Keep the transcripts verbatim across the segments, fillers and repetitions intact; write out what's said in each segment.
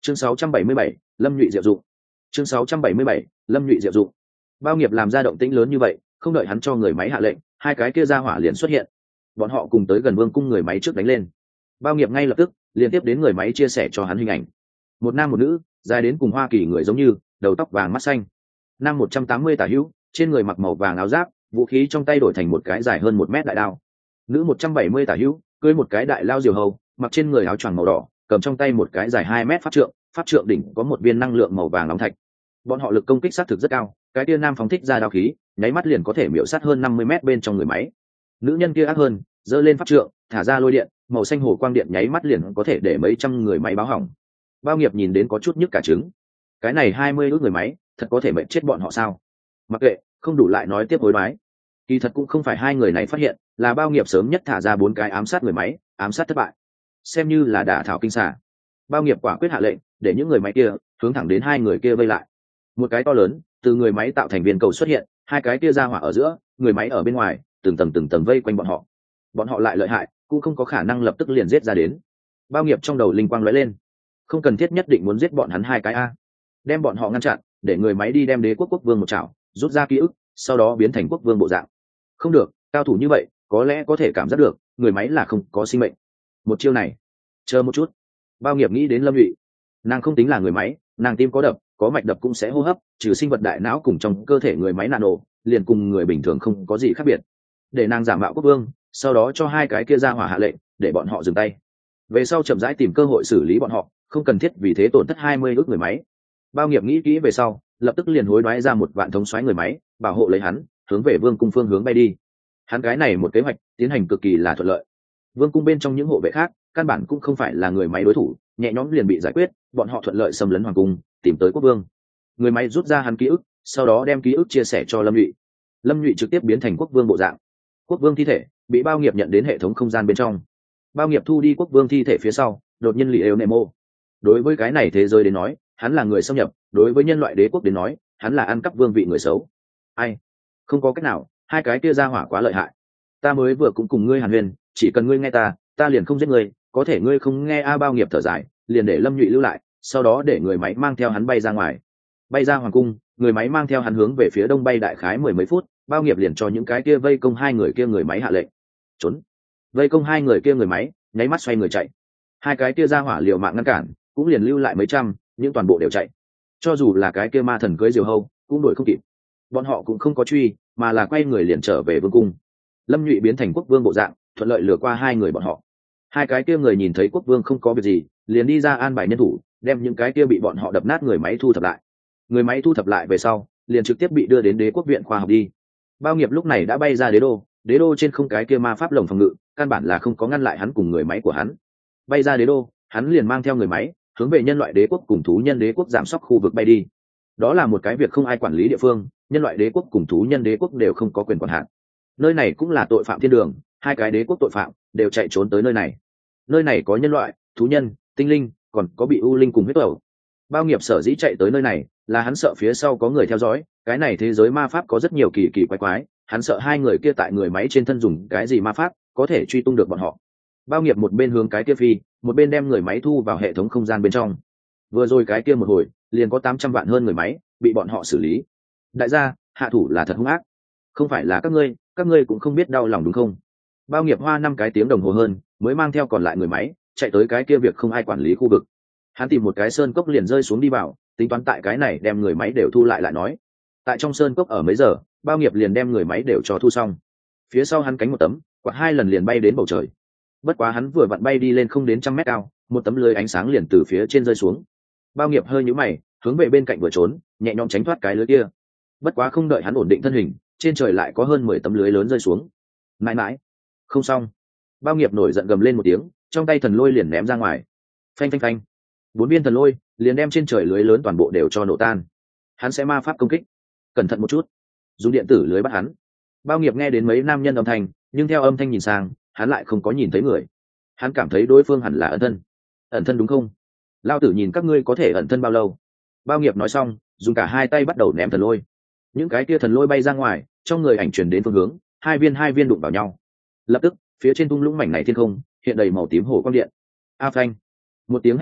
chương sáu trăm bảy mươi bảy, lâm nhụy diệu dụng. chương sáu trăm bảy mươi bảy, lâm nhụy diệu dụng. Bao nghiệp làm ra động tĩnh lớn như vậy, không đợi hắn cho người máy hạ lệnh, hai cái kia ra hỏa liền xuất hiện. Bọn họ cùng tới gần vương cung người máy trước đánh lên. Bao nghiệp ngay lập tức liên tiếp đến người máy chia sẻ cho hắn hình ảnh. Một nam một nữ, dài đến cùng Hoa Kỳ người giống như, đầu tóc vàng mắt xanh. Nam một trăm tám mươi tả hữu, trên người mặc màu vàng áo giáp, vũ khí trong tay đổi thành một cái dài hơn một mét đại đao. Nữ một trăm bảy mươi tả hữu, cưỡi một cái đại lao diều hầu, mặc trên người áo choàng màu đỏ, cầm trong tay một cái dài hai mét pháp trượng, pháp trượng đỉnh có một viên năng lượng màu vàng nóng thạch. Bọn họ lực công kích sát thực rất cao, cái kia nam phóng thích ra đao khí, nháy mắt liền có thể miểu sát hơn năm mươi mét bên trong người máy. Nữ nhân kia ác hơn, giơ lên pháp trượng, thả ra lôi điện, màu xanh hồ quang điện nháy mắt liền có thể để mấy trăm người máy báo hỏng. Bao nghiệp nhìn đến có chút nhức cả trứng. Cái này hai mươi ước người máy, thật có thể mệnh chết bọn họ sao? Mặc kệ, không đủ lại nói tiếp hối đoái. Kỳ thật cũng không phải hai người này phát hiện, là bao nghiệp sớm nhất thả ra bốn cái ám sát người máy, ám sát thất bại, xem như là đả thảo kinh xà. Bao nghiệp quả quyết hạ lệnh, để những người máy kia hướng thẳng đến hai người kia vây lại. Một cái to lớn, từ người máy tạo thành viên cầu xuất hiện, hai cái kia ra hỏa ở giữa, người máy ở bên ngoài, từng tầng từng tầng vây quanh bọn họ. Bọn họ lại lợi hại, cũng không có khả năng lập tức liền giết ra đến. Bao nghiệp trong đầu linh quang lóe lên, không cần thiết nhất định muốn giết bọn hắn hai cái a, đem bọn họ ngăn chặn, để người máy đi đem đế quốc quốc vương một chảo, rút ra ký ức, sau đó biến thành quốc vương bộ dạng. Không được, cao thủ như vậy có lẽ có thể cảm giác được người máy là không có sinh mệnh. Một chiêu này, chờ một chút. Bao nghiệp nghĩ đến lâm nhụy. Nàng không tính là người máy, nàng tim có đập, có mạch đập cũng sẽ hô hấp, trừ sinh vật đại não cùng trong cơ thể người máy nano, liền cùng người bình thường không có gì khác biệt. Để nàng giả mạo quốc vương, sau đó cho hai cái kia ra hỏa hạ lệnh, để bọn họ dừng tay. Về sau chậm rãi tìm cơ hội xử lý bọn họ, không cần thiết vì thế tổn thất hai mươi ước người máy. Bao nghiệp nghĩ kỹ về sau, lập tức liền hối đoái ra một vạn thống soái người máy, bảo hộ lấy hắn, hướng về vương cung phương hướng bay đi. Hắn cái này một kế hoạch tiến hành cực kỳ là thuận lợi. Vương cung bên trong những hộ vệ khác, căn bản cũng không phải là người máy đối thủ, nhẹ nhõm liền bị giải quyết, bọn họ thuận lợi xâm lấn hoàng cung, tìm tới quốc vương. Người máy rút ra hắn ký ức, sau đó đem ký ức chia sẻ cho lâm nhụy. Lâm nhụy trực tiếp biến thành quốc vương bộ dạng. Quốc vương thi thể bị bao nghiệp nhận đến hệ thống không gian bên trong. Bao nghiệp thu đi quốc vương thi thể phía sau, đột nhiên lì êu nemo. Đối với cái này thế giới đến nói, hắn là người xâm nhập, đối với nhân loại đế quốc đến nói, hắn là ăn cắp vương vị người xấu. Ai? Không có cách nào, hai cái kia ra hỏa quá lợi hại. Ta mới vừa cũng cùng ngươi hàn huyền, chỉ cần ngươi nghe ta, ta liền không giết ngươi, có thể ngươi không nghe a. Bao nghiệp thở dài, liền để lâm nhụy lưu lại, sau đó để người máy mang theo hắn bay ra ngoài. Bay ra hoàng cung, người máy mang theo hắn hướng về phía đông bay đại khái mười mấy phút, bao nghiệp liền cho những cái kia vây công hai người kia người máy hạ lệnh trốn. Vây công hai người kia người máy nháy mắt xoay người chạy. Hai cái kia ra hỏa liều mạng ngăn cản, cũng liền lưu lại mấy trăm, nhưng toàn bộ đều chạy. Cho dù là cái kia ma thần cưới diều hâu cũng đuổi không kịp. Bọn họ cũng không có truy, mà là quay người liền trở về vương cung. Lâm nhụy biến thành quốc vương bộ dạng, thuận lợi lừa qua hai người bọn họ. Hai cái kia người nhìn thấy quốc vương không có việc gì, liền đi ra an bài nhân thủ, đem những cái kia bị bọn họ đập nát người máy thu thập lại. Người máy thu thập lại về sau, liền trực tiếp bị đưa đến đế quốc viện khoa học đi. Bao nghiệp lúc này đã bay ra đế đô, đế đô trên không cái kia ma pháp lồng phòng ngự, căn bản là không có ngăn lại hắn cùng người máy của hắn. Bay ra đế đô, hắn liền mang theo người máy, hướng về nhân loại đế quốc cùng thú nhân đế quốc giảm sóc khu vực bay đi. Đó là một cái việc không ai quản lý địa phương, nhân loại đế quốc cùng thú nhân đế quốc đều không có quyền quản hạt. Nơi này cũng là tội phạm thiên đường, hai cái đế quốc tội phạm đều chạy trốn tới nơi này. Nơi này có nhân loại, thú nhân, tinh linh, còn có bị u linh cùng huyết tẩu. Bao nghiệp sở dĩ chạy tới nơi này, là hắn sợ phía sau có người theo dõi, cái này thế giới ma pháp có rất nhiều kỳ kỳ quái quái, hắn sợ hai người kia tại người máy trên thân dùng cái gì ma pháp có thể truy tung được bọn họ. Bao nghiệp một bên hướng cái kia phi, một bên đem người máy thu vào hệ thống không gian bên trong. Vừa rồi cái kia một hồi, liền có tám trăm vạn hơn người máy bị bọn họ xử lý. Đại gia, hạ thủ là thật hung ác. Không phải là các ngươi, các ngươi cũng không biết đau lòng đúng không? Bao nghiệp hoa năm cái tiếng đồng hồ hơn, mới mang theo còn lại người máy, chạy tới cái kia việc không ai quản lý khu vực. Hắn tìm một cái sơn cốc liền rơi xuống đi vào, tính toán tại cái này đem người máy đều thu lại lại nói. Tại trong sơn cốc ở mấy giờ, bao nghiệp liền đem người máy đều cho thu xong. Phía sau hắn cánh một tấm, quạt hai lần liền bay đến bầu trời. Bất quá hắn vừa vặn bay đi lên không đến trăm mét cao, một tấm lưới ánh sáng liền từ phía trên rơi xuống. Bao nghiệp hơi nhíu mày, hướng về bên cạnh vừa trốn, nhẹ nhõm tránh thoát cái lưới kia. Bất quá không đợi hắn ổn định thân hình, trên trời lại có hơn mười tấm lưới lớn rơi xuống. Mãi mãi, không xong. Bao nghiệp nổi giận gầm lên một tiếng, trong tay thần lôi liền ném ra ngoài. Phanh phanh phanh. Bốn viên thần lôi liền đem trên trời lưới lớn toàn bộ đều cho nổ tan. Hắn sẽ ma pháp công kích, cẩn thận một chút, dùng điện tử lưới bắt hắn. Bao nghiệp nghe đến mấy nam nhân âm thanh, nhưng theo âm thanh nhìn sang, hắn lại không có nhìn thấy người. Hắn cảm thấy đối phương hẳn là ẩn thân. Ẩn thân đúng không? Lao tử nhìn các ngươi có thể ẩn thân bao lâu? Bao nghiệp nói xong, dùng cả hai tay bắt đầu ném thần lôi. Những cái kia thần lôi bay ra ngoài, trong người ảnh truyền đến phương hướng, hai viên hai viên đụng vào nhau. Lập tức, phía trên thung lũng mảnh này thiên không hiện đầy màu tím hồ quang điện. A phanh! Một tiếng hét thảm,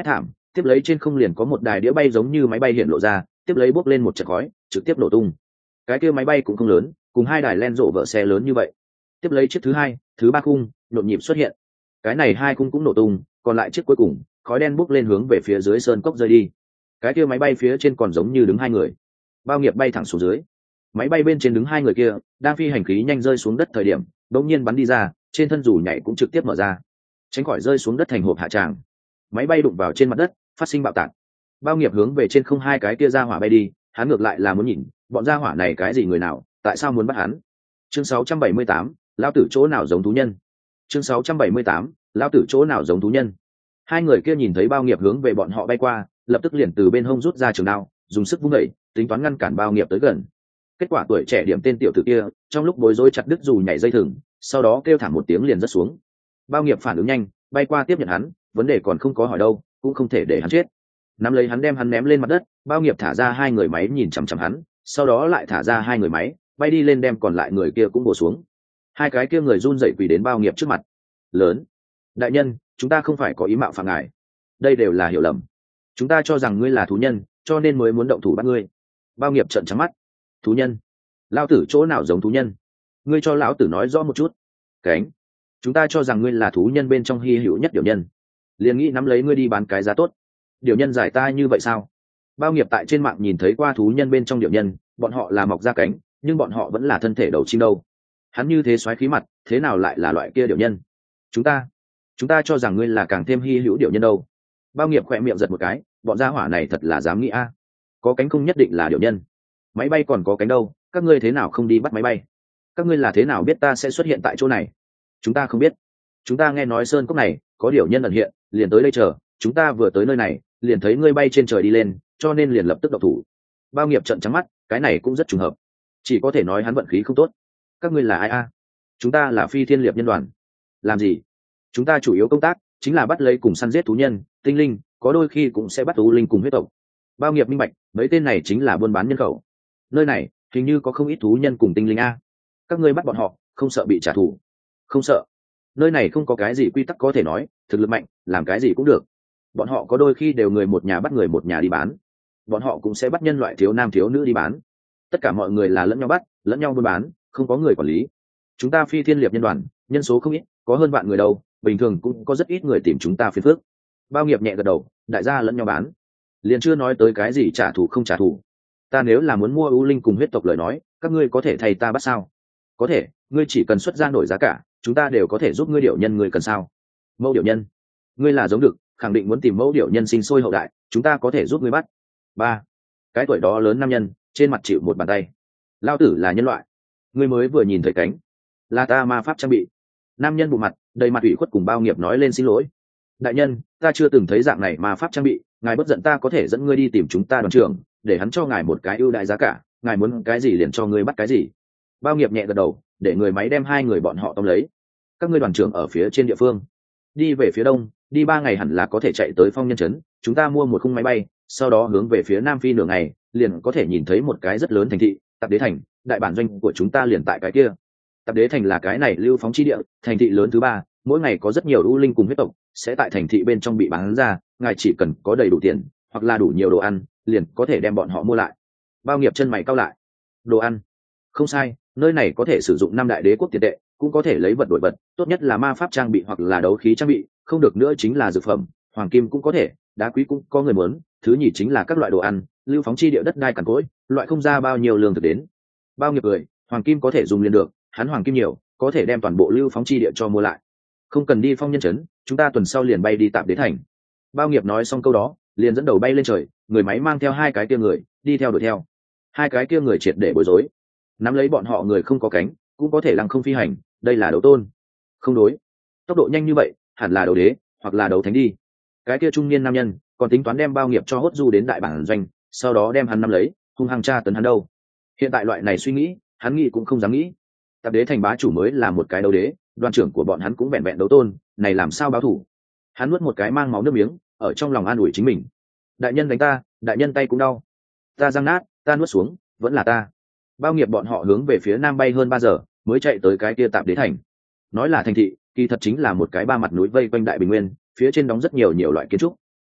tiếp lấy trên không liền có một đài đĩa bay giống như máy bay hiện lộ ra, tiếp lấy bốc lên một trận khói trực tiếp nổ tung. Cái kia máy bay cũng không lớn, cùng hai đài len rộ vợ xe lớn như vậy. Tiếp lấy chiếc thứ hai, thứ ba khung nhộn nhịp xuất hiện, cái này hai khung cũng nổ tung, còn lại chiếc cuối cùng khói đen bốc lên hướng về phía dưới sơn cốc rơi đi. Cái kia máy bay phía trên còn giống như đứng hai người. Bao nghiệp bay thẳng xuống dưới, máy bay bên trên đứng hai người kia đang phi hành khí nhanh rơi xuống đất thời điểm đột nhiên bắn đi ra, trên thân dù nhảy cũng trực tiếp mở ra, tránh khỏi rơi xuống đất thành hộp hạ tràng. Máy bay đụng vào trên mặt đất phát sinh bạo tạc. Bao nghiệp hướng về trên không hai cái kia ra hỏa bay đi, hắn ngược lại là muốn nhìn bọn gia hỏa này cái gì người nào, tại sao muốn bắt hắn. Chương sáu trăm bảy mươi tám, lão tử chỗ nào giống thú nhân. Chương sáu trăm bảy mươi tám, lão tử chỗ nào giống thú nhân. Hai người kia nhìn thấy Bao nghiệp hướng về bọn họ bay qua, lập tức liền từ bên hông rút ra trường đao, dùng sức vung đẩy, tính toán ngăn cản Bao nghiệp tới gần. Kết quả tuổi trẻ điểm tên tiểu tử kia trong lúc bối rối chặt đứt dù nhảy dây thừng, sau đó kêu thảm một tiếng liền rớt xuống. Bao nghiệp phản ứng nhanh, bay qua tiếp nhận hắn, vấn đề còn không có hỏi đâu, cũng không thể để hắn chết. Nắm lấy hắn đem hắn ném lên mặt đất, Bao nghiệp thả ra hai người máy nhìn chằm chằm hắn, sau đó lại thả ra hai người máy bay đi lên đem còn lại người kia cũng bổ xuống. Hai cái kia người run rẩy quỳ đến Bao nghiệp trước mặt. Lớn, đại nhân, chúng ta không phải có ý mạo phạm ngài, đây đều là hiểu lầm, chúng ta cho rằng ngươi là thú nhân cho nên mới muốn động thủ bắt ngươi. Bao nghiệp trợn trắng mắt. Thú nhân? Lão tử chỗ nào giống thú nhân? Ngươi cho lão tử nói rõ một chút. Cánh, chúng ta cho rằng ngươi là thú nhân bên trong hy hữu nhất điều nhân, liền nghĩ nắm lấy ngươi đi bán cái giá tốt. Điều nhân giải ta như vậy sao? Bao nghiệp tại trên mạng nhìn thấy qua thú nhân bên trong điều nhân, bọn họ là mọc ra cánh nhưng bọn họ vẫn là thân thể đầu chim đâu. Hắn như thế xoáy khí mặt, thế nào lại là loại kia điều nhân? Chúng ta chúng ta cho rằng ngươi là càng thêm hy hữu điều nhân đâu. Bao nghiệp khỏe miệng giật một cái, bọn gia hỏa này thật là dám nghĩ a. Có cánh không nhất định là điều nhân, máy bay còn có cánh đâu, các ngươi thế nào không đi bắt máy bay? Các ngươi là thế nào biết ta sẽ xuất hiện tại chỗ này? Chúng ta không biết, chúng ta nghe nói sơn cốc này có điều nhân ẩn hiện, liền tới đây chờ, chúng ta vừa tới nơi này liền thấy ngươi bay trên trời đi lên, cho nên liền lập tức độc thủ. Bao nghiệp trợn trắng mắt, cái này cũng rất trùng hợp, chỉ có thể nói hắn vận khí không tốt. Các ngươi là ai a? Chúng ta là Phi Thiên Liệp Nhân đoàn. Làm gì? Chúng ta chủ yếu công tác chính là bắt lấy cùng săn giết thú nhân, tinh linh, có đôi khi cũng sẽ bắt thú linh cùng huyết tộc. Bao nghiệp minh bạch, mấy tên này chính là buôn bán nhân khẩu. Nơi này hình như có không ít thú nhân cùng tinh linh a. Các ngươi bắt bọn họ không sợ bị trả thù? Không sợ, nơi này không có cái gì quy tắc có thể nói, thực lực mạnh làm cái gì cũng được. Bọn họ có đôi khi đều người một nhà bắt người một nhà đi bán, bọn họ cũng sẽ bắt nhân loại thiếu nam thiếu nữ đi bán. Tất cả mọi người là lẫn nhau bắt lẫn nhau buôn bán, không có người quản lý. Chúng ta Phi Thiên Liệp Nhân đoàn nhân số không ít, có hơn vạn người đâu, bình thường cũng có rất ít người tìm chúng ta phiền phức. Bao nghiệp nhẹ gật đầu, đại gia lẫn nhau bán, liền chưa nói tới cái gì trả thù không trả thù. Ta nếu là muốn mua ưu linh cùng huyết tộc lời nói, các ngươi có thể thay ta bắt sao? Có thể, ngươi chỉ cần xuất ra nổi giá cả, chúng ta đều có thể giúp ngươi điệu nhân. Ngươi cần sao? Mẫu điệu nhân? Ngươi là giống được, khẳng định muốn tìm mẫu điệu nhân sinh sôi hậu đại, chúng ta có thể giúp ngươi bắt. Ba, cái tuổi đó lớn nam nhân trên mặt chịu một bàn tay. Lao tử là nhân loại, ngươi mới vừa nhìn thấy cánh, là ta ma pháp trang bị. Nam nhân bụng mặt đầy mặt ủy khuất cùng Bao nghiệp nói lên xin lỗi. Đại nhân, ta chưa từng thấy dạng này ma pháp trang bị, ngài bất giận, ta có thể dẫn ngươi đi tìm chúng ta đoàn trưởng, để hắn cho ngài một cái ưu đại giá cả, ngài muốn cái gì liền cho ngươi bắt cái gì. Bao nghiệp nhẹ gật đầu, để người máy đem hai người bọn họ tóm lấy. Các ngươi đoàn trưởng ở phía trên địa phương, đi về phía đông, đi ba ngày hẳn là có thể chạy tới Phong Nhân Trấn. Chúng ta mua một khung máy bay, sau đó hướng về phía nam phi nửa ngày, liền có thể nhìn thấy một cái rất lớn thành thị, Tạp Đế Thành. Đại bản doanh của chúng ta liền tại cái kia. Tạp Đế Thành là cái này lưu phóng chi địa, thành thị lớn thứ ba, mỗi ngày có rất nhiều u linh cùng huyết tộc sẽ tại thành thị bên trong bị bán ra, ngài chỉ cần có đầy đủ tiền hoặc là đủ nhiều đồ ăn, liền có thể đem bọn họ mua lại. Bao nghiệp chân mày cau lại. Đồ ăn? Không sai, nơi này có thể sử dụng năm đại đế quốc tiền tệ, cũng có thể lấy vật đổi vật, tốt nhất là ma pháp trang bị hoặc là đấu khí trang bị, không được nữa chính là dược phẩm, hoàng kim cũng có thể, đá quý cũng có người muốn, thứ nhì chính là các loại đồ ăn, lưu phóng chi địa đất đai cằn cỗi, loại không ra bao nhiêu lương thực đến. Bao nghiệp cười, hoàng kim có thể dùng liền được, hắn hoàng kim nhiều, có thể đem toàn bộ lưu phóng chi địa cho mua lại. Không cần đi Phong Nhân Trấn, chúng ta tuần sau liền bay đi Tạp Đế Thành. Bao nghiệp nói xong câu đó, liền dẫn đầu bay lên trời, người máy mang theo hai cái kia người đi theo đuổi theo. Hai cái kia người triệt để bối rối, nắm lấy bọn họ người không có cánh cũng có thể lăng không phi hành, đây là đấu tôn? Không đối, tốc độ nhanh như vậy hẳn là đấu đế hoặc là đấu thánh đi. Cái kia trung niên nam nhân còn tính toán đem Bao nghiệp cho hốt du đến đại bản doanh, sau đó đem hắn nắm lấy hung hăng tra tấn hắn đâu. Hiện tại loại này suy nghĩ hắn nghĩ cũng không dám nghĩ. Tạp Đế Thành bá chủ mới là một cái đấu đế, đoàn trưởng của bọn hắn cũng vẹn vẹn đấu tôn, này làm sao báo thủ? Hắn nuốt một cái mang máu nước miếng, ở trong lòng an ủi chính mình. Đại nhân đánh ta, đại nhân tay cũng đau, ta răng nát, ta nuốt xuống, vẫn là ta. Bao nghiệp bọn họ hướng về phía nam bay hơn ba giờ mới chạy tới cái kia Tạp Đế Thành. Nói là thành thị, kỳ thật chính là một cái ba mặt núi vây quanh đại bình nguyên, phía trên đóng rất nhiều nhiều loại kiến trúc.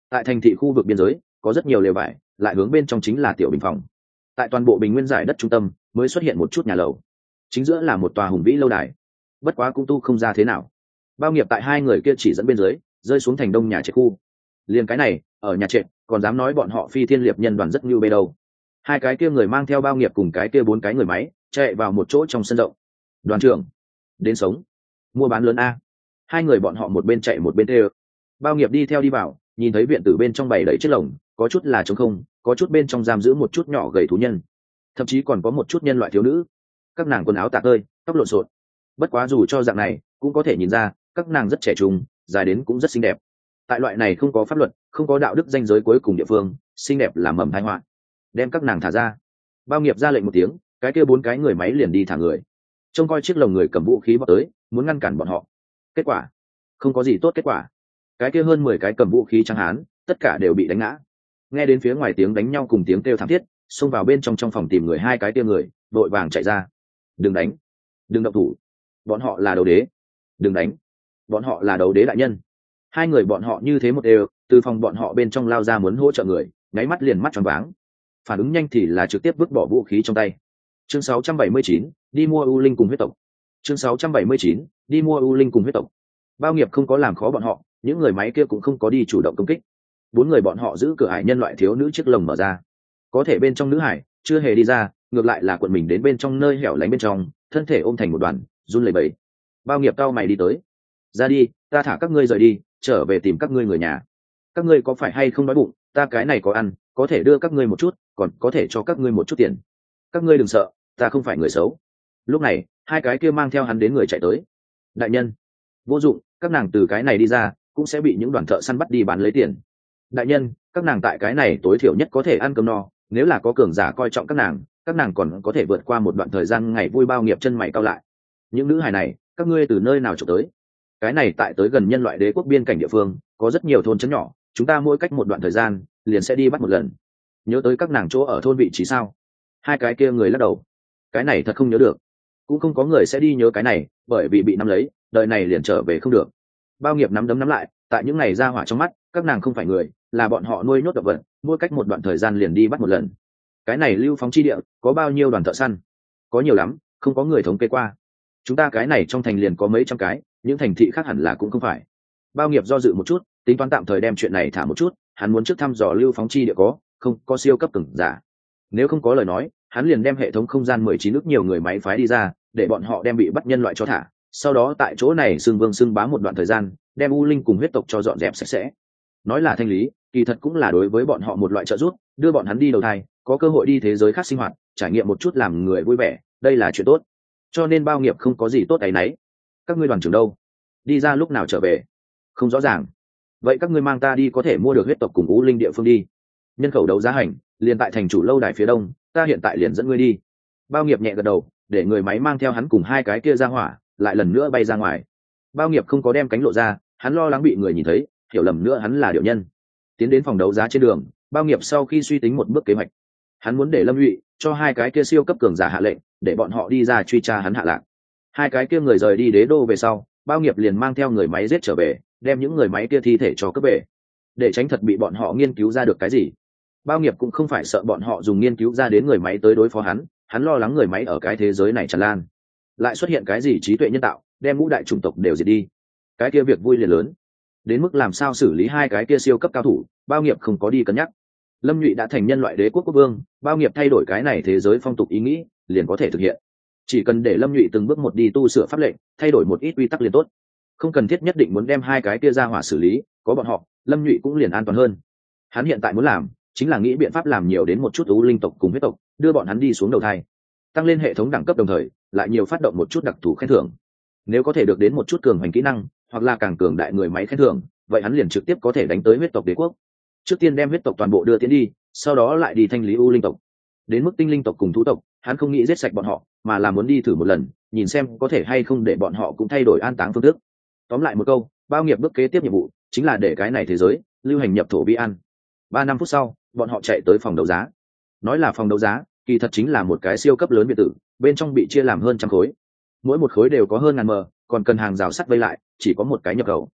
Tại thành thị khu vực biên giới có rất nhiều lều vải, lại hướng bên trong chính là tiểu bình phòng. Tại toàn bộ bình nguyên giải đất trung tâm mới xuất hiện một chút nhà lầu, chính giữa là một tòa hùng vĩ lâu đài, bất quá cũng tu không ra thế nào. Bao nghiệp tại hai người kia chỉ dẫn bên dưới rơi xuống thành đông nhà trệt khu. Liền cái này ở nhà trệt còn dám nói bọn họ Phi Thiên Liệp nhân đoàn rất như bê đâu. Hai cái kia người mang theo Bao nghiệp cùng cái kia bốn cái người máy chạy vào một chỗ trong sân rộng. Đoàn trưởng đến sống, mua bán lớn a. Hai người bọn họ một bên chạy một bên tê. Bao nghiệp đi theo đi vào, nhìn thấy viện tử bên trong bày đầy chiếc lồng, có chút là trống không, có chút bên trong giam giữ một chút nhỏ gầy thú nhân, thậm chí còn có một chút nhân loại thiếu nữ. Các nàng quần áo tả tơi, tóc lộn xộn, bất quá dù cho dạng này cũng có thể nhìn ra các nàng rất trẻ trung, dài đến cũng rất xinh đẹp. Tại loại này không có pháp luật, không có đạo đức ranh giới cuối cùng địa phương, xinh đẹp là mầm tai họa. Đem các nàng thả ra. Bao nghiệp ra lệnh một tiếng, cái kia bốn cái người máy liền đi thả người. Trông coi chiếc lồng người cầm vũ khí bóc tới, muốn ngăn cản bọn họ. Kết quả không có gì tốt kết quả. Cái kia hơn mười cái cầm vũ khí trắng hán tất cả đều bị đánh ngã. Nghe đến phía ngoài tiếng đánh nhau cùng tiếng kêu thảm thiết, xông vào bên trong trong phòng tìm người hai cái kia người đội vàng chạy ra. Đừng đánh, đừng động thủ, bọn họ là đầu đế. Đừng đánh, bọn họ là đầu đế đại nhân. Hai người bọn họ như thế một đều từ phòng bọn họ bên trong lao ra muốn hỗ trợ người, nháy mắt liền mắt tròn váng, phản ứng nhanh thì là trực tiếp vứt bỏ vũ khí trong tay. Chương sáu trăm bảy mươi chín, đi mua U Linh cùng huyết tộc. Chương sáu trăm bảy mươi chín, đi mua U Linh cùng huyết tộc. Bao nghiệp không có làm khó bọn họ, những người máy kia cũng không có đi chủ động công kích. Bốn người bọn họ giữ cửa hải nhân loại thiếu nữ chiếc lồng mở ra, có thể bên trong nữ hải chưa hề đi ra, ngược lại là cuộn mình đến bên trong nơi hẻo lánh bên trong, thân thể ôm thành một đoàn, run lẩy bẩy. Bao nghiệp cao mày đi tới. Ra đi, ta thả các ngươi rời đi, trở về tìm các ngươi người nhà. Các ngươi có phải hay không đói bụng? Ta cái này có ăn, có thể đưa các ngươi một chút, còn có thể cho các ngươi một chút tiền. Các ngươi đừng sợ, ta không phải người xấu. Lúc này hai cái kia mang theo hắn đến người chạy tới. Đại nhân, vô dụng, các nàng từ cái này đi ra cũng sẽ bị những đoàn thợ săn bắt đi bán lấy tiền. Đại nhân, các nàng tại cái này tối thiểu nhất có thể ăn cơm no, nếu là có cường giả coi trọng các nàng, các nàng còn có thể vượt qua một đoạn thời gian ngày vui. Bao nghiệp chân mày cau lại. Những nữ hài này các ngươi từ nơi nào trộm tới? Cái này tại tới gần nhân loại đế quốc biên cảnh địa phương có rất nhiều thôn trấn nhỏ, chúng ta mỗi cách một đoạn thời gian liền sẽ đi bắt một lần. Nhớ tới các nàng chỗ ở thôn vị trí sao? Hai cái kia người lắc đầu. Cái này thật không nhớ được, cũng không có người sẽ đi nhớ cái này, bởi vì bị nắm lấy đời này liền trở về không được. Bao nghiệp nắm đấm nắm lại, tại những ngày ra hỏa trong mắt các nàng không phải người, là bọn họ nuôi nhốt động vật, mỗi cách một đoạn thời gian liền đi bắt một lần. Cái này lưu phóng chi địa có bao nhiêu đoàn thợ săn? Có nhiều lắm, không có người thống kê qua. Chúng ta cái này trong thành liền có mấy trăm cái, những thành thị khác hẳn là cũng không phải. Bao nghiệp do dự một chút, tính toán tạm thời đem chuyện này thả một chút, hắn muốn trước thăm dò lưu phóng chi địa có không có siêu cấp cường giả. Nếu không có lời nói, hắn liền đem hệ thống không gian mười chín nước nhiều người máy phái đi ra, để bọn họ đem bị bắt nhân loại cho thả, sau đó tại chỗ này xưng vương xưng bá một đoạn thời gian, đem U Linh cùng huyết tộc cho dọn dẹp sạch sẽ. Nói là thanh lý, kỳ thật cũng là đối với bọn họ một loại trợ giúp, đưa bọn hắn đi đầu thai, có cơ hội đi thế giới khác sinh hoạt, trải nghiệm một chút làm người vui vẻ, đây là chuyện tốt. Cho nên Bao nghiệp không có gì tốt ấy nấy. Các ngươi đoàn trưởng đâu? Đi ra lúc nào trở về? Không rõ ràng. Vậy các ngươi mang ta đi có thể mua được huyết tộc cùng U Linh địa phương đi. Nhân khẩu đấu giá hành, liền tại thành chủ lâu đài phía đông, ta hiện tại liền dẫn ngươi đi. Bao nghiệp nhẹ gật đầu, để người máy mang theo hắn cùng hai cái kia ra hỏa, lại lần nữa bay ra ngoài. Bao nghiệp không có đem cánh lộ ra, hắn lo lắng bị người nhìn thấy, hiểu lầm nữa hắn là điệu nhân. Tiến đến phòng đấu giá trên đường, Bao nghiệp sau khi suy tính một bước kế hoạch, hắn muốn để Lâm Nhụy cho hai cái kia siêu cấp cường giả hạ lệnh, để bọn họ đi ra truy tra hắn hạ lạc. Hai cái kia người rời đi đế đô về sau, Bao nghiệp liền mang theo người máy giết trở về, đem những người máy kia thi thể cho cướp về, để tránh thật bị bọn họ nghiên cứu ra được cái gì. Bao nghiệp cũng không phải sợ bọn họ dùng nghiên cứu ra đến người máy tới đối phó hắn, hắn lo lắng người máy ở cái thế giới này tràn lan, lại xuất hiện cái gì trí tuệ nhân tạo đem ngũ đại chủng tộc đều diệt đi, cái kia việc vui liền lớn. Đến mức làm sao xử lý hai cái kia siêu cấp cao thủ, Bao nghiệp không có đi cân nhắc. Lâm Nhụy đã thành nhân loại đế quốc quốc vương, Bao nghiệp thay đổi cái này thế giới phong tục ý nghĩ liền có thể thực hiện. Chỉ cần để Lâm Nhụy từng bước một đi tu sửa pháp lệnh, thay đổi một ít quy tắc liền tốt, không cần thiết nhất định muốn đem hai cái kia ra hỏa xử lý, có bọn họ Lâm Nhụy cũng liền an toàn hơn. Hắn hiện tại muốn làm chính là nghĩ biện pháp làm nhiều đến một chút U Linh tộc cùng huyết tộc, đưa bọn hắn đi xuống đầu thai, tăng lên hệ thống đẳng cấp, đồng thời lại nhiều phát động một chút đặc thù khen thưởng. Nếu có thể được đến một chút cường hành kỹ năng hoặc là càng cường đại người máy khen thưởng, vậy hắn liền trực tiếp có thể đánh tới huyết tộc đế quốc. Trước tiên đem huyết tộc toàn bộ đưa tiến đi, sau đó lại đi thanh lý U Linh tộc. Đến mức tinh linh tộc cùng thú tộc, hắn không nghĩ giết sạch bọn họ, mà là muốn đi thử một lần, nhìn xem có thể hay không để bọn họ cũng thay đổi an táng phương thức. Tóm lại một câu, Bao nghiệp bước kế tiếp nhiệm vụ chính là để cái này thế giới lưu hành nhập thổ vi an. Ba năm phút sau, bọn họ chạy tới phòng đấu giá. Nói là phòng đấu giá, kỳ thật chính là một cái siêu cấp lớn biệt thự, bên trong bị chia làm hơn trăm khối, mỗi một khối đều có hơn ngàn mờ, còn cần hàng rào sắt vây lại, chỉ có một cái nhập khẩu.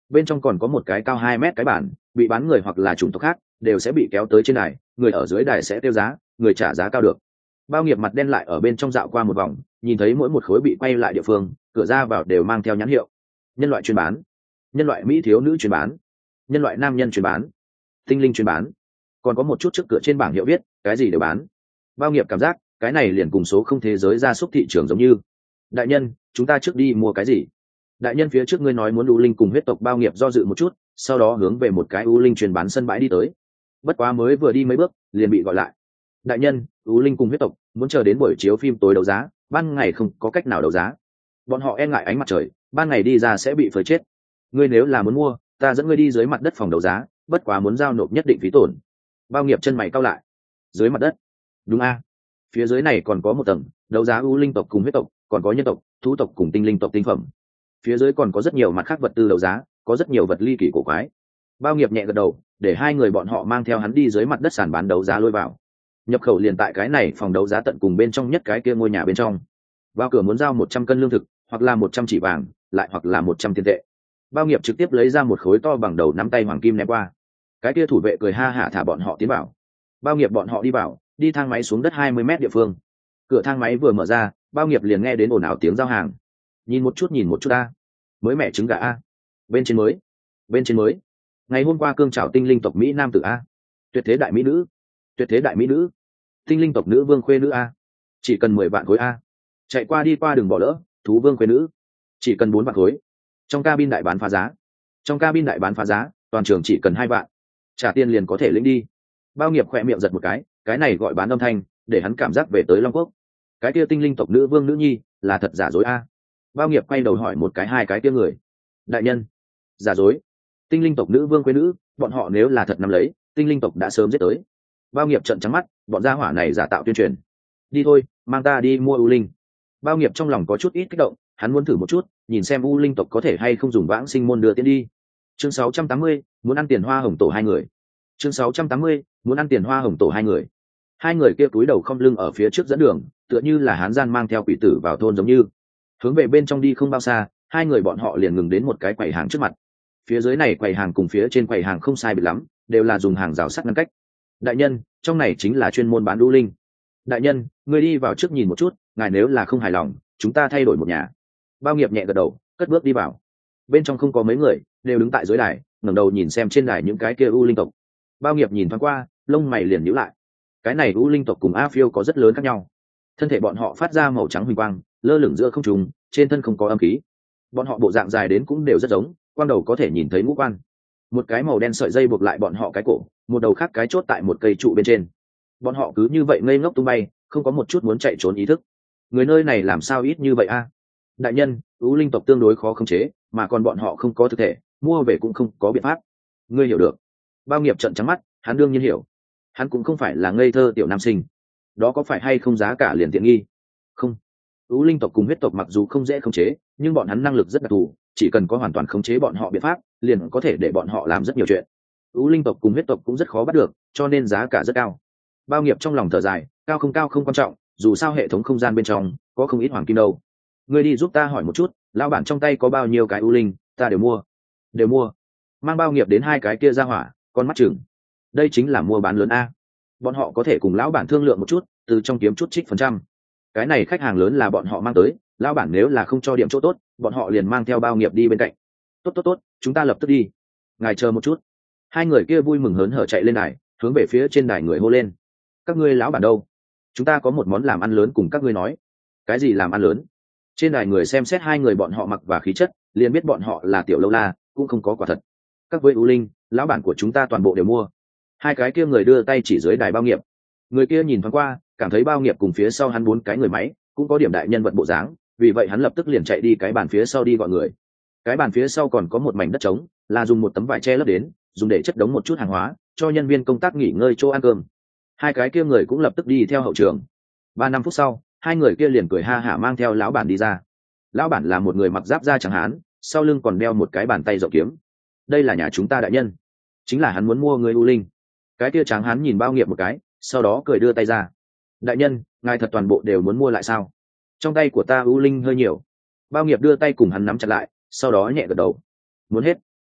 bên trong còn có một cái cao hai mét cái bản, bị bán người hoặc là chủng tộc khác đều sẽ bị kéo tới trên đài, người ở dưới đài sẽ tiêu giá, người trả giá cao được. Bao nghiệp mặt đen lại ở bên trong dạo qua một vòng, nhìn thấy mỗi một khối bị quay lại địa phương, cửa ra vào đều mang theo nhãn hiệu: nhân loại chuyên bán, nhân loại mỹ thiếu nữ chuyên bán, nhân loại nam nhân chuyên bán, tinh linh chuyên bán, còn có một chút trước cửa trên bảng hiệu viết cái gì đều bán. Bao nghiệp cảm giác cái này liền cùng số không thế giới gia súc thị trường giống như. Đại nhân, chúng ta trước đi mua cái gì? Đại nhân, phía trước ngươi nói muốn u linh cùng huyết tộc. Bao nghiệp do dự một chút, sau đó hướng về một cái u linh chuyên bán sân bãi đi tới. Bất quá mới vừa đi mấy bước liền bị gọi lại. Đại nhân, u linh cùng huyết tộc muốn chờ đến buổi chiếu phim tối đấu giá, ban ngày không có cách nào đấu giá. Bọn họ e ngại ánh mặt trời, ban ngày đi ra sẽ bị phơi chết. Ngươi nếu là muốn mua, ta dẫn ngươi đi dưới mặt đất phòng đấu giá, bất quá muốn giao nộp nhất định phí tổn. Bao nghiệp chân mày cau lại. Dưới mặt đất? Đúng a. Phía dưới này còn có một tầng đấu giá u linh tộc cùng huyết tộc, còn có nhân tộc, thú tộc cùng tinh linh tộc tinh phẩm. Phía dưới còn có rất nhiều mặt khác vật tư đấu giá, có rất nhiều vật ly kỳ cổ quái. Bao nghiệp nhẹ gật đầu, để hai người bọn họ mang theo hắn đi dưới mặt đất sàn bán đấu giá lôi vào. Nhập khẩu liền tại cái này phòng đấu giá tận cùng bên trong nhất cái kia ngôi nhà bên trong. Vào cửa muốn giao một trăm cân lương thực, hoặc là một trăm chỉ vàng, lại hoặc là một trăm tiền tệ. Bao nghiệp trực tiếp lấy ra một khối to bằng đầu nắm tay hoàng kim ném qua. Cái kia thủ vệ cười ha hả thả bọn họ tiến vào. Bao nghiệp bọn họ đi vào, đi thang máy xuống đất hai mươi mét địa phương. Cửa thang máy vừa mở ra, Bao nghiệp liền nghe đến ồn ào tiếng giao hàng. Nhìn một chút nhìn một chút a, mới mẹ trứng gà a, bên trên mới, bên trên mới. Ngày hôm qua cương trào tinh linh tộc Mỹ nam tử a, tuyệt thế đại mỹ nữ, tuyệt thế đại mỹ nữ, tinh linh tộc nữ vương khuê nữ a, chỉ cần mười vạn khối a, chạy qua đi qua đừng bỏ lỡ, thú vương khuê nữ, chỉ cần bốn vạn khối. Trong cabin đại bán phá giá, trong cabin đại bán phá giá, toàn trường chỉ cần hai vạn, trả tiền liền có thể lĩnh đi. Bao nghiệp khỏe miệng giật một cái, cái này gọi bán âm thanh, để hắn cảm giác về tới Long Quốc. Cái kia tinh linh tộc nữ vương nữ nhi là thật giả dối a? Bao nghiệp quay đầu hỏi một cái hai cái kia người. Đại nhân, giả dối. Tinh linh tộc nữ vương quê nữ, bọn họ nếu là thật nắm lấy, tinh linh tộc đã sớm giết tới. Bao nghiệp trợn trắng mắt, bọn gia hỏa này giả tạo tuyên truyền. Đi thôi, mang ta đi mua u linh. Bao nghiệp trong lòng có chút ít kích động, hắn muốn thử một chút, nhìn xem u linh tộc có thể hay không dùng vãng sinh môn đưa tiến đi. Chương sáu trăm tám mươi, muốn ăn tiền hoa hồng tổ hai người. Chương sáu trăm tám mươi, muốn ăn tiền hoa hồng tổ hai người. Hai người kia túi đầu không lưng ở phía trước dẫn đường, tựa như là hán gian mang theo quỷ tử vào thôn giống như. Hướng về bên trong đi không bao xa, hai người bọn họ liền ngừng đến một cái quầy hàng trước mặt. Phía dưới này quầy hàng cùng phía trên quầy hàng không sai biệt lắm, đều là dùng hàng rào sắt ngăn cách. Đại nhân, trong này chính là chuyên môn bán u linh. Đại nhân, người đi vào trước nhìn một chút, ngài nếu là không hài lòng, chúng ta thay đổi một nhà. Bao nghiệp nhẹ gật đầu, cất bước đi vào. Bên trong không có mấy người, đều đứng tại dưới đài, ngẩng đầu nhìn xem trên đài những cái kia u linh tộc. Bao nghiệp nhìn thoáng qua, lông mày liền nhíu lại. Cái này u linh tộc cùng a phiêu có rất lớn khác nhau. Thân thể bọn họ phát ra màu trắng huỳnh quang, lơ lửng giữa không trung, trên thân không có âm khí. Bọn họ bộ dạng dài đến cũng đều rất giống, quang đầu có thể nhìn thấy ngũ quan. Một cái màu đen sợi dây buộc lại bọn họ cái cổ, một đầu khác cái chốt tại một cây trụ bên trên. Bọn họ cứ như vậy ngây ngốc tung bay, không có một chút muốn chạy trốn ý thức. Người nơi này làm sao ít như vậy a? Đại nhân, u linh tộc tương đối khó khống chế, mà còn bọn họ không có thực thể, mua về cũng không có biện pháp. Ngươi hiểu được. Bao nghiệp trợn trắng mắt, hắn đương nhiên hiểu. Hắn cũng không phải là ngây thơ tiểu nam sinh. Đó có phải hay không giá cả liền tiện nghi? Không. U linh tộc cùng huyết tộc mặc dù không dễ khống chế, nhưng bọn hắn năng lực rất đặc thù, chỉ cần có hoàn toàn khống chế bọn họ biện pháp, liền có thể để bọn họ làm rất nhiều chuyện. U linh tộc cùng huyết tộc cũng rất khó bắt được, cho nên giá cả rất cao. Bao nghiệp trong lòng thở dài, cao không cao không quan trọng, dù sao hệ thống không gian bên trong có không ít hoàng kim đâu. Ngươi đi giúp ta hỏi một chút, lão bản trong tay có bao nhiêu cái u linh, ta đều mua. Đều mua. Mang Bao nghiệp đến hai cái kia ra hỏa, con mắt chừng. Đây chính là mua bán lớn a. Bọn họ có thể cùng lão bản thương lượng một chút, từ trong kiếm chút trích phần trăm. Cái này khách hàng lớn là bọn họ mang tới, lão bản nếu là không cho điểm chỗ tốt, bọn họ liền mang theo Bao nghiệp đi bên cạnh. Tốt tốt tốt, chúng ta lập tức đi. Ngài chờ một chút. Hai người kia vui mừng hớn hở chạy lên đài, hướng về phía trên đài người hô lên. Các ngươi lão bản đâu? Chúng ta có một món làm ăn lớn cùng các ngươi nói. Cái gì làm ăn lớn? Trên đài người xem xét hai người bọn họ mặc và khí chất, liền biết bọn họ là tiểu lâu la, cũng không có quả thật. Các với U Linh, lão bản của chúng ta toàn bộ đều mua. Hai cái kia người đưa tay chỉ dưới đài Bao nghiệp. Người kia nhìn thoáng qua, cảm thấy Bao nghiệp cùng phía sau hắn bốn cái người máy cũng có điểm đại nhân vật bộ dáng, vì vậy hắn lập tức liền chạy đi cái bàn phía sau đi gọi người. Cái bàn phía sau còn có một mảnh đất trống, là dùng một tấm vải che lấp đến, dùng để chất đống một chút hàng hóa, cho nhân viên công tác nghỉ ngơi chỗ ăn cơm. Hai cái kia người cũng lập tức đi theo hậu trường. Ba năm phút sau, hai người kia liền cười ha hả mang theo lão bản đi ra. Lão bản là một người mặc giáp da trắng hán, sau lưng còn đeo một cái bàn tay rộng kiếm. Đây là nhà chúng ta đại nhân, chính là hắn muốn mua người U Linh. Cái kia trắng hán nhìn Bao nghiệp một cái, sau đó cười đưa tay ra. Đại nhân, ngài thật toàn bộ đều muốn mua lại sao? Trong tay của ta U Linh hơi nhiều. Bao nghiệp đưa tay cùng hắn nắm chặt lại, sau đó nhẹ gật đầu. Muốn hết.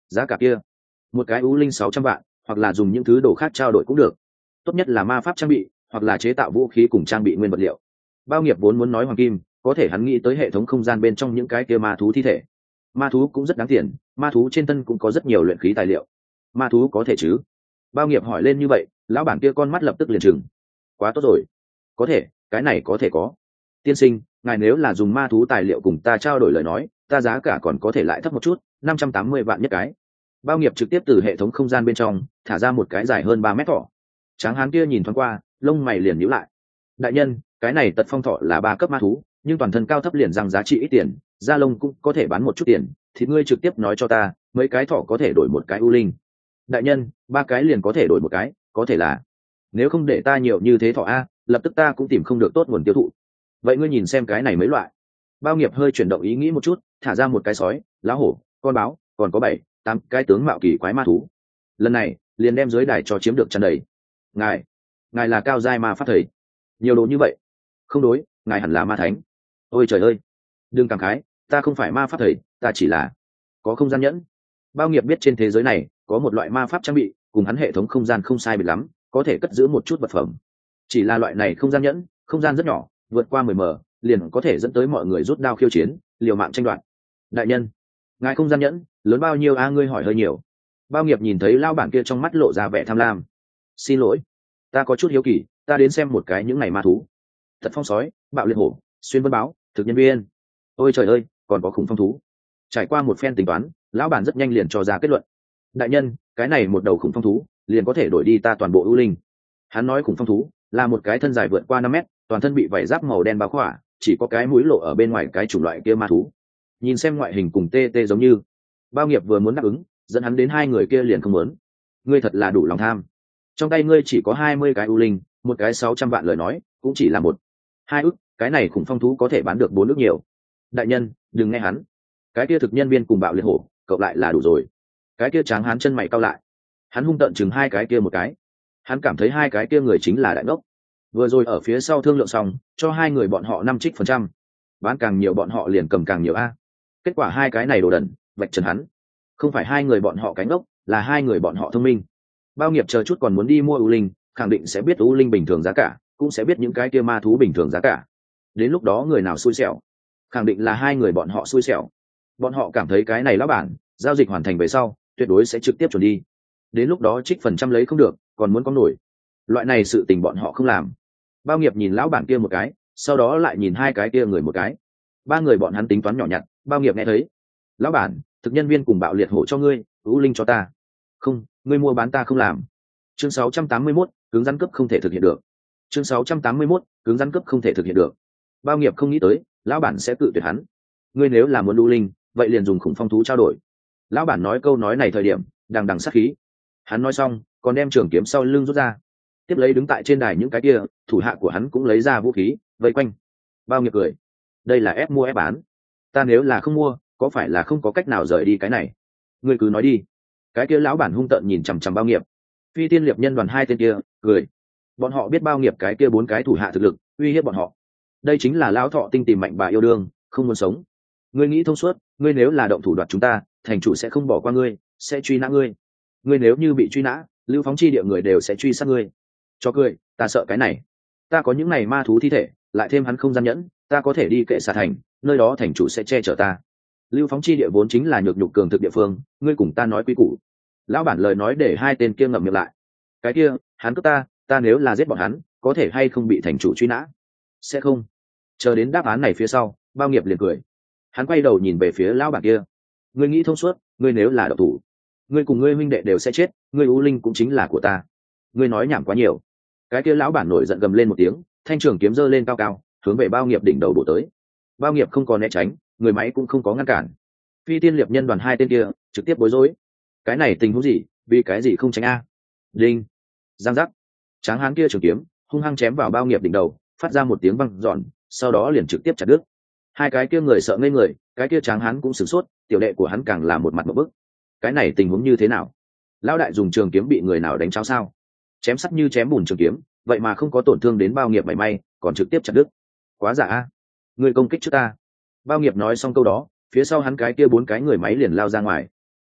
Giá cả kia, một cái ưu linh sáu trăm vạn, hoặc là dùng những thứ đồ khác trao đổi cũng được. Tốt nhất là ma pháp trang bị, hoặc là chế tạo vũ khí cùng trang bị nguyên vật liệu. Bao Nghiệp vốn muốn nói hoàng kim, có thể hắn nghĩ tới hệ thống không gian bên trong những cái kia ma thú thi thể. Ma thú cũng rất đáng tiền, ma thú trên thân cũng có rất nhiều luyện khí tài liệu. Ma thú có thể chứ? Bao Nghiệp hỏi lên như vậy, lão bản kia con mắt lập tức liền trừng. Quá tốt rồi, có thể, cái này có thể có. Tiên sinh, ngài nếu là dùng ma thú tài liệu cùng ta trao đổi lời nói, ta giá cả còn có thể lại thấp một chút, năm trăm tám mươi vạn nhất cái. Bao Nghiệp trực tiếp từ hệ thống không gian bên trong thả ra một cái dài hơn ba mét thỏ. Tráng hán kia nhìn thoáng qua, lông mày liền nhíu lại. Đại nhân, cái này tật phong thỏ là ba cấp ma thú, nhưng toàn thân cao thấp liền rằng giá trị ít tiền, da lông cũng có thể bán một chút tiền, thì ngươi trực tiếp nói cho ta, mấy cái thỏ có thể đổi một cái u linh. Đại nhân, ba cái liền có thể đổi một cái, có thể là, nếu không để ta nhiều như thế thỏ a, lập tức ta cũng tìm không được tốt nguồn tiêu thụ. Vậy ngươi nhìn xem cái này mấy loại. Bao Nghiệp hơi chuyển động ý nghĩ một chút, thả ra một cái sói, lá hổ, con báo, còn có bảy tám cái tướng mạo kỳ quái ma thú. Lần này liền đem dưới đài cho chiếm được tràn đầy. Ngài ngài là cao giai ma pháp thầy, nhiều đồ như vậy? Không đối, ngài hẳn là ma thánh. Ôi trời ơi, đừng cảm khái, ta không phải ma pháp thầy, ta chỉ là có không gian nhẫn. Bao Nghiệp biết trên thế giới này có một loại ma pháp trang bị cùng hắn hệ thống không gian không sai biệt lắm, có thể cất giữ một chút vật phẩm. Chỉ là loại này không gian nhẫn, không gian rất nhỏ, vượt qua mười mét, liền có thể dẫn tới mọi người rút đao khiêu chiến, liều mạng tranh đoạt. Đại nhân, ngài không gian nhẫn lớn bao nhiêu a? Ngươi hỏi hơi nhiều. Bao Nghiệp nhìn thấy lao bản kia trong mắt lộ ra vẻ tham lam. Xin lỗi, ta có chút hiếu kỳ, ta đến xem một cái những ngày ma thú. Thật phong sói, bạo liệt hổ, xuyên vân báo, thực nhân viên. Ôi trời ơi, còn có khủng phong thú. Trải qua một phen tính toán, lão bản rất nhanh liền cho ra kết luận. Đại nhân, cái này một đầu khủng phong thú liền có thể đổi đi ta toàn bộ ưu linh. Hắn nói khủng phong thú là một cái thân dài vượt qua năm mét, toàn thân bị vảy giáp màu đen bao khỏa, chỉ có cái mũi lộ ở bên ngoài cái chủng loại kia ma thú. Nhìn xem ngoại hình cùng tê tê giống như. Bao Nghiệp vừa muốn đáp ứng, dẫn hắn đến hai người kia liền không muốn. Ngươi thật là đủ lòng tham. Trong tay ngươi chỉ có hai mươi cái ưu linh, một cái sáu trăm vạn lời nói, cũng chỉ là một hai ức, cái này khủng phong thú có thể bán được bốn ức nhiều. Đại nhân, đừng nghe hắn. Cái kia thực nhân viên cùng bạo liệt hổ, cậu lại là đủ rồi. Cái kia tráng hán chân mày cau lại. Hắn hung tợn chừng hai cái kia một cái. Hắn cảm thấy hai cái kia người chính là đại ngốc. Vừa rồi ở phía sau thương lượng xong, cho hai người bọn họ năm trích phần trăm. Bán càng nhiều bọn họ liền cầm càng nhiều a. Kết quả hai cái này đồ đần, vạch trần hắn. Không phải hai người bọn họ cái ngốc, là hai người bọn họ thông minh. Bao Nghiệp chờ chút còn muốn đi mua u linh, khẳng định sẽ biết u linh bình thường giá cả, cũng sẽ biết những cái kia ma thú bình thường giá cả. Đến lúc đó người nào xui xẻo, khẳng định là hai người bọn họ xui xẻo. Bọn họ cảm thấy cái này lão bản, giao dịch hoàn thành về sau, tuyệt đối sẽ trực tiếp chuẩn đi. Đến lúc đó trích phần trăm lấy không được, còn muốn có nổi. Loại này sự tình bọn họ không làm. Bao Nghiệp nhìn lão bản kia một cái, sau đó lại nhìn hai cái kia người một cái. Ba người bọn hắn tính toán nhỏ nhặt, Bao Nghiệp nghe thấy. Lão bản, thực nhân viên cùng bạo liệt hổ cho ngươi, u linh cho ta. Không, ngươi mua bán ta không làm. Chương sáu trăm tám mươi mốt, cứng rắn cấp không thể thực hiện được. Chương sáu trăm tám mươi mốt, cứng rắn cấp không thể thực hiện được. Bao Nghiệp không nghĩ tới, lão bản sẽ tự tuyệt hắn. Ngươi nếu là muốn u linh, vậy liền dùng khủng phong thú trao đổi. Lão bản nói câu nói này thời điểm, đằng đằng sát khí. Hắn nói xong, còn đem trường kiếm sau lưng rút ra. Tiếp lấy đứng tại trên đài những cái kia, thủ hạ của hắn cũng lấy ra vũ khí, vây quanh. Bao Nghiệp cười. Đây là ép mua ép bán. Ta nếu là không mua, có phải là không có cách nào rời đi cái này? Ngươi cứ nói đi. Cái kia lão bản hung tợn nhìn chằm chằm Bao Nghiệp. Phi Tiên Liệp Nhân đoàn hai tên kia cười. Bọn họ biết Bao Nghiệp cái kia bốn cái thủ hạ thực lực uy hiếp bọn họ. Đây chính là lão thọ tinh tìm mạnh bà yêu đương, không muốn sống. Ngươi nghĩ thông suốt, ngươi nếu là động thủ đoạt chúng ta, thành chủ sẽ không bỏ qua ngươi, sẽ truy nã ngươi. Ngươi nếu như bị truy nã, Lưu Phóng chi địa người đều sẽ truy sát ngươi. Cho cười, ta sợ cái này. Ta có những này ma thú thi thể, lại thêm hắn không gian nhẫn, ta có thể đi kệ xà thành, nơi đó thành chủ sẽ che chở ta. Lưu Phóng chi địa vốn chính là nhược nhục cường thực địa phương, ngươi cùng ta nói quy củ. Lão bản lời nói để hai tên kia ngậm miệng lại. Cái kia, hắn cướp ta, ta nếu là giết bọn hắn, có thể hay không bị thành chủ truy nã? Sẽ không. Chờ đến đáp án này phía sau, Bao Nghiệp liền cười. Hắn quay đầu nhìn về phía lão bản kia. Ngươi nghĩ thông suốt, ngươi nếu là độc thủ, ngươi cùng ngươi huynh đệ đều sẽ chết, ngươi u linh cũng chính là của ta. Ngươi nói nhảm quá nhiều. Cái kia lão bản nổi giận gầm lên một tiếng, thanh trường kiếm giơ lên cao cao, hướng về Bao Nghiệp đỉnh đầu bổ tới. Bao Nghiệp không có né tránh, người máy cũng không có ngăn cản. Phi Tiên Liệp Nhân đoàn hai tên kia trực tiếp bối rối. Cái này tình huống gì, vì cái gì không tránh a? Đinh. Giang giác. Tráng hán kia trường kiếm hung hăng chém vào Bao Nghiệp đỉnh đầu, phát ra một tiếng vang giòn, sau đó liền trực tiếp chặt đứt. Hai cái kia người sợ ngây người, cái kia tráng hán cũng sửng sốt, tiểu đệ của hắn càng là một mặt một bức. Cái này tình huống như thế nào? Lão đại dùng trường kiếm bị người nào đánh cháo sao? Chém sắt như chém bùn trường kiếm, vậy mà không có tổn thương đến Bao Nghiệp mảy may, còn trực tiếp chặt đứt. Quá giả a! Người công kích trước ta. Bao Nghiệp nói xong câu đó, phía sau hắn cái kia bốn cái người máy liền lao ra ngoài.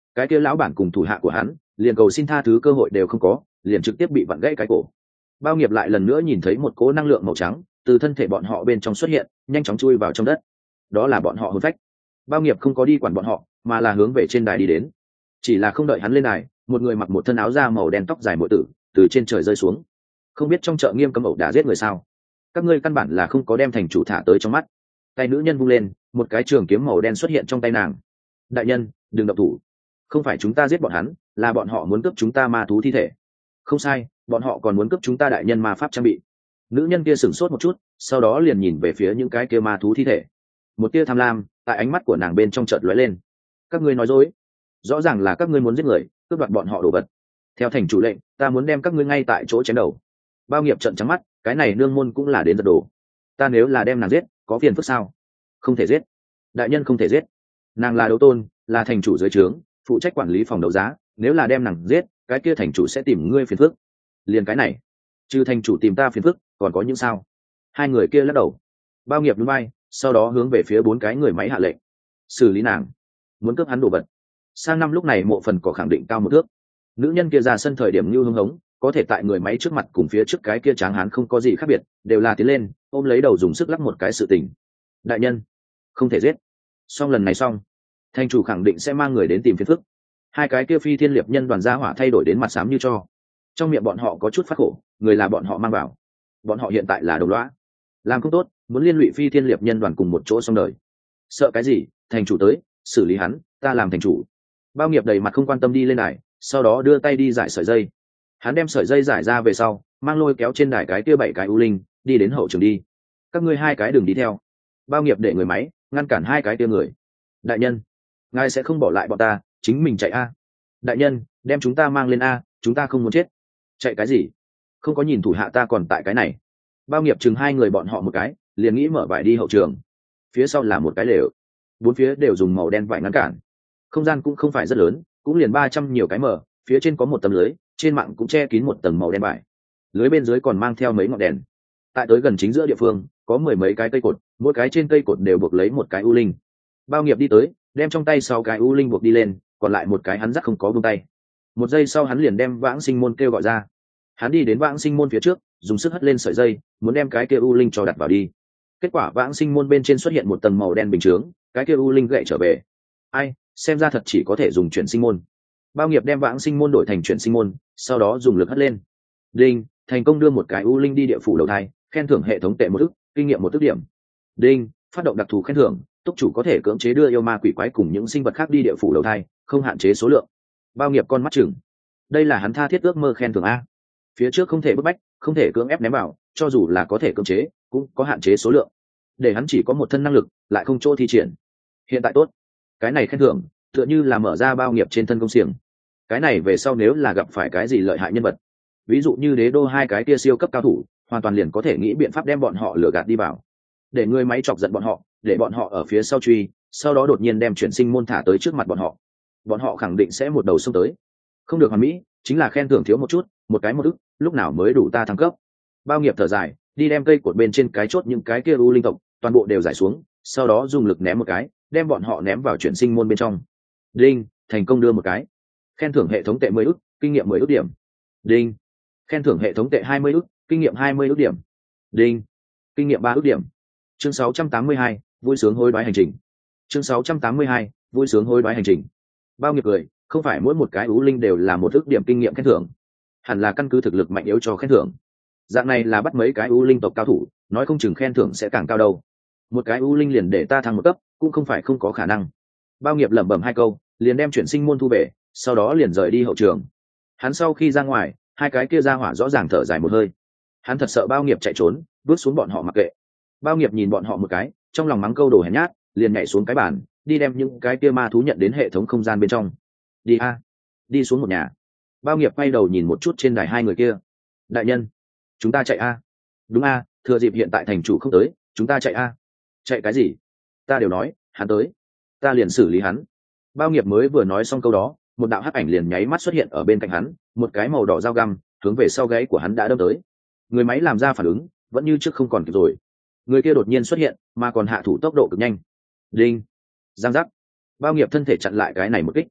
cái kia lão bản cùng thủ hạ của hắn liền cầu xin tha thứ cơ hội đều không có, liền trực tiếp bị vặn gãy cái cổ. Bao nghiệp lại lần nữa nhìn thấy một cỗ năng lượng màu trắng từ thân thể bọn họ bên trong xuất hiện, nhanh chóng chui vào trong đất. Đó là bọn họ hồn phách. Bao nghiệp không có đi quản bọn họ, mà là hướng về trên đài đi đến. Chỉ là không đợi hắn lên đài, một người mặc một thân áo da màu đen tóc dài muội tử từ trên trời rơi xuống. Không biết trong chợ nghiêm cấm ẩu đả giết người sao? Các ngươi căn bản là không có đem thành chủ thả tới trong mắt. Tay nữ nhân vung lên, một cái trường kiếm màu đen xuất hiện trong tay nàng. Đại nhân, đừng động thủ. Không phải chúng ta giết bọn hắn, là bọn họ muốn cướp chúng ta ma thú thi thể. Không sai, bọn họ còn muốn cướp chúng ta đại nhân ma pháp trang bị. Nữ nhân kia sửng sốt một chút, sau đó liền nhìn về phía những cái kia ma thú thi thể. Một tia tham lam tại ánh mắt của nàng bên trong chợt lóe lên. Các ngươi nói dối, rõ ràng là các ngươi muốn giết người, cướp đoạt bọn họ đồ vật. Theo thành chủ lệnh, ta muốn đem các ngươi ngay tại chỗ chém đầu. Bao nghiệp trợn trắng mắt, cái này nương môn cũng là đến giật đồ. Ta nếu là đem nàng giết, có phiền phức sao? Không thể giết, đại nhân không thể giết. Nàng là đấu tôn, là thành chủ dưới trướng, phụ trách quản lý phòng đấu giá. Nếu là đem nàng giết, cái kia thành chủ sẽ tìm ngươi phiền phức. Liền cái này, trừ thành chủ tìm ta phiền phức, còn có những sao? Hai người kia lắc đầu. Bao nghiệp núi bay, sau đó hướng về phía bốn cái người máy hạ lệnh, xử lý nàng, muốn cướp hắn đồ vật. Sang năm lúc này mộ phần có khẳng định cao một thước. Nữ nhân kia ra sân thời điểm như hưng hống, có thể tại người máy trước mặt cùng phía trước cái kia tráng hán không có gì khác biệt, đều là tiến lên ôm lấy đầu dùng sức lắc một cái sự tình. Đại nhân, không thể giết. Xong lần này xong, thành chủ khẳng định sẽ mang người đến tìm phiền phức. Hai cái kia phi thiên liệp nhân đoàn gia hỏa thay đổi đến mặt xám như cho. Trong miệng bọn họ có chút phát khổ, người là bọn họ mang vào. Bọn họ hiện tại là đồng lõa, làm không tốt muốn liên lụy phi thiên liệp nhân đoàn cùng một chỗ xong đời. Sợ cái gì? Thành chủ tới, xử lý hắn, ta làm thành chủ. Bao nghiệp đầy mặt không quan tâm đi lên đài, sau đó đưa tay đi giải sợi dây. Hắn đem sợi dây giải ra về sau, mang lôi kéo trên đài cái kia bảy cái u linh đi đến hậu trường đi. Các ngươi hai cái đừng đi theo. Bao nghiệp để người máy ngăn cản hai cái kia người. Đại nhân, ngài sẽ không bỏ lại bọn ta, chính mình chạy a. Đại nhân, đem chúng ta mang lên a, chúng ta không muốn chết. Chạy cái gì? Không có nhìn thủ hạ ta còn tại cái này. Bao nghiệp chừng hai người bọn họ một cái, liền nghĩ mở vải đi hậu trường. Phía sau là một cái lều, bốn phía đều dùng màu đen vải ngăn cản. Không gian cũng không phải rất lớn, cũng liền ba trăm nhiều cái mở, phía trên có một tấm lưới, trên mạng cũng che kín một tầng màu đen vải. Lưới bên dưới còn mang theo mấy ngọn đèn. Tại tới gần chính giữa địa phương, có mười mấy cái cây cột, mỗi cái trên cây cột đều buộc lấy một cái u linh. Bao nghiệp đi tới, đem trong tay sáu cái u linh buộc đi lên, còn lại một cái hắn dắt không có buông tay. Một giây sau hắn liền đem Vãng Sinh môn kêu gọi ra. Hắn đi đến Vãng Sinh môn phía trước, dùng sức hất lên sợi dây, muốn đem cái kia u linh cho đặt vào đi. Kết quả Vãng Sinh môn bên trên xuất hiện một tầng màu đen bình chướng, cái kia u linh gậy trở về. Ai, xem ra thật chỉ có thể dùng chuyển sinh môn. Bao nghiệp đem Vãng Sinh môn đổi thành chuyển sinh môn, sau đó dùng lực hất lên. Đinh, thành công đưa một cái u linh đi địa phủ đầu thai, khen thưởng hệ thống tệ một ức, kinh nghiệm một ức điểm. Đinh, phát động đặc thù khen thưởng, túc chủ có thể cưỡng chế đưa yêu ma quỷ quái cùng những sinh vật khác đi địa phủ đầu thai, không hạn chế số lượng. Bao nghiệp con mắt chừng, đây là hắn tha thiết ước mơ khen thưởng a. Phía trước không thể bức bách, không thể cưỡng ép ném vào, cho dù là có thể cưỡng chế, cũng có hạn chế số lượng. Để hắn chỉ có một thân năng lực, lại không chỗ thi triển. Hiện tại tốt, cái này khen thưởng tựa như là mở ra bao nghiệp trên thân công xiềng. Cái này về sau nếu là gặp phải cái gì lợi hại nhân vật, ví dụ như đế đô hai cái kia siêu cấp cao thủ, hoàn toàn liền có thể nghĩ biện pháp đem bọn họ lừa gạt đi vào, để người máy chọc giận bọn họ, để bọn họ ở phía sau truy, sau đó đột nhiên đem chuyển sinh môn thả tới trước mặt bọn họ. Bọn họ khẳng định sẽ một đầu xông tới. Không được hoàn mỹ, chính là khen thưởng thiếu một chút, một cái một ức, lúc nào mới đủ ta thăng cấp. Bao nghiệp thở dài, đi đem cây cột bên trên cái chốt những cái kia u linh tộc toàn bộ đều giải xuống, sau đó dùng lực ném một cái, đem bọn họ ném vào chuyển sinh môn bên trong. Đinh, thành công đưa một cái. Khen thưởng hệ thống tệ mười ức, kinh nghiệm mười ức điểm. Đinh, khen thưởng hệ thống tệ hai mươi ức, kinh nghiệm hai mươi ức điểm. Đinh, kinh nghiệm ba ức điểm. Chương sáu trăm tám mươi hai, vui sướng hối đoái hành trình. Chương sáu trăm tám mươi hai, vui sướng hối đoái hành trình. Bao nghiệp cười, không phải mỗi một cái ú linh đều là một ức điểm kinh nghiệm khen thưởng, hẳn là căn cứ thực lực mạnh yếu cho khen thưởng. Dạng này là bắt mấy cái ú linh tộc cao thủ, nói không chừng khen thưởng sẽ càng cao đâu. Một cái ú linh liền để ta thăng một cấp, cũng không phải không có khả năng. Bao nghiệp lẩm bẩm hai câu, liền đem chuyển sinh môn thu về, sau đó liền rời đi hậu trường. Hắn sau khi ra ngoài, hai cái kia ra hỏa rõ ràng thở dài một hơi. Hắn thật sợ bao nghiệp chạy trốn, bước xuống bọn họ mặc kệ. Bao nghiệp nhìn bọn họ một cái, trong lòng mắng câu đồ hèn nhát, liền nhảy xuống cái bàn, đi đem những cái kia ma thú nhận đến hệ thống không gian bên trong. Đi a, đi xuống một nhà. Bao nghiệp quay đầu nhìn một chút trên đài hai người kia. Đại nhân, chúng ta chạy a. Đúng a, thừa dịp hiện tại thành chủ không tới, chúng ta chạy a. Chạy cái gì? Ta đều nói, hắn tới, ta liền xử lý hắn. Bao nghiệp mới vừa nói xong câu đó, một đạo hắc ảnh liền nháy mắt xuất hiện ở bên cạnh hắn, một cái màu đỏ dao găm hướng về sau gáy của hắn đã đâm tới. Người máy làm ra phản ứng, vẫn như trước không còn kịp rồi. Người kia đột nhiên xuất hiện, mà còn hạ thủ tốc độ cực nhanh. Đinh, giang giác. Bao nghiệp thân thể chặn lại cái này một kích.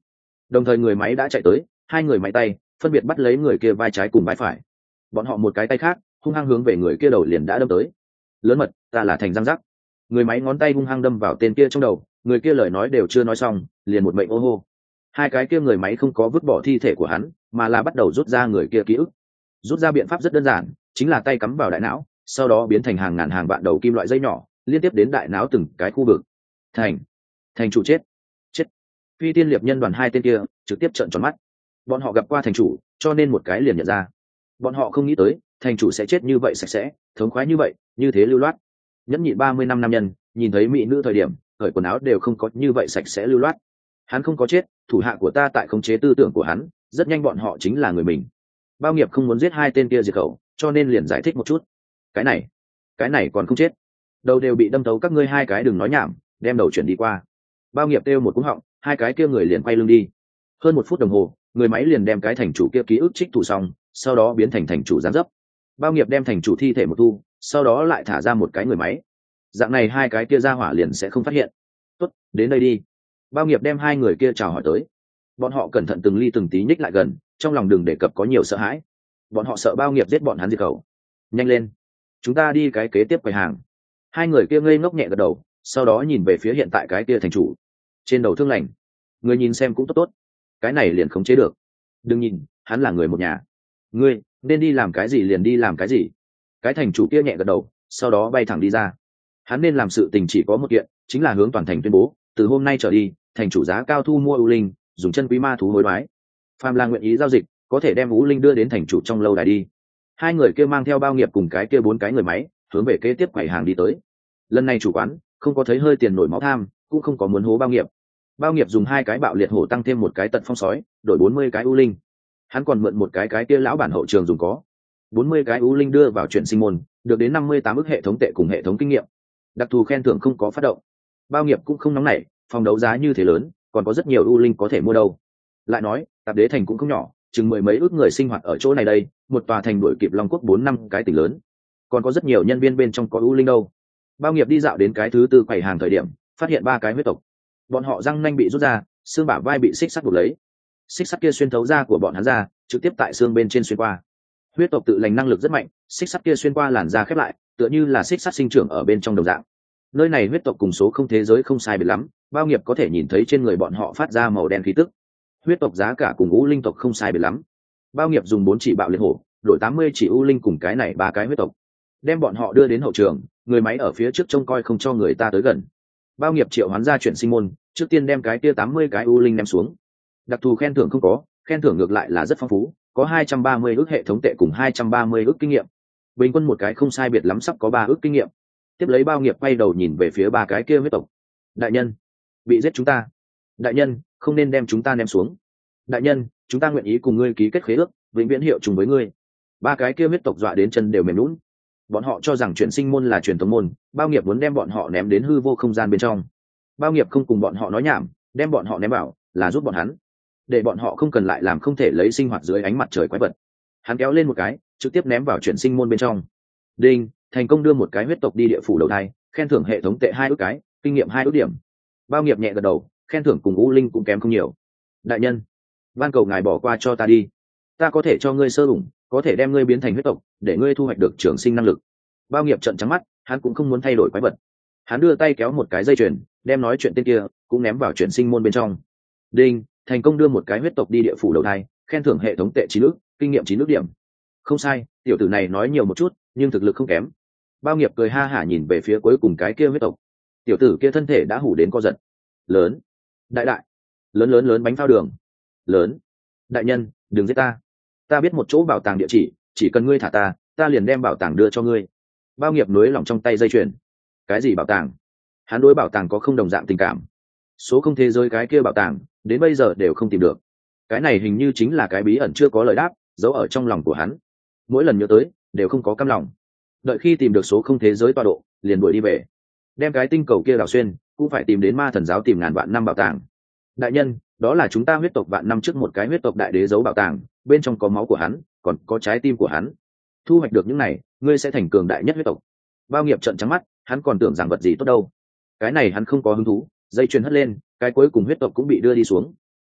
Đồng thời người máy đã chạy tới, hai người máy tay phân biệt bắt lấy người kia vai trái cùng vai phải, bọn họ một cái tay khác hung hăng hướng về người kia đầu liền đã đâm tới. Lớn mật, ta là thành răng rắc. Người máy ngón tay hung hăng đâm vào tên kia trong đầu, người kia lời nói đều chưa nói xong liền một mệnh ô hô. Hai cái kia người máy không có vứt bỏ thi thể của hắn, mà là bắt đầu rút ra người kia ký ức. Rút ra biện pháp rất đơn giản, chính là tay cắm vào đại não, sau đó biến thành hàng ngàn hàng vạn đầu kim loại dây nhỏ liên tiếp đến đại não từng cái khu vực. Thành, thành chủ chết, chết. Phi tiên liệp nhân đoàn hai tên kia trực tiếp trợn tròn mắt. Bọn họ gặp qua thành chủ, cho nên một cái liền nhận ra. Bọn họ không nghĩ tới thành chủ sẽ chết như vậy sạch sẽ, thống khoái như vậy, như thế lưu loát. Nhẫn nhịn ba mươi năm nam nhân, nhìn thấy mỹ nữ thời điểm cởi quần áo đều không có như vậy sạch sẽ lưu loát. Hắn không có chết, thủ hạ của ta tại khống chế tư tưởng của hắn, rất nhanh bọn họ chính là người mình. Bao nghiệp không muốn giết hai tên kia diệt khẩu, cho nên liền giải thích một chút. Cái này, cái này còn không chết, đầu đều bị đâm tấu, các ngươi hai cái đừng nói nhảm, đem đầu chuyển đi qua. Bao nghiệp kêu một cú họng, hai cái kia người liền quay lưng đi. Hơn một phút đồng hồ, người máy liền đem cái thành chủ kia ký ức trích thủ xong, sau đó biến thành thành chủ gián dấp. Bao nghiệp đem thành chủ thi thể một thu, sau đó lại thả ra một cái người máy. Dạng này hai cái kia ra hỏa liền sẽ không phát hiện. Tốt, đến đây đi. Bao nghiệp đem hai người kia chào hỏi tới. Bọn họ cẩn thận từng ly từng tí nhích lại gần, trong lòng đừng đề cập có nhiều sợ hãi. Bọn họ sợ bao nghiệp giết bọn hắn diệt khẩu. Nhanh lên, chúng ta đi cái kế tiếp quầy hàng. Hai người kia ngây ngốc nhẹ gật đầu, sau đó nhìn về phía hiện tại cái kia thành chủ. Trên đầu thương lành, người nhìn xem cũng tốt tốt, cái này liền khống chế được. Đừng nhìn, hắn là người một nhà. Ngươi nên đi làm cái gì liền đi làm cái gì. Cái thành chủ kia nhẹ gật đầu, sau đó bay thẳng đi ra. Hắn nên làm sự tình chỉ có một kiện, chính là hướng toàn thành tuyên bố, từ hôm nay trở đi, thành chủ giá cao thu mua u linh, dùng chân quý ma thú hối đoái. Phàm là nguyện ý giao dịch, có thể đem u linh đưa đến thành chủ trong lâu đài đi. Hai người kia mang theo bao nghiệp cùng cái kia bốn cái người máy, hướng về kế tiếp quầy hàng đi tới. Lần này chủ quán không có thấy hơi tiền nổi máu tham, cũng không có muốn hố bao nghiệp. Bao nghiệp dùng hai cái bạo liệt hổ tăng thêm một cái tận phong sói, đổi bốn mươi cái u linh. Hắn còn mượn một cái cái kia lão bản hậu trường dùng có. bốn mươi cái u linh đưa vào chuyển sinh môn, được đến năm mươi tám ức hệ thống tệ cùng hệ thống kinh nghiệm. Đặc thù khen thưởng không có phát động. Bao nghiệp cũng không nóng nảy, phòng đấu giá như thế lớn, còn có rất nhiều u linh có thể mua đâu. Lại nói, Tạp Đế thành cũng không nhỏ, chừng mười mấy ước người sinh hoạt ở chỗ này đây, một tòa thành đuổi kịp Long Quốc bốn năm cái tỉnh lớn. Còn có rất nhiều nhân viên bên trong có u linh đâu. Bao nghiệp đi dạo đến cái thứ tư quầy hàng thời điểm, phát hiện ba cái huyết tộc. Bọn họ răng nanh bị rút ra, xương bả vai bị xích sắt buộc lấy. Xích sắt kia xuyên thấu da của bọn hắn ra, trực tiếp tại xương bên trên xuyên qua. Huyết tộc tự lành năng lực rất mạnh, xích sắt kia xuyên qua làn da khép lại, tựa như là xích sắt sinh trưởng ở bên trong đồng dạng. Nơi này huyết tộc cùng số không thế giới không sai biệt lắm, Bao nghiệp có thể nhìn thấy trên người bọn họ phát ra màu đen khí tức. Huyết tộc giá cả cùng u linh tộc không sai biệt lắm. Bao nghiệp dùng bốn chỉ bạo liệt hổ, đổi tám mươi chỉ u linh cùng cái này ba cái huyết tộc, đem bọn họ đưa đến hậu trường, người máy ở phía trước trông coi không cho người ta tới gần. Bao nghiệp triệu hoán ra chuyển sinh môn, trước tiên đem cái kia tám mươi cái u linh ném xuống. Đặc thù khen thưởng không có, khen thưởng ngược lại là rất phong phú, có hai trăm ba mươi ức hệ thống tệ cùng hai trăm ba mươi ức kinh nghiệm. Bình quân một cái không sai biệt lắm, sắp có ba ức kinh nghiệm. Tiếp lấy Bao nghiệp quay đầu nhìn về phía ba cái kia huyết tộc. Đại nhân, bị giết chúng ta. Đại nhân, không nên đem chúng ta ném xuống. Đại nhân, chúng ta nguyện ý cùng ngươi ký kết khế ước, vĩnh viễn hiệu trùng với ngươi. Ba cái kia huyết tộc dọa đến chân đều mềm lún. Bọn họ cho rằng chuyển sinh môn là truyền thống môn, Bao nghiệp muốn đem bọn họ ném đến hư vô không gian bên trong. Bao nghiệp không cùng bọn họ nói nhảm, đem bọn họ ném vào, là giúp bọn hắn, để bọn họ không cần lại làm không thể lấy sinh hoạt dưới ánh mặt trời quái vật. Hắn kéo lên một cái, trực tiếp ném vào chuyển sinh môn bên trong. Đinh, thành công đưa một cái huyết tộc đi địa phủ đầu thai, khen thưởng hệ thống tệ hai ước cái, kinh nghiệm hai ước điểm. Bao nghiệp nhẹ gật đầu, khen thưởng cùng u linh cũng kém không nhiều. Đại nhân, van cầu ngài bỏ qua cho ta đi, ta có thể cho ngươi sơ ủng, có thể đem ngươi biến thành huyết tộc, để ngươi thu hoạch được trường sinh năng lực. Bao nghiệp trợn trắng mắt, hắn cũng không muốn thay đổi quái vật. Hắn đưa tay kéo một cái dây chuyền, đem nói chuyện tên kia cũng ném vào chuyển sinh môn bên trong. Đinh, thành công đưa một cái huyết tộc đi địa phủ đầu thai, khen thưởng hệ thống tệ chín ước, kinh nghiệm chín ước điểm. Không sai, tiểu tử này nói nhiều một chút, nhưng thực lực không kém. Bao nghiệp cười ha hả nhìn về phía cuối cùng cái kia huyết tộc. Tiểu tử kia thân thể đã hủ đến co giật. Lớn, đại đại, lớn lớn lớn bánh phao đường. Lớn, đại nhân, đừng giết ta. Ta biết một chỗ bảo tàng địa chỉ, chỉ cần ngươi thả ta, ta liền đem bảo tàng đưa cho ngươi. Bao nghiệp nuối lòng trong tay dây chuyền. Cái gì bảo tàng? Hắn đối bảo tàng có không đồng dạng tình cảm. Số không thế giới cái kia bảo tàng, đến bây giờ đều không tìm được. Cái này hình như chính là cái bí ẩn chưa có lời đáp, giấu ở trong lòng của hắn. Mỗi lần nhớ tới, đều không có cam lòng. Đợi khi tìm được số không thế giới tọa độ, liền đuổi đi về. Đem cái tinh cầu kia đào xuyên, cũng phải tìm đến ma thần giáo tìm ngàn vạn năm bảo tàng. Đại nhân, đó là chúng ta huyết tộc vạn năm trước một cái huyết tộc đại đế giấu bảo tàng, bên trong có máu của hắn, còn có trái tim của hắn. Thu hoạch được những này, ngươi sẽ thành cường đại nhất huyết tộc. Bao nghiệp trợn trắng mắt, hắn còn tưởng rằng vật gì tốt đâu. Cái này hắn không có hứng thú, dây chuyền hất lên, cái cuối cùng huyết tộc cũng bị đưa đi xuống.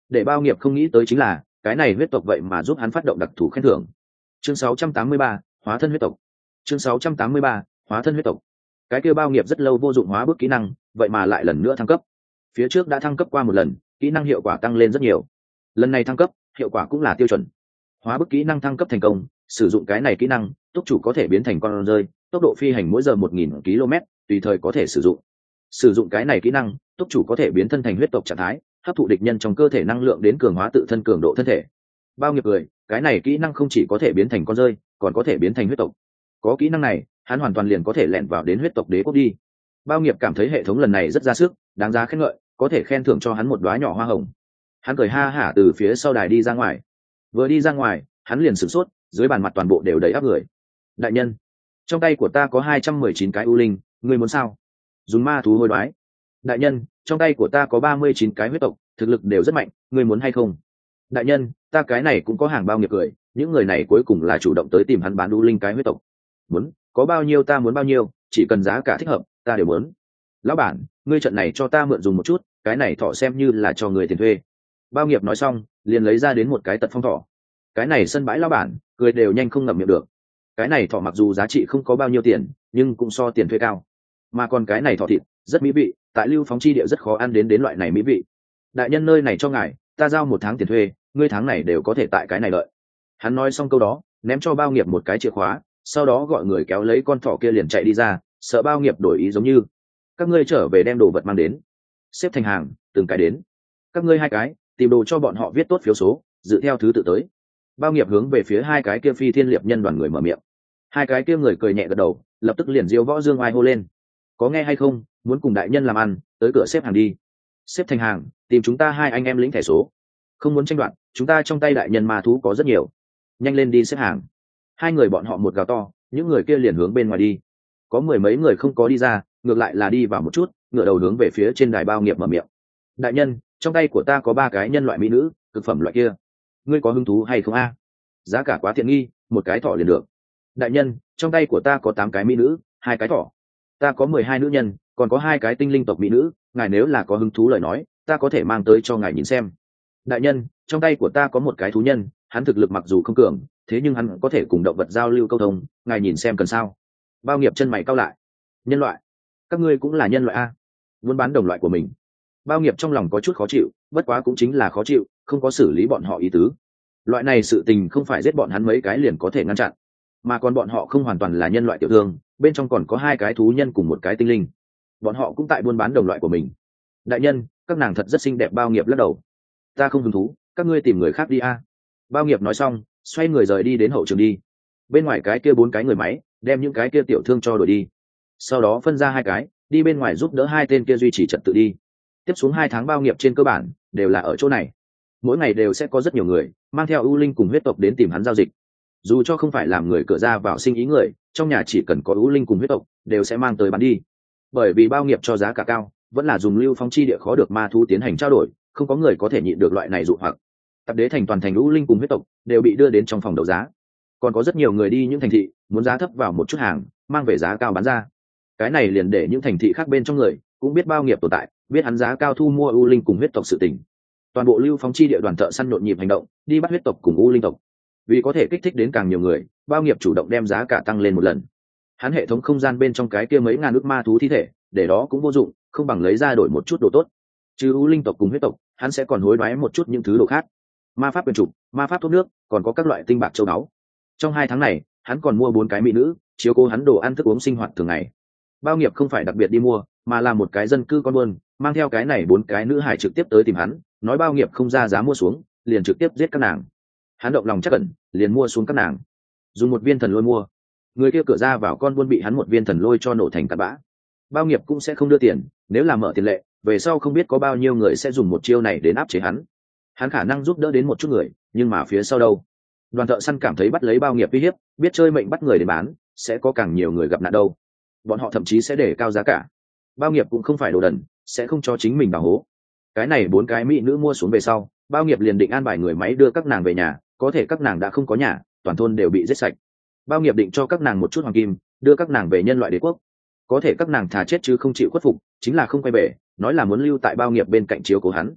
Để bao nghiệp không nghĩ tới chính là cái này huyết tộc vậy mà giúp hắn phát động đặc thù khen thưởng. Chương sáu trăm tám mươi ba, hóa thân huyết tộc. Chương sáu trăm tám mươi ba, hóa thân huyết tộc. Cái kia bao nghiệp rất lâu vô dụng hóa bước kỹ năng, vậy mà lại lần nữa thăng cấp. Phía trước đã thăng cấp qua một lần, kỹ năng hiệu quả tăng lên rất nhiều. Lần này thăng cấp, hiệu quả cũng là tiêu chuẩn. Hóa bước kỹ năng thăng cấp thành công, sử dụng cái này kỹ năng, túc chủ có thể biến thành con rơi, tốc độ phi hành mỗi giờ một nghìn ki lô mét, tùy thời có thể sử dụng. Sử dụng cái này kỹ năng, túc chủ có thể biến thân thành huyết tộc trạng thái, hấp thụ địch nhân trong cơ thể năng lượng đến cường hóa tự thân cường độ thân thể. Bao nghiệp cười, cái này kỹ năng không chỉ có thể biến thành con rơi, còn có thể biến thành huyết tộc. Có kỹ năng này, hắn hoàn toàn liền có thể lẻn vào đến huyết tộc đế quốc đi. Bao nghiệp cảm thấy hệ thống lần này rất ra sức, đáng giá khen ngợi, có thể khen thưởng cho hắn một đóa nhỏ hoa hồng. Hắn cười ha hả từ phía sau đài đi ra ngoài. Vừa đi ra ngoài, hắn liền sửng sốt, dưới bàn mặt toàn bộ đều đầy áp người. Đại nhân, trong tay của ta có hai trăm mười chín cái u linh, ngươi muốn sao? Dùng ma thú hối đoái. Đại nhân, trong tay của ta có ba mươi chín cái huyết tộc, thực lực đều rất mạnh, ngươi muốn hay không? Đại nhân, ta cái này cũng có hàng. Bao nghiệp cười, những người này cuối cùng là chủ động tới tìm hắn bán u linh cái huyết tộc. Muốn, có bao nhiêu ta muốn bao nhiêu, chỉ cần giá cả thích hợp, ta đều muốn. Lão bản, ngươi trận này cho ta mượn dùng một chút, cái này thỏ xem như là cho người tiền thuê. Bao nghiệp nói xong, liền lấy ra đến một cái tật phong thỏ. Cái này sân bãi lão bản, cười đều nhanh không ngậm miệng được. Cái này thỏ mặc dù giá trị không có bao nhiêu tiền, nhưng cũng so tiền thuê cao. Mà còn cái này thỏ thịt rất mỹ vị, tại lưu phóng chi địa rất khó ăn đến đến loại này mỹ vị. Đại nhân nơi này cho ngài, ta giao một tháng tiền thuê, ngươi tháng này đều có thể tại cái này đợi. Hắn nói xong câu đó, ném cho Bao nghiệp một cái chìa khóa, sau đó gọi người kéo lấy con thỏ kia liền chạy đi ra, sợ Bao nghiệp đổi ý giống như các ngươi trở về đem đồ vật mang đến, xếp thành hàng, từng cái đến. Các ngươi hai cái tìm đồ cho bọn họ viết tốt phiếu số, dự theo thứ tự tới. Bao nghiệp hướng về phía hai cái kia phi thiên liệp nhân đoàn người mở miệng. Hai cái kia người cười nhẹ gật đầu, lập tức liền diêu võ dương ai hô lên. Có nghe hay không, muốn cùng đại nhân làm ăn, tới cửa xếp hàng đi. Xếp thành hàng, tìm chúng ta hai anh em lĩnh thẻ số. Không muốn tranh đoạt, chúng ta trong tay đại nhân ma thú có rất nhiều. Nhanh lên đi xếp hàng. Hai người bọn họ một gào to, những người kia liền hướng bên ngoài đi. Có mười mấy người không có đi ra, ngược lại là đi vào một chút, ngửa đầu hướng về phía trên đài Bao nghiệp mở miệng. Đại nhân, trong tay của ta có ba cái nhân loại mỹ nữ, cực phẩm loại kia, ngươi có hứng thú hay không a? Giá cả quá tiện nghi, một cái thỏ liền được. Đại nhân, trong tay của ta có tám cái mỹ nữ, hai cái thỏ. Ta có mười hai nữ nhân, còn có hai cái tinh linh tộc mỹ nữ, ngài nếu là có hứng thú lời nói, ta có thể mang tới cho ngài nhìn xem. Đại nhân, trong tay của ta có một cái thú nhân, hắn thực lực mặc dù không cường, thế nhưng hắn có thể cùng động vật giao lưu câu thông, ngài nhìn xem cần sao? Bao nghiệp chân mày cau lại. Nhân loại? Các ngươi cũng là nhân loại a? Muốn bán đồng loại của mình? Bao nghiệp trong lòng có chút khó chịu, bất quá cũng chính là khó chịu, không có xử lý bọn họ ý tứ. Loại này sự tình không phải giết bọn hắn mấy cái liền có thể ngăn chặn, mà còn bọn họ không hoàn toàn là nhân loại tiểu thương, bên trong còn có hai cái thú nhân cùng một cái tinh linh, bọn họ cũng tại buôn bán đồng loại của mình. Đại nhân, các nàng thật rất xinh đẹp. Bao nghiệp lắc đầu. Ta không hứng thú, các ngươi tìm người khác đi a. Bao nghiệp nói xong, xoay người rời đi đến hậu trường đi. Bên ngoài cái kia bốn cái người máy đem những cái kia tiểu thương cho đuổi đi, sau đó phân ra hai cái đi bên ngoài giúp đỡ hai tên kia duy trì trật tự đi. Tiếp xuống hai tháng Bao nghiệp trên cơ bản đều là ở chỗ này, mỗi ngày đều sẽ có rất nhiều người mang theo ưu linh cùng huyết tộc đến tìm hắn giao dịch. Dù cho không phải làm người cửa ra vào sinh ý người, trong nhà chỉ cần có ưu linh cùng huyết tộc đều sẽ mang tới bán đi. Bởi vì Bao nghiệp cho giá cả cao, vẫn là dùng lưu phong chi địa khó được ma thú tiến hành trao đổi, không có người có thể nhịn được loại này dụ hoặc. Tập đế thành toàn thành ưu linh cùng huyết tộc đều bị đưa đến trong phòng đấu giá, còn có rất nhiều người đi những thành thị muốn giá thấp vào một chút hàng mang về giá cao bán ra. Cái này liền để những thành thị khác bên trong người cũng biết Bao nghiệp tồn tại, biết hắn giá cao thu mua ưu linh cùng huyết tộc sự tình. Toàn bộ lưu phóng chi địa đoàn thợ săn nhộn nhịp hành động đi bắt huyết tộc cùng ưu linh tộc. Vì có thể kích thích đến càng nhiều người, Bao nghiệp chủ động đem giá cả tăng lên một lần. Hắn hệ thống không gian bên trong cái kia mấy ngàn ức ma thú thi thể để đó cũng vô dụng, không bằng lấy ra đổi một chút đồ tốt. Chứ ưu linh tộc cùng huyết tộc, hắn sẽ còn hối đoái một chút những thứ đồ khác, ma pháp quyền trục, ma pháp thuốc nước, còn có các loại tinh bạc châu báu. Trong hai tháng này, hắn còn mua bốn cái mỹ nữ chiếu cố hắn đồ ăn thức uống sinh hoạt thường ngày. Bao nghiệp không phải đặc biệt đi mua, mà là một cái dân cư con buôn mang theo cái này bốn cái nữ hải trực tiếp tới tìm hắn, nói Bao nghiệp không ra giá mua xuống, liền trực tiếp giết các nàng. Hắn động lòng chắc cẩn, liền mua xuống các nàng, dùng một viên thần lôi mua. Người kia cửa ra vào con buôn bị hắn một viên thần lôi cho nổ thành cát bã. Bao nghiệp cũng sẽ không đưa tiền, nếu là mở tiền lệ, về sau không biết có bao nhiêu người sẽ dùng một chiêu này đến áp chế hắn. Hắn khả năng giúp đỡ đến một chút người, nhưng mà phía sau đâu? Đoàn thợ săn cảm thấy bắt lấy Bao nghiệp uy hiếp, biết chơi mệnh bắt người để bán, sẽ có càng nhiều người gặp nạn đâu. Bọn họ thậm chí sẽ để cao giá cả. Bao nghiệp cũng không phải đồ đần, sẽ không cho chính mình đào hố. Cái này bốn cái mỹ nữ mua xuống về sau, Bao nghiệp liền định an bài người máy đưa các nàng về nhà, có thể các nàng đã không có nhà, toàn thôn đều bị giết sạch. Bao nghiệp định cho các nàng một chút hoàng kim, đưa các nàng về nhân loại đế quốc. Có thể các nàng thà chết chứ không chịu khuất phục, chính là không quay về, nói là muốn lưu tại Bao nghiệp bên cạnh chiếu cố hắn.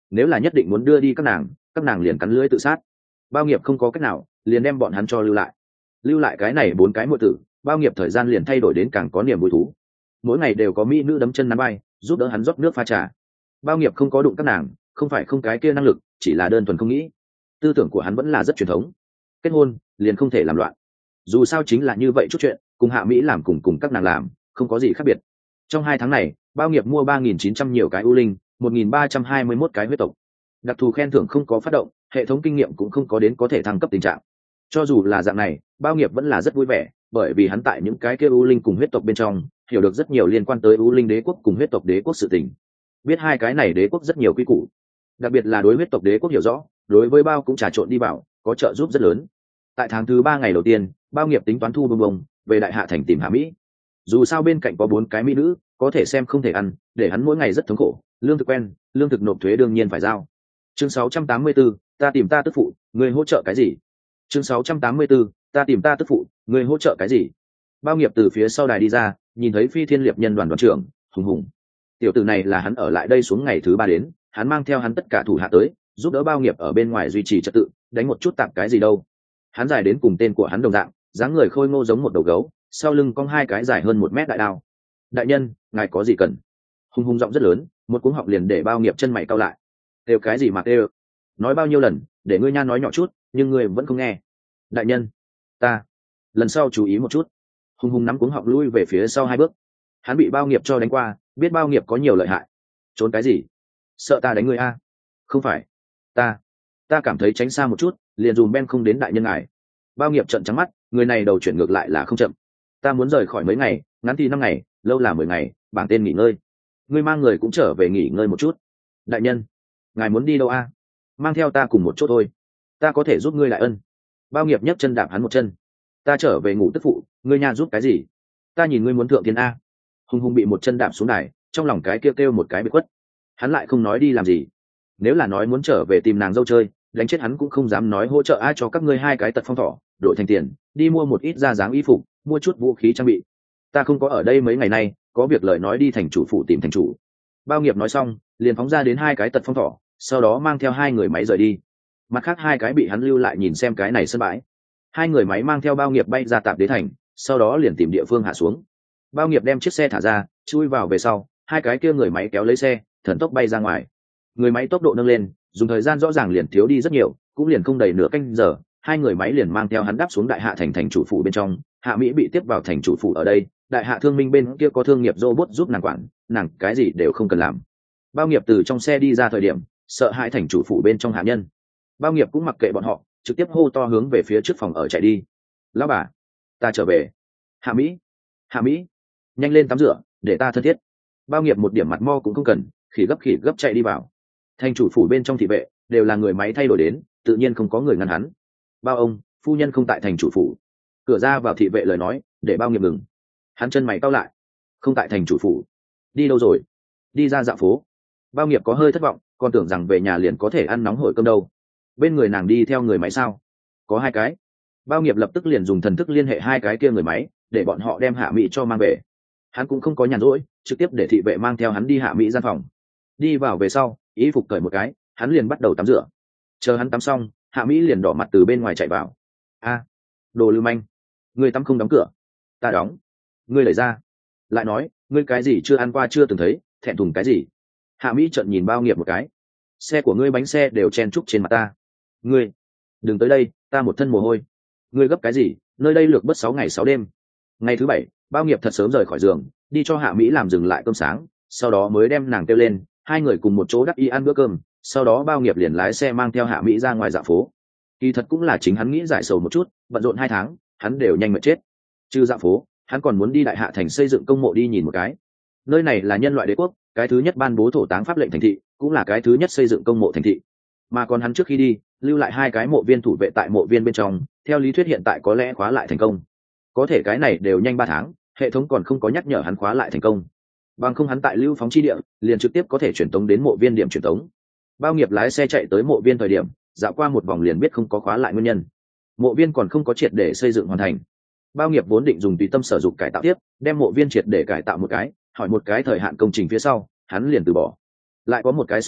nếu là nhất định muốn đưa đi các nàng, các nàng liền cắn lưỡi tự sát. Bao nghiệp không có cách nào, liền đem bọn hắn cho lưu lại. Lưu lại cái này bốn cái muội tử, Bao nghiệp thời gian liền thay đổi đến càng có niềm vui thú. Mỗi ngày đều có mỹ nữ đấm chân nắn bay, giúp đỡ hắn rót nước pha trà. Bao nghiệp không có đụng các nàng, không phải không cái kia năng lực, chỉ là đơn thuần không nghĩ. Tư tưởng của hắn vẫn là rất truyền thống. Kết hôn liền không thể làm loạn. Dù sao chính là như vậy chút chuyện, cùng Hạ Mỹ làm cùng cùng các nàng làm, không có gì khác biệt. Trong hai tháng này, Bao nghiệp mua ba nghìn chín trăm nhiều cái ưu linh, một nghìn ba trăm hai mươi mốt cái huyết tộc. Đặc thù khen thưởng không có phát động, hệ thống kinh nghiệm cũng không có đến có thể thăng cấp tình trạng. Cho dù là dạng này, Bao nghiệp vẫn là rất vui vẻ, bởi vì hắn tại những cái kia ưu linh cùng huyết tộc bên trong, hiểu được rất nhiều liên quan tới ưu linh đế quốc cùng huyết tộc đế quốc sự tình. Biết hai cái này đế quốc rất nhiều quy củ, đặc biệt là đối huyết tộc đế quốc hiểu rõ, đối với Bao cũng trà trộn đi vào, có trợ giúp rất lớn. Tại tháng thứ ba ngày đầu tiên, Bao nghiệp tính toán thu bông bông về đại hạ thành tìm Hạ Mỹ. Dù sao bên cạnh có bốn cái mỹ nữ, có thể xem không thể ăn, để hắn mỗi ngày rất thống khổ. Lương thực quen, lương thực nộp thuế đương nhiên phải giao. Chương sáu trăm tám mươi tư, ta tìm ta tức phụ, người hỗ trợ cái gì? Chương sáu trăm tám mươi tư, ta tìm ta tức phụ, người hỗ trợ cái gì? Bao nghiệp từ phía sau đài đi ra, nhìn thấy Phi Thiên Liệp Nhân đoàn đoàn trưởng Hùng Hùng. Tiểu tử này là hắn ở lại đây xuống ngày thứ ba đến, hắn mang theo hắn tất cả thủ hạ tới, giúp đỡ Bao nghiệp ở bên ngoài duy trì trật tự, đánh một chút tạm cái gì đâu. Hắn dài đến cùng tên của hắn đồng dạng, dáng người khôi ngô giống một đầu gấu, sau lưng cong hai cái dài hơn một mét đại đao. Đại nhân, ngài có gì cần? Hùng Hùng giọng rất lớn, một cuống họng liền để Bao nghiệp chân mày cau lại. Đều cái gì mà kêu? Nói bao nhiêu lần, để ngươi nha nói nhỏ chút, nhưng ngươi vẫn không nghe. Đại nhân, ta lần sau chú ý một chút. Hùng Hùng nắm cuống họng lui về phía sau hai bước. Hắn bị Bao nghiệp cho đánh qua, biết Bao nghiệp có nhiều lợi hại. Trốn cái gì? Sợ ta đánh ngươi a? Không phải, ta ta cảm thấy tránh xa một chút, liền dùm ben không đến đại nhân ngài. Bao nghiệp trợn trắng mắt, người này đầu chuyển ngược lại là không chậm. Ta muốn rời khỏi mấy ngày, ngắn thì năm ngày, lâu là mười ngày, bảng tên nghỉ ngơi. Ngươi mang người cũng trở về nghỉ ngơi một chút. Đại nhân, ngài muốn đi đâu a? Mang theo ta cùng một chỗ thôi, ta có thể giúp ngươi lại ân. Bao nghiệp nhấc chân đạp hắn một chân. Ta trở về ngủ tức phụ, ngươi nhà giúp cái gì? Ta nhìn ngươi muốn thượng thiên a. Hùng Hùng bị một chân đạp xuống đài, trong lòng cái kêu kêu một cái bị quất. Hắn lại không nói đi làm gì. Nếu là nói muốn trở về tìm nàng dâu chơi, đánh chết hắn cũng không dám nói hỗ trợ ai cho các ngươi hai cái tật phong thỏ, đổi thành tiền, đi mua một ít da dáng y phục, mua chút vũ khí trang bị. Ta không có ở đây mấy ngày nay, có việc lời nói đi thành chủ phụ tìm thành chủ. Bao nghiệp nói xong, liền phóng ra đến hai cái tật phong thỏ, sau đó mang theo hai người máy rời đi. Mặt khác hai cái bị hắn lưu lại nhìn xem cái này sân bãi. Hai người máy mang theo Bao nghiệp bay ra tạp đế thành, sau đó liền tìm địa phương hạ xuống. Bao nghiệp đem chiếc xe thả ra, chui vào về sau, hai cái kia người máy kéo lấy xe, thần tốc bay ra ngoài. Người máy tốc độ nâng lên, dùng thời gian rõ ràng liền thiếu đi rất nhiều, cũng liền không đầy nửa canh giờ, hai người máy liền mang theo hắn đáp xuống đại hạ thành thành chủ phủ bên trong. Hạ Mỹ bị tiếp vào thành chủ phủ ở đây, đại hạ thương minh bên kia có thương nghiệp robot giúp nàng quản, nàng cái gì đều không cần làm. Bao nghiệp từ trong xe đi ra thời điểm, sợ hãi thành chủ phủ bên trong hạ nhân. Bao nghiệp cũng mặc kệ bọn họ, trực tiếp hô to hướng về phía trước phòng ở chạy đi. Lão bà, ta trở về. Hạ Mỹ, Hạ Mỹ, nhanh lên tắm rửa, để ta thân thiết. Bao nghiệp một điểm mặt mo cũng không cần, khỉ gấp khỉ gấp chạy đi vào. Thành chủ phủ bên trong thị vệ đều là người máy thay đổi đến, tự nhiên không có người ngăn hắn. Bao ông, phu nhân không tại thành chủ phủ. Cửa ra vào thị vệ lời nói, để Bao nghiệp ngừng. Hắn chân mày cau lại. Không tại thành chủ phủ, đi đâu rồi? Đi ra dạo phố. Bao nghiệp có hơi thất vọng, còn tưởng rằng về nhà liền có thể ăn nóng hổi cơm đâu. Bên người nàng đi theo người máy sao? Có hai cái. Bao nghiệp lập tức liền dùng thần thức liên hệ hai cái kia người máy, để bọn họ đem Hạ Mỹ cho mang về. Hắn cũng không có nhàn rỗi, trực tiếp để thị vệ mang theo hắn đi Hạ Mỹ gian phòng. Đi vào về sau, ý phục cởi một cái, hắn liền bắt đầu tắm rửa. Chờ hắn tắm xong, Hạ Mỹ liền đỏ mặt từ bên ngoài chạy vào. A, đồ lưu manh, ngươi tắm không đóng cửa? Ta đóng. Ngươi lấy ra. Lại nói, ngươi cái gì chưa ăn qua chưa từng thấy, thẹn thùng cái gì? Hạ Mỹ trợn nhìn Bao nghiệp một cái. Xe của ngươi bánh xe đều chen chúc trên mặt ta. Ngươi, đừng tới đây, ta một thân mồ hôi. Ngươi gấp cái gì? Nơi đây lược bất sáu ngày sáu đêm. Ngày thứ bảy, Bao nghiệp thật sớm rời khỏi giường, đi cho Hạ Mỹ làm dừng lại cơm sáng, sau đó mới đem nàng kêu lên, hai người cùng một chỗ đắc y ăn bữa cơm. Sau đó Bao nghiệp liền lái xe mang theo Hạ Mỹ ra ngoài dạo phố. Kỳ thật cũng là chính hắn nghĩ giải sầu một chút, bận rộn hai tháng, hắn đều nhanh mệt chết. Trừ dạo phố, hắn còn muốn đi đại hạ thành xây dựng công mộ đi nhìn một cái. Nơi này là nhân loại đế quốc, cái thứ nhất ban bố thổ táng pháp lệnh thành thị, cũng là cái thứ nhất xây dựng công mộ thành thị. Mà còn hắn trước khi đi, lưu lại hai cái mộ viên thủ vệ tại mộ viên bên trong, theo lý thuyết hiện tại có lẽ khóa lại thành công. Có thể cái này đều nhanh ba tháng, hệ thống còn không có nhắc nhở hắn khóa lại thành công. Bằng không hắn tại lưu phóng chi địa, liền trực tiếp có thể chuyển tống đến mộ viên điểm chuyển tống. Bao nghiệp lái xe chạy tới mộ viên thời điểm, dạo qua một vòng liền biết không có khóa lại nguyên nhân. Mộ viên còn không có triệt để xây dựng hoàn thành. Bao nghiệp vốn định dùng tùy tâm sử dụng cải tạo tiếp, đem mộ viên triệt để cải tạo một cái, hỏi một cái thời hạn công trình phía sau, hắn liền từ bỏ. Lại có một cái xung quanh,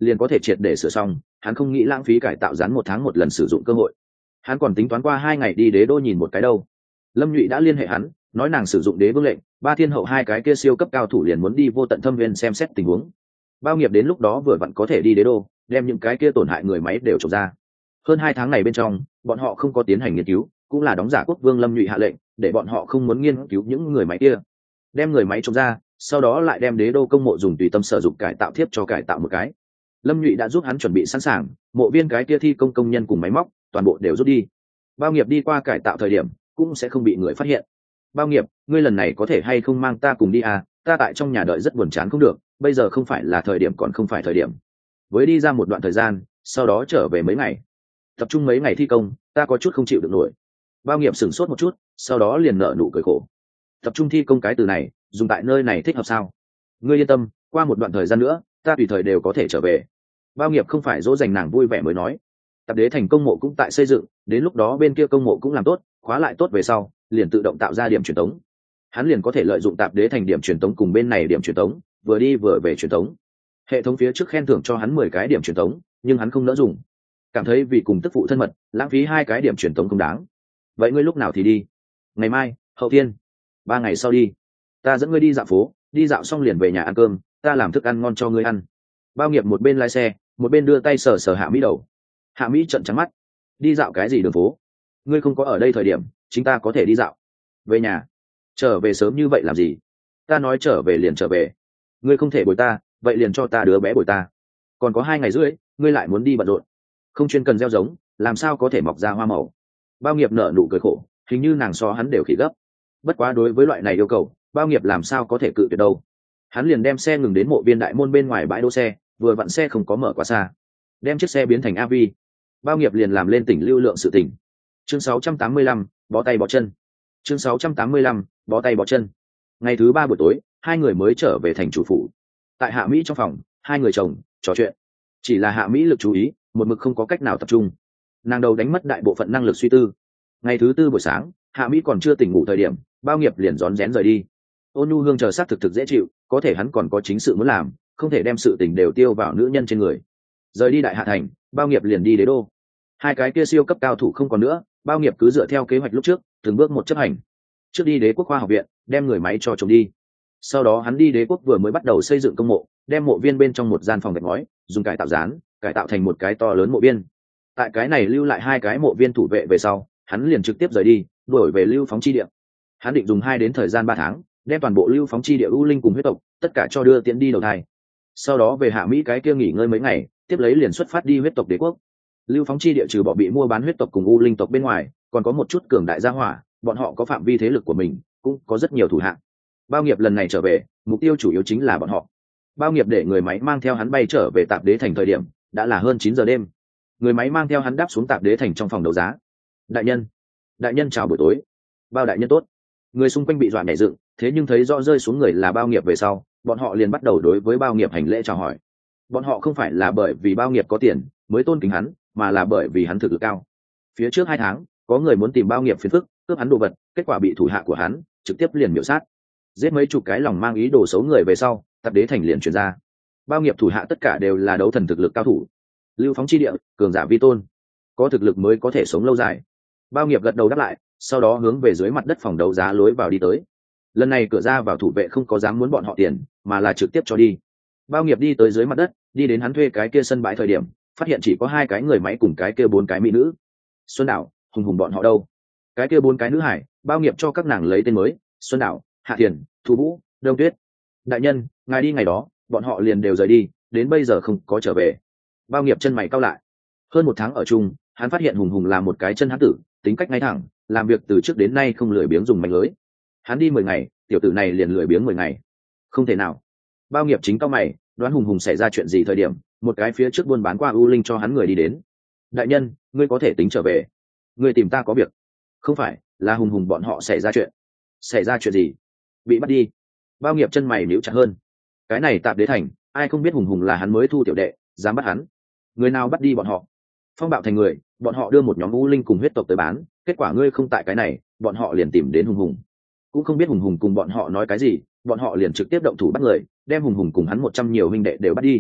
liền có thể triệt để sửa xong, hắn không nghĩ lãng phí cải tạo rán một tháng một lần sử dụng cơ hội. Hắn còn tính toán qua hai ngày đi đế đô nhìn một cái đâu. Lâm Nhụy đã liên hệ hắn, nói nàng sử dụng đế vương lệnh, ba thiên hậu hai cái kia siêu cấp cao thủ liền muốn đi vô tận thâm viên xem xét tình huống. Bao nghiệp đến lúc đó vừa vặn có thể đi đế đô, đem những cái kia tổn hại người máy đều trộm ra. Hơn hai tháng này bên trong, bọn họ không có tiến hành nghiên cứu, cũng là đóng giả quốc vương Lâm Nhụy hạ lệnh, để bọn họ không muốn nghiên cứu những người máy kia, đem người máy trộm ra, sau đó lại đem đế đô công mộ dùng tùy tâm sử dụng cải tạo tiếp cho cải tạo một cái. Lâm Nhụy đã giúp hắn chuẩn bị sẵn sàng, mộ viên cái kia thi công công nhân cùng máy móc, toàn bộ đều rút đi. Bao nghiệp đi qua cải tạo thời điểm, cũng sẽ không bị người phát hiện. Bao nghiệp, ngươi lần này có thể hay không mang ta cùng đi à? Ta tại trong nhà đợi rất buồn chán không được, bây giờ không phải là thời điểm còn không phải thời điểm. Với đi ra một đoạn thời gian, sau đó trở về mấy ngày, tập trung mấy ngày thi công, ta có chút không chịu được nổi. Bao nghiệp sửng sốt một chút, sau đó liền nở nụ cười khổ. Tập trung thi công cái từ này, dùng tại nơi này thích hợp sao? Ngươi yên tâm, qua một đoạn thời gian nữa, ta tùy thời đều có thể trở về. Bao nghiệp không phải dỗ dành nàng vui vẻ mới nói. Tạp đế thành công mộ cũng tại xây dựng, đến lúc đó bên kia công mộ cũng làm tốt, khóa lại tốt về sau, liền tự động tạo ra điểm truyền tống. Hắn liền có thể lợi dụng tạp đế thành điểm truyền tống cùng bên này điểm truyền tống, vừa đi vừa về truyền tống. Hệ thống phía trước khen thưởng cho hắn mười cái điểm truyền tống, nhưng hắn không nỡ dùng, cảm thấy vì cùng tức phụ thân mật, lãng phí hai cái điểm truyền tống không đáng. Vậy ngươi lúc nào thì đi? Ngày mai, hậu thiên, ba ngày sau đi. Ta dẫn ngươi đi dạo phố, đi dạo xong liền về nhà ăn cơm, ta làm thức ăn ngon cho ngươi ăn. Bao nghiệp một bên lái xe, một bên đưa tay sờ sờ Hạ Mỹ đầu. Hạ Mỹ trợn trắng mắt. Đi dạo cái gì đường phố? Ngươi không có ở đây thời điểm, chúng ta có thể đi dạo. Về nhà. Trở về sớm như vậy làm gì? Ta nói trở về liền trở về. Ngươi không thể bồi ta, vậy liền cho ta đứa bé bồi ta. Còn có hai ngày rưỡi, ngươi lại muốn đi bận rộn. Không chuyên cần gieo giống, làm sao có thể mọc ra hoa màu? Bao nghiệp nở nụ cười khổ, hình như nàng so hắn đều khỉ gấp. Bất quá đối với loại này yêu cầu, Bao nghiệp làm sao có thể cự tuyệt đâu. Hắn liền đem xe ngừng đến mộ viên đại môn bên ngoài bãi đỗ xe, vừa vặn xe không có mở quá xa, đem chiếc xe biến thành a vi. Bao nghiệp liền làm lên tỉnh lưu lượng sự tỉnh. Chương sáu trăm tám mươi lăm, bó tay bó chân. Chương sáu trăm tám mươi lăm, bó tay bó chân. Ngày thứ ba buổi tối, hai người mới trở về thành chủ phủ. Tại Hạ Mỹ trong phòng, hai người chồng trò chuyện. Chỉ là Hạ Mỹ lực chú ý một mực không có cách nào tập trung, nàng đầu đánh mất đại bộ phận năng lực suy tư. Ngày thứ tư buổi sáng, Hạ Mỹ còn chưa tỉnh ngủ thời điểm, Bao nghiệp liền rón rén rời đi. Ôn Nhu Hương chờ sát thực thực dễ chịu, có thể hắn còn có chính sự muốn làm, không thể đem sự tình đều tiêu vào nữ nhân trên người. Rời đi Đại Hạ thành, Bao nghiệp liền đi đế đô. Hai cái kia siêu cấp cao thủ không còn nữa, Bao nghiệp cứ dựa theo kế hoạch lúc trước, từng bước một chấp hành. Trước đi Đế quốc khoa học viện, đem người máy cho chồng đi. Sau đó hắn đi Đế quốc vừa mới bắt đầu xây dựng công mộ, đem mộ viên bên trong một gian phòng gạch ngói, dùng cải tạo dán, cải tạo thành một cái to lớn mộ viên. Tại cái này lưu lại hai cái mộ viên thủ vệ về sau, hắn liền trực tiếp rời đi, đuổi về lưu phóng chi địa. Hắn định dùng hai đến thời gian ba tháng, đem toàn bộ lưu phóng chi địa u linh cùng huyết tộc tất cả cho đưa tiễn đi đầu thai. Sau đó về Hạ Mỹ cái kia nghỉ ngơi mấy ngày, tiếp lấy liền xuất phát đi huyết tộc Đế quốc. Lưu phóng chi địa trừ bỏ bị mua bán huyết tộc cùng u linh tộc bên ngoài, còn có một chút cường đại gia hỏa, bọn họ có phạm vi thế lực của mình, cũng có rất nhiều thủ hạng. Bao nghiệp lần này trở về, mục tiêu chủ yếu chính là bọn họ. Bao nghiệp để người máy mang theo hắn bay trở về Tạp Đế thành thời điểm đã là hơn chín giờ đêm. Người máy mang theo hắn đáp xuống Tạp Đế thành trong phòng đấu giá. Đại nhân, đại nhân chào buổi tối. Bao đại nhân tốt. Người xung quanh bị dọa nhảy dựng, thế nhưng thấy rõ rơi xuống người là Bao nghiệp về sau, bọn họ liền bắt đầu đối với Bao nghiệp hành lễ chào hỏi. Bọn họ không phải là bởi vì Bao nghiệp có tiền mới tôn kính hắn, mà là bởi vì hắn thực lực cao. Phía trước hai tháng, có người muốn tìm Bao nghiệp phiền phức, cướp hắn đồ vật, kết quả bị thủ hạ của hắn trực tiếp liền miểu sát, giết mấy chục cái lòng mang ý đồ xấu người về sau, Tạp Đế thành liền truyền ra. Bao nghiệp thủ hạ tất cả đều là đấu thần thực lực cao thủ. Lưu phóng chi địa, cường giả vi tôn, có thực lực mới có thể sống lâu dài. Bao nghiệp gật đầu đáp lại, sau đó hướng về dưới mặt đất phòng đấu giá lối vào đi tới. Lần này cửa ra vào thủ vệ không có dám muốn bọn họ tiền, mà là trực tiếp cho đi. Bao nghiệp đi tới dưới mặt đất, đi đến hắn thuê cái kia sân bãi thời điểm, phát hiện chỉ có hai cái người máy cùng cái kia bốn cái mỹ nữ. Xuân Đảo, Hùng Hùng bọn họ đâu? Cái kia bốn cái nữ hải, Bao nghiệp cho các nàng lấy tên mới: Xuân Đảo, Hạ Thiền, Thu Vũ, Đông Tuyết. Đại nhân, ngài đi ngày đó, bọn họ liền đều rời đi, đến bây giờ không có trở về. Bao nghiệp chân mày cau lại. Hơn một tháng ở chung, hắn phát hiện Hùng Hùng là một cái chân hán tử, tính cách ngay thẳng, làm việc từ trước đến nay không lười biếng dùng mánh lưới. Hắn đi mười ngày, tiểu tử này liền lười biếng mười ngày. Không thể nào. Bao nghiệp chính cau mày, đoán Hùng Hùng xảy ra chuyện gì thời điểm, một cái phía trước buôn bán qua u linh cho hắn người đi đến. Đại nhân, ngươi có thể tính trở về. Ngươi tìm ta có việc. Không phải, là Hùng Hùng bọn họ xảy ra chuyện. Xảy ra chuyện gì? Bị bắt đi. Bao nghiệp chân mày níu chặt hơn. Cái này Tạp Đế thành, ai không biết Hùng Hùng là hắn mới thu tiểu đệ, dám bắt hắn. Người nào bắt đi bọn họ? Phong bạo thành người, bọn họ đưa một nhóm u linh cùng huyết tộc tới bán, kết quả ngươi không tại cái này, bọn họ liền tìm đến Hùng Hùng. Cũng không biết Hùng Hùng cùng bọn họ nói cái gì, bọn họ liền trực tiếp động thủ bắt người, đem Hùng Hùng cùng hắn một trăm nhiều huynh đệ đều bắt đi.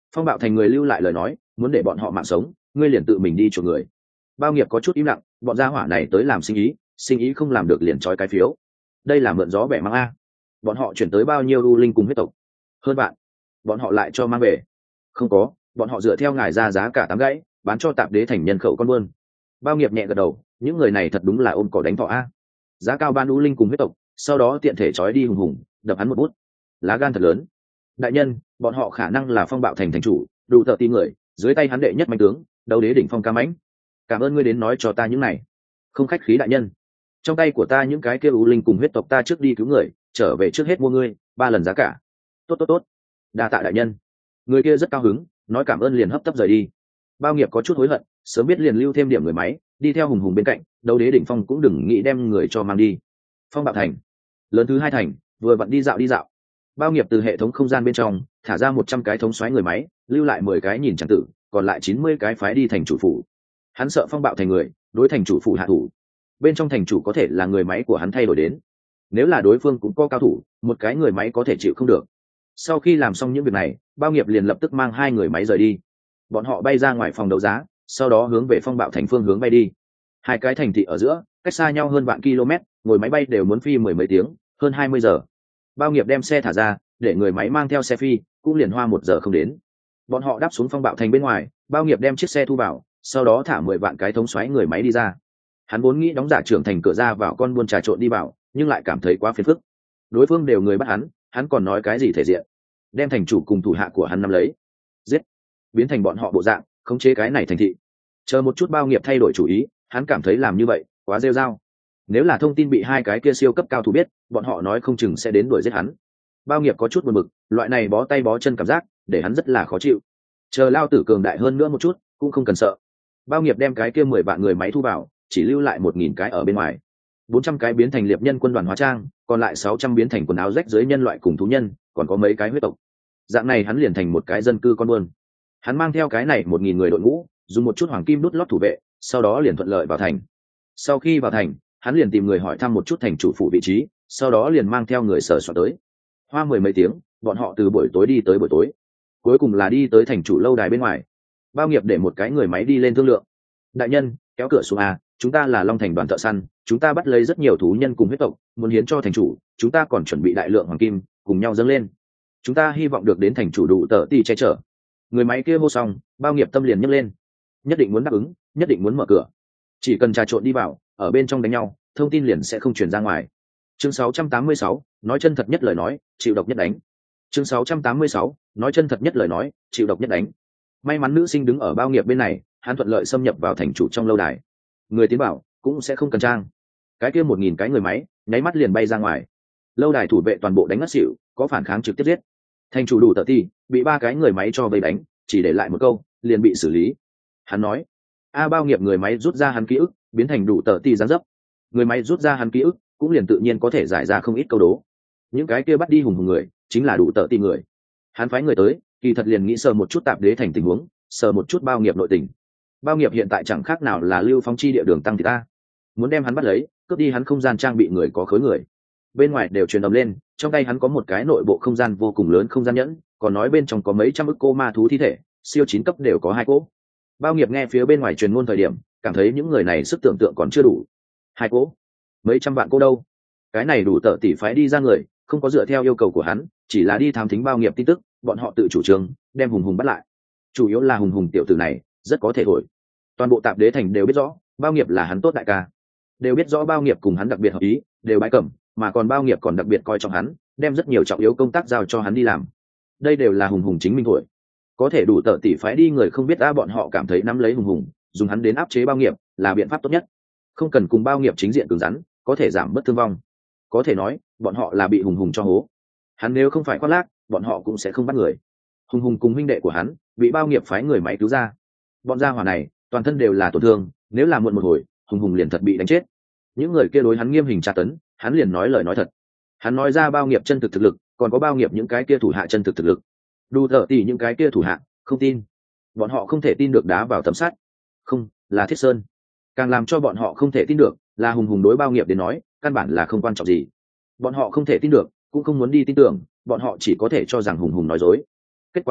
Phong Bạo Thành người lưu lại lời nói, muốn để bọn họ mạng sống, ngươi liền tự mình đi chuộc người. Bao Nghiệp có chút im lặng, bọn gia hỏa này tới làm sinh ý, sinh ý không làm được liền trói cái phiếu. Đây là mượn gió bẻ măng a. Bọn họ chuyển tới bao nhiêu u linh cùng huyết tộc? Hơn bạn. Bọn họ lại cho mang về. Không có, bọn họ dựa theo ngài ra giá cả tám gãy, bán cho tạp đế thành nhân khẩu con buôn. Bao Nghiệp nhẹ gật đầu, những người này thật đúng là ôm cỏ đánh thỏ a. Giá cao ban u linh cùng huyết tộc, sau đó tiện thể trói đi hùng hùng, đập hắn một bút. Lá gan thật lớn. Đại nhân, bọn họ khả năng là Phong Bạo Thành thành chủ, đủ tợ tí người, dưới tay hắn đệ nhất mạnh tướng, đấu đế đỉnh phong ca mãnh. Cảm ơn ngươi đến nói cho ta những này. Không khách khí đại nhân. Trong tay của ta những cái kia u linh cùng huyết tộc ta trước đi cứu người, trở về trước hết mua ngươi, ba lần giá cả. Tốt tốt tốt. Đa tạ đại nhân. Người kia rất cao hứng, nói cảm ơn liền hấp tấp rời đi. Bao Nghiệp có chút hối hận, sớm biết liền lưu thêm điểm người máy, đi theo hùng hùng bên cạnh, đấu đế đỉnh phong cũng đừng nghĩ đem người cho mang đi. Phong Bạo Thành, lớn thứ hai thành, vừa vặn đi dạo đi dạo. Bao Nghiệp từ hệ thống không gian bên trong thả ra một trăm cái thống xoáy người máy, lưu lại mười cái nhìn chẳng tử, còn lại chín mươi cái phái đi thành chủ phủ. Hắn sợ Phong Bạo Thành người đối thành chủ phủ hạ thủ, bên trong thành chủ có thể là người máy của hắn thay đổi đến. Nếu là đối phương cũng có cao thủ, một cái người máy có thể chịu không được. Sau khi làm xong những việc này, Bao Nghiệp liền lập tức mang hai người máy rời đi. Bọn họ bay ra ngoài phòng đấu giá, sau đó hướng về Phong Bạo Thành phương hướng bay đi. Hai cái thành thị ở giữa cách xa nhau hơn vạn km, ngồi máy bay đều muốn phi mười mấy tiếng, hơn hai mươi giờ. Bao Nghiệp đem xe thả ra, để người máy mang theo xe phi, cũng liền hoa một giờ không đến. Bọn họ đáp xuống Phong Bạo Thành bên ngoài, Bao Nghiệp đem chiếc xe thu vào, sau đó thả mười vạn cái thống xoáy người máy đi ra. Hắn vốn nghĩ đóng giả trưởng thành cửa ra vào con buôn trà trộn đi vào, nhưng lại cảm thấy quá phiền phức. Đối phương đều người bắt hắn, hắn còn nói cái gì thể diện? Đem thành chủ cùng thủ hạ của hắn nắm lấy, giết, biến thành bọn họ bộ dạng, khống chế cái này thành thị. Chờ một chút Bao Nghiệp thay đổi chủ ý, hắn cảm thấy làm như vậy quá rêu rao. Nếu là thông tin bị hai cái kia siêu cấp cao thủ biết, bọn họ nói không chừng sẽ đến đuổi giết hắn. Bao Nghiệp có chút buồn bực, loại này bó tay bó chân cảm giác để hắn rất là khó chịu. Chờ lao tử cường đại hơn nữa một chút cũng không cần sợ. Bao Nghiệp đem cái kia mười vạn người máy thu vào, chỉ lưu lại một nghìn cái ở bên ngoài. Bốn trăm cái biến thành liệp nhân quân đoàn hóa trang, còn lại sáu trăm biến thành quần áo rách dưới nhân loại cùng thú nhân, còn có mấy cái huyết tộc. Dạng này hắn liền thành một cái dân cư con buôn. Hắn mang theo cái này một nghìn người đội ngũ, dùng một chút hoàng kim đút lót thủ vệ, sau đó liền thuận lợi vào thành. Sau khi vào thành, hắn liền tìm người hỏi thăm một chút thành chủ phủ vị trí, sau đó liền mang theo người sở soạn tới. Hoa mười mấy tiếng, bọn họ từ buổi tối đi tới buổi tối, cuối cùng là đi tới thành chủ lâu đài bên ngoài. Bao Nghiệp để một cái người máy đi lên thương lượng. Đại nhân, kéo cửa xuống à, chúng ta là Long Thành đoàn thợ săn, chúng ta bắt lấy rất nhiều thú nhân cùng huyết tộc, muốn hiến cho thành chủ, chúng ta còn chuẩn bị đại lượng hoàng kim, cùng nhau dâng lên. Chúng ta hy vọng được đến thành chủ đủ tờ ti che chở. Người máy kia hô xong, Bao Nghiệp tâm liền nhấc lên, nhất định muốn đáp ứng, nhất định muốn mở cửa. Chỉ cần trà trộn đi vào, ở bên trong đánh nhau, thông tin liền sẽ không truyền ra ngoài. Chương sáu trăm tám mươi sáu, nói chân thật nhất lời nói, chịu độc nhất đánh. Chương sáu trăm tám mươi sáu, nói chân thật nhất lời nói, chịu độc nhất đánh. May mắn nữ sinh đứng ở Bao Nghiệp bên này, hắn thuận lợi xâm nhập vào thành chủ trong lâu đài. Người tiến bảo cũng sẽ không cần trang. Cái kia một nghìn cái người máy, nháy mắt liền bay ra ngoài. Lâu đài thủ vệ toàn bộ đánh ngất xỉu, có phản kháng trực tiếp giết. Thành chủ đủ tờ ti bị ba cái người máy cho vây đánh, chỉ để lại một câu, liền bị xử lý. Hắn nói, a Bao Nghiệp người máy rút ra hắn ký ức, biến thành đủ tờ ti giáng dấp. Người máy rút ra hắn ký ức, cũng liền tự nhiên có thể giải ra không ít câu đố. Những cái kia bắt đi hùng hùng người, chính là đủ tờ ti người. Hắn phái người tới, kỳ thật liền nghĩ sờ một chút tạp đế thành tình huống, sờ một chút Bao Nghiệp nội tình. Bao Nghiệp hiện tại chẳng khác nào là lưu phóng chi địa đường tăng thì ta muốn đem hắn bắt lấy, cướp đi hắn không gian trang bị người có khối người. Bên ngoài đều truyền ầm lên, trong tay hắn có một cái nội bộ không gian vô cùng lớn không gian nhẫn, còn nói bên trong có mấy trăm ức cô ma thú thi thể, siêu chín cấp đều có hai cỗ. Bao Nghiệp nghe phía bên ngoài truyền ngôn thời điểm, cảm thấy những người này sức tưởng tượng còn chưa đủ. Hai cỗ, mấy trăm vạn cô đâu? Cái này đủ tợ tỷ phái đi ra người, không có dựa theo yêu cầu của hắn, chỉ là đi thám thính Bao Nghiệp tin tức, bọn họ tự chủ trương đem hùng hùng bắt lại. Chủ yếu là hùng hùng tiểu tử này rất có thể thổi. Toàn bộ tạp đế thành đều biết rõ Bao Nghiệp là hắn tốt đại ca, đều biết rõ Bao Nghiệp cùng hắn đặc biệt hợp ý, đều bái cẩm, mà còn Bao Nghiệp còn đặc biệt coi trọng hắn, đem rất nhiều trọng yếu công tác giao cho hắn đi làm. Đây đều là hùng hùng chính minh thổi. Có thể đủ tợ tỷ phái đi người không biết a, bọn họ cảm thấy nắm lấy hùng hùng, dùng hắn đến áp chế Bao Nghiệp là biện pháp tốt nhất. Không cần cùng Bao Nghiệp chính diện cứng rắn, có thể giảm bớt thương vong. Có thể nói bọn họ là bị hùng hùng cho hố. Hắn nếu không phải khoác lác, bọn họ cũng sẽ không bắt người. Hùng hùng cùng huynh đệ của hắn bị Bao Nghiệp phái người máy cứu ra. Bọn gia hỏa này toàn thân đều là tổn thương, nếu là muộn một hồi, hùng hùng liền thật bị đánh chết. Những người kia đối hắn nghiêm hình tra tấn, hắn liền nói lời nói thật. Hắn nói ra Bao Nghiệp chân thực thực lực, còn có Bao Nghiệp những cái kia thủ hạ chân thực thực lực. Đủ tợ tỷ những cái kia thủ hạ không tin, bọn họ không thể tin được đá vào tấm sắt, không là thiết sơn. Càng làm cho bọn họ không thể tin được là hùng hùng đối Bao Nghiệp đến nói căn bản là không quan trọng gì. Bọn họ không thể tin được, cũng không muốn đi tin tưởng, bọn họ chỉ có thể cho rằng hùng hùng nói dối. Kết quả là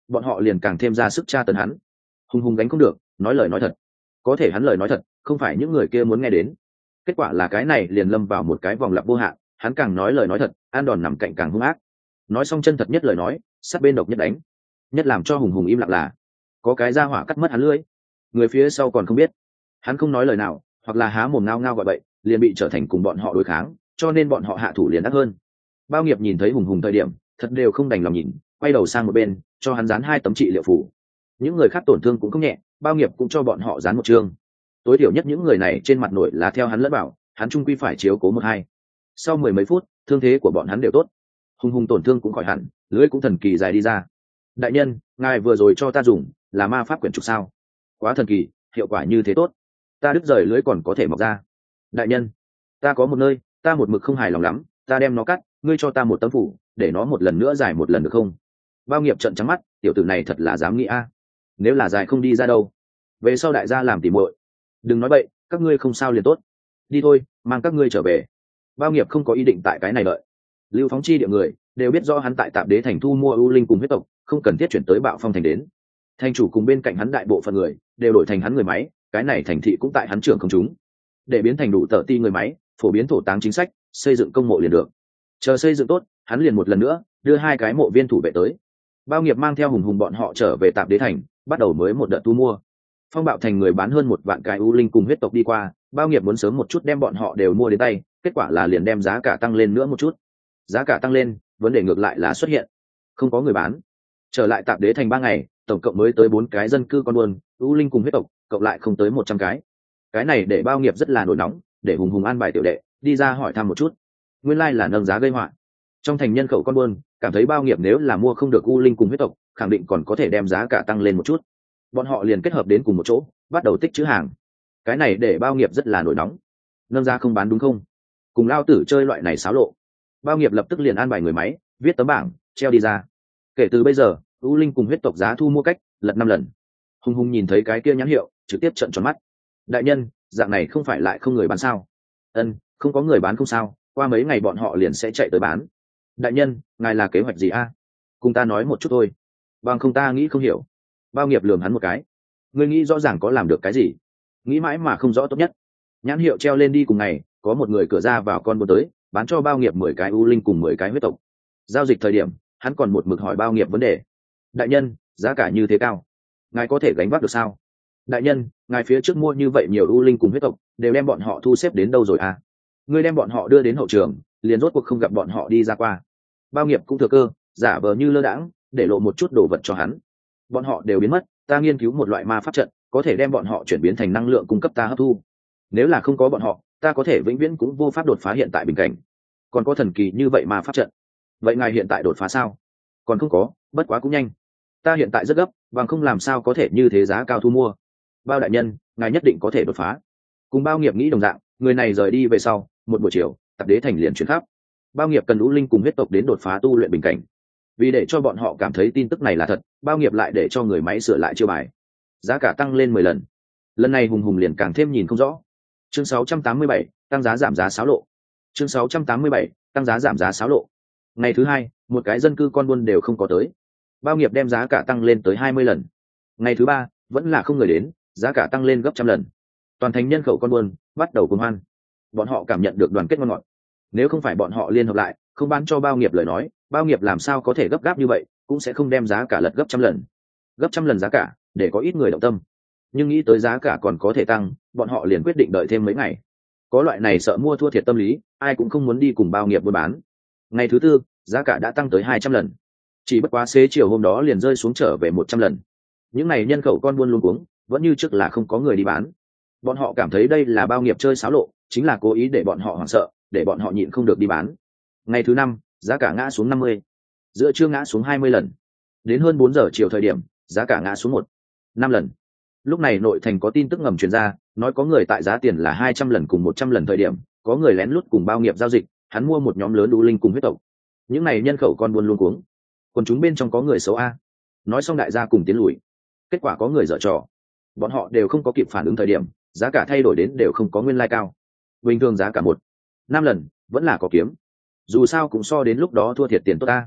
bọn họ liền càng thêm ra sức tra tấn hắn. Hùng hùng gánh không được, nói lời nói thật. Có thể hắn lời nói thật không phải những người kia muốn nghe đến. Kết quả là cái này liền lâm vào một cái vòng lặp vô hạn, hắn càng nói lời nói thật, an đòn nằm cạnh càng hung ác. Nói xong chân thật nhất lời nói, sát bên độc nhất đánh. Nhất làm cho hùng hùng im lặng là có cái ra hỏa cắt mất hắn lưỡi, người phía sau còn không biết. Hắn không nói lời nào, hoặc là há mồm ngao ngao gọi bậy, liền bị trở thành cùng bọn họ đối kháng, cho nên bọn họ hạ thủ liền ác hơn. Bao Nghiệp nhìn thấy hùng hùng thời điểm thật đều không đành lòng nhìn, quay đầu sang một bên cho hắn dán hai tấm trị liệu phủ. Những người khác tổn thương cũng không nhẹ, Bao Nghiệp cũng cho bọn họ dán một chương. Tối thiểu nhất những người này trên mặt nổi là theo hắn lẫn bảo, hắn trung quy phải chiếu cố một hai. Sau mười mấy phút thương thế của bọn hắn đều tốt, hùng hùng tổn thương cũng khỏi hẳn, lưỡi cũng thần kỳ dài đi ra. Đại nhân, ngài vừa rồi cho ta dùng là ma pháp quyển trục sao? Quá thần kỳ, hiệu quả như thế tốt, ta đứt rời lưỡi còn có thể mọc ra. Đại nhân, ta có một nơi ta một mực không hài lòng lắm, ta đem nó cắt, ngươi cho ta một tấm phủ để nó một lần nữa dài một lần được không? Bao Nghiệp trợn trắng mắt, tiểu tử này thật là dám nghĩ a. Nếu là dài không đi ra đâu, về sau đại gia làm tỉ muội. Đừng nói bậy, các ngươi không sao liền tốt, đi thôi, mang các ngươi trở về. Bao Nghiệp không có ý định tại cái này đợi. Lưu Phóng chi địa người đều biết rõ hắn tại Tạp Đế thành thu mua ưu linh cùng huyết tộc, không cần thiết chuyển tới Bạo Phong thành đến. Thành chủ cùng bên cạnh hắn đại bộ phận người đều đổi thành hắn người máy, cái này thành thị cũng tại hắn trưởng không chúng, để biến thành đủ tợ ti người máy, phổ biến thổ táng chính sách, xây dựng công mộ liền được. Chờ xây dựng tốt, hắn liền một lần nữa đưa hai cái mộ viên thủ vệ tới. Bao Nghiệp mang theo hùng hùng bọn họ trở về Tạp Đế thành, bắt đầu mới một đợt thu mua. Phong Bạo thành người bán hơn một vạn cái ưu linh cùng huyết tộc đi qua, Bao Nghiệp muốn sớm một chút đem bọn họ đều mua đến tay, kết quả là liền đem giá cả tăng lên nữa một chút. Giá cả tăng lên, vấn đề ngược lại là xuất hiện, không có người bán. Trở lại Tạp Đế thành ba ngày, tổng cộng mới tới bốn cái dân cư con buôn, ưu linh cùng huyết tộc, cộng lại không tới một trăm cái. Cái này để Bao Nghiệp rất là nổi nóng, để hùng hùng an bài tiểu đệ đi ra hỏi thăm một chút. Nguyên lai là nâng giá gây họa. Trong thành nhân khẩu con buôn cảm thấy Bao Nghiệp nếu là mua không được ưu linh cùng huyết tộc, khẳng định còn có thể đem giá cả tăng lên một chút. Bọn họ liền kết hợp đến cùng một chỗ, bắt đầu tích trữ hàng. Cái này để Bao Nghiệp rất là nổi nóng. Nâng giá không bán đúng không? Cùng lao tử chơi loại này xáo lộ. Bao Nghiệp lập tức liền an bài người máy viết tấm bảng treo đi ra. Kể từ bây giờ, ưu linh cùng huyết tộc giá thu mua cách lật năm lần. Hùng hùng nhìn thấy cái kia nhãn hiệu, trực tiếp trợn tròn mắt. Đại nhân, dạng này không phải lại không người bán sao? Ân, không có người bán không sao, qua mấy ngày bọn họ liền sẽ chạy tới bán. Đại nhân, ngài là kế hoạch gì a? Cùng ta nói một chút thôi, bằng không ta nghĩ không hiểu. Bao Nghiệp lườm hắn một cái. Ngươi nghĩ rõ ràng có làm được cái gì? Nghĩ mãi mà không rõ tốt nhất. Nhãn hiệu treo lên đi cùng ngày, có một người cửa ra vào con buôn tới, bán cho Bao Nghiệp mười cái ưu linh cùng mười cái huyết tộc. Giao dịch thời điểm, hắn còn một mực hỏi Bao Nghiệp vấn đề. Đại nhân, giá cả như thế cao, ngài có thể gánh vác được sao? Đại nhân, ngài phía trước mua như vậy nhiều ưu linh cùng huyết tộc, đều đem bọn họ thu xếp đến đâu rồi à? Ngươi đem bọn họ đưa đến hậu trường, liền rốt cuộc không gặp bọn họ đi ra qua. Bao Nghiệp cũng thừa cơ giả vờ như lơ đãng, để lộ một chút đồ vật cho hắn. Bọn họ đều biến mất, ta nghiên cứu một loại ma pháp trận, có thể đem bọn họ chuyển biến thành năng lượng cung cấp ta hấp thu. Nếu là không có bọn họ, ta có thể vĩnh viễn cũng vô pháp đột phá hiện tại bình cảnh. Còn có thần kỳ như vậy ma pháp trận. Vậy ngài hiện tại đột phá sao? Còn không có, bất quá cũng nhanh. Ta hiện tại rất gấp, bằng không làm sao có thể như thế giá cao thu mua. Bao đại nhân, ngài nhất định có thể đột phá. Cùng Bao Nghiệp nghĩ đồng dạng, người này rời đi về sau, một buổi chiều, Tạp Đế thành liền chuyển khắp. Bao Nghiệp cần ưu linh cùng huyết tộc đến đột phá tu luyện bình cảnh. Vì để cho bọn họ cảm thấy tin tức này là thật, Bao Nghiệp lại để cho người máy sửa lại chiêu bài, giá cả tăng lên mười lần. Lần này hùng hùng liền càng thêm nhìn không rõ. Chương sáu trăm tám mươi bảy, tăng giá giảm giá xáo lộ. Chương sáu trăm tám mươi bảy, tăng giá giảm giá xáo lộ. Ngày thứ hai, một cái dân cư con buôn đều không có tới. Bao Nghiệp đem giá cả tăng lên tới hai mươi lần. Ngày thứ ba, vẫn là không người đến, giá cả tăng lên gấp trăm lần. Toàn thành nhân khẩu con buôn bắt đầu cuồng hoan. Bọn họ cảm nhận được đoàn kết ngon ngọt. Nếu không phải bọn họ liên hợp lại, không bán cho Bao Nghiệp lời nói, Bao Nghiệp làm sao có thể gấp gáp như vậy, cũng sẽ không đem giá cả lật gấp trăm lần. Gấp trăm lần giá cả, để có ít người động tâm. Nhưng nghĩ tới giá cả còn có thể tăng, bọn họ liền quyết định đợi thêm mấy ngày. Có loại này sợ mua thua thiệt tâm lý, ai cũng không muốn đi cùng Bao Nghiệp buôn bán. Ngày thứ tư, giá cả đã tăng tới hai trăm lần. Chỉ bất quá xế chiều hôm đó liền rơi xuống trở về một trăm lần. Những này nhân khẩu con buôn luôn cuống, vẫn như trước là không có người đi bán. Bọn họ cảm thấy đây là Bao Nghiệp chơi xáo lộ, chính là cố ý để bọn họ hoảng sợ, để bọn họ nhịn không được đi bán. Ngày thứ năm, giá cả ngã xuống năm mươi. Giữa trưa ngã xuống hai mươi lần. Đến hơn bốn giờ chiều thời điểm, giá cả ngã xuống một năm lần. Lúc này nội thành có tin tức ngầm truyền ra, nói có người tại giá tiền là hai trăm lần cùng một trăm lần thời điểm, có người lén lút cùng Bao Nghiệp giao dịch, hắn mua một nhóm lớn ưu linh cùng huyết tộc. Những này nhân khẩu con buôn luôn cuống. Còn chúng bên trong có người xấu a. Nói xong đại gia cùng tiến lùi. Kết quả có người dở trò. Bọn họ đều không có kịp phản ứng thời điểm, giá cả thay đổi đến đều không có nguyên lai cao. Bình thường giá cả một năm lần, vẫn là có kiếm. Dù sao cũng so đến lúc đó thua thiệt tiền tốt ta.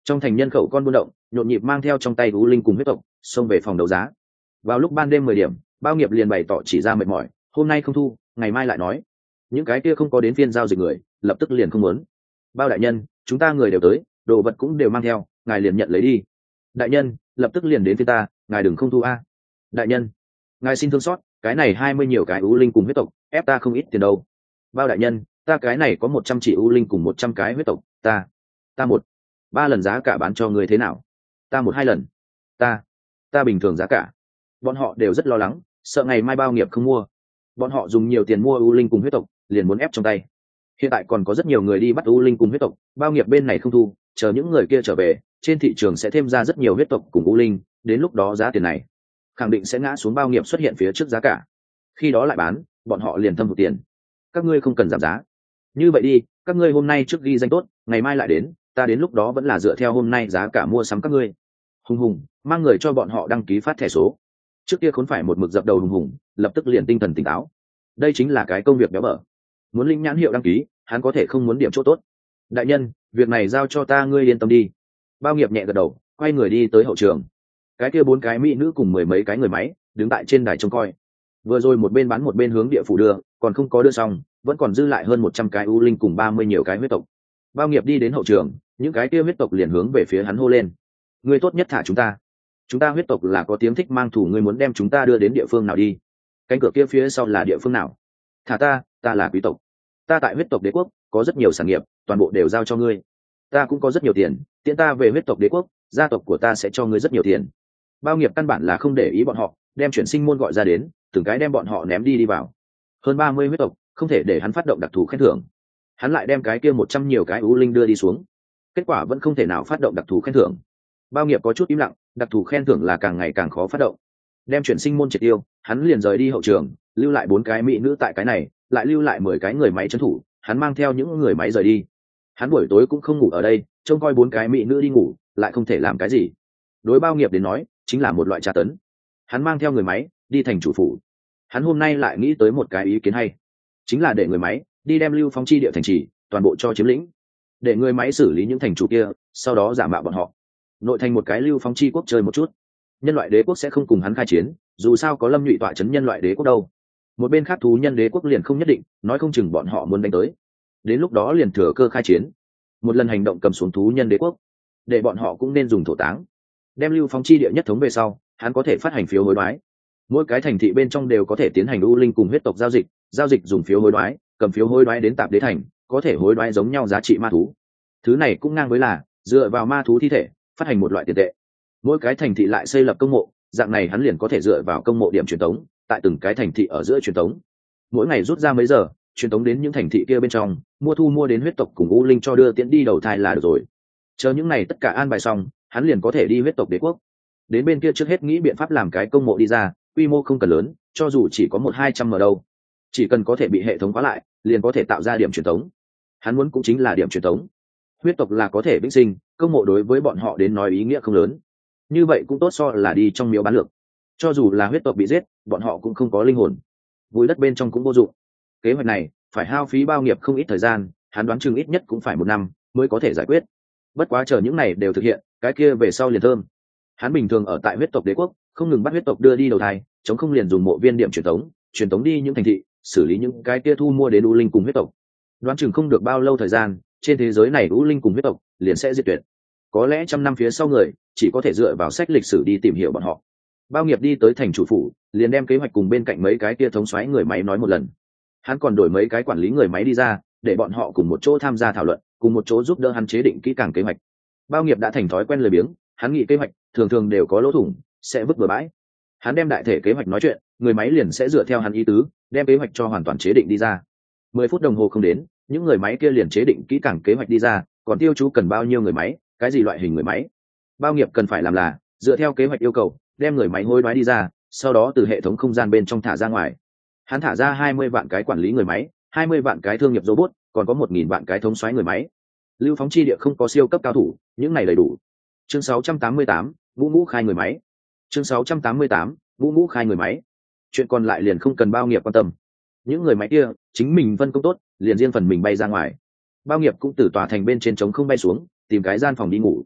Trong thành nhân khẩu con buôn động nhộn nhịp mang theo trong tay u linh cùng huyết tộc xông về phòng đấu giá. Vào lúc ban đêm mười điểm, bao nghiệp liền bày tỏ chỉ ra mệt mỏi, hôm nay không thu, ngày mai lại nói. Những cái kia không có đến phiên giao dịch người lập tức liền không muốn. Bao đại nhân, chúng ta người đều tới, đồ vật cũng đều mang theo, ngài liền nhận lấy đi. Đại nhân, lập tức liền đến phiên ta, ngài đừng không thu a. Đại nhân, ngài xin thương xót, cái này hai mươi nhiều cái u linh cùng huyết tộc, ép ta không ít tiền đâu. Bao đại nhân, ta cái này có một trăm chỉ u linh cùng một trăm cái huyết tộc, ta, ta một, ba lần giá cả bán cho người thế nào? Ta một hai lần, ta, ta bình thường giá cả. Bọn họ đều rất lo lắng, sợ ngày mai bao nghiệp không mua. Bọn họ dùng nhiều tiền mua u linh cùng huyết tộc, liền muốn ép trong tay. Hiện tại còn có rất nhiều người đi bắt u linh cùng huyết tộc, bao nghiệp bên này không thu, chờ những người kia trở về, trên thị trường sẽ thêm ra rất nhiều huyết tộc cùng u linh, đến lúc đó giá tiền này khẳng định sẽ ngã xuống bao nghiệp xuất hiện phía trước giá cả. Khi đó lại bán, bọn họ liền thâm hụt tiền. Các ngươi không cần giảm giá. Như vậy đi, các ngươi hôm nay trước ghi danh tốt, ngày mai lại đến, ta đến lúc đó vẫn là dựa theo hôm nay giá cả mua sắm các ngươi. Hùng Hùng mang người cho bọn họ đăng ký phát thẻ số. Trước kia khốn phải một mực dập đầu Hùng Hùng, lập tức liền tinh thần tỉnh táo. Đây chính là cái công việc béo bở. Muốn lĩnh nhãn hiệu đăng ký, hắn có thể không muốn điểm chỗ tốt. Đại nhân, việc này giao cho ta, ngươi yên tâm đi. Bao nghiệp nhẹ gật đầu, quay người đi tới hậu trường. Cái kia bốn cái mỹ nữ cùng mười mấy cái người máy đứng tại trên đài trông coi. Vừa rồi một bên bán một bên hướng địa phủ đưa, còn không có đưa xong, vẫn còn dư lại hơn một trăm cái u linh cùng ba mươi nhiều cái huyết tộc. Bao nghiệp đi đến hậu trường, những cái kia huyết tộc liền hướng về phía hắn hô lên: ngươi tốt nhất thả chúng ta, chúng ta huyết tộc là có tiếng thích mang thủ, ngươi muốn đem chúng ta đưa đến địa phương nào đi? Cánh cửa kia phía sau là địa phương nào? Thả ta, ta là quý tộc, ta tại huyết tộc đế quốc có rất nhiều sản nghiệp, toàn bộ đều giao cho ngươi. Ta cũng có rất nhiều tiền, tiễn ta về huyết tộc đế quốc, gia tộc của ta sẽ cho ngươi rất nhiều tiền. Bao nghiệp căn bản là không để ý bọn họ, đem chuyển sinh môn gọi ra đến, từng cái đem bọn họ ném đi đi vào. Hơn ba mươi huyết tộc, không thể để hắn phát động đặc thù khen thưởng. Hắn lại đem cái kia một trăm nhiều cái u linh đưa đi xuống, kết quả vẫn không thể nào phát động đặc thù khen thưởng. Bao nghiệp có chút im lặng, đặc thù khen thưởng là càng ngày càng khó phát động. Đem chuyển sinh môn triệt tiêu, hắn liền rời đi hậu trường, lưu lại bốn cái mỹ nữ tại cái này, lại lưu lại mười cái người máy trấn thủ, hắn mang theo những người máy rời đi. Hắn buổi tối cũng không ngủ ở đây, trông coi bốn cái mỹ nữ đi ngủ, lại không thể làm cái gì. Đối bao nghiệp đến nói, chính là một loại tra tấn. Hắn mang theo người máy đi thành chủ phủ. Hắn hôm nay lại nghĩ tới một cái ý kiến hay, chính là để người máy đi đem lưu phong chi địa thành trì toàn bộ cho chiếm lĩnh, để người máy xử lý những thành chủ kia, sau đó giả mạo bọn họ nội thành một cái lưu phong chi quốc chơi một chút. Nhân loại đế quốc sẽ không cùng hắn khai chiến, dù sao có Lâm Nhụy tọa chấn nhân loại đế quốc đâu. Một bên khác thú nhân đế quốc liền không nhất định, nói không chừng bọn họ muốn đánh tới, đến lúc đó liền thừa cơ khai chiến, một lần hành động cầm xuống thú nhân đế quốc, để bọn họ cũng nên dùng thổ táng. Đem lưu phong chi địa nhất thống về sau, hắn có thể phát hành phiếu hối đoái, mỗi cái thành thị bên trong đều có thể tiến hành u linh cùng huyết tộc giao dịch, giao dịch dùng phiếu hối đoái, cầm phiếu hối đoái đến tạp đế thành, có thể hối đoái giống nhau giá trị ma thú. Thứ này cũng ngang với là dựa vào ma thú thi thể phát hành một loại tiền tệ. Mỗi cái thành thị lại xây lập công mộ, dạng này hắn liền có thể dựa vào công mộ điểm truyền tống, tại từng cái thành thị ở giữa truyền tống, mỗi ngày rút ra mấy giờ truyền tống đến những thành thị kia bên trong, mua thu mua đến huyết tộc cùng u linh cho đưa tiễn đi đầu thai là được rồi. Chờ những này tất cả an bài xong, hắn liền có thể đi huyết tộc đế quốc. Đến bên kia trước hết nghĩ biện pháp làm cái công mộ đi ra, quy mô không cần lớn, cho dù chỉ có một hai trăm mở đâu, chỉ cần có thể bị hệ thống khóa lại, liền có thể tạo ra điểm truyền tống. Hắn muốn cũng chính là điểm truyền tống. Huyết tộc là có thể vĩnh sinh, công mộ đối với bọn họ đến nói ý nghĩa không lớn, như vậy cũng tốt so là đi trong miếu bán lược. Cho dù là huyết tộc bị giết, bọn họ cũng không có linh hồn, vùi đất bên trong cũng vô dụng. Kế hoạch này phải hao phí bao nghiệp không ít thời gian, hắn đoán chừng ít nhất cũng phải một năm mới có thể giải quyết. Bất quá chờ những này đều thực hiện, cái kia về sau liền thơm. Hắn bình thường ở tại huyết tộc đế quốc, không ngừng bắt huyết tộc đưa đi đầu thai, chống không liền dùng mộ viên điểm truyền tống, truyền tống đi những thành thị, xử lý những cái kia thu mua đến u linh cùng huyết tộc. Đoán chừng không được bao lâu thời gian, trên thế giới này u linh cùng huyết tộc liền sẽ diệt tuyệt. Có lẽ trăm năm phía sau người chỉ có thể dựa vào sách lịch sử đi tìm hiểu bọn họ. Bao nghiệp đi tới thành chủ phủ, liền đem kế hoạch cùng bên cạnh mấy cái kia thống soái người máy nói một lần. Hắn còn đổi mấy cái quản lý người máy đi ra, để bọn họ cùng một chỗ tham gia thảo luận, cùng một chỗ giúp đỡ hắn chế định kỹ càng kế hoạch. Bao nghiệp đã thành thói quen lười biếng, hắn nghĩ kế hoạch thường thường đều có lỗ thủng, sẽ vứt bừa bãi. Hắn đem đại thể kế hoạch nói chuyện, người máy liền sẽ dựa theo hắn ý tứ, đem kế hoạch cho hoàn toàn chế định đi ra. Mười phút đồng hồ không đến, những người máy kia liền chế định kỹ càng kế hoạch đi ra, còn tiêu chú cần bao nhiêu người máy, cái gì loại hình người máy. Bao nghiệp cần phải làm là dựa theo kế hoạch yêu cầu, đem người máy hối đoái đi ra, sau đó từ hệ thống không gian bên trong thả ra ngoài. Hắn thả ra hai mươi vạn cái quản lý người máy, hai mươi vạn cái thương nghiệp robot, còn có một nghìn vạn cái thống soái người máy. Lưu phóng chi địa không có siêu cấp cao thủ, những này đầy đủ. Chương sáu trăm tám mươi tám, Ngũ Ngũ khai người máy. Chương sáu trăm tám mươi tám, Ngũ Ngũ khai người máy. Chuyện còn lại liền không cần bao nghiệp quan tâm. Những người máy kia, chính mình phân công tốt, liền riêng phần mình bay ra ngoài. Bao nghiệp cũng từ tòa thành bên trên trống không bay xuống, tìm cái gian phòng đi ngủ.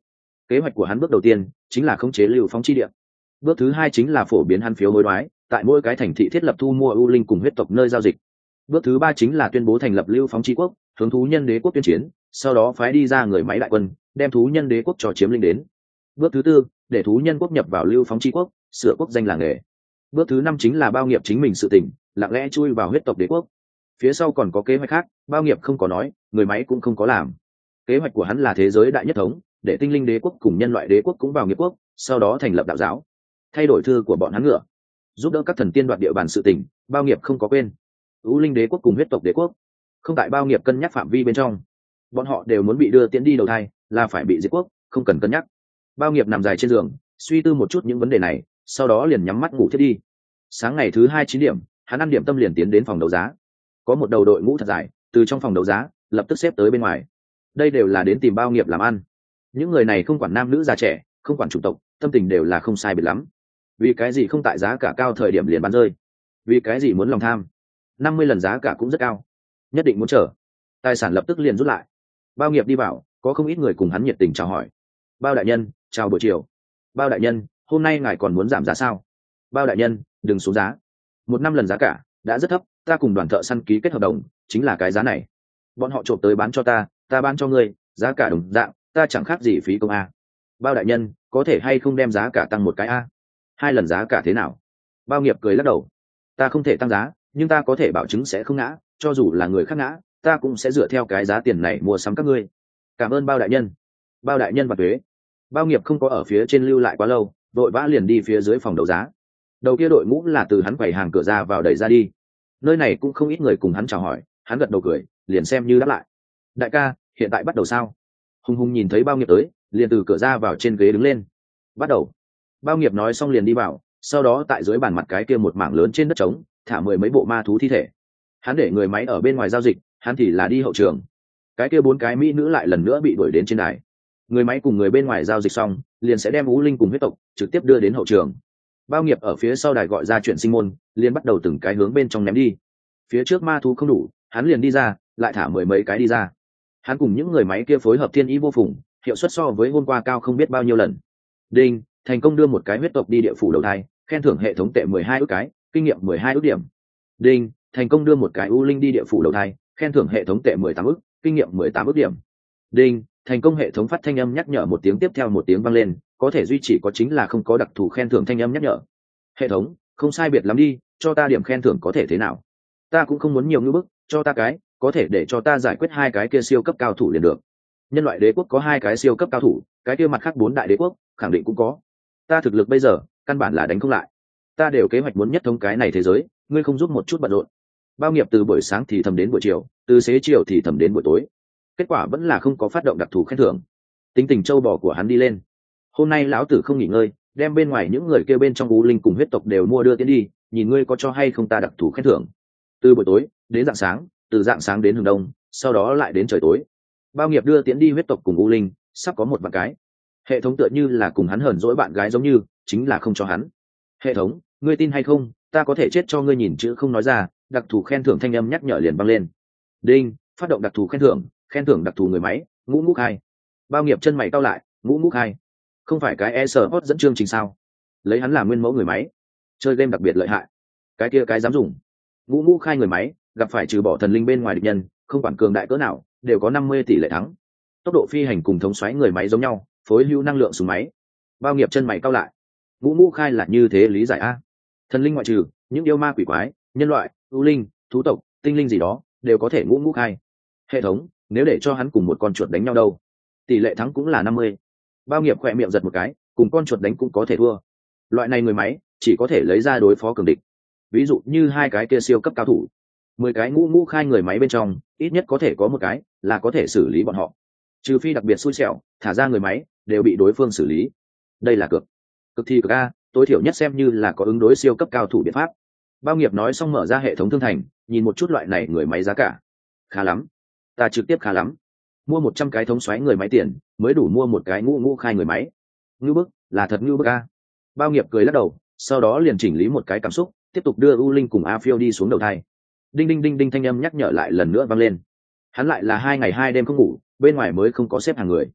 Kế hoạch của hắn bước đầu tiên chính là khống chế lưu phóng chi địa. Bước thứ hai chính là phổ biến hắn phiếu hối đoái, tại mỗi cái thành thị thiết lập thu mua ưu linh cùng huyết tộc nơi giao dịch. Bước thứ ba chính là tuyên bố thành lập lưu phóng chi quốc, hướng thú nhân đế quốc tuyên chiến, sau đó phái đi ra người máy đại quân, đem thú nhân đế quốc cho chiếm lĩnh đến. Bước thứ tư, để thú nhân quốc nhập vào lưu phóng chi quốc, sửa quốc danh làng nghề. Bước thứ năm chính là bao nghiệp chính mình sự tỉnh, lặng lẽ chui vào huyết tộc đế quốc. Phía sau còn có kế hoạch khác, bao nghiệp không có nói, người máy cũng không có làm. Kế hoạch của hắn là thế giới đại nhất thống, để tinh linh đế quốc cùng nhân loại đế quốc cũng vào nghiệp quốc, sau đó thành lập đạo giáo, thay đổi thư của bọn hắn ngựa, giúp đỡ các thần tiên đoạt địa bàn sự tỉnh, bao nghiệp không có quên. U linh đế quốc cùng huyết tộc đế quốc không tại bao nghiệp cân nhắc phạm vi bên trong, bọn họ đều muốn bị đưa tiến đi đầu thai, là phải bị diệt quốc, không cần cân nhắc. Bao nghiệp nằm dài trên giường, suy tư một chút những vấn đề này, sau đó liền nhắm mắt ngủ thiết đi. Sáng ngày thứ hai chín điểm, hắn ăn điểm tâm liền tiến đến phòng đấu giá. Có một đầu đội ngũ thật dài từ trong phòng đấu giá lập tức xếp tới bên ngoài. Đây đều là đến tìm bao nghiệp làm ăn. Những người này không quản nam nữ già trẻ, không quản chủng tộc, tâm tình đều là không sai biệt lắm. Vì cái gì không tại giá cả cao thời điểm liền bán rơi? Vì cái gì muốn lòng tham? năm mươi lần giá cả cũng rất cao, nhất định muốn chờ. Tài sản lập tức liền rút lại. Bao nghiệp đi vào, có không ít người cùng hắn nhiệt tình chào hỏi. Bao đại nhân, chào buổi chiều. Bao đại nhân, hôm nay ngài còn muốn giảm giá sao? Bao đại nhân, đừng xuống giá. Một năm lần giá cả đã rất thấp, ta cùng đoàn thợ săn ký kết hợp đồng chính là cái giá này. Bọn họ trộm tới bán cho ta, ta bán cho ngươi, giá cả đồng dạng, ta chẳng khác gì phí công a. Bao đại nhân, có thể hay không đem giá cả tăng một cái a? Hai lần giá cả thế nào? Bao nghiệp cười lắc đầu. Ta không thể tăng giá, nhưng ta có thể bảo chứng sẽ không ngã, cho dù là người khác ngã, ta cũng sẽ dựa theo cái giá tiền này mua sắm các ngươi. Cảm ơn bao đại nhân. Bao đại nhân và thuế. Bao nghiệp không có ở phía trên lưu lại quá lâu, đội vã liền đi phía dưới phòng đấu giá. Đầu kia đội ngũ là từ hắn quầy hàng cửa ra vào đẩy ra đi. Nơi này cũng không ít người cùng hắn chào hỏi, hắn gật đầu cười, liền xem như đáp lại. Đại ca, hiện tại bắt đầu sao? Hùng Hùng nhìn thấy bao nghiệp tới, liền từ cửa ra vào trên ghế đứng lên. Bắt đầu. Bao nghiệp nói xong liền đi vào, sau đó tại dưới bàn mặt cái kia một mảng lớn trên đất trống thả mười mấy bộ ma thú thi thể. Hắn để người máy ở bên ngoài giao dịch, hắn thì là đi hậu trường. Cái kia bốn cái mỹ nữ lại lần nữa bị đuổi đến trên đài. Người máy cùng người bên ngoài giao dịch xong, liền sẽ đem ú linh cùng huyết tộc trực tiếp đưa đến hậu trường. Bao nghiệp ở phía sau đài gọi ra chuyện sinh môn, liền bắt đầu từng cái hướng bên trong ném đi. Phía trước ma thú không đủ, hắn liền đi ra, lại thả mười mấy cái đi ra. Hắn cùng những người máy kia phối hợp thiên ý vô phùng, hiệu suất so với hôm qua cao không biết bao nhiêu lần. Đinh, thành công đưa một cái huyết tộc đi địa phủ đầu thai, khen thưởng hệ thống tệ mười hai ước cái, kinh nghiệm mười hai ước điểm. Đinh, thành công đưa một cái u linh đi địa phủ đầu thai, khen thưởng hệ thống tệ mười tám ước, kinh nghiệm mười tám ước điểm. Đinh, thành công hệ thống phát thanh âm nhắc nhở một tiếng tiếp theo một tiếng vang lên, có thể duy trì có chính là không có đặc thù khen thưởng thanh âm nhắc nhở. Hệ thống, không sai biệt lắm đi, cho ta điểm khen thưởng có thể thế nào? Ta cũng không muốn nhiều ngữ bức, cho ta cái, có thể để cho ta giải quyết hai cái kia siêu cấp cao thủ liền được. Nhân loại đế quốc có hai cái siêu cấp cao thủ, cái kia mặt khác bốn đại đế quốc khẳng định cũng có. Ta thực lực bây giờ căn bản là đánh không lại. Ta đều kế hoạch muốn nhất thống cái này thế giới, ngươi không giúp một chút bận rộn. Bao nghiệp từ buổi sáng thì thầm đến buổi chiều, từ xế chiều thì thầm đến buổi tối, kết quả vẫn là không có phát động đặc thù khen thưởng. Tính tình trâu bò của hắn đi lên. Hôm nay lão tử không nghỉ ngơi, đem bên ngoài những người kêu bên trong u linh cùng huyết tộc đều mua đưa tiến đi, nhìn ngươi có cho hay không ta đặc thù khen thưởng. Từ buổi tối đến rạng sáng, từ rạng sáng đến hừng đông, sau đó lại đến trời tối. Bao nghiệp đưa tiến đi huyết tộc cùng u linh, sắp có một vạn cái. Hệ thống tựa như là cùng hắn hờn dỗi bạn gái giống như, chính là không cho hắn. Hệ thống, ngươi tin hay không, ta có thể chết cho ngươi nhìn chữ không nói ra, đặc thù khen thưởng thanh âm nhắc nhở liền vang lên. Đinh, phát động đặc thù khen thưởng, khen thưởng đặc thù người máy, ngũ ngũ hai. Bao nghiệp chân mày cau lại, ngũ ngũ hai, không phải cái e-sport dẫn chương trình sao? Lấy hắn làm nguyên mẫu người máy, chơi game đặc biệt lợi hại. Cái kia cái dám dùng. Ngũ ngũ khai người máy, gặp phải trừ bỏ thần linh bên ngoài địch nhân, không quản cường đại cỡ nào, đều có năm mươi tỷ lệ thắng. Tốc độ phi hành cùng thống xoáy người máy giống nhau, phối hữu năng lượng súng máy. Bao nghiệp chân mày cau lại. Ngũ ngũ khai là như thế lý giải a? Thần linh ngoại trừ, những yêu ma quỷ quái, nhân loại, ưu linh, thú tộc, tinh linh gì đó, đều có thể ngũ ngũ khai. Hệ thống, nếu để cho hắn cùng một con chuột đánh nhau đâu? Tỷ lệ thắng cũng là năm mươi. Bao nghiệp khỏe miệng giật một cái, cùng con chuột đánh cũng có thể thua. Loại này người máy chỉ có thể lấy ra đối phó cường địch. Ví dụ như hai cái kia siêu cấp cao thủ, mười cái ngũ ngũ khai người máy bên trong, ít nhất có thể có một cái là có thể xử lý bọn họ. Trừ phi đặc biệt xui xẻo, thả ra người máy đều bị đối phương xử lý. Đây là cực cực thi cực a, tối thiểu nhất xem như là có ứng đối siêu cấp cao thủ biện pháp. Bao nghiệp nói xong mở ra hệ thống thương thành, nhìn một chút loại này người máy giá cả. Khá lắm, ta trực tiếp khá lắm. Mua một trăm cái thống xoáy người máy tiền, mới đủ mua một cái ngũ ngũ khai người máy. Ngưu bức, là thật ngưu bức a. Bao nghiệp cười lắc đầu, sau đó liền chỉnh lý một cái cảm xúc, tiếp tục đưa U Linh cùng A Phiêu đi xuống đầu thai. Đinh đinh đinh đinh thanh âm nhắc nhở lại lần nữa vang lên. Hắn lại là hai ngày hai đêm không ngủ, bên ngoài mới không có xếp hàng người.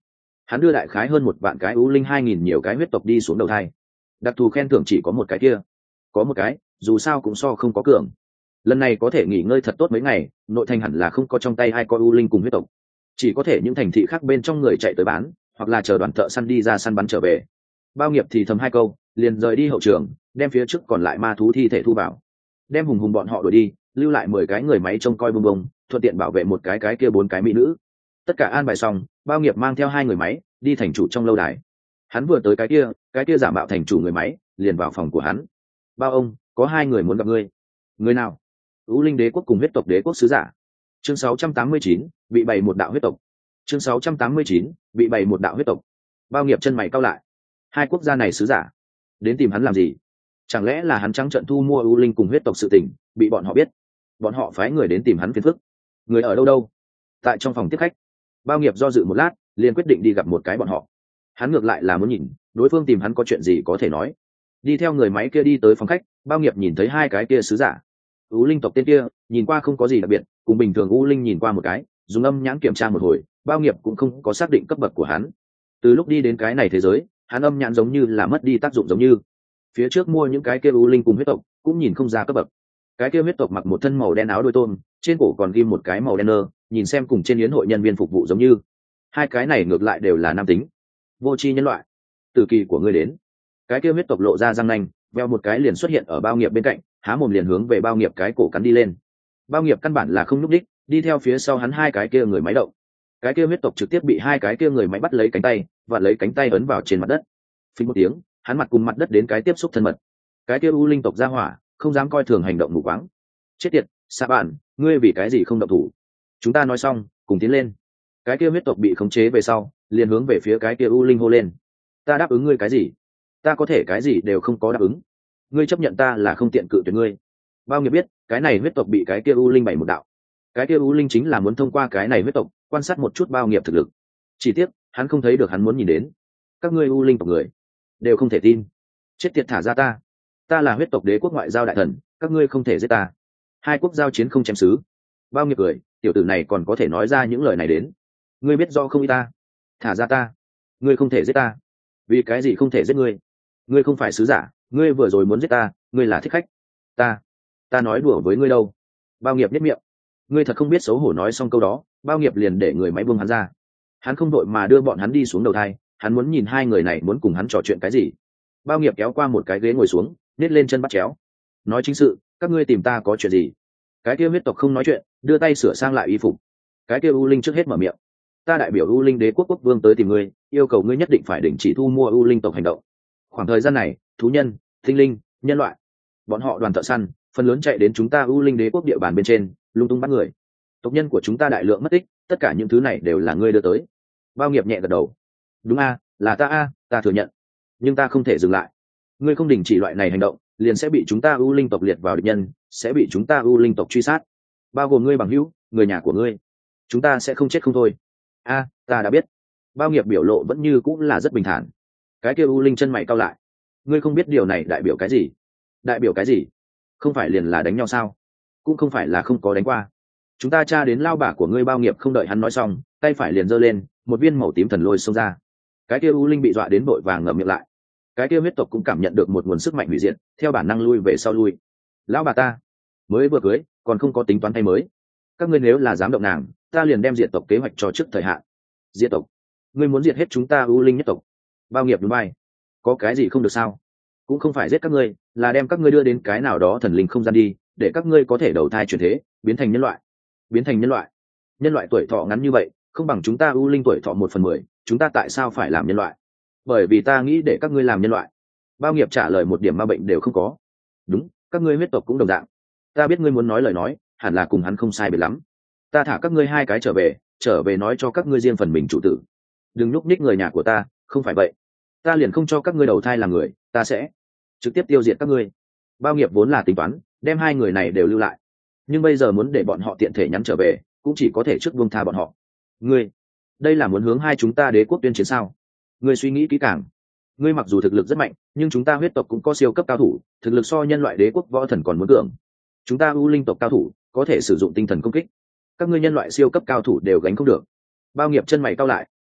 hắn đưa đại khái hơn một vạn cái ưu linh hai nghìn nhiều cái huyết tộc đi xuống đầu thai. Đặc thù khen thưởng chỉ có một cái kia, có một cái dù sao cũng so không có cường. Lần này có thể nghỉ ngơi thật tốt mấy ngày, nội thành hẳn là không có trong tay hai con ưu linh cùng huyết tộc, chỉ có thể những thành thị khác bên trong người chạy tới bán, hoặc là chờ đoàn thợ săn đi ra săn bắn trở về. Bao Nghiệp thì thầm hai câu, liền rời đi hậu trường, đem phía trước còn lại ma thú thi thể thu vào, đem hùng hùng bọn họ đuổi đi, lưu lại mười cái người máy trông coi bông bông, thuận tiện bảo vệ một cái cái kia bốn cái mỹ nữ. Tất cả an bài xong, Bao Nghiệp mang theo hai người máy đi thành chủ trong lâu đài. Hắn vừa tới cái kia, cái kia giả mạo thành chủ người máy liền vào phòng của hắn. Bao ông, có hai người muốn gặp ngươi. Người nào? U Linh Đế quốc cùng huyết tộc đế quốc sứ giả. Chương sáu trăm tám mươi chín, bị bày một đạo huyết tộc. Chương sáu trăm tám mươi chín, bị bày một đạo huyết tộc. Bao Nghiệp chân mày cau lại. Hai quốc gia này sứ giả đến tìm hắn làm gì? Chẳng lẽ là hắn trắng trợn thu mua U Linh cùng huyết tộc sự tình bị bọn họ biết, bọn họ phái người đến tìm hắn phiền phức? Người ở đâu đâu? Tại trong phòng tiếp khách. Bao Nghiệp do dự một lát, liền quyết định đi gặp một cái bọn họ. Hắn ngược lại là muốn nhìn đối phương tìm hắn có chuyện gì có thể nói. Đi theo người máy kia đi tới phòng khách, Bao Nghiệp nhìn thấy hai cái kia sứ giả. U Linh tộc tên kia nhìn qua không có gì đặc biệt, cùng bình thường U Linh nhìn qua một cái, dùng âm nhãn kiểm tra một hồi, Bao Nghiệp cũng không có xác định cấp bậc của hắn. Từ lúc đi đến cái này thế giới, hắn âm nhãn giống như là mất đi tác dụng giống như. Phía trước mua những cái kia U Linh cùng huyết tộc cũng nhìn không ra cấp bậc. Cái kia huyết tộc mặc một thân màu đen áo đôi tôm, trên cổ còn ghi một cái màu đen nơ, nhìn xem cùng trên yến hội nhân viên phục vụ giống như. Hai cái này ngược lại đều là nam tính. Vô tri nhân loại, từ kỳ của ngươi đến. Cái kia huyết tộc lộ ra răng nanh, veo một cái liền xuất hiện ở Bao Nghiệp bên cạnh, há mồm liền hướng về Bao Nghiệp cái cổ cắn đi lên. Bao Nghiệp căn bản là không núp đích, đi theo phía sau hắn hai cái kia người máy động. Cái kia huyết tộc trực tiếp bị hai cái kia người máy bắt lấy cánh tay và lấy cánh tay ấn vào trên mặt đất. Phình một tiếng, hắn mặt cùng mặt đất đến cái tiếp xúc thân mật. Cái kia U Linh tộc ra hỏa không dám coi thường hành động mù quáng. Chết tiệt, Sa Bạn, ngươi vì cái gì không động thủ? Chúng ta nói xong, cùng tiến lên. Cái kia huyết tộc bị khống chế về sau, liền hướng về phía cái kia U Linh hô lên. Ta đáp ứng ngươi cái gì? Ta có thể cái gì đều không có đáp ứng. Ngươi chấp nhận ta là không tiện cự tuyệt ngươi. Bao Nghiệp biết, cái này huyết tộc bị cái kia U Linh bày một đạo. Cái kia U Linh chính là muốn thông qua cái này huyết tộc quan sát một chút Bao Nghiệp thực lực. Chỉ tiếc, hắn không thấy được hắn muốn nhìn đến. Các ngươi U Linh tộc người đều không thể tin. Chết tiệt, thả ra ta. Ta là huyết tộc đế quốc ngoại giao đại thần, các ngươi không thể giết ta. Hai quốc giao chiến không chém xứ. Bao Nghiệp cười, tiểu tử này còn có thể nói ra những lời này đến. Ngươi biết do không ý ta. Thả ra ta. Ngươi không thể giết ta. Vì cái gì không thể giết ngươi? Ngươi không phải sứ giả, ngươi vừa rồi muốn giết ta, ngươi là thích khách. Ta, ta nói đùa với ngươi đâu. Bao Nghiệp nhếch miệng. Ngươi thật không biết xấu hổ. Nói xong câu đó, Bao Nghiệp liền để người máy buông hắn ra. Hắn không đội mà đưa bọn hắn đi xuống đầu thai, hắn muốn nhìn hai người này muốn cùng hắn trò chuyện cái gì. Bao Nghiệp kéo qua một cái ghế ngồi xuống, nết lên chân bắt chéo. Nói chính sự, các ngươi tìm ta có chuyện gì? Cái kia huyết tộc không nói chuyện, đưa tay sửa sang lại y phục. Cái kia U Linh trước hết mở miệng. Ta đại biểu U Linh Đế quốc quốc vương tới tìm ngươi, yêu cầu ngươi nhất định phải đình chỉ thu mua U Linh tộc hành động. Khoảng thời gian này, thú nhân, tinh linh, nhân loại, bọn họ đoàn thợ săn phần lớn chạy đến chúng ta U Linh Đế quốc địa bàn bên trên, lung tung bắt người. Tộc nhân của chúng ta đại lượng mất tích, tất cả những thứ này đều là ngươi đưa tới. Bao Nghiệp nhẹ gật đầu. Đúng a, là ta a, ta thừa nhận. Nhưng ta không thể dừng lại. Ngươi không đình chỉ loại này hành động, liền sẽ bị chúng ta U Linh tộc liệt vào địch nhân, sẽ bị chúng ta U Linh tộc truy sát, bao gồm ngươi bằng hữu, người nhà của ngươi. Chúng ta sẽ không chết không thôi. A, ta đã biết. Bao Nghiệp biểu lộ vẫn như cũng là rất bình thản. Cái kia U Linh chân mày cau lại. Ngươi không biết điều này đại biểu cái gì? Đại biểu cái gì? Không phải liền là đánh nhau sao? Cũng không phải là không có đánh qua. Chúng ta tra đến lao bả của ngươi. Bao Nghiệp không đợi hắn nói xong, tay phải liền giơ lên, một viên màu tím thần lôi xông ra. Cái kia U Linh bị dọa đến vội vàng ngậm miệng lại. Cái kia huyết tộc cũng cảm nhận được một nguồn sức mạnh hủy diệt, theo bản năng lui về sau lui. Lão bà ta mới vừa cưới, còn không có tính toán thay mới. Các ngươi nếu là dám động nàng, ta liền đem diệt tộc kế hoạch cho trước thời hạn. Diệt tộc? Ngươi muốn diệt hết chúng ta U Linh nhất tộc? Bao Nghiệp đúng vai. Có cái gì không được sao? Cũng không phải giết các ngươi, là đem các ngươi đưa đến cái nào đó thần linh không gian đi, để các ngươi có thể đầu thai chuyển thế, biến thành nhân loại. Biến thành nhân loại? Nhân loại tuổi thọ ngắn như vậy, không bằng chúng ta U Linh tuổi thọ một phần mười, chúng ta tại sao phải làm nhân loại? Bởi vì ta nghĩ để các ngươi làm nhân loại. Bao Nghiệp trả lời một điểm ma bệnh đều không có. Đúng, các ngươi huyết tộc cũng đồng dạng. Ta biết ngươi muốn nói lời nói, hẳn là cùng hắn không sai biệt lắm. Ta thả các ngươi hai cái trở về, trở về nói cho các ngươi riêng phần mình chủ tử. Đừng nhúc nhích người nhà của ta, không phải vậy, ta liền không cho các ngươi đầu thai làm người, ta sẽ trực tiếp tiêu diệt các ngươi. Bao Nghiệp vốn là tính toán đem hai người này đều lưu lại, nhưng bây giờ muốn để bọn họ tiện thể nhắn trở về, cũng chỉ có thể trước buông tha bọn họ. Ngươi, đây là muốn hướng hai chúng ta đế quốc tuyên chiến sao? Ngươi suy nghĩ kỹ càng. Ngươi mặc dù thực lực rất mạnh, nhưng chúng ta huyết tộc cũng có siêu cấp cao thủ, thực lực so nhân loại đế quốc võ thần còn muốn cường. Chúng ta U Linh tộc cao thủ có thể sử dụng tinh thần công kích, các ngươi nhân loại siêu cấp cao thủ đều gánh không được. Bao Nghiệp chân mày cau lại,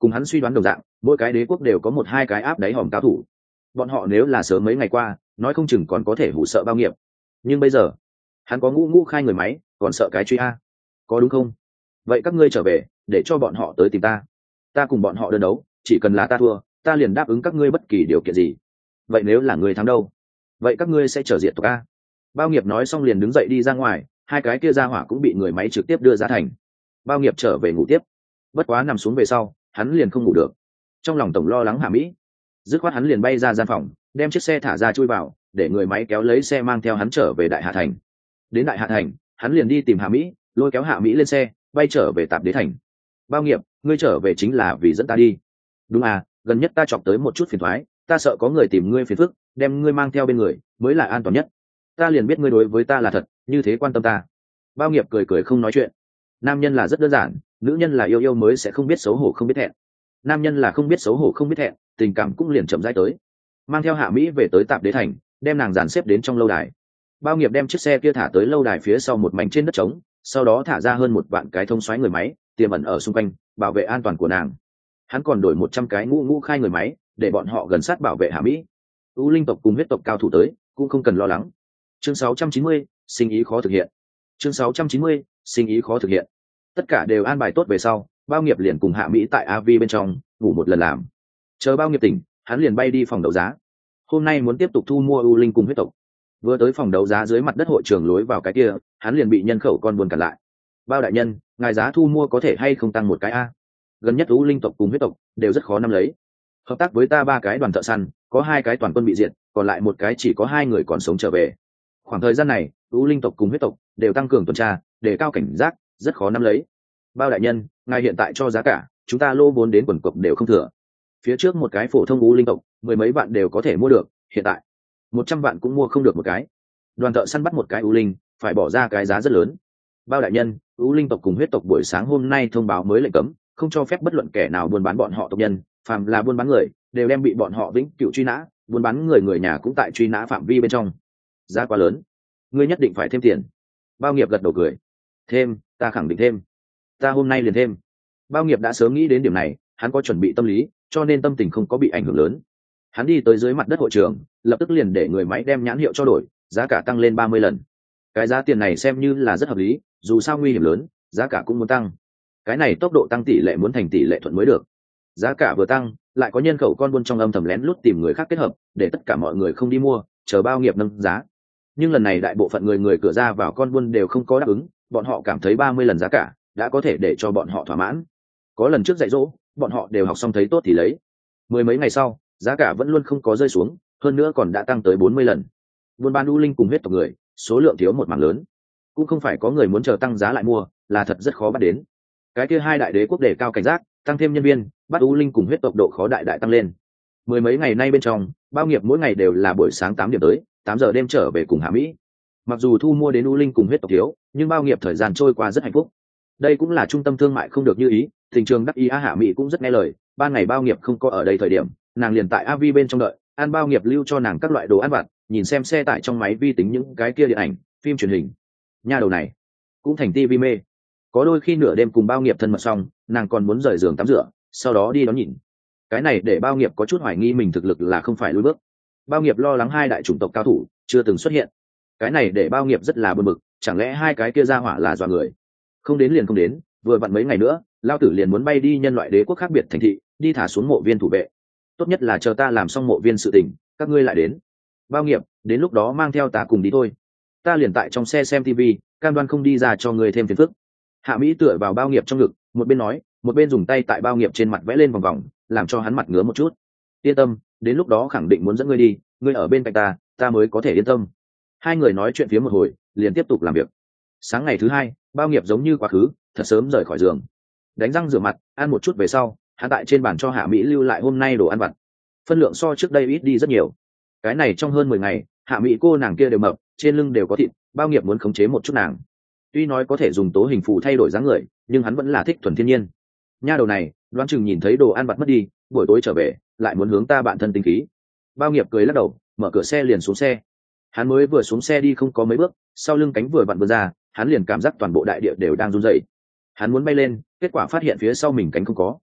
cùng hắn suy đoán đồng dạng, mỗi cái đế quốc đều có một hai cái áp đáy hòm cao thủ. Bọn họ nếu là sớm mấy ngày qua, nói không chừng còn có thể hủ sợ Bao Nghiệp. Nhưng bây giờ, hắn có ngũ ngũ khai người máy, còn sợ cái truy a, có đúng không? Vậy các ngươi trở về, để cho bọn họ tới tìm ta. Ta cùng bọn họ đơn đấu, chỉ cần là ta thua, ta liền đáp ứng các ngươi bất kỳ điều kiện gì. Vậy nếu là người thắng đâu? Vậy các ngươi sẽ trở diệt tộc a. Bao Nghiệp nói xong liền đứng dậy đi ra ngoài, hai cái kia ra hỏa cũng bị người máy trực tiếp đưa ra thành. Bao Nghiệp trở về ngủ tiếp. Bất quá nằm xuống về sau, hắn liền không ngủ được. Trong lòng tổng lo lắng Hạ Mỹ, dứt khoát hắn liền bay ra gian phòng, đem chiếc xe thả ra chui vào, để người máy kéo lấy xe mang theo hắn trở về Đại Hạ Thành. Đến Đại Hạ Thành, hắn liền đi tìm Hạ Mỹ, lôi kéo Hạ Mỹ lên xe, bay trở về Tạp Đế Thành. Bao Nghiệp, ngươi trở về chính là vì dẫn ta đi? Đúng à, gần nhất ta chọc tới một chút phiền toái, ta sợ có người tìm ngươi phiền phức, đem ngươi mang theo bên người mới là an toàn nhất. Ta liền biết ngươi đối với ta là thật, như thế quan tâm ta. Bao Nghiệp cười cười không nói chuyện. Nam nhân là rất đơn giản, nữ nhân là yêu yêu mới sẽ không biết xấu hổ không biết thẹn. Nam nhân là không biết xấu hổ không biết thẹn, tình cảm cũng liền chậm rãi tới. Mang theo Hạ Mỹ về tới Tạp Đế Thành, đem nàng dàn xếp đến trong lâu đài. Bao Nghiệp đem chiếc xe kia thả tới lâu đài phía sau một mảnh trên đất trống, sau đó thả ra hơn một vạn cái thông xoáy người máy tiềm ẩn ở xung quanh, bảo vệ an toàn của nàng. Hắn còn đổi một trăm cái ngũ ngũ khai người máy, để bọn họ gần sát bảo vệ Hạ Mỹ. U linh tộc cùng huyết tộc cao thủ tới, cũng không cần lo lắng. Chương sáu trăm chín mươi, sinh ý khó thực hiện. Chương sáu trăm chín mươi, sinh ý khó thực hiện. Tất cả đều an bài tốt về sau, Bao Nghiệp liền cùng Hạ Mỹ tại a vê bên trong ngủ một lần làm. Chờ Bao Nghiệp tỉnh, hắn liền bay đi phòng đấu giá. Hôm nay muốn tiếp tục thu mua U linh cùng huyết tộc. Vừa tới phòng đấu giá dưới mặt đất hội trường lối vào cái kia, hắn liền bị nhân khẩu con buồn cản lại. Bao đại nhân, ngài giá thu mua có thể hay không tăng một cái a? Gần nhất U linh tộc cùng huyết tộc đều rất khó nắm lấy. Hợp tác với ta ba cái đoàn thợ săn, có hai cái toàn quân bị diệt, còn lại một cái chỉ có hai người còn sống trở về. Khoảng thời gian này, U linh tộc cùng huyết tộc đều tăng cường tuần tra, đề cao cảnh giác, rất khó nắm lấy. Bao đại nhân, ngài hiện tại cho giá cả, chúng ta lô vốn đến quần cục đều không thừa. Phía trước một cái phổ thông U linh tộc, mười mấy vạn đều có thể mua được, hiện tại một trăm vạn cũng mua không được một cái. Đoàn thợ săn bắt một cái U linh, phải bỏ ra cái giá rất lớn. Bao đại nhân, U linh tộc cùng huyết tộc buổi sáng hôm nay thông báo mới lệnh cấm, không cho phép bất luận kẻ nào buôn bán bọn họ tộc nhân, phàm là buôn bán người, đều đem bị bọn họ vĩnh cửu truy nã, buôn bán người người nhà cũng tại truy nã phạm vi bên trong. Giá quá lớn, ngươi nhất định phải thêm tiền. Bao Nghiệp gật đầu cười. Thêm, ta khẳng định thêm. Ta hôm nay liền thêm. Bao Nghiệp đã sớm nghĩ đến điểm này, hắn có chuẩn bị tâm lý, cho nên tâm tình không có bị ảnh hưởng lớn. Hắn đi tới dưới mặt đất hội trường, lập tức liền để người máy đem nhãn hiệu cho đổi, giá cả tăng lên ba mươi lần. Cái giá tiền này xem như là rất hợp lý, dù sao nguy hiểm lớn, giá cả cũng muốn tăng. Cái này tốc độ tăng tỷ lệ muốn thành tỷ lệ thuận mới được. Giá cả vừa tăng, lại có nhân khẩu con buôn trong âm thầm lén lút tìm người khác kết hợp, để tất cả mọi người không đi mua, chờ Bao Nghiệp nâng giá. Nhưng lần này đại bộ phận người người cửa ra vào con buôn đều không có đáp ứng, bọn họ cảm thấy ba mươi lần giá cả đã có thể để cho bọn họ thỏa mãn. Có lần trước dạy dỗ, bọn họ đều học xong thấy tốt thì lấy. Mười mấy ngày sau, giá cả vẫn luôn không có rơi xuống, hơn nữa còn đã tăng tới bốn mươi lần. Buôn bán U linh cùng huyết tộc người, số lượng thiếu một mảng lớn. Cũng không phải có người muốn chờ tăng giá lại mua, là thật rất khó bắt đến. Cái kia hai đại đế quốc đề cao cảnh giác, tăng thêm nhân viên, bắt U linh cùng huyết tộc độ khó đại đại tăng lên. Mười mấy ngày nay bên trong, Bao Nghiệp mỗi ngày đều là buổi sáng tám điểm tới, tám giờ đêm trở về cùng Hạ Mỹ. Mặc dù thu mua đến U linh cùng huyết tộc thiếu, nhưng Bao Nghiệp thời gian trôi qua rất hạnh phúc. Đây cũng là trung tâm thương mại không được như ý, thị trường đắc ý á Hạ Mỹ cũng rất nghe lời. Ban ngày Bao Nghiệp không có ở đây thời điểm, nàng liền tại a vê bên trong đợi, ăn Bao Nghiệp lưu cho nàng các loại đồ ăn vặt, nhìn xem xe tải trong máy vi tính những cái kia điện ảnh, phim truyền hình. Nha đầu này cũng thành ti vi mê. Có đôi khi nửa đêm cùng Bao Nghiệp thân mật xong, nàng còn muốn rời giường tắm rửa, sau đó đi đón nhìn. Cái này để Bao Nghiệp có chút hoài nghi mình thực lực là không phải lùi bước. Bao Nghiệp lo lắng hai đại chủng tộc cao thủ chưa từng xuất hiện. Cái này để Bao Nghiệp rất là bực bực, chẳng lẽ hai cái kia ra hỏa là dọa người? Không đến liền không đến, vừa vặn mấy ngày nữa, lao tử liền muốn bay đi nhân loại đế quốc khác biệt thành thị, đi thả xuống mộ viên thủ vệ. Tốt nhất là chờ ta làm xong mộ viên sự tình, các ngươi lại đến. Bao Nghiệp, đến lúc đó mang theo ta cùng đi thôi. Ta liền tại trong xe xem tivi, cam đoan không đi ra cho người thêm phiền phức. Hạ Mỹ tựa vào Bao Nghiệp trong ngực, một bên nói, một bên dùng tay tại Bao Nghiệp trên mặt vẽ lên vòng vòng, làm cho hắn mặt ngứa một chút. Yên tâm, đến lúc đó khẳng định muốn dẫn ngươi đi, ngươi ở bên cạnh ta, ta mới có thể yên tâm. Hai người nói chuyện phía một hồi, liền tiếp tục làm việc. Sáng ngày thứ hai, Bao Nghiệp giống như quá khứ, thật sớm rời khỏi giường, đánh răng rửa mặt, ăn một chút về sau, hắn tại trên bàn cho Hạ Mỹ lưu lại hôm nay đồ ăn vặt. Phân lượng so trước đây ít đi rất nhiều. Cái này trong hơn mười ngày, Hạ Mỹ cô nàng kia đều mập, trên lưng đều có thịt, Bao Nghiệp muốn khống chế một chút nàng. Tuy nói có thể dùng tố hình phù thay đổi dáng người, nhưng hắn vẫn là thích thuần thiên nhiên. Nha đầu này, đoán chừng nhìn thấy đồ ăn vặt mất đi, buổi tối trở về, lại muốn hướng ta bạn thân tinh khí. Bao Nghiệp cười lắc đầu, mở cửa xe liền xuống xe. Hắn mới vừa xuống xe đi không có mấy bước, sau lưng cánh vừa vặn vươn ra, hắn liền cảm giác toàn bộ đại địa đều đang run rẩy. Hắn muốn bay lên, kết quả phát hiện phía sau mình cánh không có.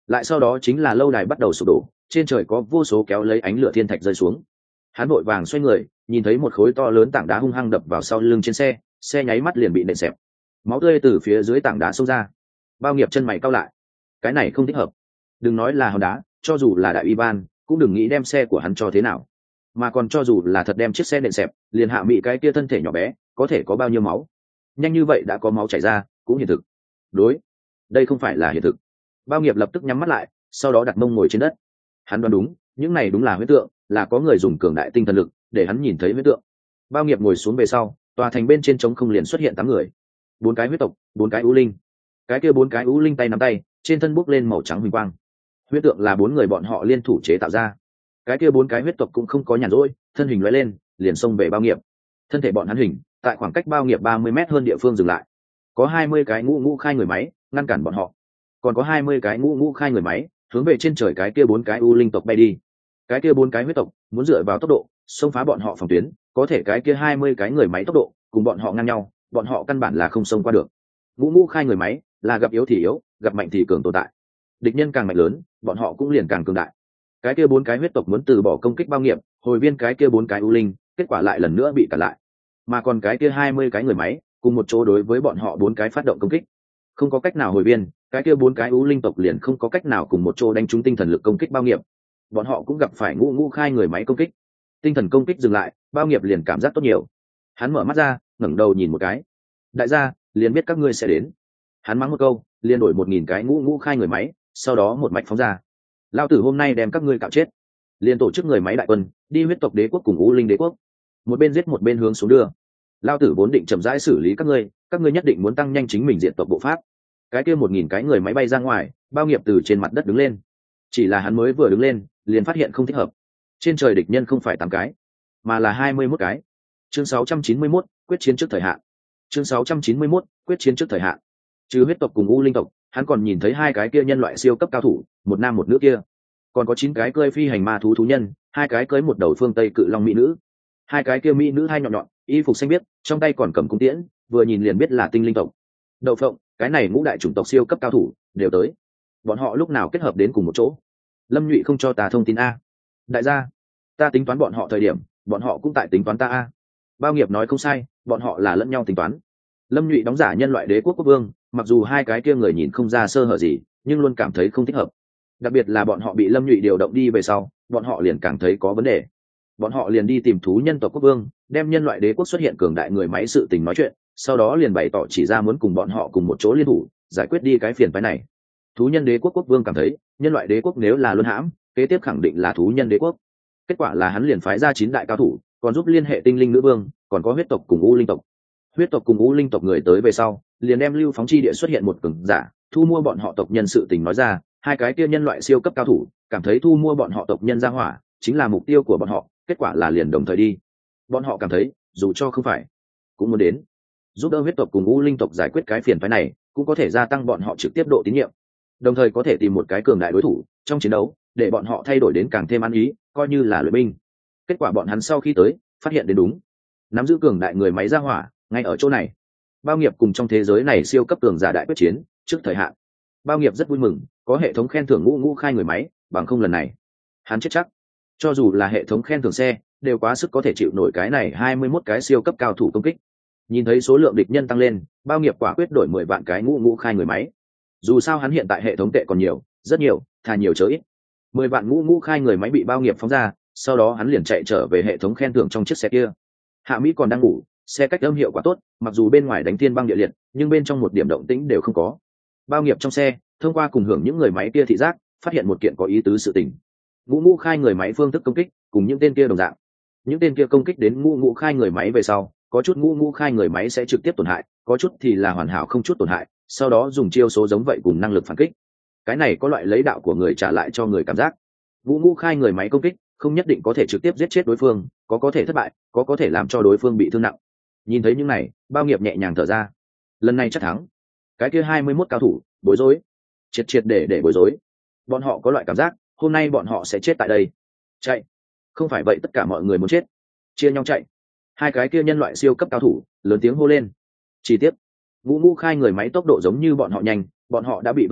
lại sau đó chính là lâu đài bắt đầu sụp đổ, trên trời có vô số kéo lấy ánh lửa thiên thạch rơi xuống. Hắn vội vàng xoay người, nhìn thấy một khối to lớn tảng đá hung hăng đập vào sau lưng trên xe, xe nháy mắt liền bị nện xẹp, máu tươi từ phía dưới tảng đá xông ra. Bao Nghiệp chân mày cau lại, cái này không thích hợp. Đừng nói là hòn đá, cho dù là đại Ivan cũng đừng nghĩ đem xe của hắn cho thế nào, mà còn cho dù là thật đem chiếc xe nện xẹp, liền hạ mị cái kia thân thể nhỏ bé có thể có bao nhiêu máu. Nhanh như vậy đã có máu chảy ra, cũng hiện thực. Đối, đây không phải là hiện thực. Bao Nghiệp lập tức nhắm mắt lại, sau đó đặt mông ngồi trên đất. Hắn đoán đúng, những này đúng là huyễn tượng, là có người dùng cường đại tinh thần lực để hắn nhìn thấy huyễn tượng. Bao Nghiệp ngồi xuống về sau, tòa thành bên trên trống không liền xuất hiện tám người, bốn cái huyết tộc, bốn cái ưu linh. Cái kia bốn cái ưu linh tay nắm tay, trên thân bốc lên màu trắng huỳnh quang. Huyễn tượng là bốn người bọn họ liên thủ chế tạo ra. Cái kia bốn cái huyết tộc cũng không có nhàn rỗi, thân hình lóe lên, liền xông về Bao Nghiệp. Thân thể bọn hắn hình tại khoảng cách Bao Nghiệp ba mươi mét hơn địa phương dừng lại. Có hai mươi cái ngũ ngũ khai người máy ngăn cản bọn họ, còn có hai mươi cái ngũ ngũ khai người máy hướng về trên trời cái kia bốn cái ưu linh tộc bay đi. Cái kia bốn cái huyết tộc muốn dựa vào tốc độ xông phá bọn họ phòng tuyến, có thể cái kia hai mươi cái người máy tốc độ cùng bọn họ ngang nhau, bọn họ căn bản là không xông qua được. Ngũ ngũ khai người máy là gặp yếu thì yếu, gặp mạnh thì cường tồn tại. Địch nhân càng mạnh lớn, bọn họ cũng liền càng cường đại. Cái kia bốn cái huyết tộc muốn từ bỏ công kích Bao Nghiệp, hồi viên cái kia bốn cái ưu linh, kết quả lại lần nữa bị cản lại. Mà còn cái kia hai mươi cái người máy cùng một chỗ đối với bọn họ bốn cái phát động công kích, không có cách nào hồi viên, cái kia bốn cái ưu linh tộc liền không có cách nào cùng một chỗ đánh trúng tinh thần lực công kích Bao Nghiệp. Bọn họ cũng gặp phải ngũ ngũ khai người máy công kích. Tinh thần công kích dừng lại, Bao Nghiệp liền cảm giác tốt nhiều. Hắn mở mắt ra, ngẩng đầu nhìn một cái. Đại gia, liền biết các ngươi sẽ đến. Hắn mắng một câu, liền đổi một nghìn cái ngũ ngũ khai người máy, sau đó một mạch phóng ra. Lao tử hôm nay đem các ngươi cạo chết. Liền tổ chức người máy đại quân, đi huyết tộc đế quốc cùng ưu linh đế quốc. Một bên giết một bên hướng xuống đưa. Lao tử vốn định chậm rãi xử lý các ngươi, các ngươi nhất định muốn tăng nhanh chính mình diện tộc bộ pháp. Cái kia một nghìn cái người máy bay ra ngoài, Bao Nghiệp từ trên mặt đất đứng lên. Chỉ là hắn mới vừa đứng lên, liền phát hiện không thích hợp. Trên trời địch nhân không phải tám cái, mà là hai mươi mốt cái. Chương sáu trăm chín mươi mốt, quyết chiến trước thời hạn. Chương sáu trăm chín mươi mốt, quyết chiến trước thời hạn. Trừ huyết tộc cùng u linh tộc, hắn còn nhìn thấy hai cái kia nhân loại siêu cấp cao thủ, một nam một nữ kia. Còn có chín cái cưỡi phi hành ma thú thú nhân, hai cái cưỡi một đầu phương Tây cự long mỹ nữ. Hai cái kia mỹ nữ hai nhọn nhọn, y phục xanh biếc, trong tay còn cầm cung tiễn, vừa nhìn liền biết là tinh linh tộc. Đậu phộng, cái này ngũ đại chủng tộc siêu cấp cao thủ đều tới. Bọn họ lúc nào kết hợp đến cùng một chỗ? Lâm Nhụy không cho ta thông tin a. Đại gia, ta tính toán bọn họ thời điểm, bọn họ cũng tại tính toán ta a. Bao Nghiệp nói không sai, bọn họ là lẫn nhau tính toán. Lâm Nhụy đóng giả nhân loại đế quốc quốc vương, mặc dù hai cái kia người nhìn không ra sơ hở gì, nhưng luôn cảm thấy không thích hợp. Đặc biệt là bọn họ bị Lâm Nhụy điều động đi về sau, bọn họ liền cảm thấy có vấn đề. Bọn họ liền đi tìm thú nhân tộc quốc vương, đem nhân loại đế quốc xuất hiện cường đại người máy sự tình nói chuyện, sau đó liền bày tỏ chỉ ra muốn cùng bọn họ cùng một chỗ liên thủ, giải quyết đi cái phiền phức này. Thú nhân đế quốc quốc vương cảm thấy, nhân loại đế quốc nếu là luân hãm, kế tiếp khẳng định là thú nhân đế quốc. Kết quả là hắn liền phái ra chín đại cao thủ, còn giúp liên hệ tinh linh nữ vương, còn có huyết tộc cùng u linh tộc. Huyết tộc cùng u linh tộc người tới về sau, liền đem lưu phóng chi địa xuất hiện một cường giả, thu mua bọn họ tộc nhân sự tình nói ra, hai cái kia nhân loại siêu cấp cao thủ, cảm thấy thu mua bọn họ tộc nhân ra hỏa, chính là mục tiêu của bọn họ, kết quả là liền đồng thời đi. Bọn họ cảm thấy, dù cho không phải, cũng muốn đến, giúp đỡ huyết tộc cùng u linh tộc giải quyết cái phiền phức này, cũng có thể gia tăng bọn họ trực tiếp độ tín nhiệm, đồng thời có thể tìm một cái cường đại đối thủ trong chiến đấu, để bọn họ thay đổi đến càng thêm ăn ý, coi như là luyện binh. Kết quả bọn hắn sau khi tới, phát hiện đến đúng, nắm giữ cường đại người máy ra hỏa ngay ở chỗ này. Bao Nghiệp cùng trong thế giới này siêu cấp cường giả đại quyết chiến trước thời hạn. Bao Nghiệp rất vui mừng, có hệ thống khen thưởng ngũ ngũ khai người máy, bằng không lần này hắn chết chắc. Cho dù là hệ thống khen thưởng xe, đều quá sức có thể chịu nổi cái này hai mươi mốt cái siêu cấp cao thủ công kích. Nhìn thấy số lượng địch nhân tăng lên, Bao Nghiệp quả quyết đổi mười vạn cái ngũ ngũ khai người máy. Dù sao hắn hiện tại hệ thống tệ còn nhiều, rất nhiều, thà nhiều chớ ít. Mười vạn ngũ ngũ khai người máy bị Bao Nghiệp phóng ra, sau đó hắn liền chạy trở về hệ thống khen thưởng trong chiếc xe kia. Hạ Mỹ còn đang ngủ, xe cách âm hiệu quả tốt, mặc dù bên ngoài đánh thiên băng địa liệt, nhưng bên trong một điểm động tĩnh đều không có. Bao Nghiệp trong xe, thông qua cùng hưởng những người máy kia thị giác, phát hiện một kiện có ý tứ sự tình. Ngũ ngũ khai người máy phương thức công kích cùng những tên kia đồng dạng. Những tên kia công kích đến ngũ ngũ khai người máy về sau, có chút ngũ ngũ khai người máy sẽ trực tiếp tổn hại, có chút thì là hoàn hảo không chút tổn hại, sau đó dùng chiêu số giống vậy cùng năng lực phản kích. Cái này có loại lấy đạo của người trả lại cho người cảm giác. Ngũ ngũ khai người máy công kích không nhất định có thể trực tiếp giết chết đối phương, có có thể thất bại, có có thể làm cho đối phương bị thương nặng. Nhìn thấy những này, Bao Nghiệp nhẹ nhàng thở ra. Lần này chắc thắng. Cái kia hai mươi mốt cao thủ, bối rối, triệt triệt để để bối rối. Bọn họ có loại cảm giác, hôm nay bọn họ sẽ chết tại đây. Chạy. Không phải vậy tất cả mọi người muốn chết. Chia nhau chạy. Hai cái kia nhân loại siêu cấp cao thủ lớn tiếng hô lên. Chi tiết, ngũ ngũ khai người máy tốc độ giống như bọn họ nhanh, bọn họ đã bị vây lại,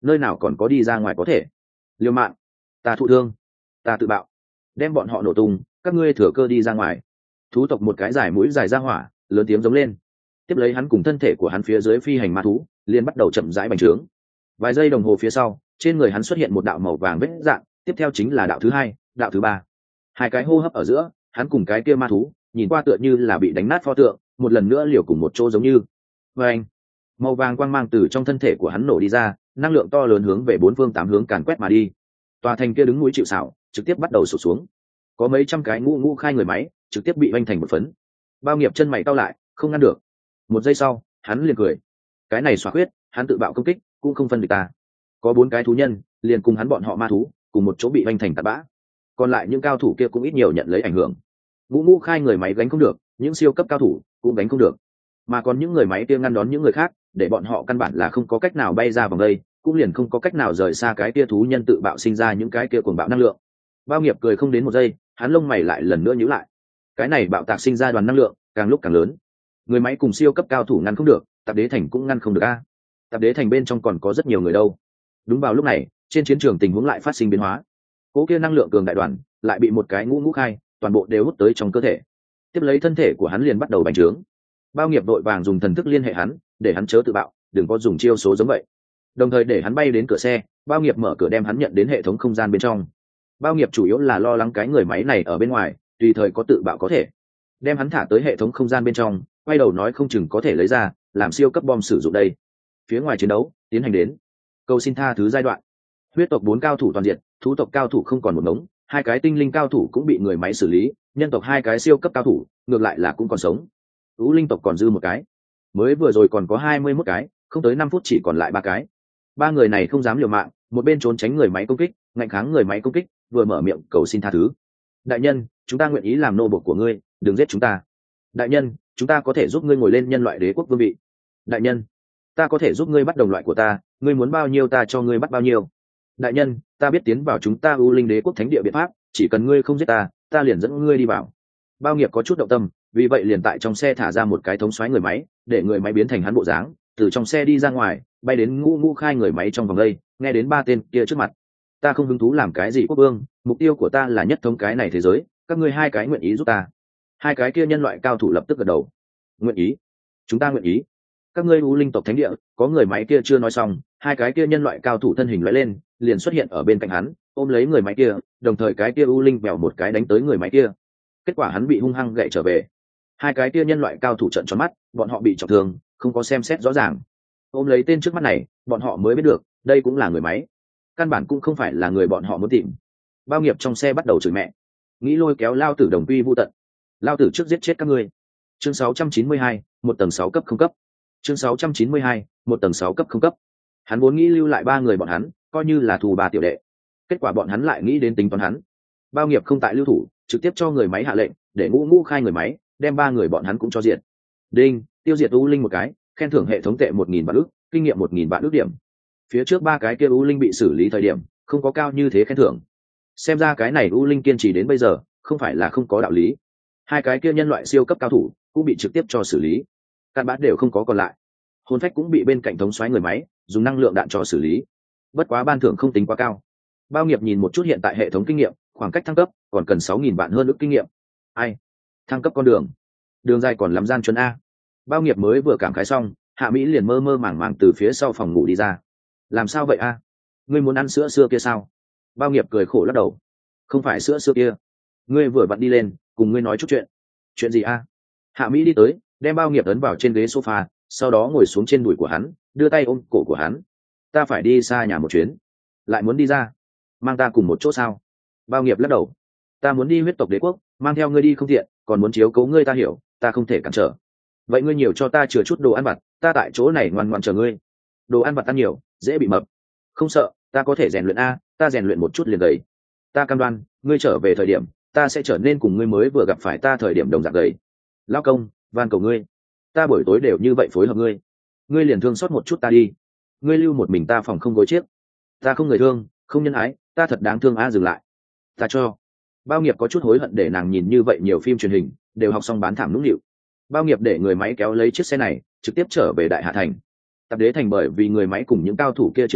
nơi nào còn có đi ra ngoài có thể. Liều mạng, ta thụ thương, ta tự bạo, đem bọn họ nổ tung, các ngươi thừa cơ đi ra ngoài. Thú tộc một cái dài mũi dài ra hỏa, lớn tiếng giống lên. Tiếp lấy hắn cùng thân thể của hắn phía dưới phi hành ma thú liền bắt đầu chậm rãi bành trướng. Vài giây đồng hồ phía sau, trên người hắn xuất hiện một đạo màu vàng vết dạng, tiếp theo chính là đạo thứ hai, đạo thứ ba. Hai cái hô hấp ở giữa, hắn cùng cái kia ma thú nhìn qua tựa như là bị đánh nát pho tượng, một lần nữa liều cùng một chỗ giống như. Và anh, màu vàng quang mang từ trong thân thể của hắn nổ đi ra, năng lượng to lớn hướng về bốn phương tám hướng càn quét mà đi. Tòa thành kia đứng núi chịu sào, trực tiếp bắt đầu sụp xuống. Có mấy trăm cái ngũ ngũ khai người máy trực tiếp bị vanh thành một phấn. Bao Nghiệp chân mày cau lại, không ngăn được. Một giây sau, hắn liền cười. Cái này xóa khuyết, hắn tự bạo công kích, cũng không phân địch ta. Có bốn cái thú nhân, liền cùng hắn bọn họ ma thú, cùng một chỗ bị vanh thành tạt bã. Còn lại những cao thủ kia cũng ít nhiều nhận lấy ảnh hưởng. Ngũ ngũ khai người máy gánh không được, những siêu cấp cao thủ cũng gánh không được. Mà còn những người máy kia ngăn đón những người khác, để bọn họ căn bản là không có cách nào bay ra vòng đây, cũng liền không có cách nào rời xa cái kia thú nhân tự bạo sinh ra những cái kia cuồng bạo năng lượng. Bao Nghiệp cười không đến một giây, hắn lông mày lại lần nữa nhíu lại. Cái này bạo tạc sinh ra đoàn năng lượng càng lúc càng lớn, người máy cùng siêu cấp cao thủ ngăn không được, Tạp Đế Thành cũng ngăn không được a. Tạp Đế Thành bên trong còn có rất nhiều người đâu. Đúng vào lúc này, trên chiến trường tình huống lại phát sinh biến hóa. Cố kia năng lượng cường đại đoàn lại bị một cái ngũ ngũ khai, toàn bộ đều hút tới trong cơ thể. Tiếp lấy thân thể của hắn liền bắt đầu bành trướng. Bao Nghiệp đội vàng dùng thần thức liên hệ hắn, để hắn chớ tự bạo, đừng có dùng chiêu số giống vậy. Đồng thời để hắn bay đến cửa xe, Bao Nghiệp mở cửa đem hắn nhận đến hệ thống không gian bên trong. Bao Nghiệp chủ yếu là lo lắng cái người máy này ở bên ngoài, tùy thời có tự bạo có thể. Đem hắn thả tới hệ thống không gian bên trong, quay đầu nói không chừng có thể lấy ra, làm siêu cấp bom sử dụng đây. Phía ngoài chiến đấu tiến hành đến cầu xin tha thứ giai đoạn. Huyết tộc bốn cao thủ toàn diện, thú tộc cao thủ không còn một ngống, hai cái tinh linh cao thủ cũng bị người máy xử lý, nhân tộc hai cái siêu cấp cao thủ ngược lại là cũng còn sống. Ú linh tộc còn dư một cái, mới vừa rồi còn có hai mươi mốt cái, không tới năm phút chỉ còn lại ba cái. Ba người này không dám liều mạng, một bên trốn tránh người máy công kích, ngạnh kháng người máy công kích, vừa mở miệng cầu xin tha thứ. Đại nhân, chúng ta nguyện ý làm nô bộc của ngươi, đừng giết chúng ta. Đại nhân, chúng ta có thể giúp ngươi ngồi lên nhân loại đế quốc vương vị. Đại nhân, ta có thể giúp ngươi bắt đồng loại của ta, ngươi muốn bao nhiêu ta cho ngươi bắt bao nhiêu. Đại nhân, ta biết tiến vào chúng ta U Linh đế quốc thánh địa biện pháp, chỉ cần ngươi không giết ta, ta liền dẫn ngươi đi vào. Bao Nghiệp có chút động tâm, vì vậy liền tại trong xe thả ra một cái thống xoáy người máy, để người máy biến thành hắn bộ dáng, từ trong xe đi ra ngoài, bay đến ngũ ngũ khai người máy trong vòng đây, nghe đến ba tên kia trước mặt. Ta không hứng thú làm cái gì quốc vương, mục tiêu của ta là nhất thống cái này thế giới, các ngươi hai cái nguyện ý giúp ta. Hai cái kia nhân loại cao thủ lập tức gật đầu. Nguyện ý, chúng ta nguyện ý. Các ngươi U Linh tộc thánh địa, có người máy kia chưa nói xong, hai cái kia nhân loại cao thủ thân hình lóe lên, liền xuất hiện ở bên cạnh hắn, ôm lấy người máy kia, đồng thời cái kia U Linh bèo một cái đánh tới người máy kia. Kết quả hắn bị hung hăng gậy trở về. Hai cái kia nhân loại cao thủ trợn tròn mắt, bọn họ bị trọng thương, không có xem xét rõ ràng. Ôm lấy tên trước mắt này, bọn họ mới biết được, đây cũng là người máy. Căn bản cũng không phải là người bọn họ muốn tìm. Bao Nghiệp trong xe bắt đầu chửi mẹ, nghĩ lôi kéo lao tử đồng quy vu tận. Lao tử trước giết chết các ngươi. Chương sáu trăm chín mươi hai, một tầng sáu cấp không cấp. Chương sáu trăm chín mươi hai, một tầng sáu cấp không cấp. Hắn vốn nghĩ lưu lại ba người bọn hắn, coi như là thù bà tiểu đệ. Kết quả bọn hắn lại nghĩ đến tính toán hắn. Bao Nghiệp không tại lưu thủ, trực tiếp cho người máy hạ lệnh, để ngũ ngũ khai người máy, đem ba người bọn hắn cũng cho diệt. Đinh, tiêu diệt U Linh một cái, khen thưởng hệ thống tệ một nghìn vạn ức, kinh nghiệm một nghìn vạn ức điểm. Phía trước ba cái kia U Linh bị xử lý thời điểm, không có cao như thế khen thưởng. Xem ra cái này U Linh kiên trì đến bây giờ, không phải là không có đạo lý. Hai cái kia nhân loại siêu cấp cao thủ cũng bị trực tiếp cho xử lý, căn bản đều không có còn lại. Hồn phách cũng bị bên cạnh thống xoáy người máy dùng năng lượng đạn cho xử lý, bất quá ban thưởng không tính quá cao. Bao Nghiệp nhìn một chút hiện tại hệ thống kinh nghiệm, khoảng cách thăng cấp còn cần sáu nghìn vạn hơn ức kinh nghiệm. Ai thăng cấp con đường đường dài còn lắm gian chân a. Bao Nghiệp mới vừa cảm khái xong, Hạ Mỹ liền mơ mơ màng màng từ phía sau phòng ngủ đi ra. Làm sao vậy a? Ngươi muốn ăn sữa xưa kia sao? Bao Nghiệp cười khổ lắc đầu. Không phải sữa xưa kia, ngươi vừa vặn đi lên, cùng ngươi nói chút chuyện. Chuyện gì a? Hạ Mỹ đi tới, đem Bao Nghiệp ấn vào trên ghế sofa, sau đó ngồi xuống trên đùi của hắn, đưa tay ôm cổ của hắn. Ta phải đi xa nhà một chuyến. Lại muốn đi ra? Mang ta cùng một chỗ sao? Bao Nghiệp lắc đầu. Ta muốn đi huyết tộc đế quốc, mang theo ngươi đi không tiện, còn muốn chiếu cố ngươi ta hiểu, ta không thể cản trở. Vậy ngươi nhiều cho ta chừa chút đồ ăn vặt, ta tại chỗ này ngoan ngoãn chờ ngươi. Đồ ăn vặt ăn nhiều, dễ bị mập. Không sợ, ta có thể rèn luyện a, ta rèn luyện một chút liền gầy. Ta cam đoan, ngươi trở về thời điểm, ta sẽ trở nên cùng ngươi mới vừa gặp phải ta thời điểm đồng dạng gầy. Lão công, van cầu ngươi, ta buổi tối đều như vậy phối hợp ngươi, ngươi liền thương xót một chút ta đi. Ngươi lưu một mình ta phòng không gối chiếc, ta không người thương, không nhân ái, ta thật đáng thương a. Dừng lại, ta cho. Bao Nghiệp có chút hối hận để nàng nhìn như vậy nhiều phim truyền hình, đều học xong bán thảm nũng nịu. Bao Nghiệp để người máy kéo lấy chiếc xe này, trực tiếp trở về Đại Hạ Thành. Tạp Đế Thành bởi vì người máy cùng những cao thủ kia chiến đấu,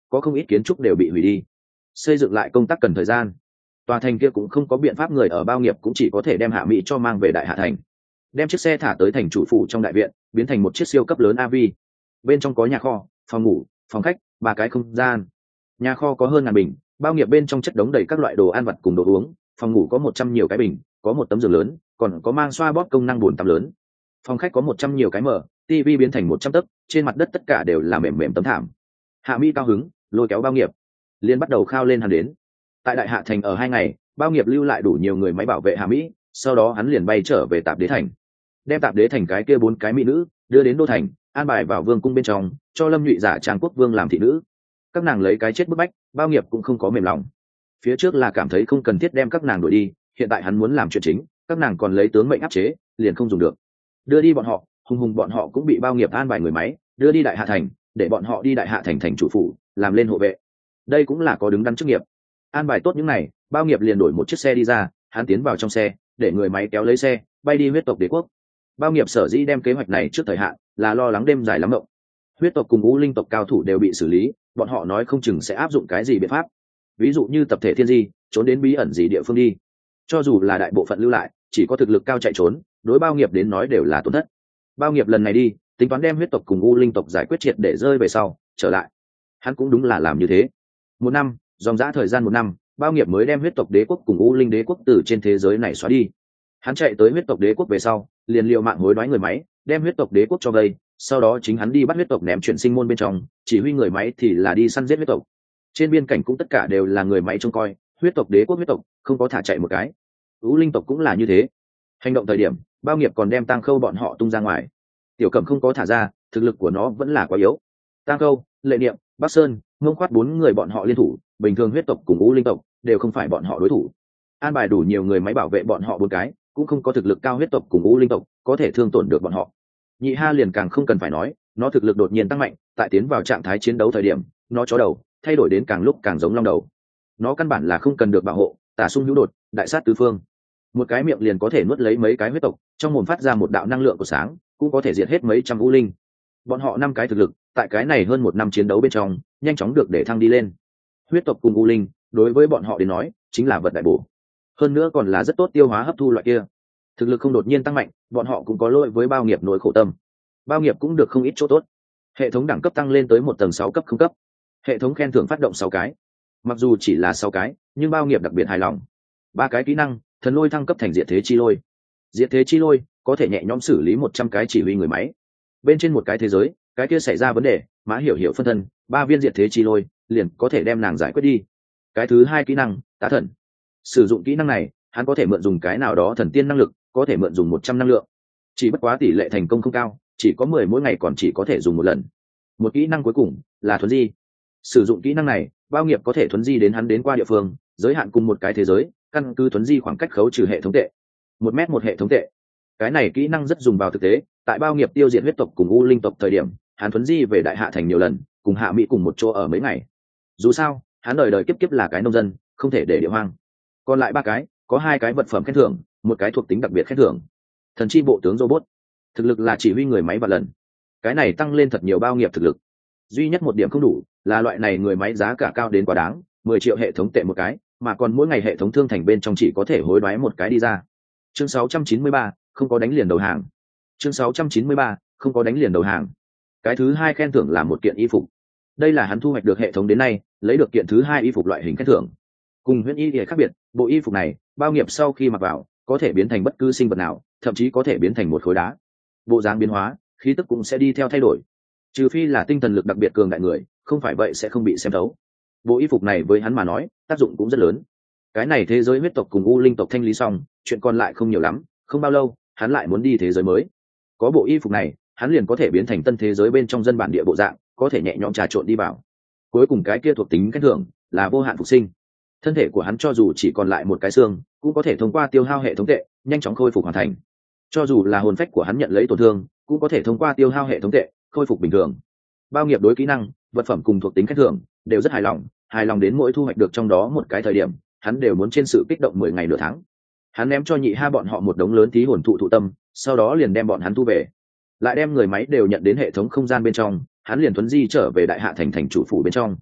có không ít kiến trúc đều bị hủy đi. Xây dựng lại công tác cần thời gian, tòa thành kia cũng không có biện pháp, người ở Bao Nghiệp cũng chỉ có thể đem Hạ Mỹ cho mang về Đại Hạ thành, đem chiếc xe thả tới thành chủ phủ trong đại viện, biến thành một chiếc siêu cấp lớn a vê. Bên trong có nhà kho, phòng ngủ, phòng khách, ba cái không gian. Nhà kho có hơn ngàn bình, Bao Nghiệp bên trong chất đống đầy các loại đồ ăn vặt cùng đồ uống. Phòng ngủ có một trăm nhiều cái bình, có một tấm giường lớn, còn có mang xoa bóp công năng bồn tắm lớn. Phòng khách có một trăm nhiều cái mở, tivi biến thành một trăm tấc, trên mặt đất tất cả đều là mềm mềm tấm thảm. Hạ Mỹ cao hứng, lôi kéo Bao Nghiệp, liền bắt đầu khao lên hắn đến. Tại Đại Hạ thành ở hai ngày, Bao Nghiệp lưu lại đủ nhiều người máy bảo vệ Hạ Mỹ, sau đó hắn liền bay trở về Tạp Đế thành, đem Tạp Đế thành cái kia bốn cái mỹ nữ đưa đến đô thành, an bài vào vương cung bên trong, cho Lâm Nhụy giả trang quốc vương làm thị nữ. Các nàng lấy cái chết bức bách, Bao Nghiệp cũng không có mềm lòng. Phía trước là cảm thấy không cần thiết đem các nàng đuổi đi, hiện tại hắn muốn làm chuyện chính, các nàng còn lấy tướng mệnh áp chế, liền không dùng được. Đưa đi bọn họ, hùng hùng bọn họ cũng bị Bao Nghiệp an bài người máy đưa đi Đại Hạ thành, để bọn họ đi Đại Hạ thành thành chủ phủ làm lên hộ vệ. Đây cũng là có đứng đắn chức nghiệp. An bài tốt những này, Bao Nghiệp liền đổi một chiếc xe đi ra, hắn tiến vào trong xe, để người máy kéo lấy xe bay đi huyết tộc đế quốc. Bao Nghiệp sở dĩ đem kế hoạch này trước thời hạn, là lo lắng đêm dài lắm mộng. Huyết tộc cùng U Linh tộc cao thủ đều bị xử lý, bọn họ nói không chừng sẽ áp dụng cái gì biện pháp, ví dụ như tập thể thiên di, trốn đến bí ẩn gì địa phương đi. Cho dù là đại bộ phận lưu lại, chỉ có thực lực cao chạy trốn, đối Bao Nghiệp đến nói đều là tổn thất. Bao Nghiệp lần này đi, tính toán đem huyết tộc cùng U Linh tộc giải quyết triệt để rơi về sau trở lại. Hắn cũng đúng là làm như thế. Một năm, dòng dã thời gian một năm, Bao Nghiệp mới đem huyết tộc đế quốc cùng U Linh đế quốc từ trên thế giới này xóa đi. Hắn chạy tới huyết tộc đế quốc về sau, liền liều mạng hối đoái người máy, đem huyết tộc đế quốc cho vây, sau đó chính hắn đi bắt huyết tộc ném chuyển sinh môn bên trong, chỉ huy người máy thì là đi săn giết huyết tộc. Trên biên cảnh cũng tất cả đều là người máy trông coi, huyết tộc đế quốc huyết tộc không có thả chạy một cái. U Linh tộc cũng là như thế. Hành động thời điểm, Bao Nghiệp còn đem Tang Khâu bọn họ tung ra ngoài. Tiểu Cẩm không có thả ra, thực lực của nó vẫn là quá yếu. Tang Khâu, Lệ Niệm, Bắc Sơn, Ngông Khoát bốn người bọn họ liên thủ, bình thường huyết tộc cùng U Linh tộc đều không phải bọn họ đối thủ. An bài đủ nhiều người máy bảo vệ bọn họ bốn cái, cũng không có thực lực cao huyết tộc cùng U Linh tộc có thể thương tổn được bọn họ. Nhị Ha liền càng không cần phải nói, nó thực lực đột nhiên tăng mạnh, tại tiến vào trạng thái chiến đấu thời điểm, nó chó đầu thay đổi đến càng lúc càng giống long đầu. Nó căn bản là không cần được bảo hộ, tả sung hữu đột, đại sát tứ phương. Một cái miệng liền có thể nuốt lấy mấy cái huyết tộc, trong mồm phát ra một đạo năng lượng của sáng, cũng có thể diệt hết mấy trăm U Linh. Bọn họ năm cái thực lực, tại cái này hơn một năm chiến đấu bên trong, nhanh chóng được để thăng đi lên. Huyết tộc cùng U Linh, đối với bọn họ đến nói, chính là vật đại bổ. Hơn nữa còn là rất tốt tiêu hóa hấp thu loại kia. Thực lực không đột nhiên tăng mạnh, bọn họ cũng có lỗi với Bao Nghiệp nỗi khổ tâm. Bao Nghiệp cũng được không ít chỗ tốt. Hệ thống đẳng cấp tăng lên tới một tầng sáu cấp không cấp. Hệ thống khen thưởng phát động sáu cái. Mặc dù chỉ là sáu cái, nhưng Bao Nghiệp đặc biệt hài lòng. Ba cái kỹ năng, thần lôi thăng cấp thành diệt thế chi lôi. Diệt thế chi lôi có thể nhẹ nhõm xử lý một trăm cái chỉ huy người máy. Bên trên một cái thế giới, cái kia xảy ra vấn đề, Mã Hiểu Hiểu phân thân, ba viên diệt thế chi lôi liền có thể đem nàng giải quyết đi. Cái thứ hai kỹ năng, tá thần. Sử dụng kỹ năng này, hắn có thể mượn dùng cái nào đó thần tiên năng lực, có thể mượn dùng một trăm năng lượng. Chỉ bất quá tỷ lệ thành công không cao, chỉ có mười mỗi ngày, còn chỉ có thể dùng một lần. Một kỹ năng cuối cùng là thuấn di. Sử dụng kỹ năng này, Bao Nghiệp có thể thuấn di đến hắn đến qua địa phương, giới hạn cùng một cái thế giới, căn cứ thuấn di khoảng cách khấu trừ hệ thống tệ. Một mét một hệ thống tệ. Cái này kỹ năng rất dùng vào thực tế, tại Bao Nghiệp tiêu diệt huyết tộc cùng U Linh tộc thời điểm, hắn thuấn di về Đại Hạ thành nhiều lần, cùng Hạ Mỹ cùng một chỗ ở mấy ngày. Dù sao, hắn đời đời kiếp kiếp là cái nông dân, không thể để địa hoang. Còn lại ba cái, có hai cái vật phẩm khen thưởng, một cái thuộc tính đặc biệt khen thưởng. Thần chi bộ tướng robot, thực lực là chỉ huy người máy và lần. Cái này tăng lên thật nhiều Bao Nghiệp thực lực. Duy nhất một điểm không đủ, là loại này người máy giá cả cao đến quá đáng, mười triệu hệ thống tệ một cái, mà còn mỗi ngày hệ thống thương thành bên trong chỉ có thể hối đoái một cái đi ra. Chương sáu trăm chín mươi ba, không có đánh liền đầu hàng. Chương sáu trăm chín mươi ba, không có đánh liền đầu hàng. Cái thứ hai khen thưởng là một kiện y phục. Đây là hắn thu hoạch được hệ thống đến nay, lấy được kiện thứ hai y phục loại hình khen thưởng. Cùng huyễn y thì khác biệt, bộ y phục này, Bao Nghiệp sau khi mặc vào, có thể biến thành bất cứ sinh vật nào, thậm chí có thể biến thành một khối đá. Bộ dáng biến hóa, khí tức cũng sẽ đi theo thay đổi. Trừ phi là tinh thần lực đặc biệt cường đại người, không phải vậy sẽ không bị xem thấu. Bộ y phục này với hắn mà nói, tác dụng cũng rất lớn. Cái này thế giới huyết tộc cùng U Linh tộc thanh lý xong, chuyện còn lại không nhiều lắm, không bao lâu, hắn lại muốn đi thế giới mới. Có bộ y phục này, hắn liền có thể biến thành tân thế giới bên trong dân bản địa bộ dạng, có thể nhẹ nhõm trà trộn đi vào. Cuối cùng cái kia thuộc tính khen thưởng là vô hạn phục sinh. Thân thể của hắn cho dù chỉ còn lại một cái xương, cũng có thể thông qua tiêu hao hệ thống tệ, nhanh chóng khôi phục hoàn thành. Cho dù là hồn phách của hắn nhận lấy tổn thương, cũng có thể thông qua tiêu hao hệ thống tệ, khôi phục bình thường. Bao Nghiệp đối kỹ năng, vật phẩm cùng thuộc tính khen thưởng đều rất hài lòng, hài lòng đến mỗi thu hoạch được trong đó một cái thời điểm, hắn đều muốn trên sự kích động mười ngày nửa tháng. Hắn ném cho Nhị Ha bọn họ một đống lớn tí hồn thụ thụ tâm, sau đó liền đem bọn hắn thu về, lại đem người máy đều nhận đến hệ thống không gian bên trong, hắn liền thuấn di trở về Đại Hạ thành thành chủ phủ bên trong.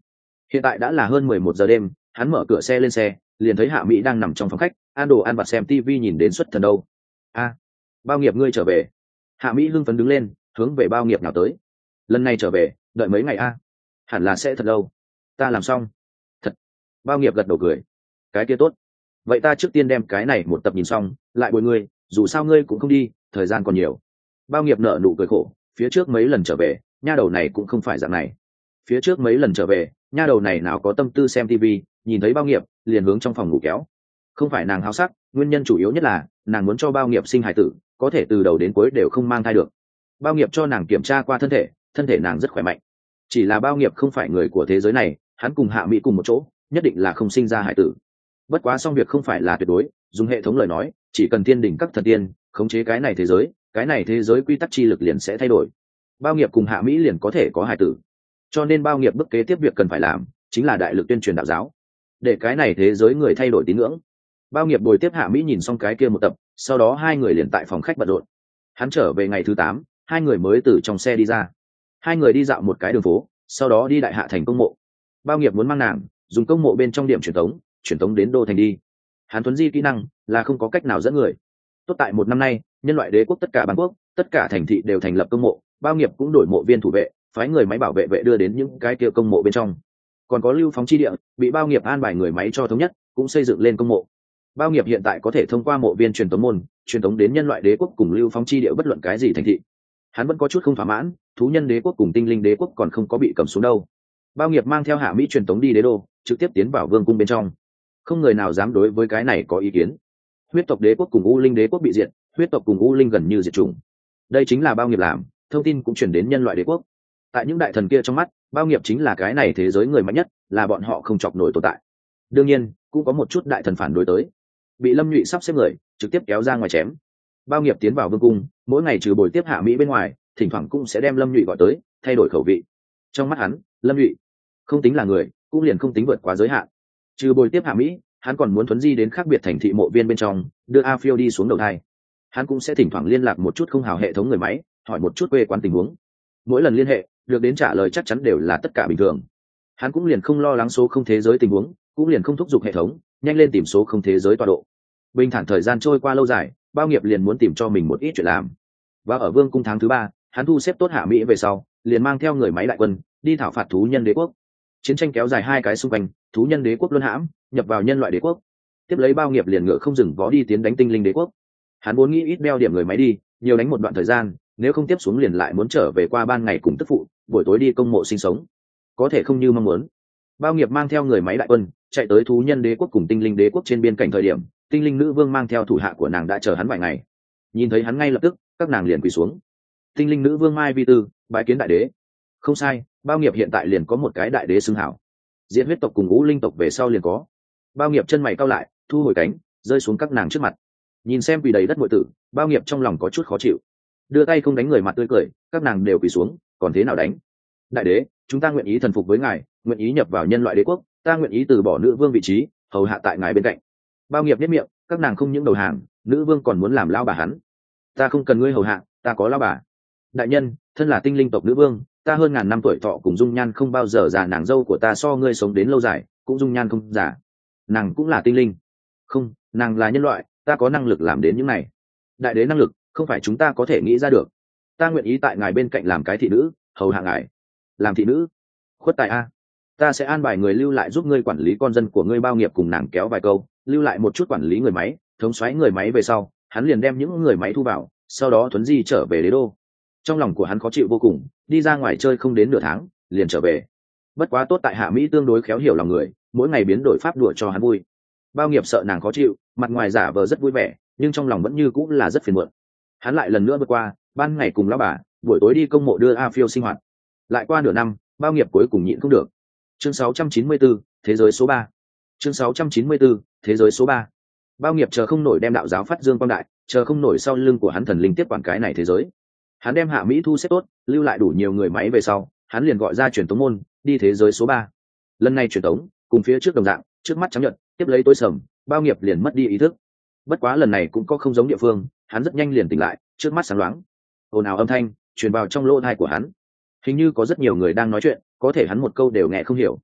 Hiện tại đã là hơn mười một giờ đêm, hắn mở cửa xe lên xe, liền thấy Hạ Mỹ đang nằm trong phòng khách, ăn đồ ăn vặt xem tivi nhìn đến xuất thần đâu. A, Bao Nghiệp ngươi trở về. Hạ Mỹ hưng phấn đứng lên, hướng về Bao Nghiệp nào tới. Lần này trở về, đợi mấy ngày a? Hẳn là sẽ thật lâu. Ta làm xong. Thật. Bao Nghiệp gật đầu cười. Cái kia tốt. Vậy ta trước tiên đem cái này một tập nhìn xong, lại bồi ngươi, dù sao ngươi cũng không đi, thời gian còn nhiều. Bao Nghiệp nở nụ cười khổ, phía trước mấy lần trở về, nha đầu này cũng không phải dạng này. Phía trước mấy lần trở về, nha đầu này nào có tâm tư xem tivi, nhìn thấy Bao Nghiệp liền hướng trong phòng ngủ kéo. Không phải nàng háo sắc, nguyên nhân chủ yếu nhất là nàng muốn cho Bao Nghiệp sinh hài tử, có thể từ đầu đến cuối đều không mang thai được. Bao Nghiệp cho nàng kiểm tra qua thân thể, thân thể nàng rất khỏe mạnh. Chỉ là Bao Nghiệp không phải người của thế giới này, hắn cùng Hạ Mỹ cùng một chỗ, nhất định là không sinh ra hài tử. Bất quá xong việc không phải là tuyệt đối, dùng hệ thống lời nói, chỉ cần thiên đỉnh các thần tiên khống chế cái này thế giới, cái này thế giới quy tắc chi lực liền sẽ thay đổi. Bao Nghiệp cùng Hạ Mỹ liền có thể có hài tử. Cho nên Bao Nghiệp bước kế tiếp việc cần phải làm chính là đại lực tuyên truyền đạo giáo, để cái này thế giới người thay đổi tín ngưỡng. Bao Nghiệp bồi tiếp Hạ Mỹ nhìn xong cái kia một tập, sau đó hai người liền tại phòng khách bận rộn. Hắn trở về ngày thứ tám, hai người mới từ trong xe đi ra. Hai người đi dạo một cái đường phố, sau đó đi đại hạ thành công mộ. Bao Nghiệp muốn mang nàng dùng công mộ bên trong điểm truyền tống, truyền tống đến đô thành đi. Hắn tuấn di kỹ năng là không có cách nào dẫn người. Tốt tại một năm nay, nhân loại đế quốc tất cả bán quốc, tất cả thành thị đều thành lập công mộ, Bao Nghiệp cũng đổi mộ viên thủ vệ, phái người máy bảo vệ vệ đưa đến những cái kia công mộ bên trong. Còn có lưu phóng chi địa, bị Bao Nghiệp an bài người máy cho thống nhất, cũng xây dựng lên công mộ. Bao Nghiệp hiện tại có thể thông qua mộ viên truyền tống môn, truyền tống đến nhân loại đế quốc cùng lưu phóng chi địa bất luận cái gì thành thị. Hắn vẫn có chút không thỏa mãn, thú nhân đế quốc cùng tinh linh đế quốc còn không có bị cầm xuống đâu. Bao Nghiệp mang theo Hạ Mỹ truyền tống đi đế đô, trực tiếp tiến vào vương cung bên trong. Không người nào dám đối với cái này có ý kiến. Huyết tộc đế quốc cùng u linh đế quốc bị diệt, huyết tộc cùng u linh gần như diệt chủng. Đây chính là Bao Nghiệp làm, thông tin cũng chuyển đến nhân loại đế quốc. Tại những đại thần kia trong mắt, Bao Nghiệp chính là cái này thế giới người mạnh nhất, là bọn họ không chọc nổi tồn tại. Đương nhiên cũng có một chút đại thần phản đối tới, bị Lâm Nhụy sắp xếp người trực tiếp kéo ra ngoài chém. Bao Nghiệp tiến vào vương cung, mỗi ngày trừ bồi tiếp Hạ Mỹ bên ngoài, thỉnh thoảng cũng sẽ đem Lâm Nhụy gọi tới, thay đổi khẩu vị. Trong mắt hắn, Lâm Nhụy không tính là người, cũng liền không tính vượt quá giới hạn. Trừ bồi tiếp Hạ Mỹ, hắn còn muốn thuấn di đến khác biệt thành thị mộ viên bên trong, đưa A Phiêu đi xuống đầu thai. Hắn cũng sẽ thỉnh thoảng liên lạc một chút không hào hệ thống người máy, hỏi một chút quê quán tình huống. Mỗi lần liên hệ được đến trả lời chắc chắn đều là tất cả bình thường. Hắn cũng liền không lo lắng số không thế giới tình huống, cũng liền không thúc giục hệ thống nhanh lên tìm số không thế giới tọa độ. Bình thản thời gian trôi qua lâu dài, Bao Nghiệp liền muốn tìm cho mình một ít chuyện làm. Và ở vương cung tháng thứ ba, hắn thu xếp tốt Hạ Mỹ về sau, liền mang theo người máy đại quân đi thảo phạt thú nhân đế quốc. Chiến tranh kéo dài hai cái xung quanh, thú nhân đế quốc luân hãm, nhập vào nhân loại đế quốc. Tiếp lấy Bao Nghiệp liền ngựa không dừng vó đi tiến đánh tinh linh đế quốc. Hắn muốn nghĩ ít đeo điểm người máy đi, nhiều đánh một đoạn thời gian, nếu không tiếp xuống liền lại muốn trở về qua ban ngày cùng tức phụ, buổi tối đi công mộ sinh sống. Có thể không như mong muốn. Bao Nghiệp mang theo người máy đại quân chạy tới thú nhân đế quốc cùng tinh linh đế quốc trên biên cảnh thời điểm, tinh linh nữ vương mang theo thủ hạ của nàng đã chờ hắn vài ngày. Nhìn thấy hắn ngay lập tức, các nàng liền quỳ xuống. Tinh linh nữ vương Mai Vi Tư bái kiến đại đế. Không sai, Bao Nghiệp hiện tại liền có một cái đại đế xưng hảo. Diễn huyết tộc cùng ngũ linh tộc về sau liền có. Bao Nghiệp chân mày cau lại, thu hồi cánh, rơi xuống các nàng trước mặt. Nhìn xem quỳ đầy đất muội tử, Bao Nghiệp trong lòng có chút khó chịu. Đưa tay không đánh người mặt tươi cười, các nàng đều quỳ xuống, còn thế nào đánh? Đại đế, chúng ta nguyện ý thần phục với ngài, nguyện ý nhập vào nhân loại đế quốc, ta nguyện ý từ bỏ nữ vương vị trí, hầu hạ tại ngài bên cạnh. Bao Nghiệp nhếch miệng, các nàng không những đầu hàng, nữ vương còn muốn làm lao bà hắn. Ta không cần ngươi hầu hạ, ta có lao bà. Đại nhân, thân là tinh linh tộc nữ vương, ta hơn ngàn năm tuổi thọ cùng dung nhan không bao giờ già, nàng dâu của ta so ngươi sống đến lâu dài, cũng dung nhan không già. Nàng cũng là tinh linh. Không, nàng là nhân loại, ta có năng lực làm đến những này. Đại đế năng lực không phải chúng ta có thể nghĩ ra được. Ta nguyện ý tại ngài bên cạnh làm cái thị nữ, hầu hạ ngài. Làm thị nữ? Khuất tài a. Ta sẽ an bài người lưu lại giúp ngươi quản lý con dân của ngươi. Bao Nghiệp cùng nàng kéo vài câu, lưu lại một chút quản lý người máy, thống soái người máy về sau, hắn liền đem những người máy thu vào, sau đó thuấn di trở về đế đô. Trong lòng của hắn khó chịu vô cùng, đi ra ngoài chơi không đến nửa tháng, liền trở về. Bất quá tốt tại Hạ Mỹ tương đối khéo hiểu lòng người, mỗi ngày biến đổi pháp đùa cho hắn vui. Bao Nghiệp sợ nàng khó chịu, mặt ngoài giả vờ rất vui vẻ, nhưng trong lòng vẫn như cũng là rất phiền muộn. Hắn lại lần nữa vượt qua, ban ngày cùng lão bà, buổi tối đi công mộ đưa A Phiêu sinh hoạt. Lại qua nửa năm, Bao Nghiệp cuối cùng nhịn không được. Chương sáu trăm chín mươi tư, thế giới số ba. Chương sáu trăm chín mươi tư, thế giới số ba. Bao Nghiệp chờ không nổi đem đạo giáo phát dương quang đại, chờ không nổi sau lưng của hắn thần linh tiếp quản cái này thế giới. Hắn đem Hạ Mỹ thu xếp tốt, lưu lại đủ nhiều người máy về sau, hắn liền gọi ra truyền tống môn, đi thế giới số ba. Lần này truyền tống, cùng phía trước đồng dạng, trước mắt trắng nhợt, tiếp lấy tối sầm, Bao Nghiệp liền mất đi ý thức. Bất quá lần này cũng có không giống địa phương, hắn rất nhanh liền tỉnh lại, trước mắt sáng loáng. Ồn ào âm thanh truyền vào trong lỗ tai của hắn. Hình như có rất nhiều người đang nói chuyện, có thể hắn một câu đều nghe không hiểu.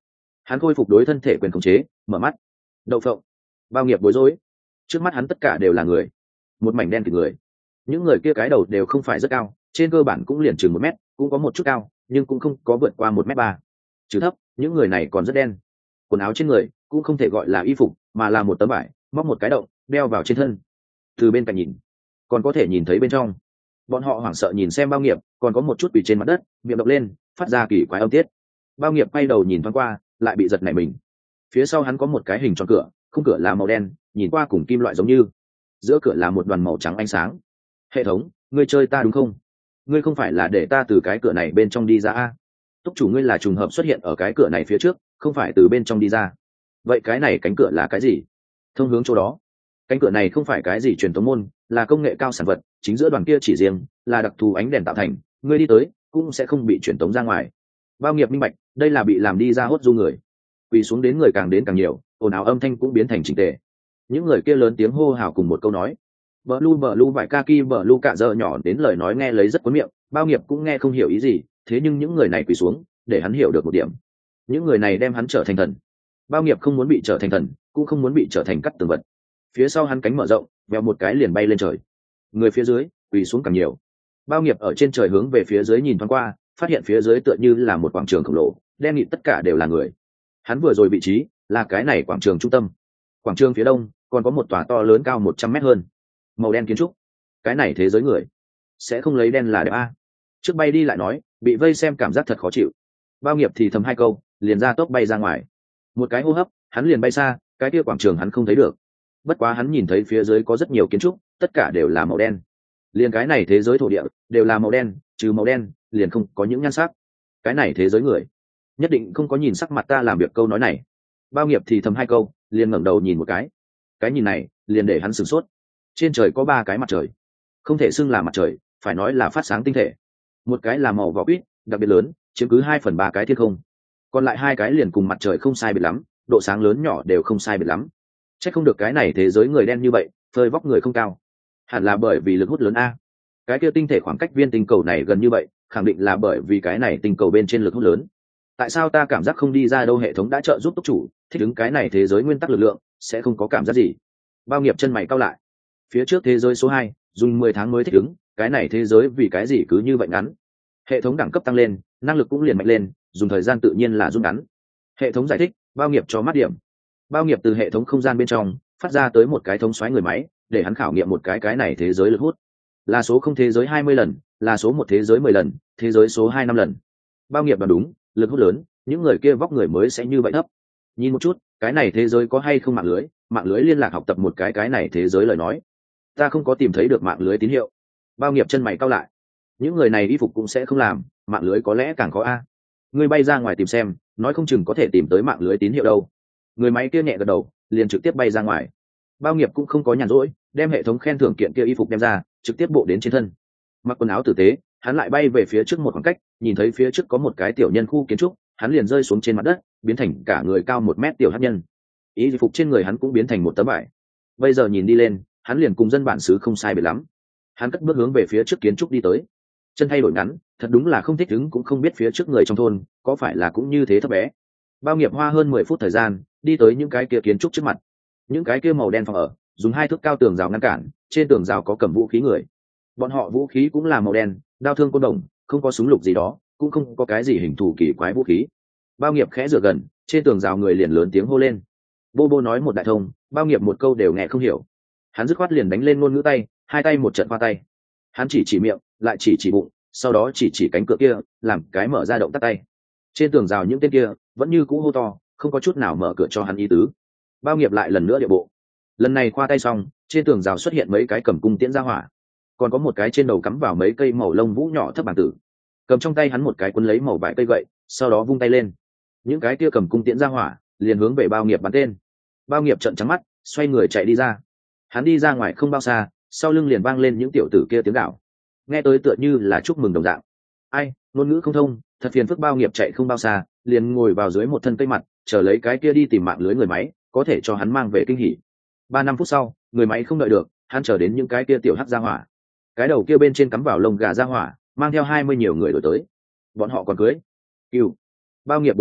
Hắn khôi phục đối thân thể quyền khống chế, mở mắt. Đậu phộng. Bao nghiệp bối rối. Trước mắt hắn tất cả đều là người, một mảnh đen kịt người. Những người kia cái đầu đều không phải rất cao, trên cơ bản cũng liền chừng một mét, cũng có một chút cao, nhưng cũng không có vượt qua một mét ba. Chứ thấp, những người này còn rất đen. Quần áo trên người cũng không thể gọi là y phục, mà là một tấm vải, móc một cái động, đeo vào trên thân. Từ bên cạnh nhìn, còn có thể nhìn thấy bên trong. Bọn họ hoảng sợ nhìn xem Bao nghiệp, còn có một chút quỳ trên mặt đất, miệng độc lên, phát ra kỳ quái âm tiết. Bao nghiệp quay đầu nhìn thoáng qua, lại bị giật nảy mình. Phía sau hắn có một cái hình tròn cửa, khung cửa là màu đen, nhìn qua cùng kim loại giống như. Giữa cửa là một đoàn màu trắng ánh sáng. Hệ thống, ngươi chơi ta đúng không? Ngươi không phải là để ta từ cái cửa này bên trong đi ra a? Túc chủ ngươi là trùng hợp xuất hiện ở cái cửa này phía trước, không phải từ bên trong đi ra. Vậy cái này cánh cửa là cái gì? Thông hướng chỗ đó. Cánh cửa này không phải cái gì truyền thống môn, là công nghệ cao sản vật, chính giữa đoàn kia chỉ riêng là đặc thù ánh đèn tạo thành, ngươi đi tới cũng sẽ không bị truyền tống ra ngoài. Bao nghiệp minh bạch, đây là bị làm đi ra hốt du người. Quỳ xuống đến người càng đến càng nhiều, ồn ào âm thanh cũng biến thành chỉnh tề. Những người kia lớn tiếng hô hào cùng một câu nói. Bờ lu bờ lu vải kaki bờ lu cạ dơ nhỏ đến lời nói nghe lấy rất cuốn miệng, Bao nghiệp cũng nghe không hiểu ý gì, thế nhưng những người này quỳ xuống, để hắn hiểu được một điểm. Những người này đem hắn trở thành thần. Bao nghiệp không muốn bị trở thành thần, cũng không muốn bị trở thành cắt tường vật. Phía sau hắn cánh mở rộng, vèo một cái liền bay lên trời. Người phía dưới quỳ xuống càng nhiều. Bao nghiệp ở trên trời hướng về phía dưới nhìn thoáng qua, phát hiện phía dưới tựa như là một quảng trường khổng lồ, đen nghịt tất cả đều là người. Hắn vừa rồi vị trí là cái này quảng trường trung tâm. Quảng trường phía đông còn có một tòa to lớn cao một trăm mét hơn, màu đen kiến trúc. Cái này thế giới người sẽ không lấy đen là đẹp a. Trước bay đi lại nói, bị vây xem cảm giác thật khó chịu. Bao nghiệp thì thầm hai câu, liền ra tốc bay ra ngoài. Một cái hô hấp, hắn liền bay xa, cái kia quảng trường hắn không thấy được. Bất quá hắn nhìn thấy phía dưới có rất nhiều kiến trúc, tất cả đều là màu đen. Liền cái này thế giới thổ địa đều là màu đen, trừ màu đen liền không có những nhan sắc. Cái này thế giới người nhất định không có nhìn sắc mặt ta làm việc câu nói này. Bao nghiệp thì thầm hai câu, liền ngẩng đầu nhìn một cái. Cái nhìn này liền để hắn sửng sốt. Trên trời có ba cái mặt trời, không thể xưng là mặt trời, phải nói là phát sáng tinh thể. Một cái là màu vỏ quýt, đặc biệt lớn, chiếm cứ hai phần ba cái thiên không. Còn lại hai cái liền cùng mặt trời không sai biệt lắm, độ sáng lớn nhỏ đều không sai biệt lắm. Chắc không được cái này thế giới người đen như vậy, phơi vóc người không cao. Hẳn là bởi vì lực hút lớn a. Cái kia tinh thể khoảng cách viên tinh cầu này gần như vậy, khẳng định là bởi vì cái này tinh cầu bên trên lực hút lớn. Tại sao ta cảm giác không đi ra đâu? Hệ thống đã trợ giúp túc chủ thích ứng cái này thế giới nguyên tắc lực lượng, sẽ không có cảm giác gì. Bao nghiệp chân mày cau lại. Phía trước thế giới số hai dùng mười tháng mới thích ứng, cái này thế giới vì cái gì cứ như vậy ngắn. Hệ thống đẳng cấp tăng lên, năng lực cũng liền mạnh lên, dùng thời gian tự nhiên là rút ngắn. Hệ thống giải thích, Bao nghiệp cho mắt điểm. Bao nghiệp từ hệ thống không gian bên trong phát ra tới một cái thống xoáy người máy, để hắn khảo nghiệm một cái cái này thế giới lực hút. Là số không thế giới hai mươi lần, là số một thế giới mười lần, thế giới số hai năm lần. Bao nghiệp đoán đúng, lực hút lớn, những người kia vóc người mới sẽ như vậy thấp. Nhìn một chút, cái này thế giới có hay không mạng lưới, mạng lưới liên lạc học tập một cái cái này thế giới lời nói. Ta không có tìm thấy được mạng lưới tín hiệu. Bao nghiệp chân mày cau lại. Những người này y phục cũng sẽ không làm, mạng lưới có lẽ càng khó a. Ngươi bay ra ngoài tìm xem, nói không chừng có thể tìm tới mạng lưới tín hiệu đâu. Người máy kia nhẹ gật đầu, liền trực tiếp bay ra ngoài. Bao nghiệp cũng không có nhàn rỗi, đem hệ thống khen thưởng kiện kia y phục đem ra, trực tiếp bộ đến trên thân. Mặc quần áo tử tế, hắn lại bay về phía trước một khoảng cách, nhìn thấy phía trước có một cái tiểu nhân khu kiến trúc, hắn liền rơi xuống trên mặt đất, biến thành cả người cao một mét tiểu hắc nhân. Y phục trên người hắn cũng biến thành một tấm vải. Bây giờ nhìn đi lên, hắn liền cùng dân bản xứ không sai biệt lắm. Hắn cất bước hướng về phía trước kiến trúc đi tới. Chân thay đổi ngắn, thật đúng là không thích ứng, cũng không biết phía trước người trong thôn có phải là cũng như thế thấp bé. Bao nghiệp hoa hơn mười phút thời gian, đi tới những cái kia kiến trúc trước mặt. Những cái kia màu đen phòng ở, dùng hai thước cao tường rào ngăn cản, trên tường rào có cầm vũ khí người. Bọn họ vũ khí cũng là màu đen, đao thương côn đồng, không có súng lục gì đó, cũng không có cái gì hình thù kỳ quái vũ khí. Bao nghiệp khẽ dựa gần, trên tường rào người liền lớn tiếng hô lên. Bô bô nói một đại thông, Bao nghiệp một câu đều nghe không hiểu. Hắn dứt khoát liền đánh lên ngôn ngữ tay, hai tay một trận qua tay. Hắn chỉ chỉ miệng, lại chỉ chỉ bụng, sau đó chỉ chỉ cánh cửa kia, làm cái mở ra động tác tay. Trên tường rào những tên kia vẫn như cũ hô to, không có chút nào mở cửa cho hắn ý tứ. Bao nghiệp lại lần nữa địa bộ. Lần này khoa tay xong, trên tường rào xuất hiện mấy cái cầm cung tiễn ra hỏa, còn có một cái trên đầu cắm vào mấy cây màu lông vũ nhỏ thấp bản tử. Cầm trong tay hắn một cái cuốn lấy màu vải cây gậy, sau đó vung tay lên. Những cái kia cầm cung tiễn ra hỏa liền hướng về Bao nghiệp bắn tên. Bao nghiệp trợn trắng mắt, xoay người chạy đi ra. Hắn đi ra ngoài không bao xa, sau lưng liền vang lên những tiểu tử kia tiếng gào, nghe tới tựa như là chúc mừng đồng dạng. Ai, ngôn ngữ không thông, thật phiền phức. Bao nghiệp chạy không bao xa, liền ngồi vào dưới một thân cây mặt, chờ lấy cái kia đi tìm mạng lưới người máy, có thể cho hắn mang về kinh hỉ. Ba năm phút sau, người máy không đợi được, hắn chờ đến những cái kia tiểu hắc gia hỏa. Cái đầu kia bên trên cắm vào lông gà gia hỏa, mang theo hai mươi nhiều người đổi tới. Bọn họ còn cưới. Cừu. Bao nghiệp bối rối,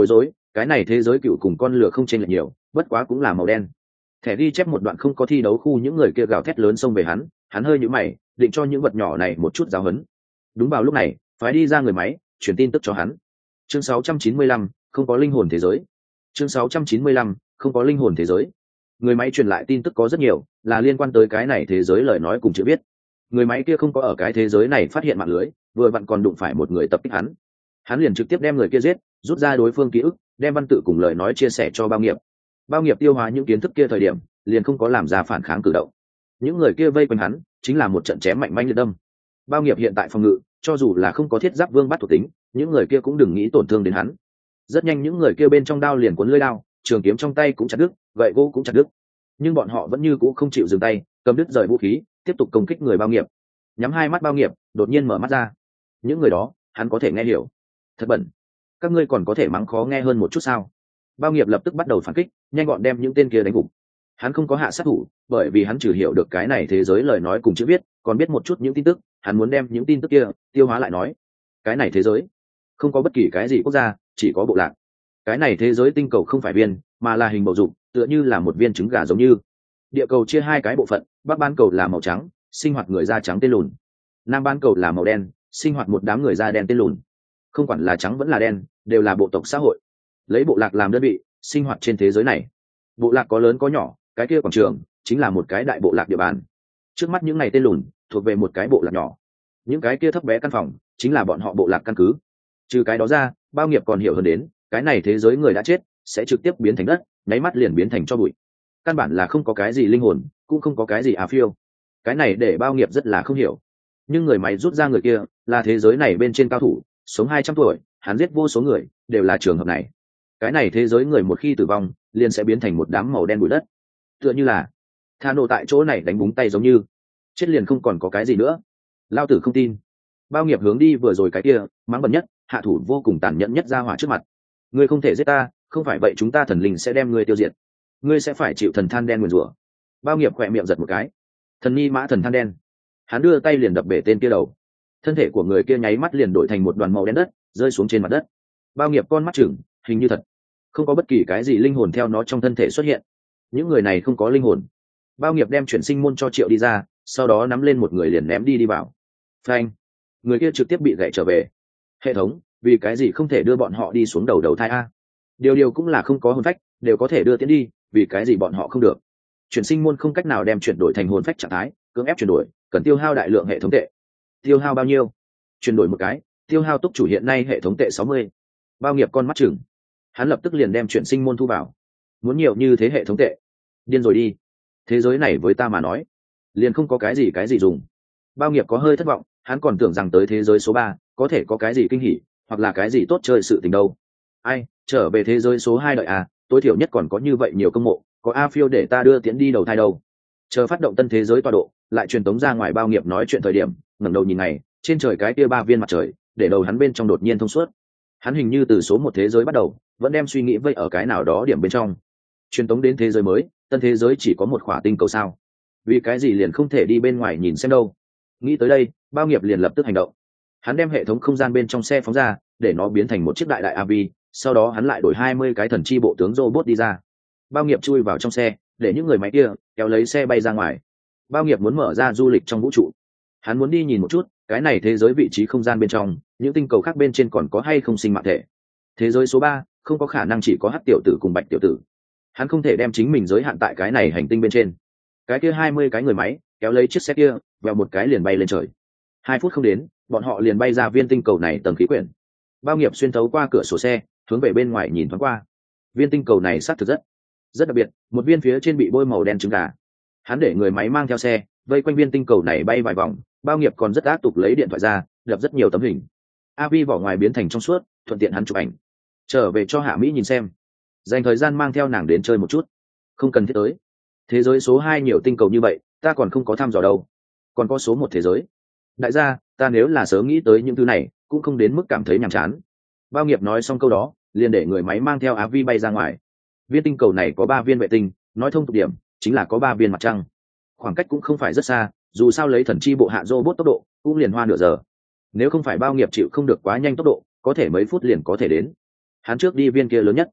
cái này thế giới cựu cùng con lửa không chênh lệch nhiều, bất quá cũng là màu đen. Thẻ ghi chép một đoạn không có thi đấu khu, những người kia gào thét lớn xông về hắn, hắn hơi nhíu mày, định cho những vật nhỏ này một chút giáo huấn. Đúng vào lúc này, phái đi ra người máy, truyền tin tức cho hắn. Chương sáu trăm chín mươi lăm, không có linh hồn thế giới. Chương sáu trăm chín mươi lăm, không có linh hồn thế giới. Người máy truyền lại tin tức có rất nhiều, là liên quan tới cái này thế giới lời nói cùng chữ biết. Người máy kia không có ở cái thế giới này phát hiện mạng lưới, vừa vặn còn đụng phải một người tập kích hắn. Hắn liền trực tiếp đem người kia giết, rút ra đối phương ký ức, đem văn tự cùng lời nói chia sẻ cho Bao Nghiệp. Bao Nghiệp tiêu hóa những kiến thức kia thời điểm, liền không có làm ra phản kháng cử động. Những người kia vây quanh hắn, chính là một trận chém mạnh mẽ liệt đâm. Bao Nghiệp hiện tại phòng ngự, cho dù là không có thiết giáp vương bắt thuộc tính, những người kia cũng đừng nghĩ tổn thương đến hắn. Rất nhanh những người kia bên trong đao liền cuốn lưỡi đao, trường kiếm trong tay cũng chặt đứt, gậy gỗ cũng chặt đứt. Nhưng bọn họ vẫn như cũ không chịu dừng tay, cầm đứt rời vũ khí, tiếp tục công kích người Bao Nghiệp. Nhắm hai mắt Bao Nghiệp, đột nhiên mở mắt ra. Những người đó, hắn có thể nghe hiểu. Thật bẩn. Các ngươi còn có thể mắng khó nghe hơn một chút sao? Bao Nghiệp lập tức bắt đầu phản kích, nhanh gọn đem những tên kia đánh gục. Hắn không có hạ sát thủ, bởi vì hắn chỉ hiểu được cái này thế giới lời nói cùng chữ viết, còn biết một chút những tin tức, hắn muốn đem những tin tức kia tiêu hóa lại nói. Cái này thế giới không có bất kỳ cái gì quốc gia, chỉ có bộ lạc. Cái này thế giới tinh cầu không phải viên, mà là hình bầu dục, tựa như là một viên trứng gà giống như. Địa cầu chia hai cái bộ phận, bắc bán cầu là màu trắng, sinh hoạt người da trắng tên lùn. Nam bán cầu là màu đen, sinh hoạt một đám người da đen tên lùn. Không quản là trắng vẫn là đen, đều là bộ tộc xã hội. Lấy bộ lạc làm đơn vị, sinh hoạt trên thế giới này. Bộ lạc có lớn có nhỏ, cái kia quảng trường chính là một cái đại bộ lạc địa bàn. Trước mắt những này tên lùn thuộc về một cái bộ lạc nhỏ, những cái kia thấp bé căn phòng chính là bọn họ bộ lạc căn cứ. Trừ cái đó ra, Bao Nghiệp còn hiểu hơn đến cái này thế giới người đã chết sẽ trực tiếp biến thành đất, nháy mắt liền biến thành cho bụi, căn bản là không có cái gì linh hồn, cũng không có cái gì à phiêu. Cái này để Bao Nghiệp rất là không hiểu. Nhưng người máy rút ra người kia là thế giới này bên trên cao thủ, sống hai trăm tuổi, hắn giết vô số người, đều là trường hợp này. Cái này thế giới người một khi tử vong liền sẽ biến thành một đám màu đen bụi đất, tựa như là Tha nổ tại chỗ này đánh búng tay giống như chết liền không còn có cái gì nữa. Lao tử không tin. Bao Nghiệp hướng đi vừa rồi cái kia mắng bẩn nhất, hạ thủ vô cùng tàn nhẫn nhất ra hỏa trước mặt. Ngươi không thể giết ta, không phải vậy chúng ta thần linh sẽ đem ngươi tiêu diệt, ngươi sẽ phải chịu thần than đen nguyền rủa. Bao Nghiệp khỏe miệng giật một cái. Thần ni mã thần than đen. Hắn đưa tay liền đập bể tên kia đầu, thân thể của người kia nháy mắt liền đổi thành một đoàn màu đen đất, rơi xuống trên mặt đất. Bao Nghiệp con mắt chừng, hình như thật, không có bất kỳ cái gì linh hồn theo nó trong thân thể xuất hiện. Những người này không có linh hồn. Bao Nghiệp đem chuyển sinh môn cho Triệu đi ra, sau đó nắm lên một người liền ném đi đi vào. Phanh! Người kia trực tiếp bị gãy trở về. Hệ thống, vì cái gì không thể đưa bọn họ đi xuống đầu đầu thai a? Điều điều cũng là không có hồn phách, đều có thể đưa tiến đi, vì cái gì bọn họ không được? Chuyển sinh môn không cách nào đem chuyển đổi thành hồn phách trạng thái, cưỡng ép chuyển đổi, cần tiêu hao đại lượng hệ thống tệ. Tiêu hao bao nhiêu? Chuyển đổi một cái, tiêu hao túc chủ hiện nay hệ thống tệ sáu mươi. Bao Nghiệp con mắt chừng, hắn lập tức liền đem chuyển sinh môn thu vào. Muốn nhiều như thế hệ thống tệ, điên rồi đi. Thế giới này với ta mà nói liền không có cái gì cái gì dùng. Bao Nghiệp có hơi thất vọng, hắn còn tưởng rằng tới thế giới số ba có thể có cái gì kinh hỉ, hoặc là cái gì tốt chơi sự tình đâu. Ai, trở về thế giới số hai đợi à, tối thiểu nhất còn có như vậy nhiều công mộ, có A Phiêu để ta đưa tiễn đi đầu thai đâu. Chờ phát động tân thế giới tọa độ, lại truyền tống ra ngoài. Bao Nghiệp nói chuyện thời điểm, ngẩng đầu nhìn này, trên trời cái kia ba viên mặt trời, để đầu hắn bên trong đột nhiên thông suốt. Hắn hình như từ số một thế giới bắt đầu, vẫn đem suy nghĩ vây ở cái nào đó điểm bên trong. Truyền tống đến thế giới mới, tân thế giới chỉ có một khỏa tinh cầu sao? Vì cái gì liền không thể đi bên ngoài nhìn xem đâu? Nghĩ tới đây, Bao Nghiệp liền lập tức hành động. Hắn đem hệ thống không gian bên trong xe phóng ra, để nó biến thành một chiếc đại đại a vê, sau đó hắn lại đổi hai mươi cái thần chi bộ tướng robot đi ra. Bao Nghiệp chui vào trong xe, để những người máy kia kéo lấy xe bay ra ngoài. Bao Nghiệp muốn mở ra du lịch trong vũ trụ. Hắn muốn đi nhìn một chút, cái này thế giới vị trí không gian bên trong, những tinh cầu khác bên trên còn có hay không sinh mạng thể. Thế giới số ba không có khả năng chỉ có Hắc tiểu tử cùng Bạch tiểu tử. Hắn không thể đem chính mình giới hạn tại cái này hành tinh bên trên. Cái kia hai mươi cái người máy kéo lấy chiếc xe kia, vèo một cái liền bay lên trời. Hai phút không đến, bọn họ liền bay ra viên tinh cầu này tầng khí quyển. Bao Nghiệp xuyên thấu qua cửa sổ xe, hướng về bên ngoài nhìn thoáng qua. Viên tinh cầu này xác thực rất rất đặc biệt, một viên phía trên bị bôi màu đen trứng gà. Hắn để người máy mang theo xe, vây quanh viên tinh cầu này bay vài vòng. Bao Nghiệp còn rất ác tục lấy điện thoại ra, đập rất nhiều tấm hình. a vê vỏ ngoài biến thành trong suốt, thuận tiện hắn chụp ảnh, trở về cho Hạ Mỹ nhìn xem. Dành thời gian mang theo nàng đến chơi một chút. Không cần thiết tới. Thế giới số hai nhiều tinh cầu như vậy, ta còn không có thăm dò đâu. Còn có số một thế giới. Đại gia, ta nếu là sớm nghĩ tới những thứ này, cũng không đến mức cảm thấy nhàm chán. Bao Nghiệp nói xong câu đó, liền để người máy mang theo á vi bay ra ngoài. Viên tinh cầu này có ba viên vệ tinh, nói thông tục điểm, chính là có ba viên mặt trăng. Khoảng cách cũng không phải rất xa, dù sao lấy thần chi bộ hạ robot tốc độ, cũng liền hoa nửa giờ. Nếu không phải Bao Nghiệp chịu không được quá nhanh tốc độ, có thể mấy phút liền có thể đến. Hắn trước đi viên kia lớn nhất,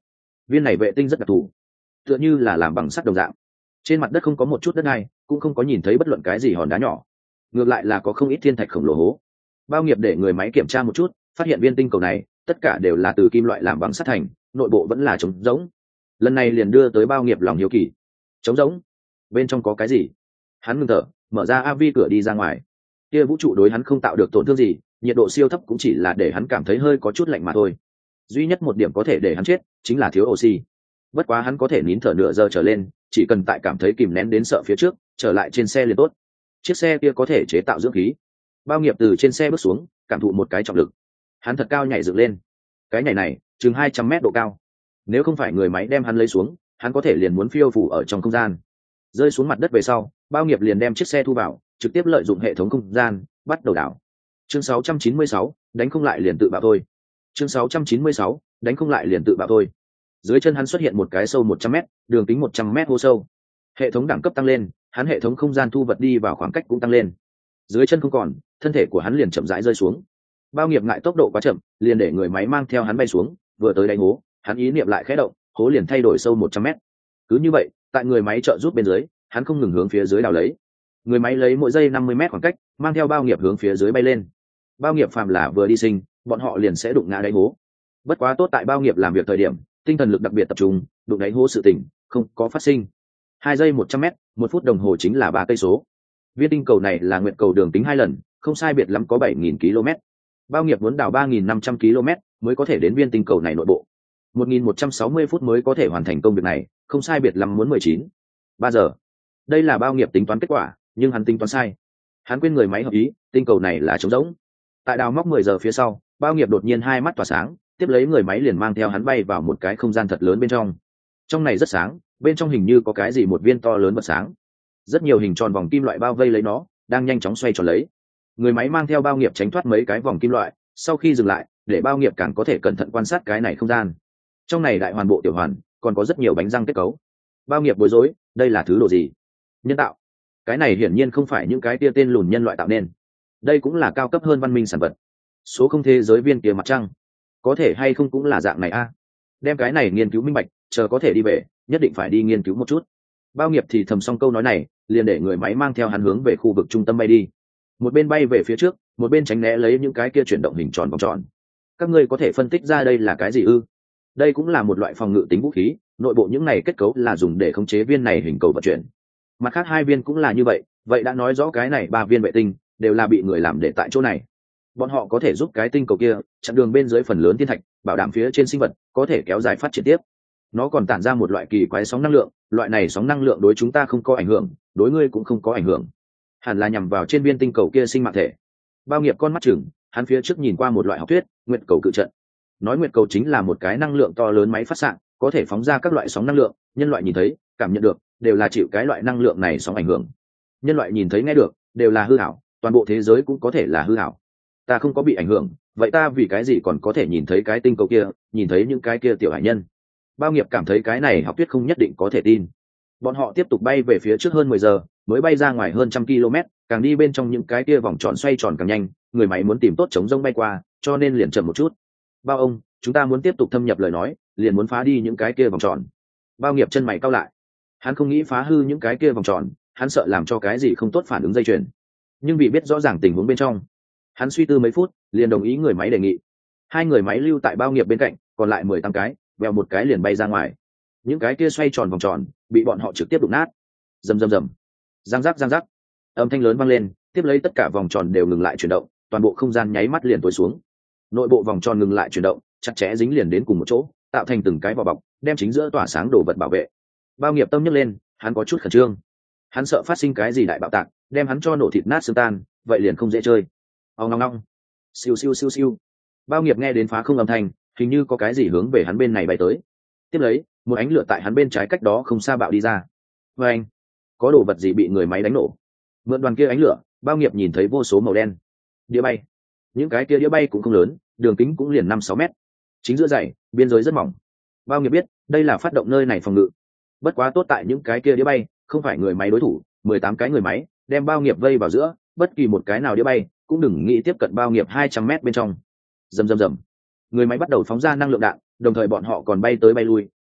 viên này vệ tinh rất đặc thù, tựa như là làm bằng sắt đồng dạng. Trên mặt đất không có một chút đất đai, cũng không có nhìn thấy bất luận cái gì hòn đá nhỏ, ngược lại là có không ít thiên thạch khổng lồ hố. Bao Nghiệp để người máy kiểm tra một chút, phát hiện viên tinh cầu này tất cả đều là từ kim loại làm bằng sắt thành, nội bộ vẫn là trống rỗng. Lần này liền đưa tới Bao Nghiệp lòng hiếu kỳ. Trống rỗng, bên trong có cái gì? Hắn ngừng thở, mở ra a vê cửa đi ra ngoài. Kia vũ trụ đối hắn không tạo được tổn thương gì, nhiệt độ siêu thấp cũng chỉ là để hắn cảm thấy hơi có chút lạnh mà thôi. Duy nhất một điểm có thể để hắn chết chính là thiếu oxy. Bất quá hắn có thể nín thở nửa giờ trở lên, chỉ cần tại cảm thấy kìm nén đến sợ phía trước, trở lại trên xe liền tốt. Chiếc xe kia có thể chế tạo dưỡng khí. Bao Nghiệp từ trên xe bước xuống, cảm thụ một cái trọng lực. Hắn thật cao nhảy dựng lên. Cái nhảy này chừng hai trăm mét độ cao. Nếu không phải người máy đem hắn lấy xuống, hắn có thể liền muốn phiêu phù ở trong không gian. Rơi xuống mặt đất về sau, Bao Nghiệp liền đem chiếc xe thu vào, trực tiếp lợi dụng hệ thống không gian, bắt đầu đảo. Chương sáu trăm chín mươi sáu, đánh không lại liền tự bạo thôi. Chương sáu trăm chín mươi sáu, đánh không lại liền tự bạo thôi. Dưới chân hắn xuất hiện một cái sâu một trăm mét, đường kính một trăm mét hố sâu. Hệ thống đẳng cấp tăng lên, hắn hệ thống không gian thu vật đi vào khoảng cách cũng tăng lên. Dưới chân không còn, thân thể của hắn liền chậm rãi rơi xuống. Bao Nghiệp ngại tốc độ quá chậm, liền để người máy mang theo hắn bay xuống, vừa tới đáy hố, hắn ý niệm lại khẽ động, hố liền thay đổi sâu một trăm mét. Cứ như vậy, tại người máy trợ giúp bên dưới, hắn không ngừng hướng phía dưới đào lấy. Người máy lấy mỗi giây năm mươi mét khoảng cách, mang theo Bao Nghiệp hướng phía dưới bay lên. Bao Nghiệp phàm là vừa đi sinh, bọn họ liền sẽ đụng ngã đáy hố. Bất quá tốt tại Bao Nghiệp làm việc thời điểm, tinh thần lực đặc biệt tập trung, đụng đáy hố sự tình không có phát sinh. Hai giây một trăm mét, một phút đồng hồ chính là ba cây số. Viên tinh cầu này là nguyện cầu đường tính hai lần, không sai biệt lắm có bảy nghìn ki lô mét. Bao Nghiệp muốn đào ba nghìn năm trăm ki lô mét mới có thể đến viên tinh cầu này nội bộ. một nghìn một trăm sáu mươi phút mới có thể hoàn thành công việc này, không sai biệt lắm muốn mười chín ba giờ. Đây là Bao Nghiệp tính toán kết quả, nhưng hắn tính toán sai. Hắn quên người máy hợp ý, tinh cầu này là trống rỗng. Tại đào móc mười giờ phía sau, Bao Nghiệp đột nhiên hai mắt tỏa sáng, tiếp lấy người máy liền mang theo hắn bay vào một cái không gian thật lớn bên trong. Trong này rất sáng, bên trong hình như có cái gì một viên to lớn bật sáng. Rất nhiều hình tròn vòng kim loại bao vây lấy nó, đang nhanh chóng xoay tròn lấy. Người máy mang theo Bao Nghiệp tránh thoát mấy cái vòng kim loại, sau khi dừng lại, để Bao Nghiệp càng có thể cẩn thận quan sát cái này không gian. Trong này đại hoàn bộ tiểu hoàn, còn có rất nhiều bánh răng kết cấu. Bao Nghiệp bối rối, đây là thứ đồ gì? Nhân tạo? Cái này hiển nhiên không phải những cái tia tên lùn nhân loại tạo nên. Đây cũng là cao cấp hơn văn minh sản vật. Số không thế giới viên kia mặt trăng, có thể hay không cũng là dạng này a? Đem cái này nghiên cứu minh bạch, chờ có thể đi về, nhất định phải đi nghiên cứu một chút. Bao Nghiệp thì thầm xong câu nói này, liền để người máy mang theo hắn hướng về khu vực trung tâm bay đi. Một bên bay về phía trước, một bên tránh né lấy những cái kia chuyển động hình tròn vòng tròn. Các ngươi có thể phân tích ra đây là cái gì ư? Đây cũng là một loại phòng ngự tính vũ khí, nội bộ những này kết cấu là dùng để khống chế viên này hình cầu vận chuyển. Mặt khác hai viên cũng là như vậy, vậy đã nói rõ cái này ba viên vệ tinh đều là bị người làm để tại chỗ này. Bọn họ có thể giúp cái tinh cầu kia chặn đường bên dưới phần lớn thiên thạch, bảo đảm phía trên sinh vật có thể kéo dài phát triển tiếp. Nó còn tản ra một loại kỳ quái sóng năng lượng, loại này sóng năng lượng đối chúng ta không có ảnh hưởng, đối ngươi cũng không có ảnh hưởng. Hẳn là nhằm vào trên viên tinh cầu kia sinh mạng thể. Bao Nghiệp con mắt chừng, hắn phía trước nhìn qua một loại học thuyết, nguyệt cầu cự trận. Nói nguyệt cầu chính là một cái năng lượng to lớn máy phát xạ, có thể phóng ra các loại sóng năng lượng, nhân loại nhìn thấy, cảm nhận được, đều là chịu cái loại năng lượng này sóng ảnh hưởng. Nhân loại nhìn thấy nghe được, đều là hư ảo, toàn bộ thế giới cũng có thể là hư ảo. Ta không có bị ảnh hưởng, vậy ta vì cái gì còn có thể nhìn thấy cái tinh cầu kia, nhìn thấy những cái kia tiểu hải nhân? Bao Nghiệp cảm thấy cái này học thuyết không nhất định có thể tin. Bọn họ tiếp tục bay về phía trước hơn mười giờ, mới bay ra ngoài hơn trăm km, càng đi bên trong những cái kia vòng tròn xoay tròn càng nhanh, người máy muốn tìm tốt chống rông bay qua, cho nên liền chậm một chút. Bao ông, chúng ta muốn tiếp tục thâm nhập lời nói, liền muốn phá đi những cái kia vòng tròn. Bao Nghiệp chân mày cau lại. Hắn không nghĩ phá hư những cái kia vòng tròn, hắn sợ làm cho cái gì không tốt phản ứng dây chuyền. Nhưng vì biết rõ ràng tình huống bên trong, hắn suy tư mấy phút, liền đồng ý người máy đề nghị. Hai người máy lưu tại Bao Nghiệp bên cạnh, còn lại mười tám cái, vèo một cái liền bay ra ngoài. Những cái kia xoay tròn vòng tròn, bị bọn họ trực tiếp đụng nát. Rầm rầm rầm, giang rắc giang rắc, âm thanh lớn vang lên, tiếp lấy tất cả vòng tròn đều ngừng lại chuyển động, toàn bộ không gian nháy mắt liền tối xuống. Nội bộ vòng tròn ngừng lại chuyển động, chặt chẽ dính liền đến cùng một chỗ, tạo thành từng cái vỏ bọc, đem chính giữa tỏa sáng đồ vật bảo vệ. Bao Nghiệp tâm nhấc lên, hắn có chút khẩn trương. Hắn sợ phát sinh cái gì đại bạo tạc, đem hắn cho nổ thịt nát xương tan, vậy liền không dễ chơi. Ong ong ong, siêu siêu siêu siêu. Bao Nghiệp nghe đến phá không âm thanh, hình như có cái gì hướng về hắn bên này bay tới. Tiếp lấy, một ánh lửa tại hắn bên trái cách đó không xa bạo đi ra. Và anh, có đồ vật gì bị người máy đánh nổ. Mượn đoàn kia ánh lửa, Bao Nghiệp nhìn thấy vô số màu đen đĩa bay. Những cái kia đĩa bay cũng không lớn, đường kính cũng liền năm sáu mét, chính giữa dày, biên giới rất mỏng. Bao Nghiệp biết đây là phát động nơi này phòng ngự. Bất quá tốt tại những cái kia đĩa bay không phải người máy đối thủ, mười tám cái người máy đem Bao Nghiệp vây vào giữa, bất kỳ một cái nào đĩa bay cũng đừng nghĩ tiếp cận Bao Nghiệp hai trăm mét bên trong. Rầm rầm rầm, người máy bắt đầu phóng ra năng lượng đạn, đồng thời bọn họ còn bay tới bay lui,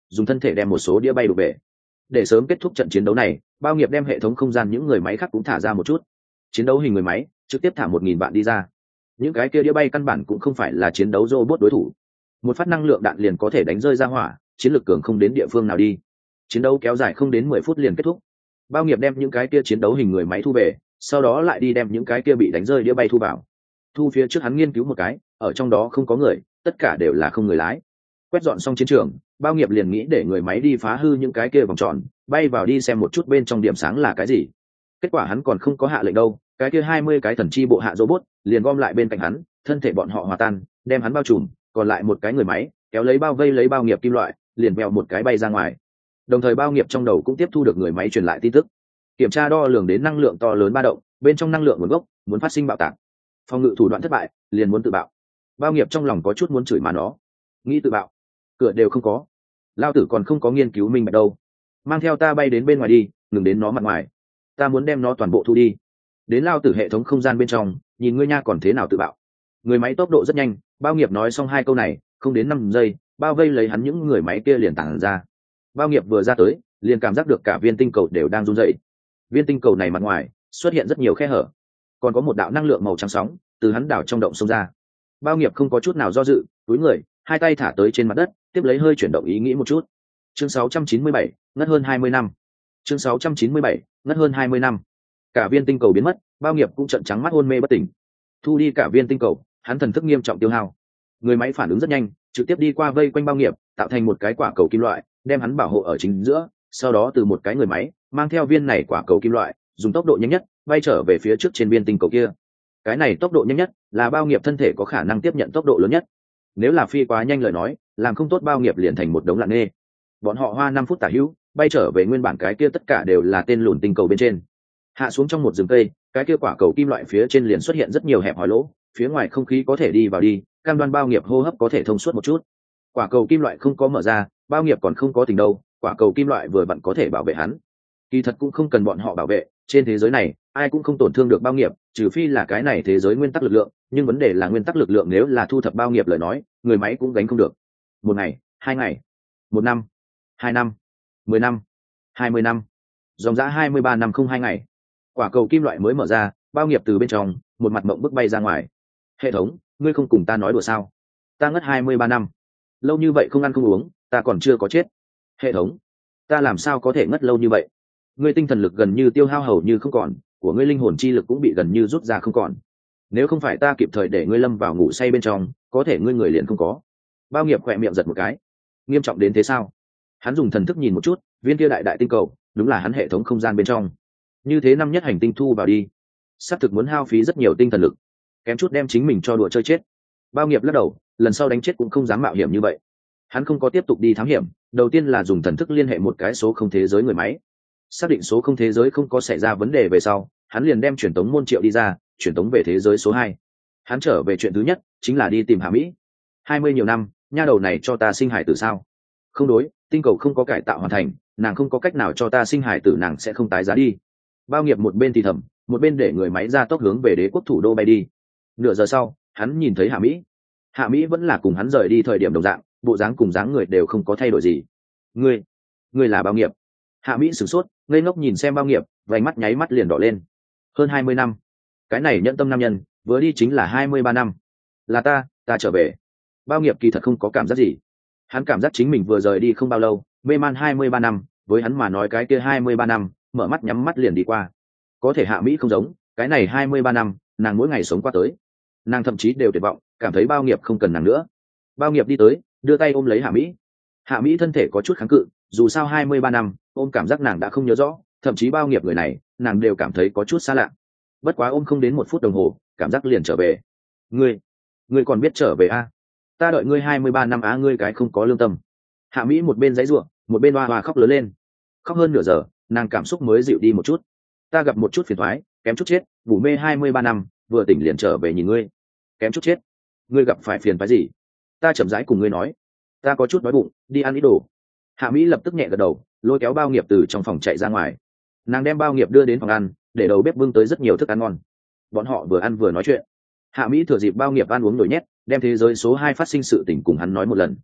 dùng thân thể đem một số đĩa bay đục bể. Để sớm kết thúc trận chiến đấu này, bao nghiệp đem hệ thống không gian những người máy khác cũng thả ra một chút. Chiến đấu hình người máy trực tiếp thả một nghìn bạn đi ra. Những cái kia đĩa bay căn bản cũng không phải là chiến đấu robot đối thủ. Một phát năng lượng đạn liền có thể đánh rơi ra hỏa, chiến lược cường không đến địa phương nào đi. Chiến đấu kéo dài không đến mười phút liền kết thúc. Bao nghiệp đem những cái kia chiến đấu hình người máy thu về, sau đó lại đi đem những cái kia bị đánh rơi đĩa bay thu vào. Thu phía trước hắn nghiên cứu một cái, ở trong đó không có người, tất cả đều là không người lái. Quét dọn xong chiến trường, bao nghiệp liền nghĩ để người máy đi phá hư những cái kia vòng tròn, bay vào đi xem một chút bên trong điểm sáng là cái gì. Kết quả hắn còn không có hạ lệnh đâu, cái kia hai mươi cái thần chi bộ hạ robot liền gom lại bên cạnh hắn, thân thể bọn họ hòa tan, đem hắn bao trùm, còn lại một cái người máy kéo lấy bao vây lấy bao nghiệp kim loại, liền vèo một cái bay ra ngoài. Đồng thời bao nghiệp trong đầu cũng tiếp thu được người máy truyền lại tin tức, kiểm tra đo lường đến năng lượng to lớn ba động, bên trong năng lượng nguồn gốc muốn phát sinh bạo tạc, phòng ngự thủ đoạn thất bại, liền muốn tự bạo. Bao nghiệp trong lòng có chút muốn chửi mà nó, nghĩ tự bạo, cửa đều không có, lao tử còn không có nghiên cứu minh bạch đâu, mang theo ta bay đến bên ngoài đi, ngừng đến nó mặt ngoài, ta muốn đem nó toàn bộ thu đi. Đến lao tử hệ thống không gian bên trong, nhìn ngươi nha còn thế nào tự bạo. Người máy tốc độ rất nhanh, bao nghiệp nói xong hai câu này, không đến năm giây, bao vây lấy hắn những người máy kia liền tản ra. Bao nghiệp vừa ra tới, liền cảm giác được cả viên tinh cầu đều đang run rẩy. Viên tinh cầu này mặt ngoài xuất hiện rất nhiều khe hở, còn có một đạo năng lượng màu trắng sóng từ hắn đảo trong động xông ra. Bao nghiệp không có chút nào do dự, túi người, hai tay thả tới trên mặt đất, tiếp lấy hơi chuyển động ý nghĩ một chút. Chương sáu trăm chín mươi bảy, ngất hơn hai mươi năm. Chương sáu trăm chín mươi bảy, ngất hơn hai mươi năm. Cả viên tinh cầu biến mất, bao nghiệp cũng trợn trắng mắt hôn mê bất tỉnh. Thu đi cả viên tinh cầu, hắn thần thức nghiêm trọng tiêu hao. Người máy phản ứng rất nhanh, trực tiếp đi qua vây quanh bao nghiệp, tạo thành một cái quả cầu kim loại, đem hắn bảo hộ ở chính giữa, sau đó từ một cái người máy mang theo viên này quả cầu kim loại, dùng tốc độ nhanh nhất bay trở về phía trước trên viên tinh cầu kia. Cái này tốc độ nhanh nhất là bao nghiệp thân thể có khả năng tiếp nhận tốc độ lớn nhất. Nếu là phi quá nhanh lời nói, làm không tốt bao nghiệp liền thành một đống lặng nghê. Bọn họ hoa năm phút tả hữu, bay trở về nguyên bản cái kia tất cả đều là tên lùn tinh cầu bên trên. Hạ xuống trong một rừng cây, cái kia quả cầu kim loại phía trên liền xuất hiện rất nhiều hẹp hòi lỗ, phía ngoài không khí có thể đi vào đi, cam đoan bao nghiệp hô hấp có thể thông suốt một chút. Quả cầu kim loại không có mở ra, bao nghiệp còn không có tình đâu, quả cầu kim loại vừa vặn có thể bảo vệ hắn. Kỳ thật cũng không cần bọn họ bảo vệ, trên thế giới này ai cũng không tổn thương được bao nghiệp, trừ phi là cái này thế giới nguyên tắc lực lượng, nhưng vấn đề là nguyên tắc lực lượng nếu là thu thập bao nghiệp lời nói, người máy cũng gánh không được. Một ngày, hai ngày, một năm, hai năm, mười năm, hai mươi năm, dòng dã hai mươi ba năm không hai ngày. Quả cầu kim loại mới mở ra, bao nghiệp từ bên trong một mặt mộng bức bay ra ngoài. Hệ thống, ngươi không cùng ta nói đùa sao? Ta ngất hai mươi ba năm, lâu như vậy không ăn không uống, ta còn chưa có chết. Hệ thống, ta làm sao có thể ngất lâu như vậy? Ngươi tinh thần lực gần như tiêu hao hầu như không còn, của ngươi linh hồn chi lực cũng bị gần như rút ra không còn. Nếu không phải ta kịp thời để ngươi lâm vào ngủ say bên trong, có thể ngươi người liền không có. Bao nghiệp khỏe miệng giật một cái. Nghiêm trọng đến thế sao? Hắn dùng thần thức nhìn một chút, viên kia đại đại tinh cầu, đúng là hắn hệ thống không gian bên trong. Như thế năm nhất hành tinh thu vào đi, xác thực muốn hao phí rất nhiều tinh thần lực, kém chút đem chính mình cho đùa chơi chết. Bao nghiệp lắc đầu, lần sau đánh chết cũng không dám mạo hiểm như vậy. Hắn không có tiếp tục đi thám hiểm, đầu tiên là dùng thần thức liên hệ một cái số không thế giới người máy, xác định số không thế giới không có xảy ra vấn đề về sau, hắn liền đem truyền tống môn triệu đi ra, truyền tống về thế giới số hai. Hắn trở về chuyện thứ nhất chính là đi tìm Hà Mỹ. Hai mươi nhiều năm, nha đầu này cho ta sinh hải tử sao? Không đối, tinh cầu không có cải tạo hoàn thành, nàng không có cách nào cho ta sinh hải tử, nàng sẽ không tái giá đi. Bao nghiệp một bên thì thầm, một bên để người máy ra tốc hướng về đế quốc thủ đô bay đi. Nửa giờ sau, hắn nhìn thấy Hà Mỹ. Hà Mỹ vẫn là cùng hắn rời đi thời điểm đồng dạng, bộ dáng cùng dáng người đều không có thay đổi gì. Ngươi, ngươi là Bao nghiệp? Hạ Mỹ sửng sốt, ngây ngốc nhìn xem Bao nghiệp, vành mắt nháy mắt liền đỏ lên. Hơn hai mươi năm, cái này nhẫn tâm nam nhân, vừa đi chính là hai mươi ba năm. Là ta, ta trở về. Bao nghiệp kỳ thật không có cảm giác gì. Hắn cảm giác chính mình vừa rời đi không bao lâu, mê man hai mươi ba năm, với hắn mà nói cái kia hai mươi ba năm, mở mắt nhắm mắt liền đi qua. Có thể Hạ Mỹ không giống, cái này hai mươi ba năm, nàng mỗi ngày sống qua tới. Nàng thậm chí đều tuyệt vọng, cảm thấy Bao nghiệp không cần nàng nữa. Bao nghiệp đi tới, đưa tay ôm lấy Hạ Mỹ. Hạ Mỹ thân thể có chút kháng cự, dù sao hai mươi ba năm, ôm cảm giác nàng đã không nhớ rõ, thậm chí Bao nghiệp người này, nàng đều cảm thấy có chút xa lạ. Bất quá ôm không đến một phút đồng hồ, cảm giác liền trở về. Ngươi, ngươi còn biết trở về a? Ta đợi ngươi hai mươi ba năm á, ngươi cái không có lương tâm. Hạ Mỹ một bên giãy giụa, một bên oa oa khóc lớn lên. Khóc hơn nửa giờ, nàng cảm xúc mới dịu đi một chút. Ta gặp một chút phiền toái, kém chút chết, ngủ mê hai mươi ba năm, vừa tỉnh liền trở về nhìn ngươi. Kém chút chết. Ngươi gặp phải phiền toái gì? Ta chậm rãi cùng ngươi nói. Ta có chút đói bụng, đi ăn ít đồ. Hạ Mỹ lập tức nhẹ gật đầu, lôi kéo Bao nghiệp từ trong phòng chạy ra ngoài. Nàng đem Bao nghiệp đưa đến phòng ăn, để đầu bếp bưng tới rất nhiều thức ăn ngon. Bọn họ vừa ăn vừa nói chuyện. Hạ Mỹ thừa dịp Bao nghiệp ăn uống nổi nhét, đem thế giới số hai phát sinh sự tình cùng hắn nói một lần.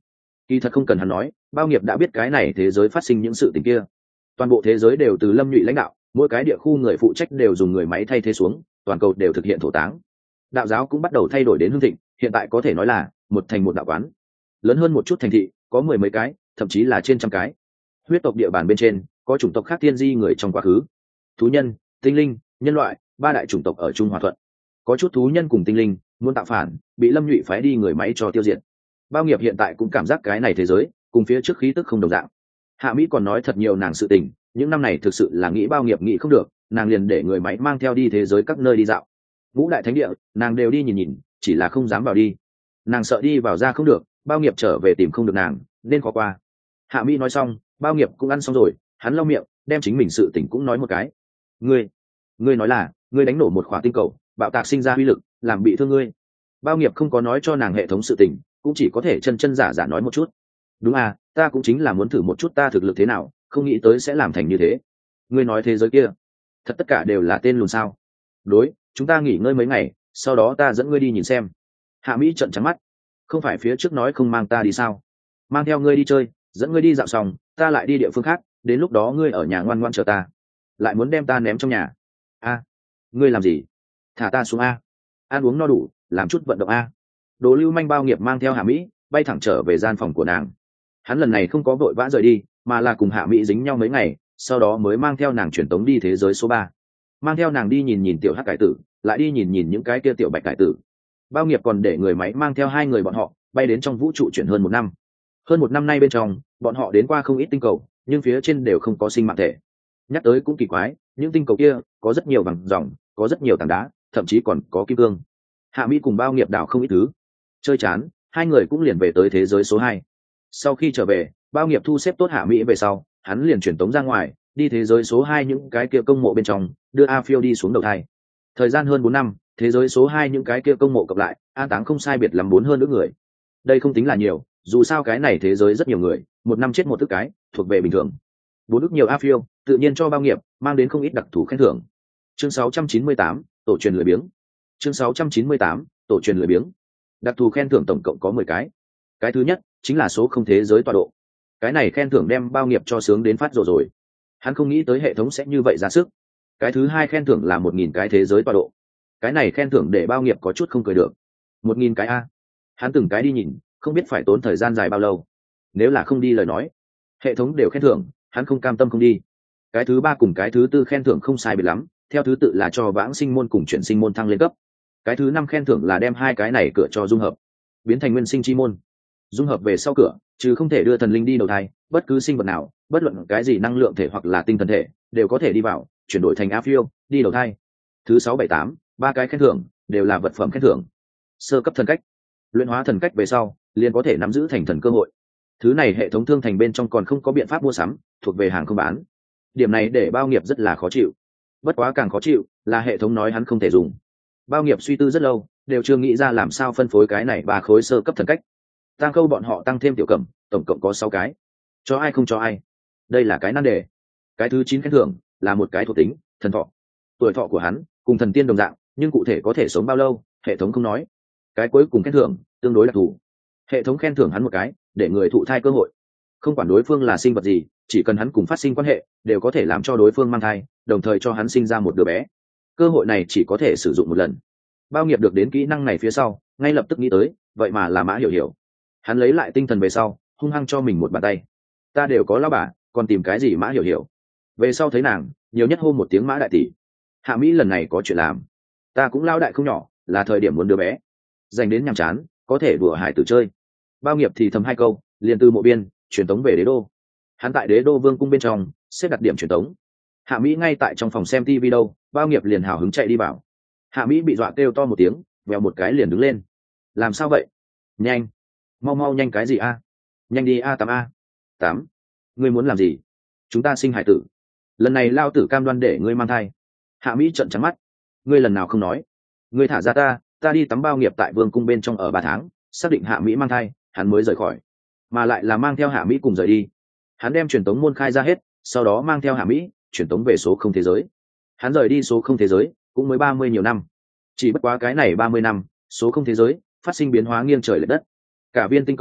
Kỳ thật không cần hắn nói, bao nghiệp đã biết cái này thế giới phát sinh những sự tình kia. Toàn bộ thế giới đều từ Lâm Nhụy lãnh đạo, mỗi cái địa khu người phụ trách đều dùng người máy thay thế xuống, toàn cầu đều thực hiện thổ táng. Đạo giáo cũng bắt đầu thay đổi đến hưng thịnh, hiện tại có thể nói là một thành một đạo quán. Lớn hơn một chút thành thị có mười mấy cái, thậm chí là trên trăm cái. Huyết tộc địa bàn bên trên có chủng tộc khác tiên di người trong quá khứ, thú nhân, tinh linh, nhân loại, ba đại chủng tộc ở chung hòa thuận. Có chút thú nhân cùng tinh linh muốn tạo phản, bị Lâm Nhụy phái đi người máy cho tiêu diệt. Bao nghiệp hiện tại cũng cảm giác cái này thế giới cùng phía trước khí tức không đồng dạng. Hạ Mỹ còn nói thật nhiều nàng sự tình, những năm này thực sự là nghĩ bao nghiệp nghĩ không được, nàng liền để người máy mang theo đi thế giới các nơi đi dạo. Ngũ đại thánh địa nàng đều đi nhìn nhìn, chỉ là không dám vào đi. Nàng sợ đi vào ra không được, bao nghiệp trở về tìm không được nàng, nên khó qua. Hạ Mỹ nói xong, bao nghiệp cũng ăn xong rồi, hắn lau miệng, đem chính mình sự tình cũng nói một cái. Ngươi, ngươi nói là, ngươi đánh nổ một khỏa tinh cầu, bạo tạc sinh ra uy lực, làm bị thương ngươi. Bao nghiệp không có nói cho nàng hệ thống sự tình, cũng chỉ có thể chân chân giả giả nói một chút. Đúng à, ta cũng chính là muốn thử một chút ta thực lực thế nào, không nghĩ tới sẽ làm thành như thế. Ngươi nói thế giới kia thật tất cả đều là tên lùn sao? Đối, chúng ta nghỉ ngơi mấy ngày, sau đó ta dẫn ngươi đi nhìn xem. Hạ Mỹ trợn trắng mắt, không phải phía trước nói không mang ta đi sao? Mang theo ngươi đi chơi, dẫn ngươi đi dạo xong, ta lại đi địa phương khác, đến lúc đó ngươi ở nhà ngoan ngoan chờ ta, lại muốn đem ta ném trong nhà. A, ngươi làm gì? Thả ta xuống a. Ăn uống no đủ, làm chút vận động a. Đồ lưu manh bao nghiệp mang theo Hạ Mỹ bay thẳng trở về gian phòng của nàng. Hắn lần này không có vội vã rời đi, mà là cùng Hạ Mỹ dính nhau mấy ngày, sau đó mới mang theo nàng truyền tống đi thế giới số ba, mang theo nàng đi nhìn nhìn tiểu hắc cải tử, lại đi nhìn nhìn những cái kia tiểu bạch cải tử. Bao nghiệp còn để người máy mang theo hai người bọn họ bay đến trong vũ trụ chuyển hơn một năm. Hơn một năm nay bên trong, bọn họ đến qua không ít tinh cầu, nhưng phía trên đều không có sinh mạng thể. Nhắc tới cũng kỳ quái, những tinh cầu kia có rất nhiều vàng ròng, có rất nhiều tảng đá, thậm chí còn có kim cương. Hạ Mỹ cùng bao nghiệp đảo không ít thứ. Chơi chán, hai người cũng liền về tới thế giới số hai. Sau khi trở về, bao nghiệp thu xếp tốt Hạ Mỹ về sau, hắn liền chuyển tống ra ngoài, đi thế giới số hai những cái kia công mộ bên trong, đưa A Phiêu đi xuống đầu thai. Thời gian hơn bốn năm, thế giới số hai những cái kia công mộ cộng lại, an táng không sai biệt lắm bốn hơn nữa người. Đây không tính là nhiều, dù sao cái này thế giới rất nhiều người, một năm chết một tức cái, thuộc về bình thường. Bốn ức nhiều A Phiêu, tự nhiên cho bao nghiệp mang đến không ít đặc thù khen thưởng. Chương sáu trăm chín mươi tám, tổ truyền lười biếng. Chương sáu trăm chín mươi tám, tổ truyền lười biếng. Đặc thù khen thưởng tổng cộng có mười cái. Cái thứ nhất chính là số không thế giới tọa độ. Cái này khen thưởng đem bao nghiệp cho sướng đến phát rồi rồi. Hắn không nghĩ tới hệ thống sẽ như vậy ra sức. Cái thứ hai khen thưởng là một nghìn cái thế giới tọa độ. Cái này khen thưởng để bao nghiệp có chút không cười được. Một nghìn cái a. Hắn từng cái đi nhìn, không biết phải tốn thời gian dài bao lâu. Nếu là không đi lời nói, hệ thống đều khen thưởng, hắn không cam tâm không đi. Cái thứ ba cùng cái thứ tư khen thưởng không sai biệt lắm, theo thứ tự là cho vãng sinh môn cùng chuyển sinh môn thăng lên cấp. Cái thứ năm khen thưởng là đem hai cái này cửa cho dung hợp, biến thành nguyên sinh chi môn. Dung hợp về sau cửa, chứ không thể đưa thần linh đi đầu thai, bất cứ sinh vật nào, bất luận cái gì năng lượng thể hoặc là tinh thần thể, đều có thể đi vào, chuyển đổi thành A Phiêu, đi đầu thai. Thứ sáu bảy tám, ba cái khen thưởng đều là vật phẩm khen thưởng. Sơ cấp thần cách, luyện hóa thần cách về sau, liền có thể nắm giữ thành thần cơ hội. Thứ này hệ thống thương thành bên trong còn không có biện pháp mua sắm, thuộc về hàng không bán. Điểm này để bao nghiệp rất là khó chịu. Bất quá càng khó chịu là hệ thống nói hắn không thể dùng. Bao nghiệp suy tư rất lâu, đều chưa nghĩ ra làm sao phân phối cái này ba khối sơ cấp thần cách. Tăng câu bọn họ tăng thêm tiểu cẩm, tổng cộng có sáu cái. Cho ai không cho ai. Đây là cái nan đề. Cái thứ chín khen thưởng là một cái thuộc tính, thần thọ. Tuổi thọ của hắn cùng thần tiên đồng dạng, nhưng cụ thể có thể sống bao lâu, hệ thống không nói. Cái cuối cùng khen thưởng tương đối đặc thù. Hệ thống khen thưởng hắn một cái, để người thụ thai cơ hội. Không quản đối phương là sinh vật gì, chỉ cần hắn cùng phát sinh quan hệ, đều có thể làm cho đối phương mang thai, đồng thời cho hắn sinh ra một đứa bé. Cơ hội này chỉ có thể sử dụng một lần. Bao nghiệp được đến kỹ năng này phía sau, ngay lập tức nghĩ tới, vậy mà là Mã Hiểu Hiểu. Hắn lấy lại tinh thần về sau, hung hăng cho mình một bàn tay. Ta đều có lão bà, còn tìm cái gì Mã Hiểu Hiểu? Về sau thấy nàng, nhiều nhất hô một tiếng Mã đại tỷ. Hạ Mỹ lần này có chuyện làm. Ta cũng lao đại không nhỏ, là thời điểm muốn đứa bé. Dành đến nhàm chán, có thể đùa hải tử chơi. Bao nghiệp thì thầm hai câu, liền từ mộ biên truyền tống về đế đô. Hắn tại đế đô vương cung bên trong xếp đặt điểm truyền tống. Hạ Mỹ ngay tại trong phòng xem tivi đâu, bao nghiệp liền hào hứng chạy đi vào. Hạ Mỹ bị dọa kêu to một tiếng, vèo một cái liền đứng lên. Làm sao vậy? Nhanh, mau mau nhanh cái gì a? Nhanh đi a tám a. Tám. Ngươi muốn làm gì? Chúng ta sinh hải tử. Lần này lao tử cam đoan để ngươi mang thai. Hạ Mỹ trợn trắng mắt. Ngươi lần nào không nói? Ngươi thả ra ta, ta đi tắm bao nghiệp tại vương cung bên trong ở ba tháng, xác định Hạ Mỹ mang thai, hắn mới rời khỏi, mà lại là mang theo Hạ Mỹ cùng rời đi. Hắn đem truyền tống môn khai ra hết, sau đó mang theo Hạ Mỹ truyền tống về số không thế giới. Hắn rời đi số không thế giới cũng mới ba mươi nhiều năm, chỉ bất quá cái này ba mươi năm, số không thế giới phát sinh biến hóa nghiêng trời lệch đất. Cả viên tinh cầu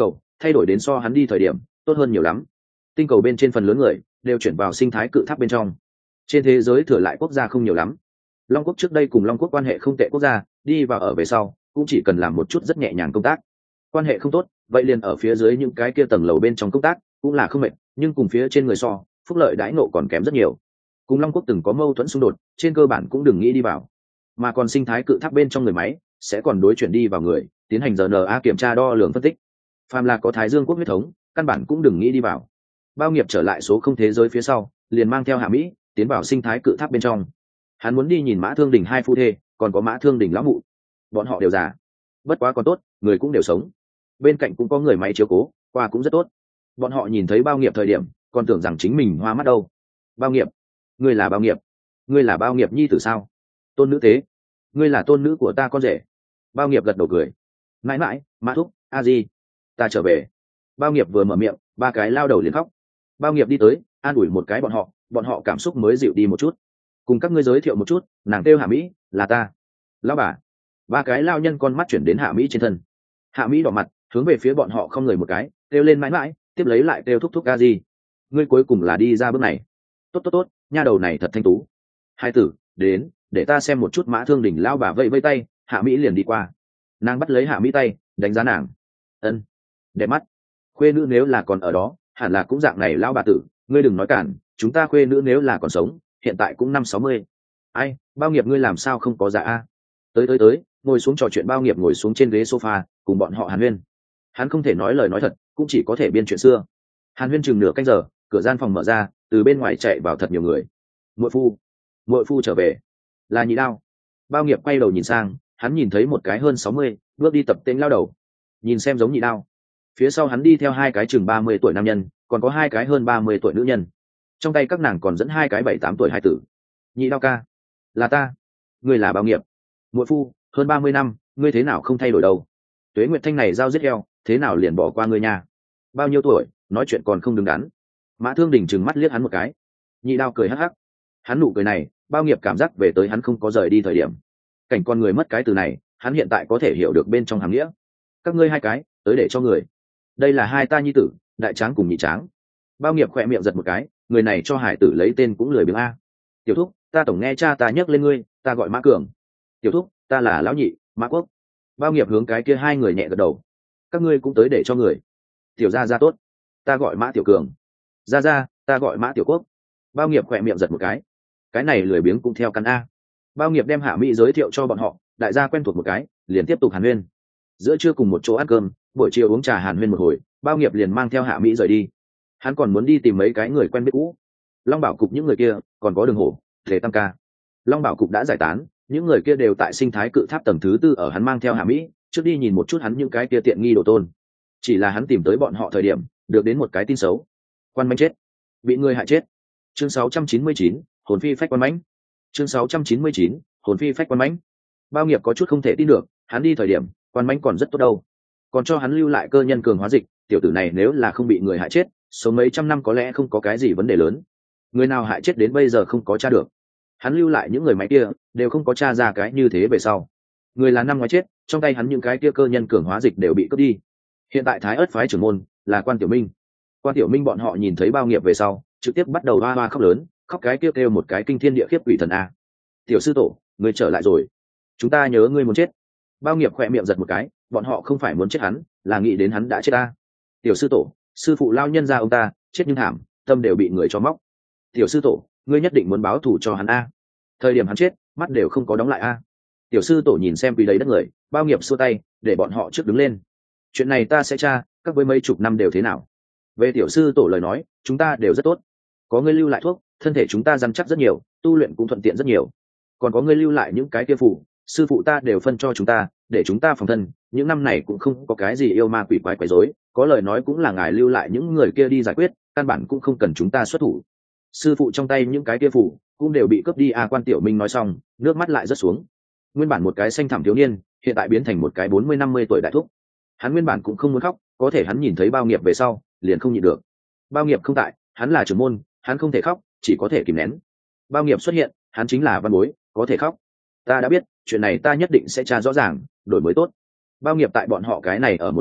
thay đổi đến so hắn đi thời điểm tốt hơn nhiều lắm. Tinh cầu bên trên phần lớn người đều chuyển vào sinh thái cự tháp bên trong. Trên thế giới thừa lại quốc gia không nhiều lắm. Long quốc trước đây cùng Long quốc quan hệ không tệ quốc gia, đi vào ở về sau cũng chỉ cần làm một chút rất nhẹ nhàng công tác. Quan hệ không tốt, vậy liền ở phía dưới những cái kia tầng lầu bên trong công tác cũng là không mệt, nhưng cùng phía trên người so, phúc lợi đãi ngộ còn kém rất nhiều. Cùng Long quốc từng có mâu thuẫn xung đột, trên cơ bản cũng đừng nghĩ đi vào. Mà còn sinh thái cự tháp bên trong người máy sẽ còn đối chuyển đi vào người, tiến hành rờ en a kiểm tra đo lường phân tích. Phàm là có Thái Dương quốc huyết thống, căn bản cũng đừng nghĩ đi vào. Bao nghiệp trở lại số không thế giới phía sau, liền mang theo Hạ Mỹ tiến vào sinh thái cự tháp bên trong. Hắn muốn đi nhìn Mã Thương Đình hai phu thê, còn có Mã Thương Đình lão mụ. Bọn họ đều già, bất quá còn tốt, người cũng đều sống. Bên cạnh cũng có người máy chiếu cố, qua cũng rất tốt. Bọn họ nhìn thấy Bao nghiệp thời điểm, còn tưởng rằng chính mình hoa mắt đâu. Bao nghiệp, ngươi là Bao nghiệp, ngươi là Bao nghiệp nhi tử sao? Tôn nữ tế, ngươi là tôn nữ của ta con rể. Bao nghiệp gật đầu cười. Mãi mãi, Mã thúc, a di, ta trở về. Bao nghiệp vừa mở miệng, ba cái lao đầu liền khóc. Bao nghiệp đi tới, an ủi một cái bọn họ, bọn họ cảm xúc mới dịu đi một chút. Cùng các ngươi giới thiệu một chút, nàng kêu Hạ Mỹ, là ta. Lão bà. Ba cái lao nhân con mắt chuyển đến Hạ Mỹ trên thân. Hạ Mỹ đỏ mặt, hướng về phía bọn họ không người một cái, kêu lên mãi mãi, tiếp lấy lại kêu thúc thúc a di. Ngươi cuối cùng là đi ra bước này. Tốt tốt tốt, nha đầu này thật thanh tú. Hai tử, đến, để ta xem một chút Mã Thương Đình lao bà vẫy vẫy tay. Hạ Mỹ liền đi qua. Nàng bắt lấy Hạ Mỹ tay, đánh giá nàng. Ân, đẹp mắt. Khuê nữ nếu là còn ở đó, hẳn là cũng dạng này lão bà tử. Ngươi đừng nói cản, chúng ta khuê nữ nếu là còn sống, hiện tại cũng năm sáu mươi. Ai, Bao nghiệp ngươi làm sao không có dạ a? Tới tới tới, ngồi xuống trò chuyện. Bao nghiệp ngồi xuống trên ghế sofa, cùng bọn họ hàn huyên. Hắn không thể nói lời nói thật, cũng chỉ có thể biên chuyện xưa. Hàn huyên chừng nửa canh giờ, cửa gian phòng mở ra, từ bên ngoài chạy vào thật nhiều người. Muội phu, muội phu trở về, là Nhị Đao. Bao nghiệp quay đầu nhìn sang, hắn nhìn thấy một cái hơn sáu mươi, bước đi tập tễnh lao đầu, nhìn xem giống Nhị Đao. Phía sau hắn đi theo hai cái chừng ba mươi tuổi nam nhân, còn có hai cái hơn ba mươi tuổi nữ nhân. Trong tay các nàng còn dẫn hai cái bảy tám tuổi hai tử. Nhị Đao ca, là ta. Ngươi là Bao nghiệp. Muội phu, hơn ba mươi năm, ngươi thế nào không thay đổi đâu? Tuế Nguyệt Thanh này giao giết heo, thế nào liền bỏ qua ngươi nha? Bao nhiêu tuổi, nói chuyện còn không đứng đắn. Mã Thương Đình trừng mắt liếc hắn một cái. Nhị Đao cười hắc hắc. Hắn nụ cười này, Bao nghiệp cảm giác về tới hắn không có rời đi thời điểm. Cảnh con người mất cái từ này, hắn hiện tại có thể hiểu được bên trong hàm nghĩa. Các ngươi hai cái, tới để cho người. Đây là hai ta nhi tử, Đại Tráng cùng Nhị Tráng. Bao nghiệp khỏe miệng giật một cái, người này cho hải tử lấy tên cũng lười biếng a. Tiểu thúc, ta tổng nghe cha ta nhắc lên ngươi, ta gọi Mã Cường. Tiểu thúc, ta là lão nhị, Mã Quốc. Bao nghiệp hướng cái kia hai người nhẹ gật đầu. Các ngươi cũng tới để cho người. Tiểu gia gia tốt, ta gọi Mã Tiểu Cường. Gia gia, ta gọi Mã Tiểu Quốc. Bao nghiệp khỏe miệng giật một cái. Cái này lười biếng cũng theo căn a. Bao nghiệp đem Hạ Mỹ giới thiệu cho bọn họ, đại gia quen thuộc một cái, liền tiếp tục hàn huyên. Giữa trưa cùng một chỗ ăn cơm, buổi chiều uống trà hàn huyên một hồi, Bao nghiệp liền mang theo Hạ Mỹ rời đi. Hắn còn muốn đi tìm mấy cái người quen biết cũ. Long Bảo cục những người kia, còn có Đường Hổ, Thể Tam ca. Long Bảo cục đã giải tán, những người kia đều tại sinh thái cự tháp tầng thứ tư ở. Hắn mang theo Hạ Mỹ trước đi nhìn một chút hắn những cái kia tiện nghi đồ tôn. Chỉ là hắn tìm tới bọn họ thời điểm, được đến một cái tin xấu. Quan Mãnh chết, bị người hại chết. Chương sáu trăm chín mươi chín, hồn phi phách Quan Mãnh. Chương sáu trăm chín mươi chín, hồn phi phách Quan Mãnh. Bao nghiệp có chút không thể tin được, hắn đi thời điểm, Quan Mãnh còn rất tốt đâu, còn cho hắn lưu lại cơ nhân cường hóa dịch. Tiểu tử này nếu là không bị người hại chết, sống mấy trăm năm có lẽ không có cái gì vấn đề lớn. Người nào hại chết đến bây giờ không có tra được. Hắn lưu lại những người máy kia đều không có tra ra cái như thế về sau. Người là năm ngoái chết, trong tay hắn những cái kia cơ nhân cường hóa dịch đều bị cướp đi. Hiện tại Thái Ức phái trưởng môn là Quan Tiểu Minh. Quan Tiểu Minh bọn họ nhìn thấy Bao nghiệp về sau, trực tiếp bắt đầu hoa hoa khóc lớn, khóc cái kêu kêu một cái kinh thiên địa khiếp quỷ thần a. Tiểu sư tổ, ngươi trở lại rồi, chúng ta nhớ ngươi muốn chết. Bao nghiệp khỏe miệng giật một cái, bọn họ không phải muốn chết hắn, là nghĩ đến hắn đã chết a. Tiểu sư tổ, sư phụ lao nhân ra ông ta chết nhưng thảm, tâm đều bị người cho móc. Tiểu sư tổ, ngươi nhất định muốn báo thù cho hắn a. Thời điểm hắn chết, mắt đều không có đóng lại a. Tiểu sư tổ nhìn xem vì đấy đất người. Bao nghiệp xua tay để bọn họ trước đứng lên. Chuyện này ta sẽ tra, các với mấy chục năm đều thế nào. Về tiểu sư tổ lời nói, chúng ta đều rất tốt. Có ngươi lưu lại thuốc, thân thể chúng ta rắn chắc rất nhiều, tu luyện cũng thuận tiện rất nhiều. Còn có ngươi lưu lại những cái kia phủ, sư phụ ta đều phân cho chúng ta, để chúng ta phòng thân. Những năm này cũng không có cái gì yêu ma quỷ quái quấy rối, có lời nói cũng là ngài lưu lại những người kia đi giải quyết, căn bản cũng không cần chúng ta xuất thủ. Sư phụ trong tay những cái kia phủ cũng đều bị cướp đi à. Quan Tiểu Minh nói xong, nước mắt lại rớt xuống. Nguyên bản một cái xanh thẳm thiếu niên, hiện tại biến thành một cái bốn mươi năm mươi tuổi đại thúc. Hắn nguyên bản cũng không muốn khóc, có thể hắn nhìn thấy Bao nghiệp về sau, liền không nhịn được. Bao nghiệp không tại, hắn là trưởng môn, hắn không thể khóc, chỉ có thể kìm nén. Bao nghiệp xuất hiện, hắn chính là văn bối, có thể khóc. Ta đã biết, chuyện này ta nhất định sẽ tra rõ ràng, đổi mới tốt. Bao nghiệp tại bọn họ cái này ở một hồi,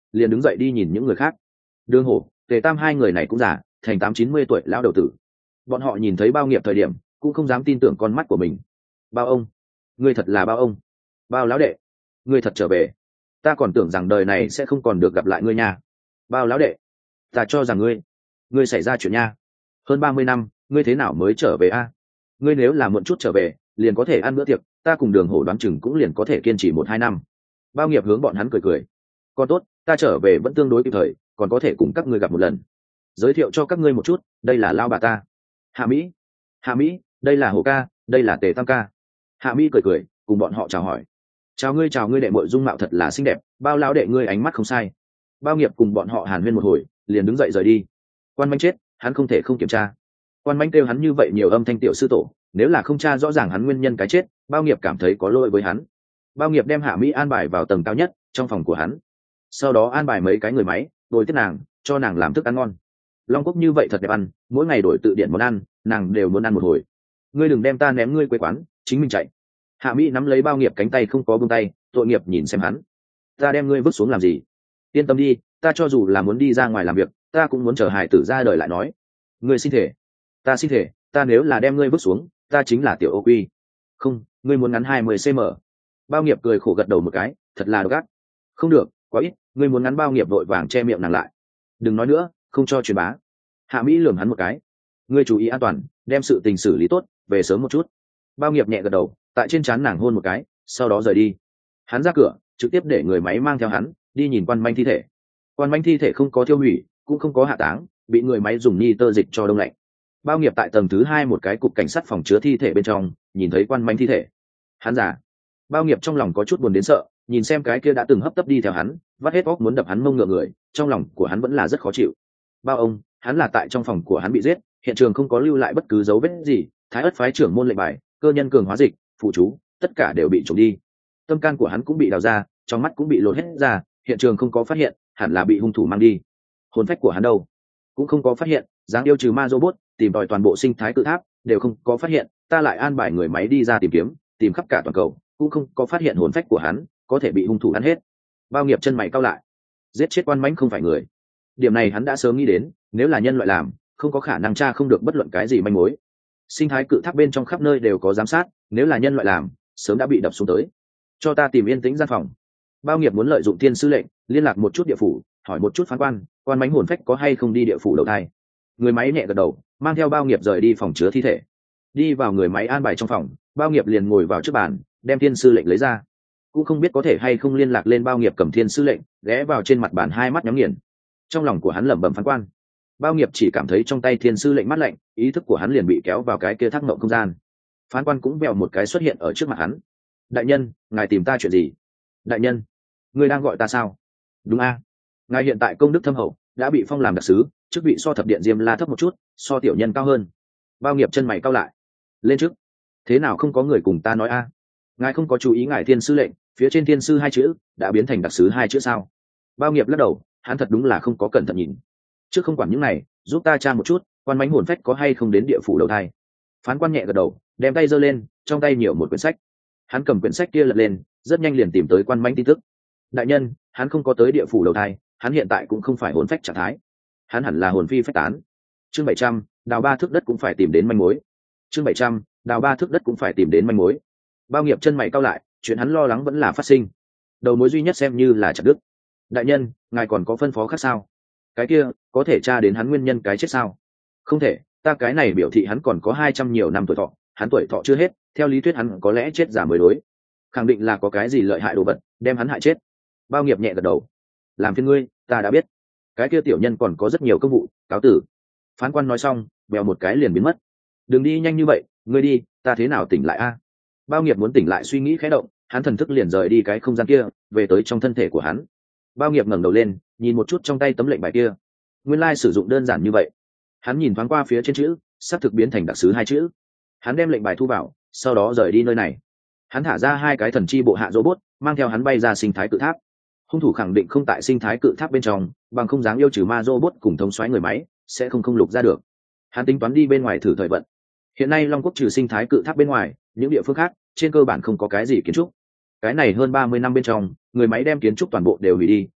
liền đứng dậy đi nhìn những người khác. Đường Hổ, Tề Tam hai người này cũng già, thành tám chín mươi tuổi lão đầu tử. Bọn họ nhìn thấy Bao Nghiệp thời điểm cũng không dám tin tưởng con mắt của mình. Bao ông, ngươi thật là Bao ông. Bao lão đệ, ngươi thật trở về. Ta còn tưởng rằng đời này sẽ không còn được gặp lại ngươi nha. Bao lão đệ, ta cho rằng ngươi ngươi xảy ra chuyện nha. Hơn ba mươi năm ngươi thế nào mới trở về a? Ngươi nếu là muộn chút trở về liền có thể ăn bữa tiệc, ta cùng Đường Hổ đoán chừng cũng liền có thể kiên trì một hai năm. Bao Nghiệp hướng bọn hắn cười cười. Còn tốt, ta trở về vẫn tương đối kịp thời, còn có thể cùng các ngươi gặp một lần. Giới thiệu cho các ngươi một chút, đây là lao bà ta, Hạ Mỹ. Hạ Mỹ, đây là Hổ ca, đây là Tề Tam ca. Hạ Mỹ cười cười cùng bọn họ chào hỏi. Chào ngươi, chào ngươi đệ muội, dung mạo thật là xinh đẹp. Bao lão đệ ngươi ánh mắt không sai. Bao Nghiệp cùng bọn họ hàn huyên một hồi liền đứng dậy rời đi. Quan Manh chết, hắn không thể không kiểm tra. Quan Manh kêu hắn như vậy nhiều âm thanh tiểu sư tổ, nếu là không tra rõ ràng hắn nguyên nhân cái chết, Bao Nghiệp cảm thấy có lỗi với hắn. Bao Nghiệp đem Hạ Mỹ an bài vào tầng cao nhất trong phòng của hắn, sau đó an bài mấy cái người máy đổi tiếp nàng, cho nàng làm thức ăn ngon. Long Quốc như vậy thật đẹp ăn, mỗi ngày đổi tự điển món ăn, nàng đều muốn ăn một hồi. Ngươi đừng đem ta ném ngươi quê quán, chính mình chạy. Hạ Mỹ nắm lấy Bao Nghiệp cánh tay không có buông tay, tội nghiệp nhìn xem hắn. Ta đem ngươi vứt xuống làm gì? Yên tâm đi, ta cho dù là muốn đi ra ngoài làm việc, ta cũng muốn chờ hài tử ra đời lại nói. Ngươi xin thể. Ta xin thể, ta nếu là đem ngươi vứt xuống, ta chính là tiểu ô quy. Không, ngươi muốn ngắn hai mươi cm. Bao Nghiệp cười khổ gật đầu một cái, thật là độc ác. Không được, quá ít, ngươi muốn ngắn. Bao Nghiệp vội vàng che miệng nàng lại. Đừng nói nữa, không cho truyền bá. Hạ Mỹ lườm hắn một cái. Ngươi chú ý an toàn, đem sự tình xử lý tốt, về sớm một chút. Bao Nghiệp nhẹ gật đầu, tại trên trán nàng hôn một cái, sau đó rời đi. Hắn ra cửa, trực tiếp để người máy mang theo hắn đi nhìn Quan Manh thi thể. Quan Manh thi thể không có tiêu hủy, cũng không có hạ táng, bị người máy dùng ni tơ dịch cho đông lạnh. Bao Nghiệp tại tầng thứ hai một cái cục cảnh sát phòng chứa thi thể bên trong nhìn thấy Quan Manh thi thể. Hắn giả. Bao Nghiệp trong lòng có chút buồn đến sợ, nhìn xem cái kia đã từng hấp tấp đi theo hắn, vắt hết óc muốn đập hắn mông ngựa người, trong lòng của hắn vẫn là rất khó chịu. Bao ông, hắn là tại trong phòng của hắn bị giết, hiện trường không có lưu lại bất cứ dấu vết gì, Thái Ức phái trưởng môn lệnh bài, cơ nhân cường hóa dịch, phụ chú, tất cả đều bị trộm đi. Tâm can của hắn cũng bị đào ra, trong mắt cũng bị lột hết ra, hiện trường không có phát hiện, hẳn là bị hung thủ mang đi. Hồn phách của hắn đâu? Cũng không có phát hiện, dáng yêu trừ ma robot, tìm tòi toàn bộ sinh thái cự tháp, đều không có phát hiện, ta lại an bài người máy đi ra tìm kiếm, tìm khắp cả toàn cầu, cũng không có phát hiện hồn phách của hắn, có thể bị hung thủ ăn hết. Bao Nghiệp chân mày cau lại. Giết chết Quan Mãnh không phải người. Điểm này hắn đã sớm nghĩ đến, nếu là nhân loại làm, không có khả năng tra không được bất luận cái gì manh mối. Sinh thái cự tháp bên trong khắp nơi đều có giám sát, nếu là nhân loại làm, sớm đã bị đập xuống tới. Cho ta tìm yên tĩnh gian phòng. Bao Nghiệp muốn lợi dụng Thiên sư lệnh, liên lạc một chút địa phủ, hỏi một chút phán quan, Quan Mãnh hồn phách có hay không đi địa phủ đầu thai. Người máy nhẹ gật đầu, mang theo Bao Nghiệp rời đi phòng chứa thi thể. Đi vào người máy an bài trong phòng, Bao Nghiệp liền ngồi vào trước bàn, đem Thiên sư lệnh lấy ra. Cũng không biết có thể hay không liên lạc lên. Bao Nghiệp cầm Thiên sư lệnh, ghé vào trên mặt bàn, hai mắt nhắm nghiền. Trong lòng của hắn lẩm bẩm phán quan. Bao Nghiệp chỉ cảm thấy trong tay Thiên sư lệnh mát lạnh, ý thức của hắn liền bị kéo vào cái kia thác ngộng không gian. Phán quan cũng vèo một cái xuất hiện ở trước mặt hắn. Đại nhân, ngài tìm ta chuyện gì? Đại nhân, ngươi đang gọi ta sao? Đúng a, ngài hiện tại công đức thâm hậu, đã bị phong làm đặc sứ, chức vị so thập điện Diêm La thấp một chút, so tiểu nhân cao hơn. Bao Nghiệp chân mày cau lại. Lên trước. Thế nào không có người cùng ta nói a? Ngài không có chú ý ngài Thiên sư lệnh, phía trên Thiên sư hai chữ đã biến thành đặc sứ hai chữ sao? Bao Nghiệp lắc đầu, hắn thật đúng là không có cẩn thận nhìn. Trước không quản những này, giúp ta tra một chút, Quan Mãnh hồn phách có hay không đến địa phủ đầu thai. Phán quan nhẹ gật đầu, đem tay giơ lên, trong tay nhiều một quyển sách. Hắn cầm quyển sách kia lật lên, rất nhanh liền tìm tới Quan Mãnh tin tức. Đại nhân, hắn không có tới địa phủ đầu thai, hắn hiện tại cũng không phải hồn phách trạng thái, hắn hẳn là hồn phi phách tán. Chương bảy trăm, đào ba thước đất cũng phải tìm đến manh mối. Chương bảy trăm, đào ba thước đất cũng phải tìm đến manh mối. Bao Nghiệp chân mày cau lại, chuyện hắn lo lắng vẫn là phát sinh. Đầu mối duy nhất xem như là chặt đứt. Đại nhân, ngài còn có phân phó khác sao? Cái kia, có thể tra đến hắn nguyên nhân cái chết sao? Không thể, ta cái này biểu thị hắn còn có hai trăm nhiều năm tuổi thọ, hắn tuổi thọ chưa hết, theo lý thuyết hắn có lẽ chết giả mới đối. Khẳng định là có cái gì lợi hại đồ vật, đem hắn hại chết. Bao Nghiệp nhẹ gật đầu. Làm phiền ngươi, ta đã biết. Cái kia tiểu nhân còn có rất nhiều công vụ, cáo tử. Phán quan nói xong, bèo một cái liền biến mất. Đừng đi nhanh như vậy, ngươi đi, ta thế nào tỉnh lại a? Bao Nghiệp muốn tỉnh lại suy nghĩ khẽ động, hắn thần thức liền rời đi cái không gian kia, về tới trong thân thể của hắn. Bao Nghiệp ngẩng đầu lên, nhìn một chút trong tay tấm lệnh bài kia. Nguyên lai sử dụng đơn giản như vậy. Hắn nhìn thoáng qua phía trên chữ, sắp thực biến thành đặc sứ hai chữ. Hắn đem lệnh bài thu vào, sau đó rời đi nơi này. Hắn thả ra hai cái thần chi bộ hạ robot, mang theo hắn bay ra sinh thái cự tháp. Hung thủ khẳng định không tại sinh thái cự tháp bên trong, bằng không dáng yêu trừ ma robot cùng thống soái người máy, sẽ không không lục ra được. Hắn tính toán đi bên ngoài thử thời vận. Hiện nay Long Quốc trừ sinh thái cự tháp bên ngoài, những địa phương khác trên cơ bản không có cái gì kiến trúc. Cái này hơn ba mươi năm bên trong, người máy đem kiến trúc toàn bộ đều hủy đi,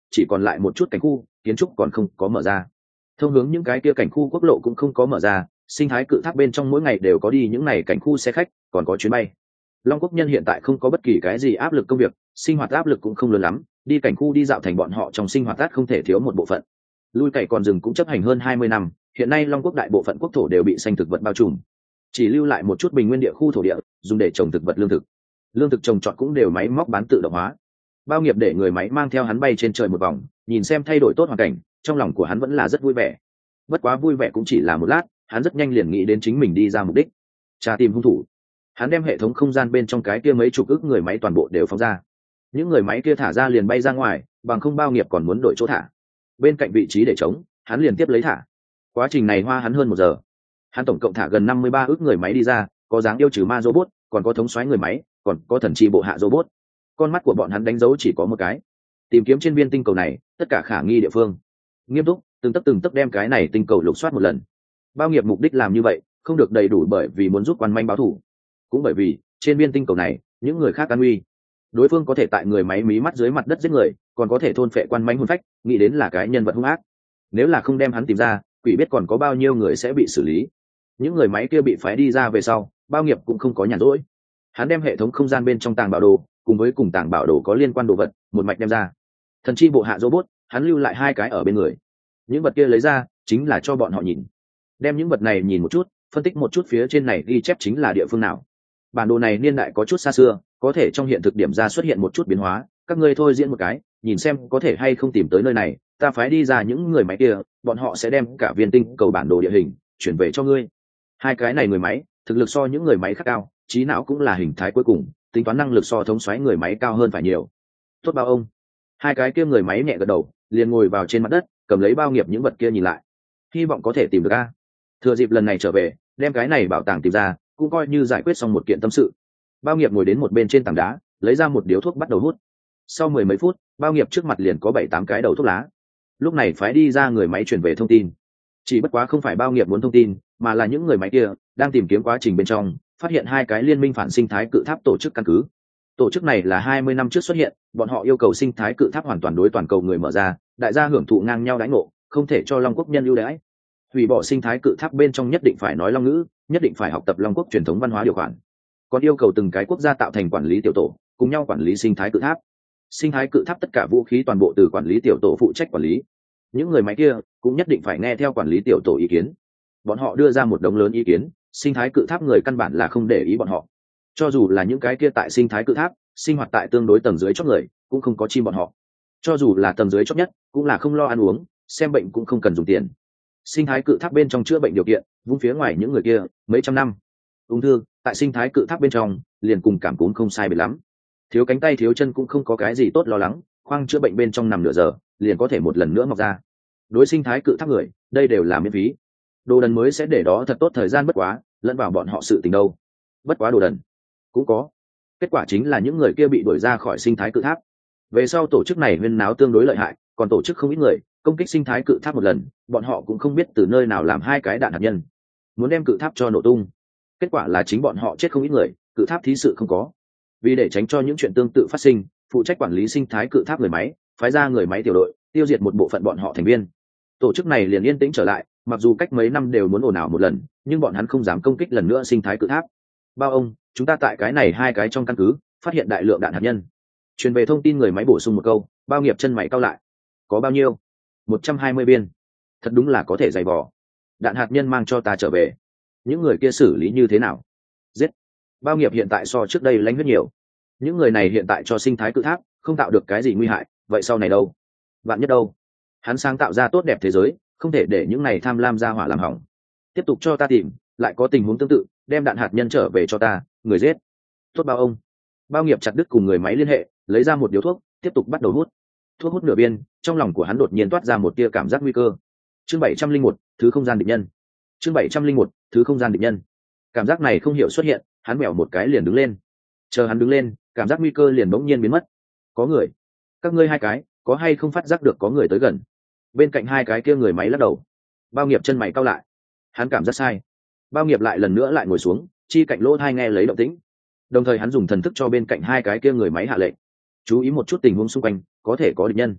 chỉ còn lại một chút cảnh khu kiến trúc còn không có mở ra. Thông hướng những cái kia cảnh khu quốc lộ cũng không có mở ra, sinh thái cự tháp bên trong mỗi ngày đều có đi những này cảnh khu xe khách, còn có chuyến bay. Long Quốc nhân hiện tại không có bất kỳ cái gì áp lực công việc, sinh hoạt áp lực cũng không lớn lắm, đi cảnh khu đi dạo thành bọn họ trong sinh hoạt át không thể thiếu một bộ phận. Lui cày còn rừng cũng chấp hành hơn hai mươi năm, hiện nay Long Quốc đại bộ phận quốc thổ đều bị xanh thực vật bao trùm, chỉ lưu lại một chút bình nguyên địa khu thổ địa dùng để trồng thực vật lương thực. Lương thực trồng trọt cũng đều máy móc bán tự động hóa. Bao nghiệp để người máy mang theo hắn bay trên trời một vòng, nhìn xem thay đổi tốt hoàn cảnh, trong lòng của hắn vẫn là rất vui vẻ. Bất quá vui vẻ cũng chỉ là một lát, hắn rất nhanh liền nghĩ đến chính mình đi ra mục đích, tra tìm hung thủ. Hắn đem hệ thống không gian bên trong cái kia mấy chục ức người máy toàn bộ đều phóng ra. Những người máy kia thả ra liền bay ra ngoài, bằng không bao nghiệp còn muốn đổi chỗ thả. Bên cạnh vị trí để trống, hắn liền tiếp lấy thả. Quá trình này hoa hắn hơn một giờ. Hắn tổng cộng thả gần năm mươi ba ức người máy đi ra, có dáng yêu trừ ma robot, còn có thống soái người máy, còn có thần chi bộ hạ robot. Con mắt của bọn hắn đánh dấu chỉ có một cái, tìm kiếm trên viên tinh cầu này tất cả khả nghi địa phương, nghiêm túc từng tấc từng tấc đem cái này tinh cầu lục soát một lần. Bao nghiệp mục đích làm như vậy không được đầy đủ, bởi vì muốn giúp quan manh báo thù, cũng bởi vì trên viên tinh cầu này những người khác an nguy. Đối phương có thể tại người máy mí mắt dưới mặt đất giết người, còn có thể thôn phệ quan manh hồn phách, nghĩ đến là cái nhân vật hung ác. Nếu là không đem hắn tìm ra, quỷ biết còn có bao nhiêu người sẽ bị xử lý. Những người máy kia bị phái đi ra về sau, bao nghiệp cũng không có nhàn rỗi. Hắn đem hệ thống không gian bên trong tàng bảo đồ cùng với cùng tàng bảo đồ có liên quan đồ vật một mạch đem ra. Thần chi bộ hạ robot, hắn lưu lại hai cái ở bên người. Những vật kia lấy ra chính là cho bọn họ nhìn. Đem những vật này nhìn một chút, phân tích một chút phía trên này ghi chép chính là địa phương nào. Bản đồ này niên đại có chút xa xưa, có thể trong hiện thực điểm ra xuất hiện một chút biến hóa, các ngươi thôi diễn một cái, nhìn xem có thể hay không tìm tới nơi này, ta phái đi ra những người máy kia, bọn họ sẽ đem cả viên tinh cầu bản đồ địa hình chuyển về cho ngươi. Hai cái này người máy, thực lực so những người máy khác cao, trí não cũng là hình thái cuối cùng, tính toán năng lực so thống soái người máy cao hơn phải nhiều. Tốt bao ông. Hai cái kia người máy nhẹ gật đầu, liền ngồi vào trên mặt đất, cầm lấy bao nghiệp những vật kia nhìn lại, hy vọng có thể tìm được a. Thừa dịp lần này trở về, đem cái này bảo tàng tìm ra, cũng coi như giải quyết xong một kiện tâm sự. Bao nghiệp ngồi đến một bên trên tảng đá, lấy ra một điếu thuốc bắt đầu hút. Sau mười mấy phút, bao nghiệp trước mặt liền có bảy tám cái đầu thuốc lá. Lúc này phái đi ra người máy truyền về thông tin. Chỉ bất quá không phải bao nghiệp muốn thông tin, mà là những người máy kia đang tìm kiếm quá trình bên trong, phát hiện hai cái liên minh phản sinh thái cự tháp tổ chức căn cứ. Tổ chức này là hai mươi năm trước xuất hiện, bọn họ yêu cầu sinh thái cự tháp hoàn toàn đối toàn cầu người mở ra, đại gia hưởng thụ ngang nhau đãi ngộ, không thể cho Long Quốc nhân ưu đãi. Hủy bỏ sinh thái cự tháp bên trong nhất định phải nói Long ngữ, nhất định phải học tập Long Quốc truyền thống văn hóa điều khoản. Còn yêu cầu từng cái quốc gia tạo thành quản lý tiểu tổ, cùng nhau quản lý sinh thái cự tháp. Sinh thái cự tháp tất cả vũ khí toàn bộ từ quản lý tiểu tổ phụ trách quản lý. Những người máy kia cũng nhất định phải nghe theo quản lý tiểu tổ ý kiến. Bọn họ đưa ra một đống lớn ý kiến, sinh thái cự tháp người căn bản là không để ý bọn họ. Cho dù là những cái kia tại sinh thái cự tháp sinh hoạt tại tương đối tầng dưới chót người, cũng không có chim bọn họ. Cho dù là tầng dưới chót nhất, cũng là không lo ăn uống, xem bệnh cũng không cần dùng tiền. Sinh thái cự tháp bên trong chữa bệnh điều kiện vung phía ngoài những người kia mấy trăm năm. Ung thư tại sinh thái cự tháp bên trong liền cùng cảm cúm không sai biệt lắm. Thiếu cánh tay thiếu chân cũng không có cái gì tốt lo lắng, khoang chữa bệnh bên trong nằm nửa giờ liền có thể một lần nữa mọc ra. Đối sinh thái cự tháp người, đây đều là miễn phí. Đồ đần mới sẽ để đó thật tốt thời gian bất quá, lẫn vào bọn họ sự tình đâu. Bất quá đồ đần cũng có. Kết quả chính là những người kia bị đuổi ra khỏi sinh thái cự tháp. Về sau tổ chức này huyên náo tương đối lợi hại, còn tổ chức không ít người công kích sinh thái cự tháp một lần, bọn họ cũng không biết từ nơi nào làm hai cái đạn hạt nhân, muốn đem cự tháp cho nổ tung. Kết quả là chính bọn họ chết không ít người, cự tháp thí sự không có. Vì để tránh cho những chuyện tương tự phát sinh, phụ trách quản lý sinh thái cự tháp người máy phái ra người máy tiểu đội tiêu diệt một bộ phận bọn họ thành viên. Tổ chức này liền yên tĩnh trở lại, mặc dù cách mấy năm đều muốn ồn ào một lần, nhưng bọn hắn không dám công kích lần nữa sinh thái cự tháp. Bao ông, chúng ta tại cái này hai cái trong căn cứ phát hiện đại lượng đạn hạt nhân. Truyền về thông tin người máy bổ sung một câu. Bao nghiệp chân mày cau lại. Có bao nhiêu? Một trăm hai mươi viên. Thật đúng là có thể dày vò. Đạn hạt nhân mang cho ta trở về. Những người kia xử lý như thế nào? Giết. Bao nghiệp hiện tại so trước đây lãnh huyết nhiều. Những người này hiện tại cho sinh thái cự tháp không tạo được cái gì nguy hại, vậy sau này đâu? Vạn nhất đâu? Hắn sáng tạo ra tốt đẹp thế giới, không thể để những này tham lam ra hỏa làm hỏng. Tiếp tục cho ta tìm, lại có tình huống tương tự, đem đạn hạt nhân trở về cho ta. Người giết. Tốt bao ông. Bao nghiệp chặt đứt cùng người máy liên hệ, lấy ra một điếu thuốc, tiếp tục bắt đầu hút. Thuốc hút nửa biên, trong lòng của hắn đột nhiên toát ra một tia cảm giác nguy cơ. Chương bảy trăm linh một, thứ không gian địch nhân. Chương bảy trăm linh một, thứ không gian địch nhân. Cảm giác này không hiểu xuất hiện, hắn mèo một cái liền đứng lên. Chờ hắn đứng lên, cảm giác nguy cơ liền bỗng nhiên biến mất. Có người. Các ngươi hai cái, có hay không phát giác được có người tới gần? Bên cạnh hai cái kia người máy lắc đầu. Bao nghiệp chân mày cau lại. Hắn cảm giác sai. Bao nghiệp lại lần nữa lại ngồi xuống, chi cạnh lỗ tai nghe lấy động tĩnh. Đồng thời hắn dùng thần thức cho bên cạnh hai cái kia người máy hạ lệnh. Chú ý một chút tình huống xung quanh, có thể có địch nhân.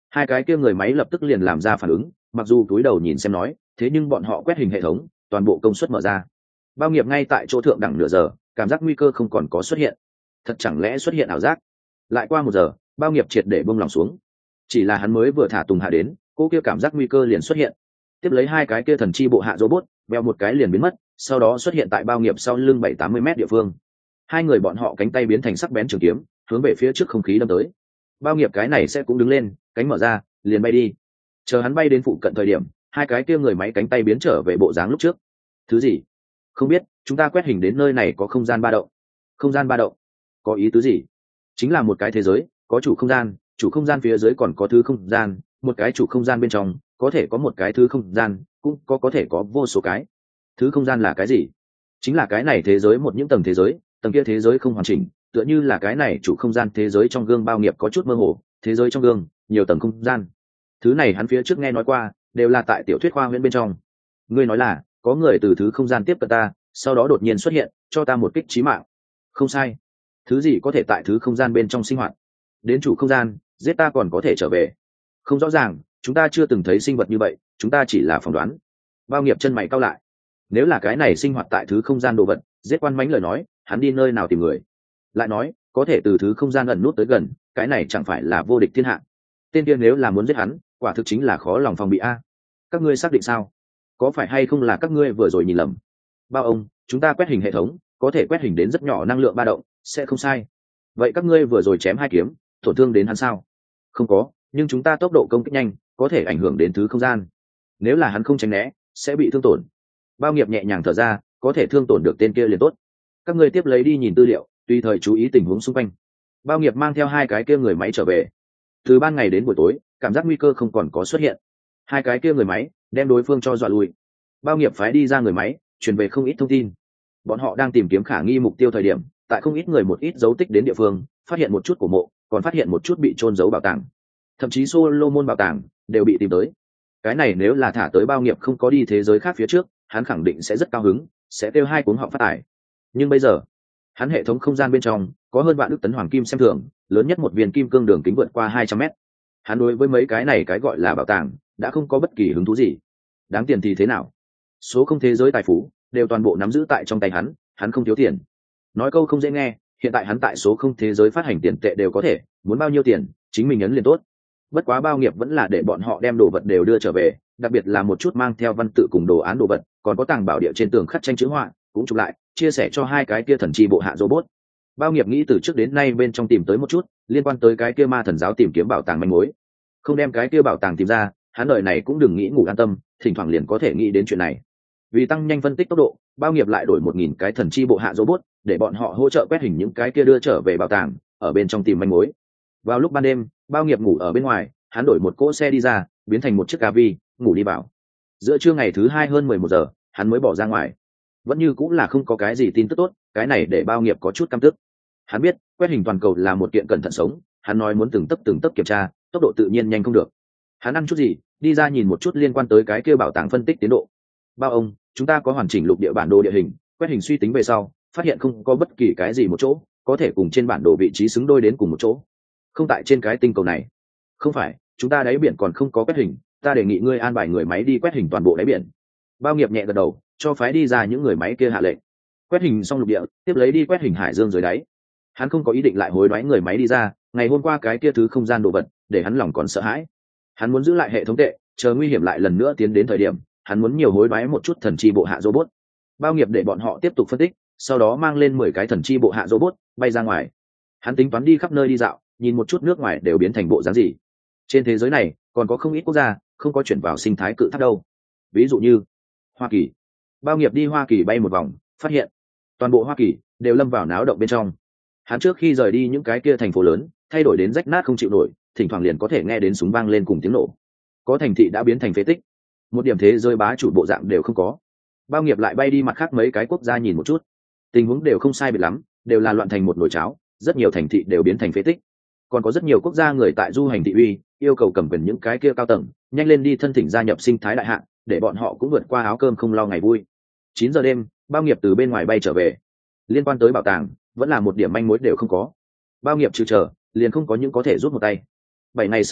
Hai cái kia người máy lập tức liền làm ra phản ứng, mặc dù túi đầu nhìn xem nói, thế nhưng bọn họ quét hình hệ thống, toàn bộ công suất mở ra. Bao nghiệp ngay tại chỗ thượng đẳng nửa giờ, cảm giác nguy cơ không còn có xuất hiện. Thật chẳng lẽ xuất hiện ảo giác? Lại qua một giờ, bao nghiệp triệt để bông lòng xuống. Chỉ là hắn mới vừa thả tùng hạ đến, cô kia cảm giác nguy cơ liền xuất hiện. Tiếp lấy hai cái kia thần chi bộ hạ robot, veo một cái liền biến mất, sau đó xuất hiện tại bao nghiệp sau lưng bảy tám mươi mét địa phương. Hai người bọn họ cánh tay biến thành sắc bén trường kiếm, hướng về phía trước không khí đâm tới. Bao nghiệp cái này sẽ cũng đứng lên, cánh mở ra, liền bay đi. Chờ hắn bay đến phụ cận thời điểm, hai cái kia người máy cánh tay biến trở về bộ dáng lúc trước. Thứ gì? Không biết, chúng ta quét hình đến nơi này có không gian ba động. Không gian ba động? Có ý tứ gì? Chính là một cái thế giới, có chủ không gian, chủ không gian phía dưới còn có thứ không gian, một cái chủ không gian bên trong có thể có một cái thứ không gian, cũng có có thể có vô số cái. Thứ không gian là cái gì? Chính là cái này thế giới một những tầng thế giới, tầng kia thế giới không hoàn chỉnh, tựa như là cái này chủ không gian thế giới trong gương bao nghiệp có chút mơ hồ, thế giới trong gương, nhiều tầng không gian. Thứ này hắn phía trước nghe nói qua, đều là tại tiểu thuyết khoa huyễn bên trong. Ngươi nói là có người từ thứ không gian tiếp cận ta, sau đó đột nhiên xuất hiện, cho ta một kích chí mạng. Không sai. Thứ gì có thể tại thứ không gian bên trong sinh hoạt? Đến chủ không gian, giết ta còn có thể trở về. Không rõ ràng, chúng ta chưa từng thấy sinh vật như vậy, chúng ta chỉ là phỏng đoán. Bao nghiệp chân mày cau lại. Nếu là cái này sinh hoạt tại thứ không gian đồ vật, giết quan mãnh lời nói, hắn đi nơi nào tìm người? Lại nói, có thể từ thứ không gian ẩn nút tới gần, cái này chẳng phải là vô địch thiên hạ. Tên kia nếu là muốn giết hắn, quả thực chính là khó lòng phòng bị a. Các ngươi xác định sao? Có phải hay không là các ngươi vừa rồi nhìn lầm? Bao ông, chúng ta quét hình hệ thống, có thể quét hình đến rất nhỏ năng lượng ba động, sẽ không sai. Vậy các ngươi vừa rồi chém hai kiếm, tổn thương đến hắn sao? Không có, nhưng chúng ta tốc độ công kích nhanh, có thể ảnh hưởng đến thứ không gian. Nếu là hắn không tránh né, sẽ bị thương tổn. Bao nghiệp nhẹ nhàng thở ra, có thể thương tổn được tên kia liền tốt. Các ngươi tiếp lấy đi nhìn tư liệu, tùy thời chú ý tình huống xung quanh. Bao nghiệp mang theo hai cái kia người máy trở về. Từ ban ngày đến buổi tối, cảm giác nguy cơ không còn có xuất hiện. Hai cái kia người máy đem đối phương cho dọa lùi. Bao nghiệp phái đi ra người máy, truyền về không ít thông tin. Bọn họ đang tìm kiếm khả nghi mục tiêu thời điểm, tại không ít người một ít dấu tích đến địa phương, phát hiện một chút cổ mộ, còn phát hiện một chút bị trôn giấu bảo tàng. Thậm chí Solomon bảo tàng đều bị tìm tới. Cái này nếu là thả tới bao nghiệp không có đi thế giới khác phía trước, hắn khẳng định sẽ rất cao hứng, sẽ kêu hai cuống họng phát tài. Nhưng bây giờ, hắn hệ thống không gian bên trong có hơn vạn ức tấn hoàng kim xem thường, lớn nhất một viên kim cương đường kính vượt qua hai trăm mét. Hắn đối với mấy cái này cái gọi là bảo tàng đã không có bất kỳ hứng thú gì. Đáng tiền thì thế nào? Số không thế giới tài phú đều toàn bộ nắm giữ tại trong tay hắn, hắn không thiếu tiền. Nói câu không dễ nghe, hiện tại hắn tại số không thế giới phát hành tiền tệ đều có thể, muốn bao nhiêu tiền, chính mình ấn liền tốt. Bất quá bao nghiệp vẫn là để bọn họ đem đồ vật đều đưa trở về, đặc biệt là một chút mang theo văn tự cùng đồ án đồ vật, còn có tàng bảo địa trên tường khắc tranh chữ họa, cũng chụp lại, chia sẻ cho hai cái kia thần chi bộ hạ robot. Bao nghiệp nghĩ từ trước đến nay bên trong tìm tới một chút liên quan tới cái kia ma thần giáo tìm kiếm bảo tàng manh mối. Không đem cái kia bảo tàng tìm ra, hắn đời này cũng đừng nghĩ ngủ an tâm, thỉnh thoảng liền có thể nghĩ đến chuyện này. Vì tăng nhanh phân tích tốc độ, bao nghiệp lại đổi một nghìn cái thần chi bộ hạ robot, để bọn họ hỗ trợ quét hình những cái kia đưa trở về bảo tàng, ở bên trong tìm manh mối. Vào lúc ban đêm, bao nghiệp ngủ ở bên ngoài, hắn đổi một cỗ xe đi ra, biến thành một chiếc ca vi, ngủ đi vào. Giữa trưa ngày thứ hai hơn mười một giờ, hắn mới bỏ ra ngoài. Vẫn như cũng là không có cái gì tin tức tốt, cái này để bao nghiệp có chút căm tức. Hắn biết, quét hình toàn cầu là một kiện cẩn thận sống, hắn nói muốn từng tấc từng tấc kiểm tra, tốc độ tự nhiên nhanh không được. Hắn ăn chút gì, đi ra nhìn một chút liên quan tới cái kia bảo tàng phân tích tiến độ. Bao ông, chúng ta có hoàn chỉnh lục địa bản đồ địa hình, quét hình suy tính về sau, phát hiện không có bất kỳ cái gì một chỗ có thể cùng trên bản đồ vị trí xứng đôi đến cùng một chỗ. Không tại trên cái tinh cầu này. Không phải, chúng ta đáy biển còn không có quét hình, ta đề nghị ngươi an bài người máy đi quét hình toàn bộ đáy biển. Bao nghiệp nhẹ gật đầu, cho phái đi ra những người máy kia hạ lệnh. Quét hình xong lục địa, tiếp lấy đi quét hình hải dương dưới đáy. Hắn không có ý định lại hối đoái người máy đi ra, ngày hôm qua cái kia thứ không gian đồ vật, để hắn lòng còn sợ hãi. Hắn muốn giữ lại hệ thống tệ, chờ nguy hiểm lại lần nữa tiến đến thời điểm, hắn muốn nhiều hối đoái một chút thần chi bộ hạ robot. Bao nghiệp để bọn họ tiếp tục phân tích, sau đó mang lên mười cái thần chi bộ hạ robot bay ra ngoài. Hắn tính toán đi khắp nơi đi dạo, nhìn một chút nước ngoài đều biến thành bộ dáng gì. Trên thế giới này còn có không ít quốc gia không có chuyển vào sinh thái cự tháp đâu, ví dụ như Hoa Kỳ. Bao nghiệp đi Hoa Kỳ bay một vòng, phát hiện toàn bộ Hoa Kỳ đều lâm vào náo động bên trong. Hắn trước khi rời đi những cái kia thành phố lớn, thay đổi đến rách nát không chịu nổi, thỉnh thoảng liền có thể nghe đến súng vang lên cùng tiếng nổ. Có thành thị đã biến thành phế tích, một điểm thế giới bá chủ bộ dạng đều không có. Bao nghiệp lại bay đi mặt khác mấy cái quốc gia nhìn một chút, tình huống đều không sai biệt lắm, đều là loạn thành một nồi cháo, rất nhiều thành thị đều biến thành phế tích. Còn có rất nhiều quốc gia người tại du hành thị uy, yêu cầu cầm quyền những cái kia cao tầng nhanh lên đi thân thỉnh gia nhập sinh thái đại hạn, để bọn họ cũng vượt qua áo cơm không lo ngày vui. Chín giờ đêm, bao nghiệp từ bên ngoài bay trở về. Liên quan tới bảo tàng, vẫn là một điểm manh mối đều không có. Bao nghiệp trừ chờ, liền không có những có thể rút một tay. Bảy ngày sau đó,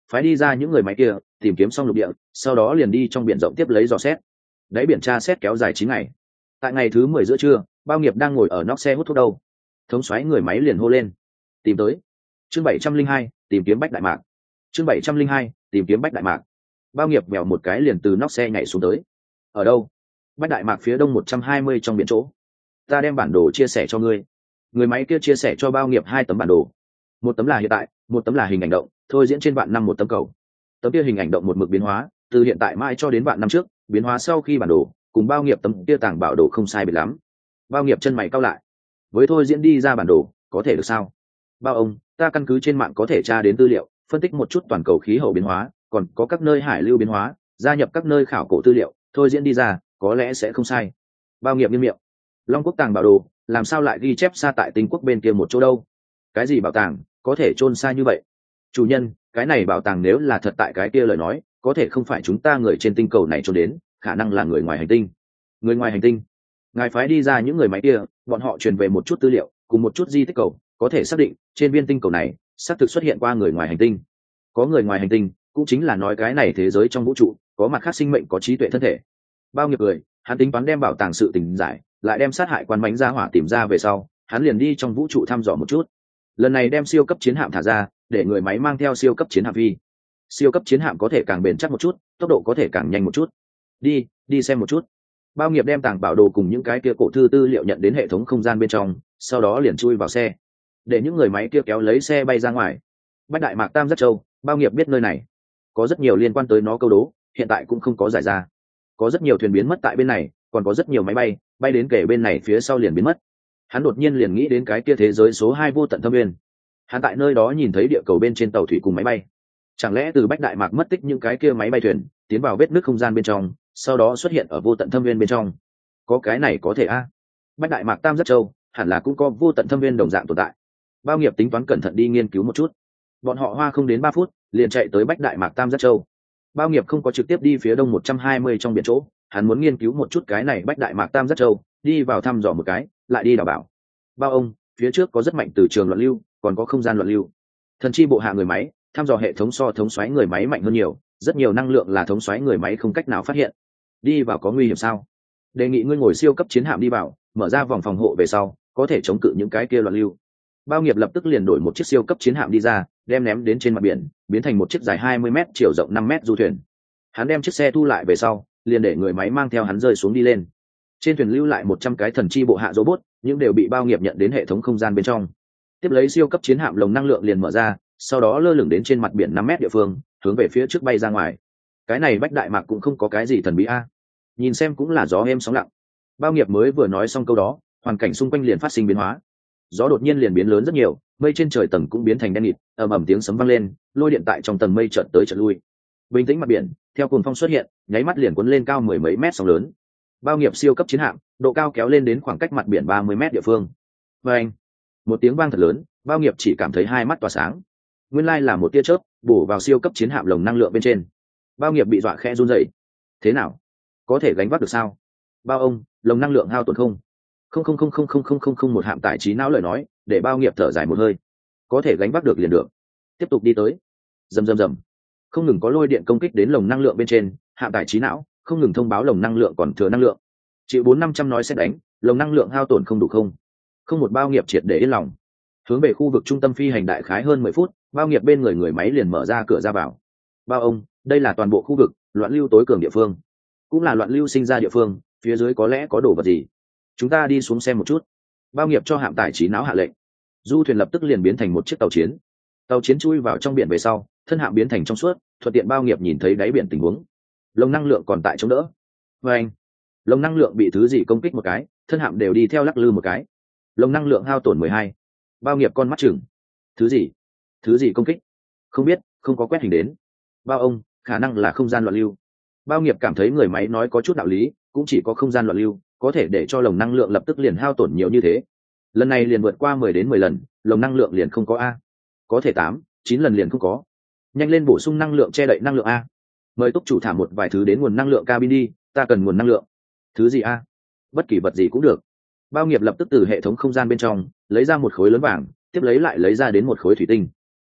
phái đi ra những người máy kia tìm kiếm xong lục địa, sau đó liền đi trong biển rộng tiếp lấy dò xét. Đáy biển tra xét kéo dài chín ngày. Tại ngày thứ mười giữa trưa, Bao Nghiệp đang ngồi ở nóc xe hút thuốc đâu. Thống soái người máy liền hô lên: tìm tới. Chương bảy trăm linh hai, tìm kiếm Bách Đại Mạc. Chương bảy trăm linh hai, tìm kiếm Bách Đại Mạc. Bao Nghiệp vèo một cái liền từ nóc xe nhảy xuống tới. Ở đâu? Bách Đại Mạc phía đông một trăm hai mươi trong biển chỗ. Ta đem bản đồ chia sẻ cho ngươi. Người máy kia chia sẻ cho Bao Nghiệp hai tấm bản đồ. Một tấm là hiện tại, một tấm là hình ảnh động, thôi diễn trên vạn năm một tấm cầu. Tấm kia hình ảnh động một mực biến hóa, từ hiện tại mãi cho đến vạn năm trước, biến hóa sau khi bản đồ, cùng Bao Nghiệp tấm kia tàng bảo đồ không sai biệt lắm. Bao Nghiệp chân mày cau lại. Với thôi diễn đi ra bản đồ, có thể được sao? Bao ông, ta căn cứ trên mạng có thể tra đến tư liệu, phân tích một chút toàn cầu khí hậu biến hóa, còn có các nơi hải lưu biến hóa, gia nhập các nơi khảo cổ tư liệu, thôi diễn đi ra, có lẽ sẽ không sai. Bao Nghiệp nghiêm miệng. Long Quốc tàng bảo đồ, làm sao lại ghi chép xa tại Tinh Quốc bên kia một chỗ đâu? Cái gì bảo tàng, có thể chôn xa như vậy? Chủ nhân, cái này bảo tàng nếu là thật tại cái kia lời nói, có thể không phải chúng ta người trên tinh cầu này trốn đến, khả năng là người ngoài hành tinh. Người ngoài hành tinh? Ngài phái đi ra những người máy kia, bọn họ truyền về một chút tư liệu, cùng một chút di tích cầu, có thể xác định trên viên tinh cầu này xác thực xuất hiện qua người ngoài hành tinh. Có người ngoài hành tinh, cũng chính là nói cái này thế giới trong vũ trụ có mặt khác sinh mệnh có trí tuệ thân thể. Bao Nghiệp cười, hắn tính toán đem bảo tàng sự tình giải, lại đem sát hại quan bánh ra hỏa tìm ra về sau, hắn liền đi trong vũ trụ thăm dò một chút. Lần này đem siêu cấp chiến hạm thả ra, để người máy mang theo siêu cấp chiến hạm phi. Siêu cấp chiến hạm có thể càng bền chắc một chút, tốc độ có thể càng nhanh một chút. Đi, đi xem một chút. Bao Nghiệp đem tàng bảo đồ cùng những cái kia cổ thư tư liệu nhận đến hệ thống không gian bên trong, sau đó liền chui vào xe, để những người máy kia kéo lấy xe bay ra ngoài. Bách Đại Mạc Tam Giác Châu, Bao Nghiệp biết nơi này có rất nhiều liên quan tới nó câu đố, hiện tại cũng không có giải ra. Có rất nhiều thuyền biến mất tại bên này, còn có rất nhiều máy bay bay đến kể bên này phía sau liền biến mất. Hắn đột nhiên liền nghĩ đến cái kia thế giới số hai vô tận thâm nguyên. Hắn tại nơi đó nhìn thấy địa cầu bên trên tàu thủy cùng máy bay. Chẳng lẽ từ Bách Đại Mạc mất tích những cái kia máy bay thuyền, tiến vào vết nứt không gian bên trong, sau đó xuất hiện ở vô tận thâm nguyên bên trong? Có cái này có thể a. À? Bách Đại Mạc Tam Giác Châu hẳn là cũng có vô tận thâm nguyên đồng dạng tồn tại. Bao Nghiệp tính toán cẩn thận đi nghiên cứu một chút. Bọn họ hoa không đến ba phút, liền chạy tới Bách Đại Mạc Tam Giác Châu. Bao Nghiệp không có trực tiếp đi phía đông một trăm hai mươi trong biển chỗ, hắn muốn nghiên cứu một chút cái này Bách Đại Mạc Tam Giác Châu, đi vào thăm dò một cái, lại đi đào bảo. Bao ông, phía trước có rất mạnh từ trường loạn lưu, còn có không gian loạn lưu. Thần chi bộ hạ người máy, thăm dò hệ thống so thống soái người máy mạnh hơn nhiều, rất nhiều năng lượng là thống soái người máy không cách nào phát hiện. Đi vào có nguy hiểm sao? Đề nghị ngươi ngồi siêu cấp chiến hạm đi vào, mở ra vòng phòng hộ về sau, có thể chống cự những cái kia loạn lưu. Bao Nghiệp lập tức liền đổi một chiếc siêu cấp chiến hạm đi ra, đem ném đến trên mặt biển, biến thành một chiếc dài hai mươi mét, chiều rộng năm mét du thuyền. Hắn đem chiếc xe thu lại về sau, liền để người máy mang theo hắn rơi xuống đi lên. Trên thuyền lưu lại một trăm cái thần chi bộ hạ robot, những đều bị Bao Nghiệp nhận đến hệ thống không gian bên trong. Tiếp lấy siêu cấp chiến hạm lồng năng lượng liền mở ra, sau đó lơ lửng đến trên mặt biển năm mét địa phương, hướng về phía trước bay ra ngoài. Cái này Bách Đại Mạc cũng không có cái gì thần bí a. Nhìn xem cũng là gió êm sóng lặng. Bao Nghiệp mới vừa nói xong câu đó, hoàn cảnh xung quanh liền phát sinh biến hóa. Gió đột nhiên liền biến lớn rất nhiều, mây trên trời tầng cũng biến thành đen nghịt, ầm ầm tiếng sấm vang lên, lôi điện tại trong tầng mây chợt tới chợt lui. Bình tĩnh mặt biển, theo cuồng phong xuất hiện, nháy mắt liền cuốn lên cao mười mấy mét sóng lớn. Bao Nghiệp siêu cấp chiến hạm, độ cao kéo lên đến khoảng cách mặt biển ba mươi mét địa phương. Và anh, một tiếng vang thật lớn, Bao Nghiệp chỉ cảm thấy hai mắt tỏa sáng. Nguyên lai là một tia chớp bổ vào siêu cấp chiến hạm lồng năng lượng bên trên. Bao Nghiệp bị dọa khẽ run rẩy. Thế nào? Có thể gánh vác được sao? Bao ông, lồng năng lượng hao tổn không? Không không không không không không không không một hạm tải trí não lời nói, để Bao Nghiệp thở dài một hơi. Có thể gánh vác được liền được. Tiếp tục đi tới. Rầm rầm rầm. Không ngừng có lôi điện công kích đến lồng năng lượng bên trên, hạm tải trí não không ngừng thông báo lồng năng lượng còn thừa năng lượng. Chịu bốn năm trăm nói sẽ đánh, lồng năng lượng hao tổn không đủ không? Không một Bao Nghiệp triệt để yên lòng. Hướng về khu vực trung tâm phi hành đại khái hơn mười phút, Bao Nghiệp bên người người máy liền mở ra cửa ra vào. Bao ông, đây là toàn bộ khu vực loạn lưu tối cường địa phương, cũng là loạn lưu sinh ra địa phương, phía dưới có lẽ có đồ vật gì, chúng ta đi xuống xem một chút. Bao Nghiệp cho hạm tải trí não hạ lệnh. Du thuyền lập tức liền biến thành một chiếc tàu chiến. Tàu chiến chui vào trong biển về sau, thân hạm biến thành trong suốt, thuận tiện Bao Nghiệp nhìn thấy đáy biển tình huống. Lồng năng lượng còn tại chống đỡ. Và anh, lồng năng lượng bị thứ gì công kích một cái, thân hạm đều đi theo lắc lư một cái. Lồng năng lượng hao tổn mười hai. Bao Nghiệp con mắt chừng. Thứ gì? Thứ gì công kích? Không biết, không có quét hình đến. Bao ông, khả năng là không gian loạn lưu. Bao Nghiệp cảm thấy người máy nói có chút đạo lý, cũng chỉ có không gian loạn lưu có thể để cho lồng năng lượng lập tức liền hao tổn nhiều như thế. Lần này liền vượt qua mười đến mười lần, lồng năng lượng liền không có a. Có thể tám, chín lần liền không có. Nhanh lên bổ sung năng lượng che đậy năng lượng a. Mời túc chủ thả một vài thứ đến nguồn năng lượng cabin đi, ta cần nguồn năng lượng. Thứ gì a? Bất kỳ vật gì cũng được. Bao Nghiệp lập tức từ hệ thống không gian bên trong lấy ra một khối lớn vàng, tiếp lấy lại lấy ra đến một khối thủy tinh.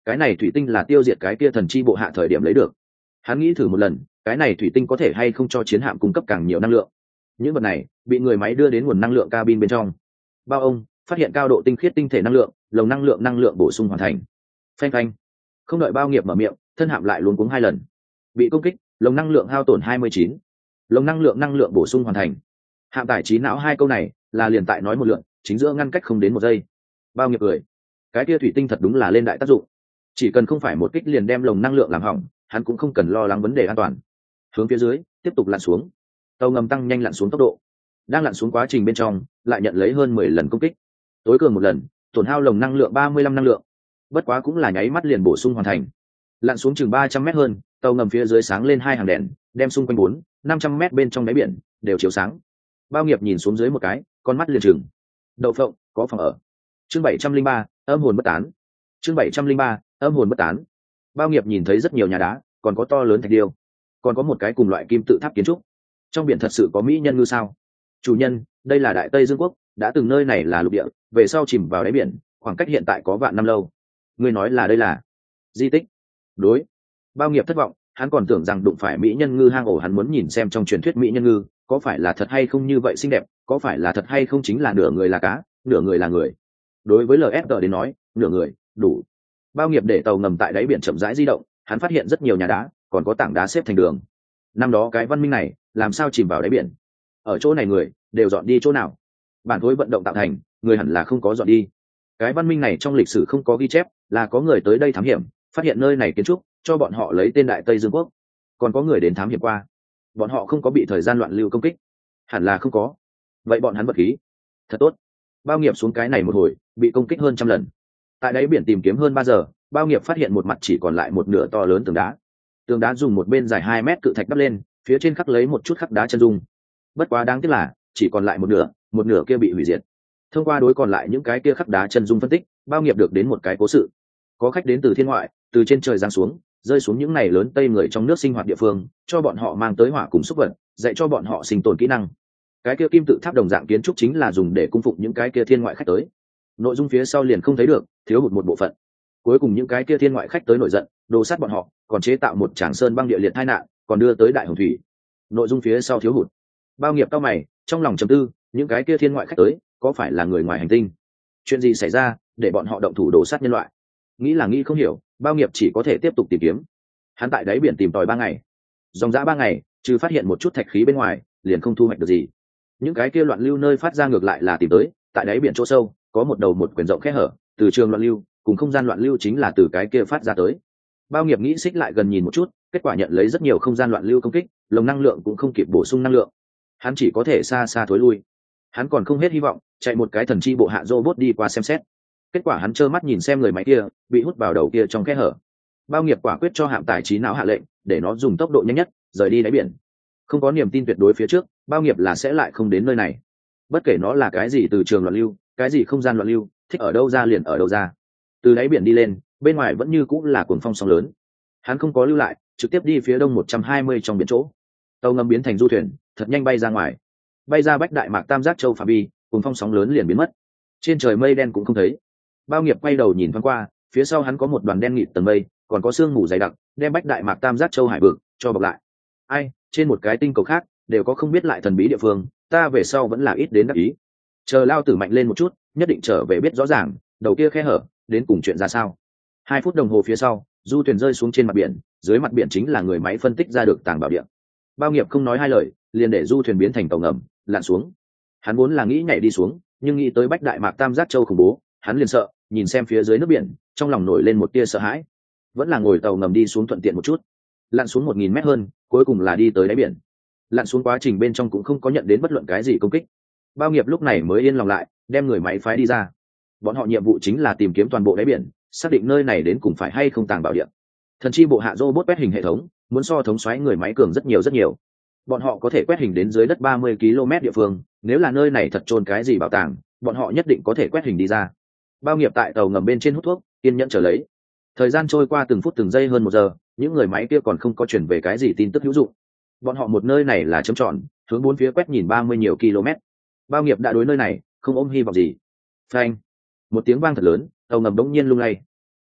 cái này thủy tinh là tiêu diệt cái kia thần chi bộ hạ thời điểm lấy được. Hắn nghĩ thử một lần, cái này thủy tinh có thể hay không cho chiến hạm cung cấp càng nhiều năng lượng. Những vật này bị người máy đưa đến nguồn năng lượng cabin bên trong. Bao ông phát hiện cao độ tinh khiết tinh thể năng lượng, lồng năng lượng năng lượng bổ sung hoàn thành. Phanh phanh, không đợi Bao Nghiệp mở miệng, thân hạm lại luống cuống hai lần. Bị công kích, lồng năng lượng hao tổn hai mươi chín. Lồng năng lượng năng lượng bổ sung hoàn thành. Hạm tải trí não hai câu này là liền tại nói một lượng, chính giữa ngăn cách không đến một giây. Bao Nghiệp cười, cái kia thủy tinh thật đúng là lên đại tác dụng. Chỉ cần không phải một kích liền đem lồng năng lượng làm hỏng, hắn cũng không cần lo lắng vấn đề an toàn. Hướng phía dưới tiếp tục lặn xuống, tàu ngầm tăng nhanh lặn xuống tốc độ. Đang lặn xuống quá trình bên trong lại nhận lấy hơn mười lần công kích, tối cường một lần tổn hao lồng năng lượng ba mươi lăm năng lượng, bất quá cũng là nháy mắt liền bổ sung hoàn thành. Lặn xuống chừng ba trăm mét hơn, tàu ngầm phía dưới sáng lên hai hàng đèn, đem xung quanh bốn năm trăm mét bên trong đáy biển đều chiếu sáng. Bao Nghiệp nhìn xuống dưới một cái, con mắt liền trừng. Đậu phộng có phòng ở. Chương bảy trăm linh ba, âm hồn bất tán. Chương bảy trăm linh ba, âm hồn bất tán. Bao Nghiệp nhìn thấy rất nhiều nhà đá, còn có to lớn thạch điêu, còn có một cái cùng loại kim tự tháp kiến trúc. Trong biển thật sự có mỹ nhân ngư sao? Chủ nhân, đây là Đại Tây Dương quốc, đã từng nơi này là lục địa, về sau chìm vào đáy biển, khoảng cách hiện tại có vạn năm lâu. Ngươi nói là đây là di tích? Đối. Bao Nghiệp thất vọng, hắn còn tưởng rằng đụng phải mỹ nhân ngư hang ổ, hắn muốn nhìn xem trong truyền thuyết mỹ nhân ngư có phải là thật hay không như vậy xinh đẹp, có phải là thật hay không chính là nửa người là cá, nửa người là người. Đối với lờ ép đê đến nói, nửa người đủ. Bao Nghiệp để tàu ngầm tại đáy biển chậm rãi di động, hắn phát hiện rất nhiều nhà đá, còn có tảng đá xếp thành đường. Năm đó cái văn minh này làm sao chìm vào đáy biển? Ở chỗ này người đều dọn đi chỗ nào? Bản khối vận động tạo thành, người hẳn là không có dọn đi. Cái văn minh này trong lịch sử không có ghi chép, là có người tới đây thám hiểm, phát hiện nơi này kiến trúc, cho bọn họ lấy tên Đại Tây Dương quốc. Còn có người đến thám hiểm qua, bọn họ không có bị thời gian loạn lưu công kích, hẳn là không có. Vậy bọn hắn vật khí thật tốt. Bao Nghiệp xuống cái này một hồi, bị công kích hơn trăm lần. Tại đáy biển tìm kiếm hơn ba giờ, Bao Nghiệp phát hiện một mặt chỉ còn lại một nửa to lớn tường đá. Tường đá dùng một bên dài hai mét cự thạch đắp lên, phía trên khắc lấy một chút khắc đá chân dung. Bất quá đáng tiếc là chỉ còn lại một nửa, một nửa kia bị hủy diệt. Thông qua đối còn lại những cái kia khắc đá chân dung phân tích, Bao Nghiệp được đến một cái cố sự. Có khách đến từ thiên ngoại, từ trên trời giáng xuống, rơi xuống những này lớn tây người trong nước sinh hoạt địa phương, cho bọn họ mang tới hỏa cùng xúc vật, dạy cho bọn họ sinh tồn kỹ năng. Cái kia kim tự tháp đồng dạng kiến trúc chính là dùng để cung phụng những cái kia thiên ngoại khách tới. Nội dung phía sau liền không thấy được, thiếu hụt một bộ phận. Cuối cùng những cái kia thiên ngoại khách tới nổi giận, đồ sát bọn họ, còn chế tạo một tràng sơn băng địa liệt tai nạn, còn đưa tới đại hồng thủy. Nội dung phía sau thiếu hụt. Bao Nghiệp cao mày, trong lòng trầm tư, những cái kia thiên ngoại khách tới, có phải là người ngoài hành tinh? Chuyện gì xảy ra, để bọn họ động thủ đồ sát nhân loại? Nghĩ là nghĩ không hiểu, Bao Nghiệp chỉ có thể tiếp tục tìm kiếm. Hắn tại đáy biển tìm tòi ba ngày, dòng dã ba ngày, trừ phát hiện một chút thạch khí bên ngoài, liền không thu hoạch được gì. Những cái kia loạn lưu nơi phát ra ngược lại là tìm tới, tại đáy biển chỗ sâu, có một đầu một quyển rộng khe hở, từ trường loạn lưu, cùng không gian loạn lưu chính là từ cái kia phát ra tới. Bao Nghiệp nghĩ xích lại gần nhìn một chút, kết quả nhận lấy rất nhiều không gian loạn lưu công kích, lồng năng lượng cũng không kịp bổ sung năng lượng. Hắn chỉ có thể xa xa thối lui. Hắn còn không hết hy vọng, chạy một cái thần chi bộ hạ robot đi qua xem xét. Kết quả hắn trơ mắt nhìn xem người máy kia bị hút vào đầu kia trong khe hở. Bao Nghiệp quả quyết cho hạm tải trí não hạ lệnh, để nó dùng tốc độ nhanh nhất rời đi đáy biển. Không có niềm tin tuyệt đối phía trước, Bao Nghiệp là sẽ lại không đến nơi này. Bất kể nó là cái gì, từ trường loạn lưu, cái gì không gian loạn lưu, thích ở đâu ra liền ở đâu ra. Từ đáy biển đi lên, bên ngoài vẫn như cũng là cuồng phong sóng lớn. Hắn không có lưu lại, trực tiếp đi phía đông một trăm hai mươi trong biển chỗ. Tàu ngầm biến thành du thuyền, thật nhanh bay ra ngoài, bay ra Bách Đại Mạc Tam Giác Châu phạm vi, cuồng phong sóng lớn liền biến mất. Trên trời mây đen cũng không thấy. Bao Nghiệp quay đầu nhìn thoáng qua, phía sau hắn có một đoàn đen nghịt tầng mây, còn có sương mù dày đặc, đem Bách Đại Mạc Tam Giác Châu hải vực cho bọc lại. Ai, trên một cái tinh cầu khác đều có không biết lại thần bí địa phương, ta về sau vẫn là ít đến đắc ý. Chờ lao tử mạnh lên một chút, nhất định trở về biết rõ ràng đầu kia khe hở đến cùng chuyện ra sao. Hai phút đồng hồ phía sau, du thuyền rơi xuống trên mặt biển, dưới mặt biển chính là người máy phân tích ra được tàng bảo địa. Bao Nghiệp không nói hai lời, liền để du thuyền biến thành tàu ngầm lặn xuống. Hắn vốn là nghĩ nhảy đi xuống, nhưng nghĩ tới Bách Đại Mạc Tam Giác Châu khủng bố, hắn liền sợ, nhìn xem phía dưới nước biển, trong lòng nổi lên một tia sợ hãi. Vẫn là ngồi tàu ngầm đi xuống thuận tiện một chút. Lặn xuống một nghìn mét hơn, cuối cùng là đi tới đáy biển. Lặn xuống quá trình bên trong cũng không có nhận đến bất luận cái gì công kích. Bao Nghiệp lúc này mới yên lòng lại, đem người máy phái đi ra. Bọn họ nhiệm vụ chính là tìm kiếm toàn bộ đáy biển, xác định nơi này đến cùng phải hay không tàng bảo địa. Thần chi bộ hạ robot quét hình hệ thống, muốn so thống soái người máy cường rất nhiều rất nhiều. Bọn họ có thể quét hình đến dưới đất ba mươi ki lô mét địa phương, nếu là nơi này thật chôn cái gì bảo tàng, bọn họ nhất định có thể quét hình đi ra. Bao Nghiệp tại tàu ngầm bên trên hút thuốc, kiên nhẫn chờ lấy. Thời gian trôi qua từng phút từng giây hơn một giờ, những người máy kia còn không có chuyển về cái gì tin tức hữu dụng. Bọn họ một nơi này là chấm tròn, hướng bốn phía quét nhìn ba mươi nhiều km. Bao Nghiệp đã đối nơi này không ôm hy vọng gì. Phanh! Một tiếng vang thật lớn, tàu ngầm đống nhiên lung lay.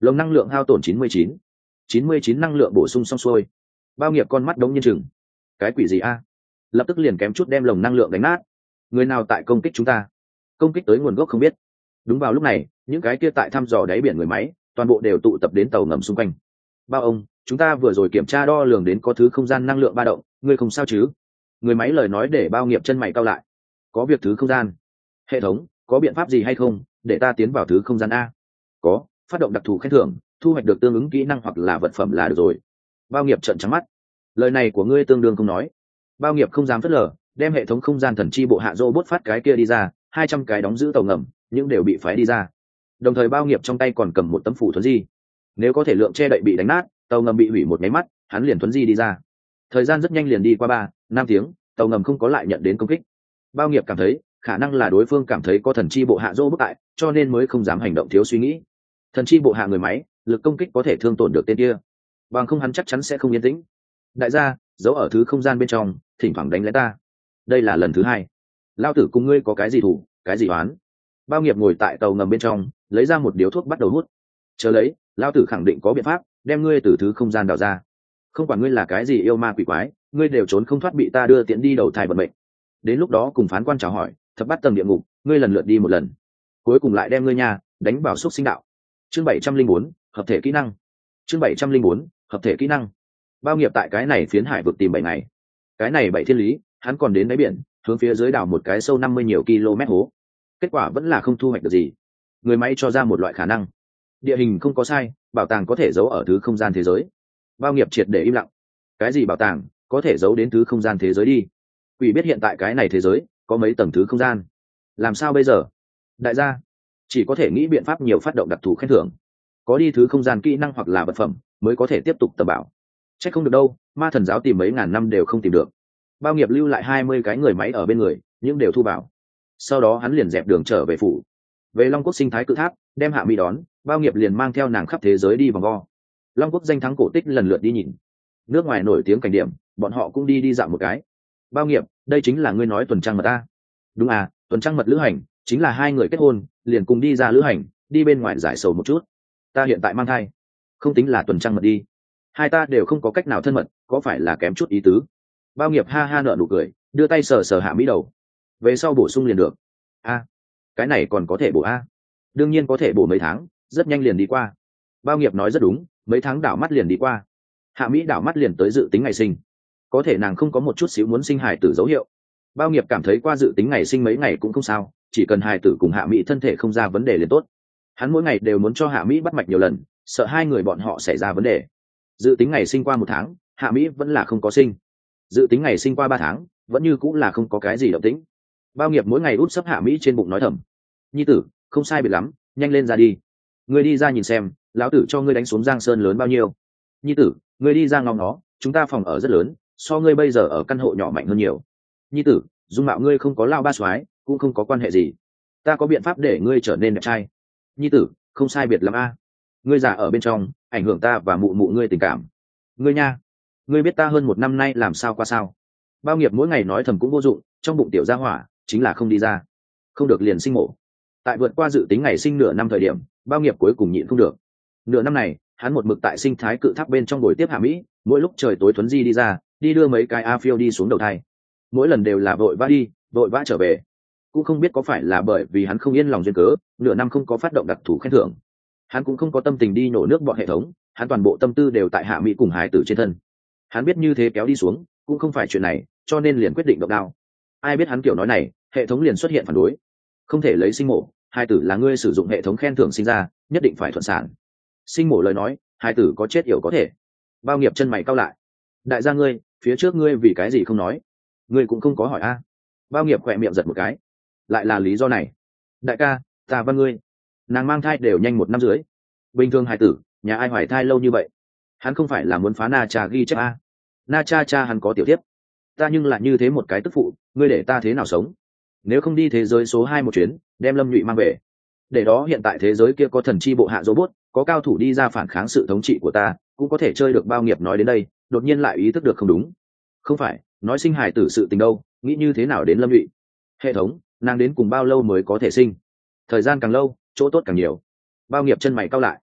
lồng năng lượng hao tổn chín mươi chín, chín mươi chín năng lượng bổ sung xong xuôi. Bao nghiệp con mắt đống nhiên chừng. Cái quỷ gì a? Lập tức liền kém chút đem lồng năng lượng đánh nát. Người nào tại công kích chúng ta? Công kích tới nguồn gốc không biết. Đúng vào lúc này, những cái kia tại thăm dò đáy biển người máy toàn bộ đều tụ tập đến tàu ngầm xung quanh. Bao ông, chúng ta vừa rồi kiểm tra đo lường đến có thứ không gian năng lượng ba động, ngươi không sao chứ? Người máy lời nói để bao nghiệp chân mày cau lại. Có việc thứ không gian. Hệ thống, có biện pháp gì hay không để ta tiến vào thứ không gian a? Có, phát động đặc thù khen thưởng, thu hoạch được tương ứng kỹ năng hoặc là vật phẩm là được rồi. Bao nghiệp trợn trắng mắt. Lời này của ngươi tương đương không nói. Bao nghiệp không dám phớt lờ, đem hệ thống không gian thần chi bộ hạ robot phát cái kia đi ra, hai trăm cái đóng giữ tàu ngầm, những đều bị phái đi ra. Đồng thời bao nghiệp trong tay còn cầm một tấm phủ thuấn di. Nếu có thể lượng che đậy bị đánh nát, tàu ngầm bị hủy một máy mắt, hắn liền thuấn di đi ra. Thời gian rất nhanh liền đi qua ba, năm tiếng, tàu ngầm không có lại nhận đến công kích. Bao nghiệp cảm thấy, khả năng là đối phương cảm thấy có thần chi bộ hạ robot tại, cho nên mới không dám hành động thiếu suy nghĩ. Thần chi bộ hạ người máy, lực công kích có thể thương tổn được tên kia. Bằng không hắn chắc chắn sẽ không yên tĩnh. Đại gia, giấu ở thứ không gian bên trong, thỉnh thoảng đánh lén ta. Đây là lần thứ hai. Lao tử cùng ngươi có cái gì thủ, cái gì oán? Bao nghiệp ngồi tại tàu ngầm bên trong, lấy ra một điếu thuốc bắt đầu hút. Chờ lấy, Lao tử khẳng định có biện pháp đem ngươi từ thứ không gian đào ra. Không quản ngươi là cái gì yêu ma quỷ quái, ngươi đều trốn không thoát bị ta đưa tiễn đi đầu thai vận mệnh. Đến lúc đó cùng phán quan chào hỏi, thập bắt tầng địa ngục, ngươi lần lượt đi một lần. Cuối cùng lại đem ngươi nhà đánh vào xúc sinh đạo. Chương bảy trăm linh bốn, hợp thể kỹ năng. Chương bảy trăm linh bốn, hợp thể kỹ năng. Bao nghiệp tại cái này phiến hải vực tìm bảy ngày. Cái này bảy thiên lý, hắn còn đến đáy biển, hướng phía dưới đào một cái sâu năm mươi nhiều km hố. Kết quả vẫn là không thu hoạch được gì. Người máy cho ra một loại khả năng. Địa hình không có sai, bảo tàng có thể giấu ở thứ không gian thế giới. Bao nghiệp triệt để im lặng. Cái gì bảo tàng, có thể giấu đến thứ không gian thế giới đi. Quỷ biết hiện tại cái này thế giới có mấy tầng thứ không gian. Làm sao bây giờ? Đại gia, chỉ có thể nghĩ biện pháp nhiều phát động đặc thù khen thưởng. Có đi thứ không gian kỹ năng hoặc là vật phẩm mới có thể tiếp tục tầm bảo. Chắc không được đâu, ma thần giáo tìm mấy ngàn năm đều không tìm được. Bao nghiệp lưu lại hai mươi cái người máy ở bên người, nhưng đều thu bảo. Sau đó hắn liền dẹp đường trở về phủ. Về Long Quốc sinh thái cự tháp, đem Hạ Mỹ đón, Bao nghiệp liền mang theo nàng khắp thế giới đi vòng vo. Long Quốc danh thắng cổ tích lần lượt đi nhìn. Nước ngoài nổi tiếng cảnh điểm, bọn họ cũng đi đi dạo một cái. Bao nghiệp, đây chính là ngươi nói tuần trăng mật ta? Đúng à, tuần trăng mật lữ hành, chính là hai người kết hôn, liền cùng đi ra lữ hành, đi bên ngoài giải sầu một chút. Ta hiện tại mang thai, không tính là tuần trăng mật đi. Hai ta đều không có cách nào thân mật, có phải là kém chút ý tứ? Bao nghiệp ha ha nợ nụ cười, đưa tay sờ sờ Hạ Mỹ đầu. Về sau bổ sung liền được. A, cái này còn có thể bổ a? Đương nhiên có thể bổ mấy tháng, rất nhanh liền đi qua. Bao nghiệp nói rất đúng, mấy tháng đảo mắt liền đi qua. Hạ Mỹ đảo mắt liền tới dự tính ngày sinh. Có thể nàng không có một chút xíu muốn sinh hài tử dấu hiệu. Bao nghiệp cảm thấy qua dự tính ngày sinh mấy ngày cũng không sao, chỉ cần hài tử cùng Hạ Mỹ thân thể không ra vấn đề liền tốt. Hắn mỗi ngày đều muốn cho Hạ Mỹ bắt mạch nhiều lần, sợ hai người bọn họ xảy ra vấn đề. Dự tính ngày sinh qua một tháng, Hạ Mỹ vẫn là không có sinh. Dự tính ngày sinh qua ba tháng, vẫn như cũng là không có cái gì động tĩnh. Bao nghiệp mỗi ngày út sấp Hạ Mỹ trên bụng nói thầm: nhi tử, không sai biệt lắm, nhanh lên ra đi. Ngươi đi ra nhìn xem, lão tử cho ngươi đánh xuống Giang Sơn lớn bao nhiêu. Nhi tử, ngươi đi ra ngóng nó, chúng ta phòng ở rất lớn, so ngươi bây giờ ở căn hộ nhỏ mạnh hơn nhiều. Nhi tử, dung mạo ngươi không có lao ba soái cũng không có quan hệ gì, ta có biện pháp để ngươi trở nên đẹp trai. Nhi tử, không sai biệt lắm a. Ngươi già ở bên trong, ảnh hưởng ta và mụ mụ ngươi tình cảm. Ngươi nha, ngươi biết ta hơn một năm nay làm sao qua sao? Bao nghiệp mỗi ngày nói thầm cũng vô dụng, trong bụng tiểu gia hỏa chính là không đi ra, không được liền sinh mổ. Tại vượt qua dự tính ngày sinh nửa năm thời điểm, Bao nghiệp cuối cùng nhịn không được. Nửa năm này, hắn một mực tại sinh thái cự tháp bên trong buổi tiếp Hạ Mỹ, mỗi lúc trời tối thuấn di đi ra, đi đưa mấy cái a phiêu đi xuống đầu thai. Mỗi lần đều là vội vã đi, vội vã trở về. Cũng không biết có phải là bởi vì hắn không yên lòng duyên cớ, nửa năm không có phát động đặc thù khen thưởng. Hắn cũng không có tâm tình đi nổ nước bọn hệ thống, hắn toàn bộ tâm tư đều tại Hạ Mỹ cùng hài tử trên thân. Hắn biết như thế kéo đi xuống cũng không phải chuyện này, cho nên liền quyết định động đao. Ai biết hắn kiểu nói này, hệ thống liền xuất hiện phản đối. Không thể lấy sinh mổ, hài tử là ngươi sử dụng hệ thống khen thưởng sinh ra, nhất định phải thuận sản. Sinh mổ lời nói, hài tử có chết yểu có thể. Bao nghiệp chân mày cau lại. Đại gia ngươi, phía trước ngươi vì cái gì không nói? Ngươi cũng không có hỏi a. Bao nghiệp khỏe miệng giật một cái. Lại là lý do này. Đại ca, ta văn ngươi, nàng mang thai đều nhanh một năm dưới. Bình thường hài tử, nhà ai hoài thai lâu như vậy? Hắn không phải là muốn phá na cha ghi chép a? Na cha cha hắn có tiểu tiếp. Ta nhưng lại như thế một cái tức phụ, ngươi để ta thế nào sống? Nếu không đi thế giới số hai một chuyến, đem Lâm Nhụy mang về. Để đó hiện tại thế giới kia có thần chi bộ hạ robot, có cao thủ đi ra phản kháng sự thống trị của ta, cũng có thể chơi được. Bao nghiệp nói đến đây, đột nhiên lại ý thức được không đúng. Không phải, nói sinh hài tử sự tình đâu, nghĩ như thế nào đến Lâm Nhụy? Hệ thống, nàng đến cùng bao lâu mới có thể sinh? Thời gian càng lâu, chỗ tốt càng nhiều. Bao nghiệp chân mày cau lại.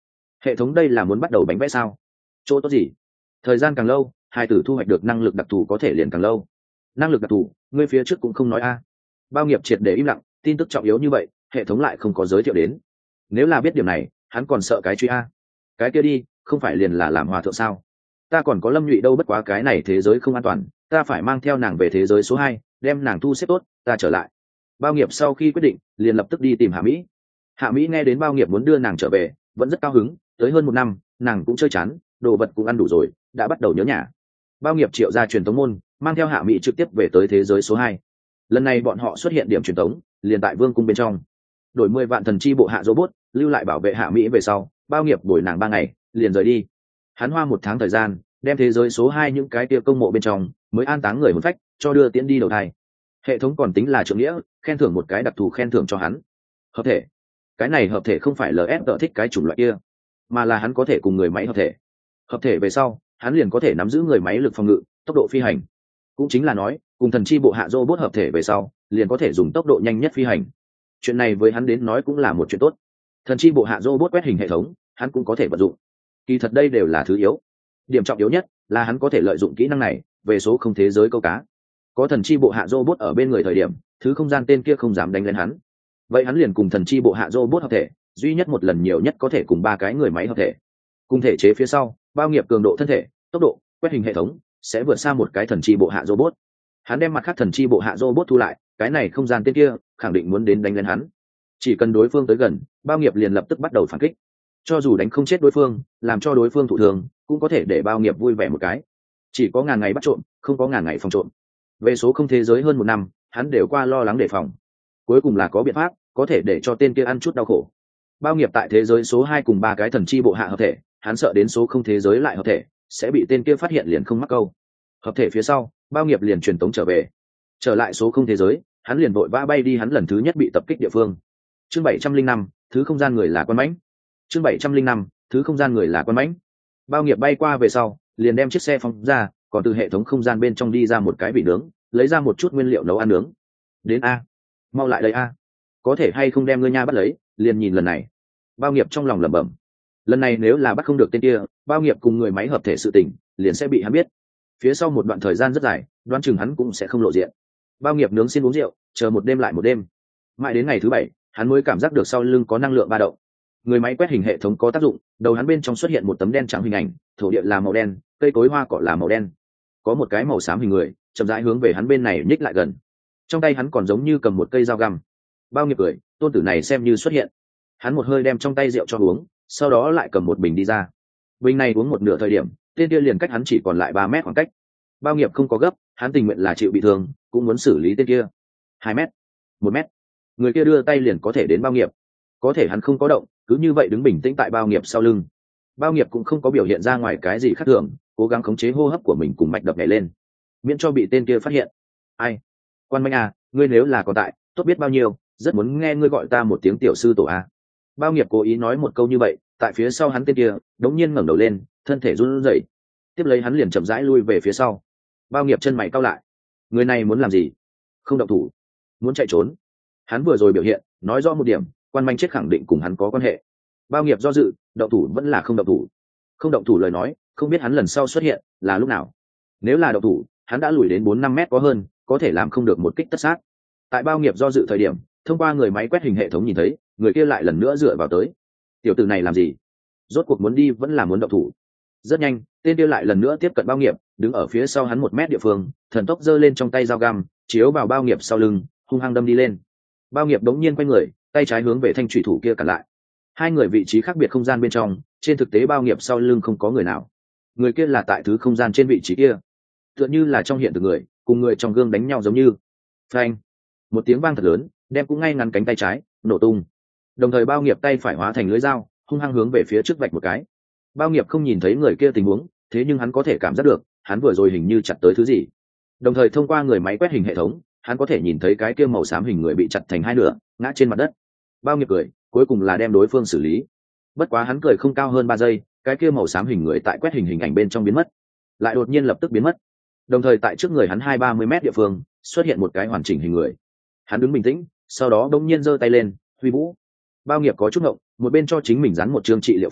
hệ thống đây là muốn bắt đầu bánh vẽ sao? Chỗ tốt gì? Thời gian càng lâu hai tử thu hoạch được năng lực đặc thù có thể liền càng lâu. Năng lực đặc thù ngươi phía trước cũng không nói a. Bao nghiệp triệt để im lặng, tin tức trọng yếu như vậy hệ thống lại không có giới thiệu đến. Nếu là biết điểm này hắn còn sợ cái truy a. Cái kia đi không phải liền là làm hòa thượng sao? Ta còn có Lâm Nhụy đâu, bất quá cái này thế giới không an toàn, ta phải mang theo nàng về thế giới số hai, đem nàng thu xếp tốt ta trở lại. Bao nghiệp sau khi quyết định liền lập tức đi tìm Hạ Mỹ. Hạ Mỹ nghe đến Bao nghiệp muốn đưa nàng trở về vẫn rất cao hứng, tới hơn một năm nàng cũng chơi chán, đồ vật cũng ăn đủ rồi, đã bắt đầu nhớ nhà. Bao nghiệp triệu ra truyền tống môn, mang theo Hạ Mỹ trực tiếp về tới thế giới số hai. Lần này bọn họ xuất hiện điểm truyền tống liền tại vương cung bên trong. Đổi mười vạn thần chi bộ hạ robot lưu lại bảo vệ Hạ Mỹ về sau, Bao nghiệp bồi nàng ba ngày liền rời đi. Hắn hoa một tháng thời gian đem thế giới số hai những cái tia công mộ bên trong mới an táng người hồn phách cho đưa tiễn đi đầu thai. Hệ thống còn tính là trưởng nghĩa, khen thưởng một cái đặc thù khen thưởng cho hắn. Hợp thể. Cái này hợp thể không phải lờ ép đỡ thích cái chủng loại kia, mà là hắn có thể cùng người máy hợp thể. Hợp thể về sau hắn liền có thể nắm giữ người máy lực phòng ngự, tốc độ phi hành. Cũng chính là nói cùng thần chi bộ hạ robot hợp thể về sau liền có thể dùng tốc độ nhanh nhất phi hành. Chuyện này với hắn đến nói cũng là một chuyện tốt. Thần chi bộ hạ robot quét hình hệ thống hắn cũng có thể vận dụng. Kỳ thật đây đều là thứ yếu, điểm trọng yếu nhất là hắn có thể lợi dụng kỹ năng này về số không thế giới câu cá. Có thần chi bộ hạ robot ở bên người thời điểm thứ không gian tên kia không dám đánh lên hắn, vậy hắn liền cùng thần chi bộ hạ robot hợp thể, duy nhất một lần nhiều nhất có thể cùng ba cái người máy hợp thể. Cùng thể chế phía sau Bao nghiệp cường độ thân thể, tốc độ, quét hình hệ thống sẽ vượt xa một cái thần chi bộ hạ robot. Hắn đem mặt khác thần chi bộ hạ robot thu lại, cái này không gian tên kia khẳng định muốn đến đánh lên hắn. Chỉ cần đối phương tới gần, Bao nghiệp liền lập tức bắt đầu phản kích. Cho dù đánh không chết đối phương, làm cho đối phương thụ thường, cũng có thể để Bao nghiệp vui vẻ một cái. Chỉ có ngàn ngày bắt trộm, không có ngàn ngày phòng trộm. Về số không thế giới hơn một năm hắn đều qua lo lắng đề phòng, cuối cùng là có biện pháp có thể để cho tên kia ăn chút đau khổ. Bao nghiệp tại thế giới số hai cùng ba cái thần chi bộ hạ hợp thể, hắn sợ đến số không thế giới lại hợp thể sẽ bị tên kia phát hiện liền không mắc câu. Hợp thể phía sau Bao nghiệp liền truyền tống trở về, trở lại số không thế giới hắn liền vội vã bay đi hắn lần thứ nhất bị tập kích địa phương. Chương bảy trăm linh năm thứ không gian người là quan mãnh. Chương bảy trăm linh năm thứ không gian người là quan mãnh. Bao nghiệp bay qua về sau liền đem chiếc xe phóng ra, còn từ hệ thống không gian bên trong đi ra một cái vị nướng, lấy ra một chút nguyên liệu nấu ăn nướng. Đến a, mau lại đây a, có thể hay không đem ngươi nha bắt lấy, liền nhìn lần này. Bao nghiệp trong lòng lẩm bẩm, lần này nếu là bắt không được tên kia, Bao nghiệp cùng người máy hợp thể sự tình liền sẽ bị hắn biết. Phía sau một đoạn thời gian rất dài đoán chừng hắn cũng sẽ không lộ diện. Bao nghiệp nướng xin uống rượu, chờ một đêm lại một đêm, mãi đến ngày thứ bảy hắn mới cảm giác được sau lưng có năng lượng ba động. Người máy quét hình hệ thống có tác dụng, đầu hắn bên trong xuất hiện một tấm đen trắng hình ảnh, thổ địa là màu đen, cây cối hoa cỏ là màu đen, có một cái màu xám hình người chậm rãi hướng về hắn bên này nhích lại gần, trong tay hắn còn giống như cầm một cây dao găm. Bao nghiệp cười, tôn tử này xem như xuất hiện. Hắn một hơi đem trong tay rượu cho uống, sau đó lại cầm một bình đi ra. Bình này uống một nửa thời điểm tên kia liền cách hắn chỉ còn lại ba mét khoảng cách. Bao nghiệp không có gấp, hắn tình nguyện là chịu bị thương cũng muốn xử lý tên kia. Hai mét, một mét, người kia đưa tay liền có thể đến Bao nghiệp, có thể hắn không có động, cứ như vậy đứng bình tĩnh tại Bao nghiệp sau lưng. Bao nghiệp cũng không có biểu hiện ra ngoài cái gì khác thường, cố gắng khống chế hô hấp của mình cùng mạch đập nhảy lên, miễn cho bị tên kia phát hiện. Ai, quan mãnh à, ngươi nếu là còn tại tốt biết bao nhiêu, rất muốn nghe ngươi gọi ta một tiếng tiểu sư tổ à. Bao nghiệp cố ý nói một câu như vậy, tại phía sau hắn tên kia đống nhiên ngẩng đầu lên, thân thể run rẩy, tiếp lấy hắn liền chậm rãi lui về phía sau. Bao nghiệp chân mày cau lại, người này muốn làm gì? Không động thủ, muốn chạy trốn. Hắn vừa rồi biểu hiện nói rõ một điểm, quan manh chết khẳng định cùng hắn có quan hệ. Bao nghiệp do dự, động thủ vẫn là không động thủ. Không động thủ lời nói không biết hắn lần sau xuất hiện là lúc nào. Nếu là động thủ hắn đã lùi đến bốn năm mét có hơn, có thể làm không được một kích tất sát. Tại Bao nghiệp do dự thời điểm, thông qua người máy quét hình hệ thống nhìn thấy người kia lại lần nữa dựa vào tới. Tiểu tử này làm gì? Rốt cuộc muốn đi vẫn là muốn động thủ? Rất nhanh tên kia lại lần nữa tiếp cận Bao nghiệp, đứng ở phía sau hắn một mét địa phương, thần tốc giơ lên trong tay dao găm chiếu vào Bao nghiệp sau lưng, hung hăng đâm đi lên. Bao nghiệp đống nhiên quay người, tay trái hướng về thanh thủy thủ kia cản lại. Hai người vị trí khác biệt không gian bên trong, trên thực tế Bao nghiệp sau lưng không có người nào. Người kia là tại thứ không gian trên vị trí kia, tựa như là trong hiện thực người cùng người trong gương đánh nhau giống như. Phanh, một tiếng vang thật lớn đem cũng ngay ngắn cánh tay trái nổ tung, đồng thời Bao nghiệp tay phải hóa thành lưới dao hung hăng hướng về phía trước vạch một cái. Bao nghiệp không nhìn thấy người kia tình huống, thế nhưng hắn có thể cảm giác được hắn vừa rồi hình như chặt tới thứ gì. Đồng thời thông qua người máy quét hình hệ thống hắn có thể nhìn thấy cái kia màu xám hình người bị chặt thành hai nửa ngã trên mặt đất. Bao nghiệp cười, cuối cùng là đem đối phương xử lý. Bất quá hắn cười không cao hơn ba giây, cái kia màu xám hình người tại quét hình hình ảnh bên trong biến mất, lại đột nhiên lập tức biến mất. Đồng thời tại trước người hắn hai ba mươi mét địa phương xuất hiện một cái hoàn chỉnh hình người. Hắn đứng bình tĩnh, sau đó đống nhiên giơ tay lên huy vũ. Bao nghiệp có chút ngộng, một bên cho chính mình dán một chương trị liệu phủ,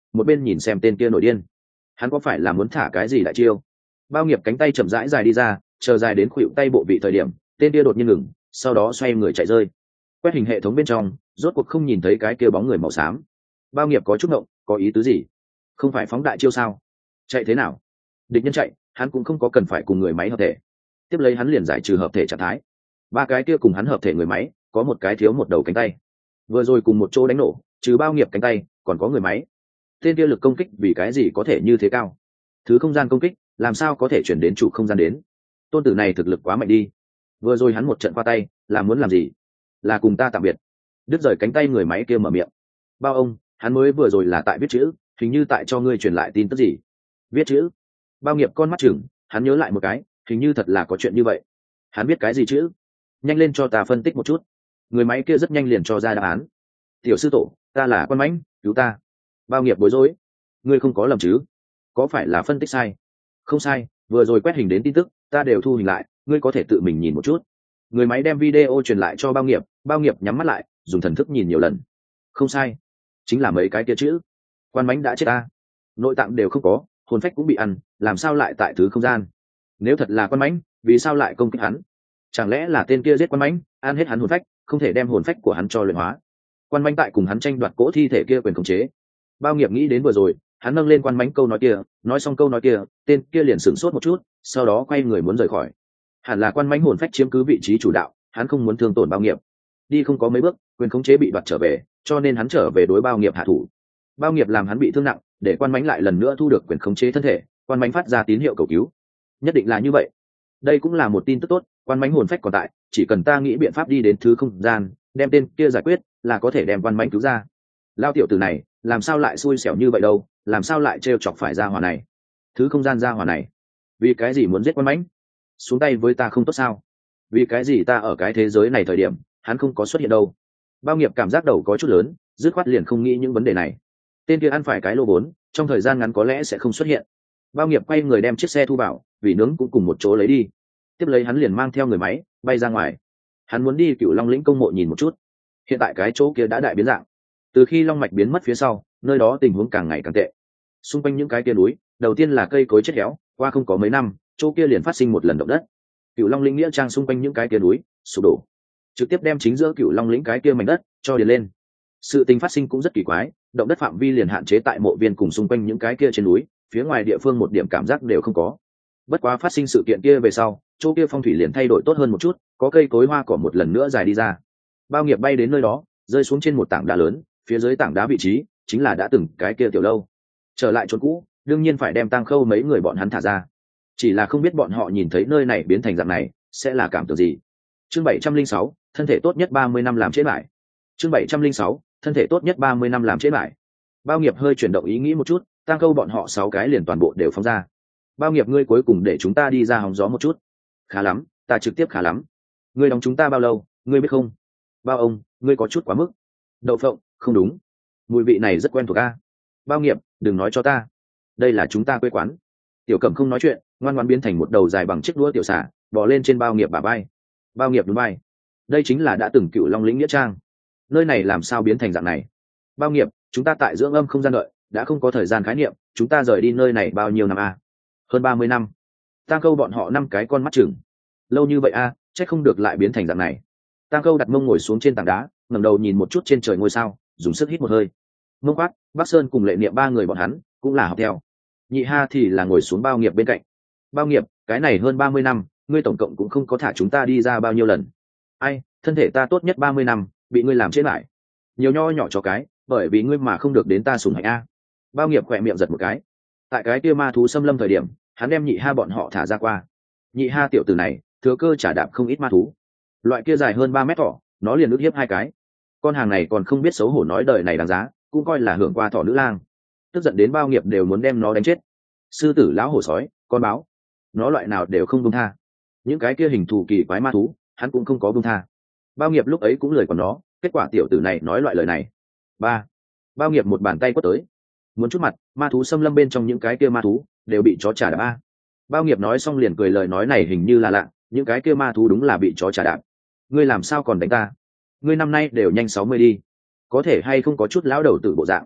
một bên nhìn xem tên kia nổi điên. Hắn có phải là muốn thả cái gì đại chiêu? Bao nghiệp cánh tay chậm rãi dài đi ra, chờ dài đến khuỷu tay bộ vị thời điểm, tên kia đột nhiên ngừng, sau đó xoay người chạy rơi. Quét hình hệ thống bên trong, rốt cuộc không nhìn thấy cái kia bóng người màu xám. Bao nghiệp có chút ngộng, có ý tứ gì? Không phải phóng đại chiêu sao? Chạy thế nào? Địch nhân chạy, hắn cũng không có cần phải cùng người máy hợp thể. Tiếp lấy hắn liền giải trừ hợp thể trạng thái. Ba cái kia cùng hắn hợp thể người máy, có một cái thiếu một đầu cánh tay. Vừa rồi cùng một chỗ đánh nổ, trừ bao nghiệp cánh tay, còn có người máy. Tên kia lực công kích vì cái gì có thể như thế cao? Thứ không gian công kích, làm sao có thể chuyển đến chủ không gian đến? Tôn tử này thực lực quá mạnh đi. Vừa rồi hắn một trận qua tay, là muốn làm gì? Là cùng ta tạm biệt. Đứt rời cánh tay người máy kia mở miệng. Bao ông, hắn mới vừa rồi là tại viết chữ, hình như tại cho ngươi truyền lại tin tức gì? Viết chữ? Bao nghiệp con mắt chừng, hắn nhớ lại một cái, hình như thật là có chuyện như vậy. Hắn biết cái gì chữ? Nhanh lên cho ta phân tích một chút. Người máy kia rất nhanh liền cho ra đáp án. Tiểu sư tổ, ta là con mãnh, cứu ta. Bao nghiệp bối rối. Ngươi không có lầm chứ? Có phải là phân tích sai? Không sai, vừa rồi quét hình đến tin tức, ta đều thu hình lại, ngươi có thể tự mình nhìn một chút. Người máy đem video truyền lại cho bao nghiệp, bao nghiệp nhắm mắt lại, dùng thần thức nhìn nhiều lần. Không sai, chính là mấy cái kia chữ. Quan mãnh đã chết ta, nội tạng đều không có, hồn phách cũng bị ăn, làm sao lại tại thứ không gian? Nếu thật là quan mãnh, vì sao lại công kích hắn? Chẳng lẽ là tên kia giết quan mãnh, ăn hết hắn hồn phách, không thể đem hồn phách của hắn cho luyện hóa? Quan mãnh tại cùng hắn tranh đoạt cỗ thi thể kia quyền khống chế. Bao nghiệp nghĩ đến vừa rồi, hắn nâng lên quan mãnh câu nói kia, nói xong câu nói kia, tên kia liền sửng sốt một chút, sau đó quay người muốn rời khỏi. Hẳn là quan mãnh hồn phách chiếm cứ vị trí chủ đạo, hắn không muốn thương tổn bao nghiệp. Đi không có mấy bước, quyền khống chế bị đoạt trở về, cho nên hắn trở về đối bao nghiệp hạ thủ. Bao nghiệp làm hắn bị thương nặng, để quan mãnh lại lần nữa thu được quyền khống chế thân thể, quan mãnh phát ra tín hiệu cầu cứu. Nhất định là như vậy. Đây cũng là một tin tức tốt, quan mãnh hồn phách còn tại, chỉ cần ta nghĩ biện pháp đi đến thứ không gian, đem tên kia giải quyết, là có thể đem quan mãnh cứu ra. Lao tiểu tử này, làm sao lại xui xẻo như vậy đâu, làm sao lại trêu chọc phải ra hỏa này? Thứ không gian ra hỏa này, vì cái gì muốn giết quan mãnh? Xuống tay với ta không tốt sao? Vì cái gì ta ở cái thế giới này thời điểm, hắn không có xuất hiện đâu? Bao nghiệp cảm giác đầu có chút lớn, dứt khoát liền không nghĩ những vấn đề này. Tên kia ăn phải cái lô vốn, trong thời gian ngắn có lẽ sẽ không xuất hiện. Bao nghiệp quay người đem chiếc xe thu vào, vì nướng cũng cùng một chỗ lấy đi. Tiếp lấy hắn liền mang theo người máy bay ra ngoài. Hắn muốn đi Cựu Long lĩnh công mộ nhìn một chút. Hiện tại cái chỗ kia đã đại biến dạng. Từ khi long mạch biến mất phía sau, nơi đó tình huống càng ngày càng tệ. Xung quanh những cái kia núi, đầu tiên là cây cối chết héo, qua không có mấy năm, chỗ kia liền phát sinh một lần động đất. Cựu Long lĩnh nghĩa trang xung quanh những cái kia núi sụp đổ, trực tiếp đem chính giữa Cựu Long lĩnh cái kia mảnh đất cho điền lên. Sự tình phát sinh cũng rất kỳ quái, động đất phạm vi liền hạn chế tại mộ viên cùng xung quanh những cái kia trên núi, phía ngoài địa phương một điểm cảm giác đều không có. Bất quá phát sinh sự kiện kia về sau, chỗ kia phong thủy liền thay đổi tốt hơn một chút, có cây cối hoa cỏ một lần nữa dài đi ra. Bao nghiệp bay đến nơi đó, rơi xuống trên một tảng đá lớn, phía dưới tảng đá vị trí chính là đã từng cái kia tiểu lâu. Trở lại chỗ cũ, đương nhiên phải đem Tang Khâu mấy người bọn hắn thả ra. Chỉ là không biết bọn họ nhìn thấy nơi này biến thành dạng này sẽ là cảm tưởng gì. Chương bảy trăm linh sáu, thân thể tốt nhất ba mươi năm làm trễ lại. Chương bảy trăm linh sáu, thân thể tốt nhất ba mươi năm làm trễ lại. Bao nghiệp hơi chuyển động ý nghĩ một chút, Tang Khâu bọn họ sáu cái liền toàn bộ đều phóng ra. Bao nghiệp ngươi cuối cùng để chúng ta đi ra hóng gió một chút. Khá lắm, ta trực tiếp khá lắm. Ngươi đóng chúng ta bao lâu, ngươi biết không? Bao ông, ngươi có chút quá mức. Đậu phộng, không đúng. Mùi vị này rất quen thuộc a. Bao nghiệp, đừng nói cho ta. Đây là chúng ta quê quán. Tiểu Cẩm không nói chuyện, ngoan ngoãn biến thành một đầu dài bằng chiếc đũa tiểu xả, bò lên trên bao nghiệp bả vai. Bao nghiệp đúng vai. Đây chính là đã từng Cựu Long lĩnh nghĩa trang. Nơi này làm sao biến thành dạng này? Bao nghiệp, chúng ta tại dưỡng âm không gian đợi, đã không có thời gian khái niệm, chúng ta rời đi nơi này bao nhiêu năm a? Hơn ba mươi năm. Tang Khâu bọn họ năm cái con mắt chừng. Lâu như vậy a, chắc không được lại biến thành dạng này. Tang Khâu đặt mông ngồi xuống trên tảng đá, ngẩng đầu nhìn một chút trên trời ngôi sao, dùng sức hít một hơi. Mông Quát, Bắc Sơn cùng Lệ Niệm ba người bọn hắn cũng là học theo. Nhị Ha thì là ngồi xuống bao nghiệp bên cạnh. Bao nghiệp, cái này hơn ba mươi năm, ngươi tổng cộng cũng không có thả chúng ta đi ra bao nhiêu lần. Ai, thân thể ta tốt nhất ba mươi năm, bị ngươi làm chết lại. Nhiều nho nhỏ cho cái, bởi vì ngươi mà không được đến ta sủng hạnh a. Bao nghiệp khỏe miệng giật một cái. Tại cái kia ma thú xâm lâm thời điểm, hắn đem Nhị Ha bọn họ thả ra qua. Nhị Ha tiểu tử này, thừa cơ trả đạp không ít ma thú. Loại kia dài hơn ba mét thỏ, nó liền ức hiếp hai cái. Con hàng này còn không biết xấu hổ nói đời này đáng giá, cũng coi là hưởng qua thỏ nữ lang. Tức giận đến bao nghiệp đều muốn đem nó đánh chết. Sư tử lão hổ sói, con báo, nó loại nào đều không buông tha. Những cái kia hình thù kỳ quái ma thú, hắn cũng không có buông tha. Bao nghiệp lúc ấy cũng lười còn nó, kết quả tiểu tử này nói loại lời này. Ba. Bao nghiệp một bàn tay quất tới. Muốn chút mặt, ma thú xâm lâm bên trong những cái kia ma thú đều bị chó trả đạp a. Bao nghiệp nói xong liền cười lời nói này hình như là lạ, những cái kia ma thú đúng là bị chó trả đạp. Ngươi làm sao còn đánh ta? Ngươi năm nay đều nhanh sáu mươi đi, có thể hay không có chút lão đầu tử bộ dạng.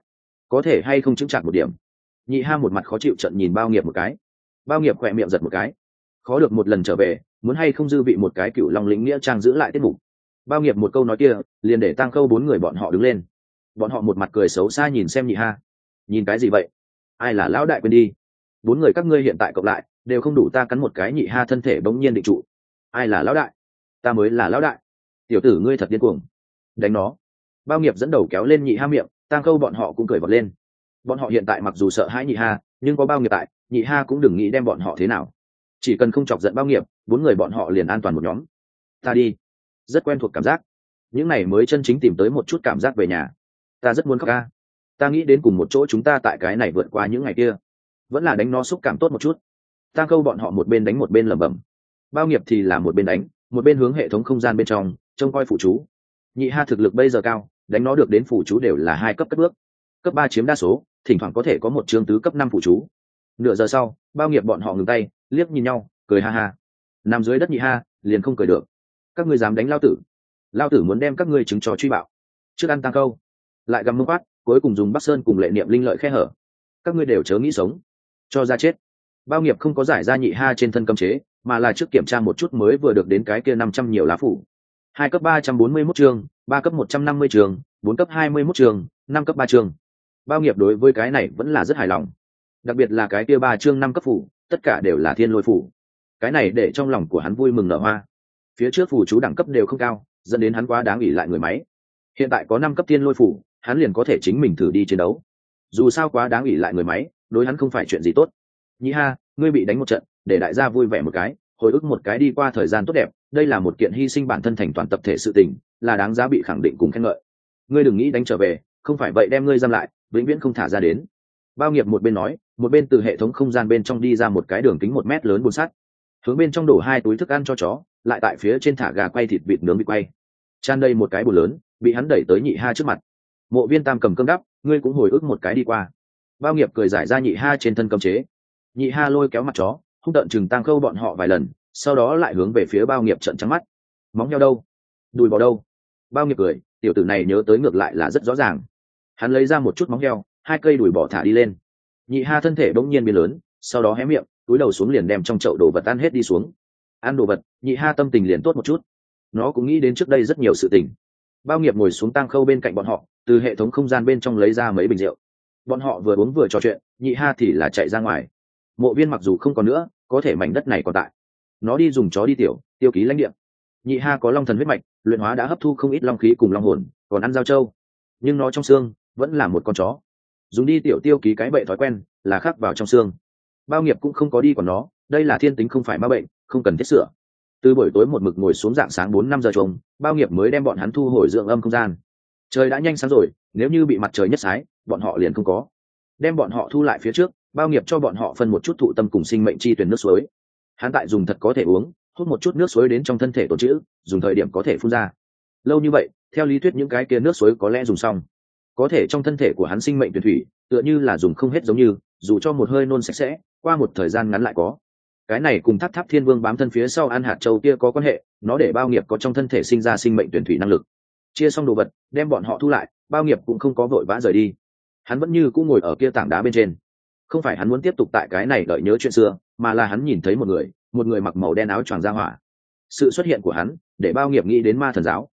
có thể hay không chứng chặt một điểm. Nhị ha một mặt khó chịu trận nhìn bao nghiệp một cái. Bao nghiệp khỏe miệng giật một cái, khó được một lần trở về, muốn hay không dư vị một cái cựu long lĩnh nghĩa trang giữ lại tiết mục. Bao nghiệp một câu nói kia liền để Tăng Khâu bốn người bọn họ đứng lên. Bọn họ một mặt cười xấu xa nhìn xem nhị ha. Nhìn cái gì vậy? Ai là lão đại, quên đi. Bốn người các ngươi hiện tại cộng lại đều không đủ ta cắn một cái. Nhị ha thân thể bỗng nhiên định trụ. Ai là lão đại? Ta mới là lão đại. Tiểu tử ngươi thật điên cuồng. Đánh nó. Bao nghiệp dẫn đầu kéo lên nhị ha miệng, Tăng Khâu bọn họ cũng cười vọt lên. Bọn họ hiện tại mặc dù sợ hãi nhị ha, nhưng có bao nghiệp tại, nhị ha cũng đừng nghĩ đem bọn họ thế nào. Chỉ cần không chọc giận bao nghiệp, bốn người bọn họ liền an toàn một nhóm. Ta đi. Rất quen thuộc cảm giác. Những này mới chân chính tìm tới một chút cảm giác về nhà. Ta rất muốn khóc ca. Ta nghĩ đến cùng một chỗ chúng ta tại cái này vượt qua những ngày kia. Vẫn là đánh nó xúc cảm tốt một chút. Tăng Khâu bọn họ một bên đánh một bên lẩm bẩm. Bao nghiệp thì là một bên đánh, một bên hướng hệ thống không gian bên trong trông coi phụ chú. Nhị ha thực lực bây giờ cao, đánh nó được đến phụ chú đều là hai cấp cất bước. Cấp ba chiếm đa số, thỉnh thoảng có thể có một chương tứ cấp năm phụ chú. Nửa giờ sau, bao nghiệp bọn họ ngừng tay, liếc nhìn nhau, cười ha ha. Nằm dưới đất nhị ha liền không cười được. Các ngươi dám đánh lao tử? Lao tử muốn đem các ngươi trứng trò truy bạo. Trước ăn Tăng Khâu, lại gầm mông quát, cuối cùng dùng Bắc Sơn cùng Lệ Niệm linh lợi khe hở. Các ngươi đều chớ nghĩ sống, cho ra chết. Bao nghiệp không có giải ra nhị ha trên thân cấm chế, mà là trước kiểm tra một chút mới vừa được đến cái kia năm trăm nhiều lá phủ. Hai cấp ba trăm bốn mươi mốt trường, ba cấp một trăm năm mươi trường, bốn cấp hai mươi mốt trường, năm cấp ba trường. Bao nghiệp đối với cái này vẫn là rất hài lòng. Đặc biệt là cái kia ba chương năm cấp phủ, tất cả đều là thiên lôi phủ. Cái này để trong lòng của hắn vui mừng nở hoa. Phía trước phủ chú đẳng cấp đều không cao, dẫn đến hắn quá đáng ủy lại người máy. Hiện tại có năm cấp thiên lôi phủ, hắn liền có thể chính mình thử đi chiến đấu. Dù sao quá đáng ủy lại người máy, đối hắn không phải chuyện gì tốt. Nhị ha, ngươi bị đánh một trận, để đại gia vui vẻ một cái, hồi ức một cái đi qua thời gian tốt đẹp, đây là một kiện hy sinh bản thân thành toàn tập thể sự tình, là đáng giá bị khẳng định cùng khen ngợi. Ngươi đừng nghĩ đánh trở về, không phải vậy đem ngươi giam lại, vĩnh viễn không thả ra đến. Bao nghiệp một bên nói, một bên từ hệ thống không gian bên trong đi ra một cái đường kính một mét lớn bùn sắt, hướng bên trong đổ hai túi thức ăn cho chó, lại tại phía trên thả gà quay thịt vịt nướng bị quay, tràn đầy một cái bùn lớn, bị hắn đẩy tới nhị ha trước mặt. Mộ Viên Tam cầm cơm đắp, ngươi cũng hồi ức một cái đi qua. Bao nghiệp cười giải ra nhị ha trên thân cấm chế. Nhị ha lôi kéo mặt chó, hung tợn chừng Tăng Khâu bọn họ vài lần, sau đó lại hướng về phía bao nghiệp trợn trắng mắt. Móng heo đâu? Đùi bò đâu? Bao nghiệp cười, tiểu tử này nhớ tới ngược lại là rất rõ ràng. Hắn lấy ra một chút móng heo, hai cây đùi bò thả đi lên. Nhị ha thân thể bỗng nhiên biến lớn, sau đó hé miệng, túi đầu xuống liền đem trong chậu đồ vật ăn hết đi xuống. Ăn đồ vật, nhị ha tâm tình liền tốt một chút. Nó cũng nghĩ đến trước đây rất nhiều sự tình. Bao nghiệp ngồi xuống Tăng Khâu bên cạnh bọn họ, từ hệ thống không gian bên trong lấy ra mấy bình rượu. Bọn họ vừa uống vừa trò chuyện, nhị ha thì là chạy ra ngoài. Mộ Viên mặc dù không còn nữa, có thể mảnh đất này còn tại. Nó đi dùng chó đi tiểu, tiêu ký lãnh địa. Nhị ha có long thần huyết mạch, luyện hóa đã hấp thu không ít long khí cùng long hồn, còn ăn giao châu. Nhưng nó trong xương vẫn là một con chó. Dùng đi tiểu tiêu ký cái bậy thói quen, là khắc vào trong xương. Bao nghiệp cũng không có đi còn nó, đây là thiên tính không phải ma bệnh, không cần thiết sửa. Từ buổi tối một mực ngồi xuống dạng sáng bốn năm giờ trông, Bao nghiệp mới đem bọn hắn thu hồi dưỡng âm không gian. Trời đã nhanh sáng rồi, nếu như bị mặt trời nhất sái, bọn họ liền không có. Đem bọn họ thu lại phía trước, Bao nghiệp cho bọn họ phân một chút thụ tâm cùng sinh mệnh chi tuyển nước suối. Hắn tại dùng thật có thể uống, hút một chút nước suối đến trong thân thể tồn trữ, dùng thời điểm có thể phun ra. Lâu như vậy, theo lý thuyết những cái kia nước suối có lẽ dùng xong, có thể trong thân thể của hắn sinh mệnh tuyển thủy tựa như là dùng không hết, giống như dù cho một hơi nôn sạch sẽ, qua một thời gian ngắn lại có. Cái này cùng Tháp Tháp Thiên Vương bám thân phía sau ăn hạt châu kia có quan hệ, nó để Bao nghiệp có trong thân thể sinh ra sinh mệnh tuyển thủy năng lực. Chia xong đồ vật, đem bọn họ thu lại, Bao nghiệp cũng không có vội vã rời đi. Hắn vẫn như cũ ngồi ở kia tảng đá bên trên. Không phải hắn muốn tiếp tục tại cái này đợi nhớ chuyện xưa, mà là hắn nhìn thấy một người, một người mặc màu đen áo choàng ra hỏa. Sự xuất hiện của hắn để Bao nghiệp nghĩ đến Ma Thần giáo,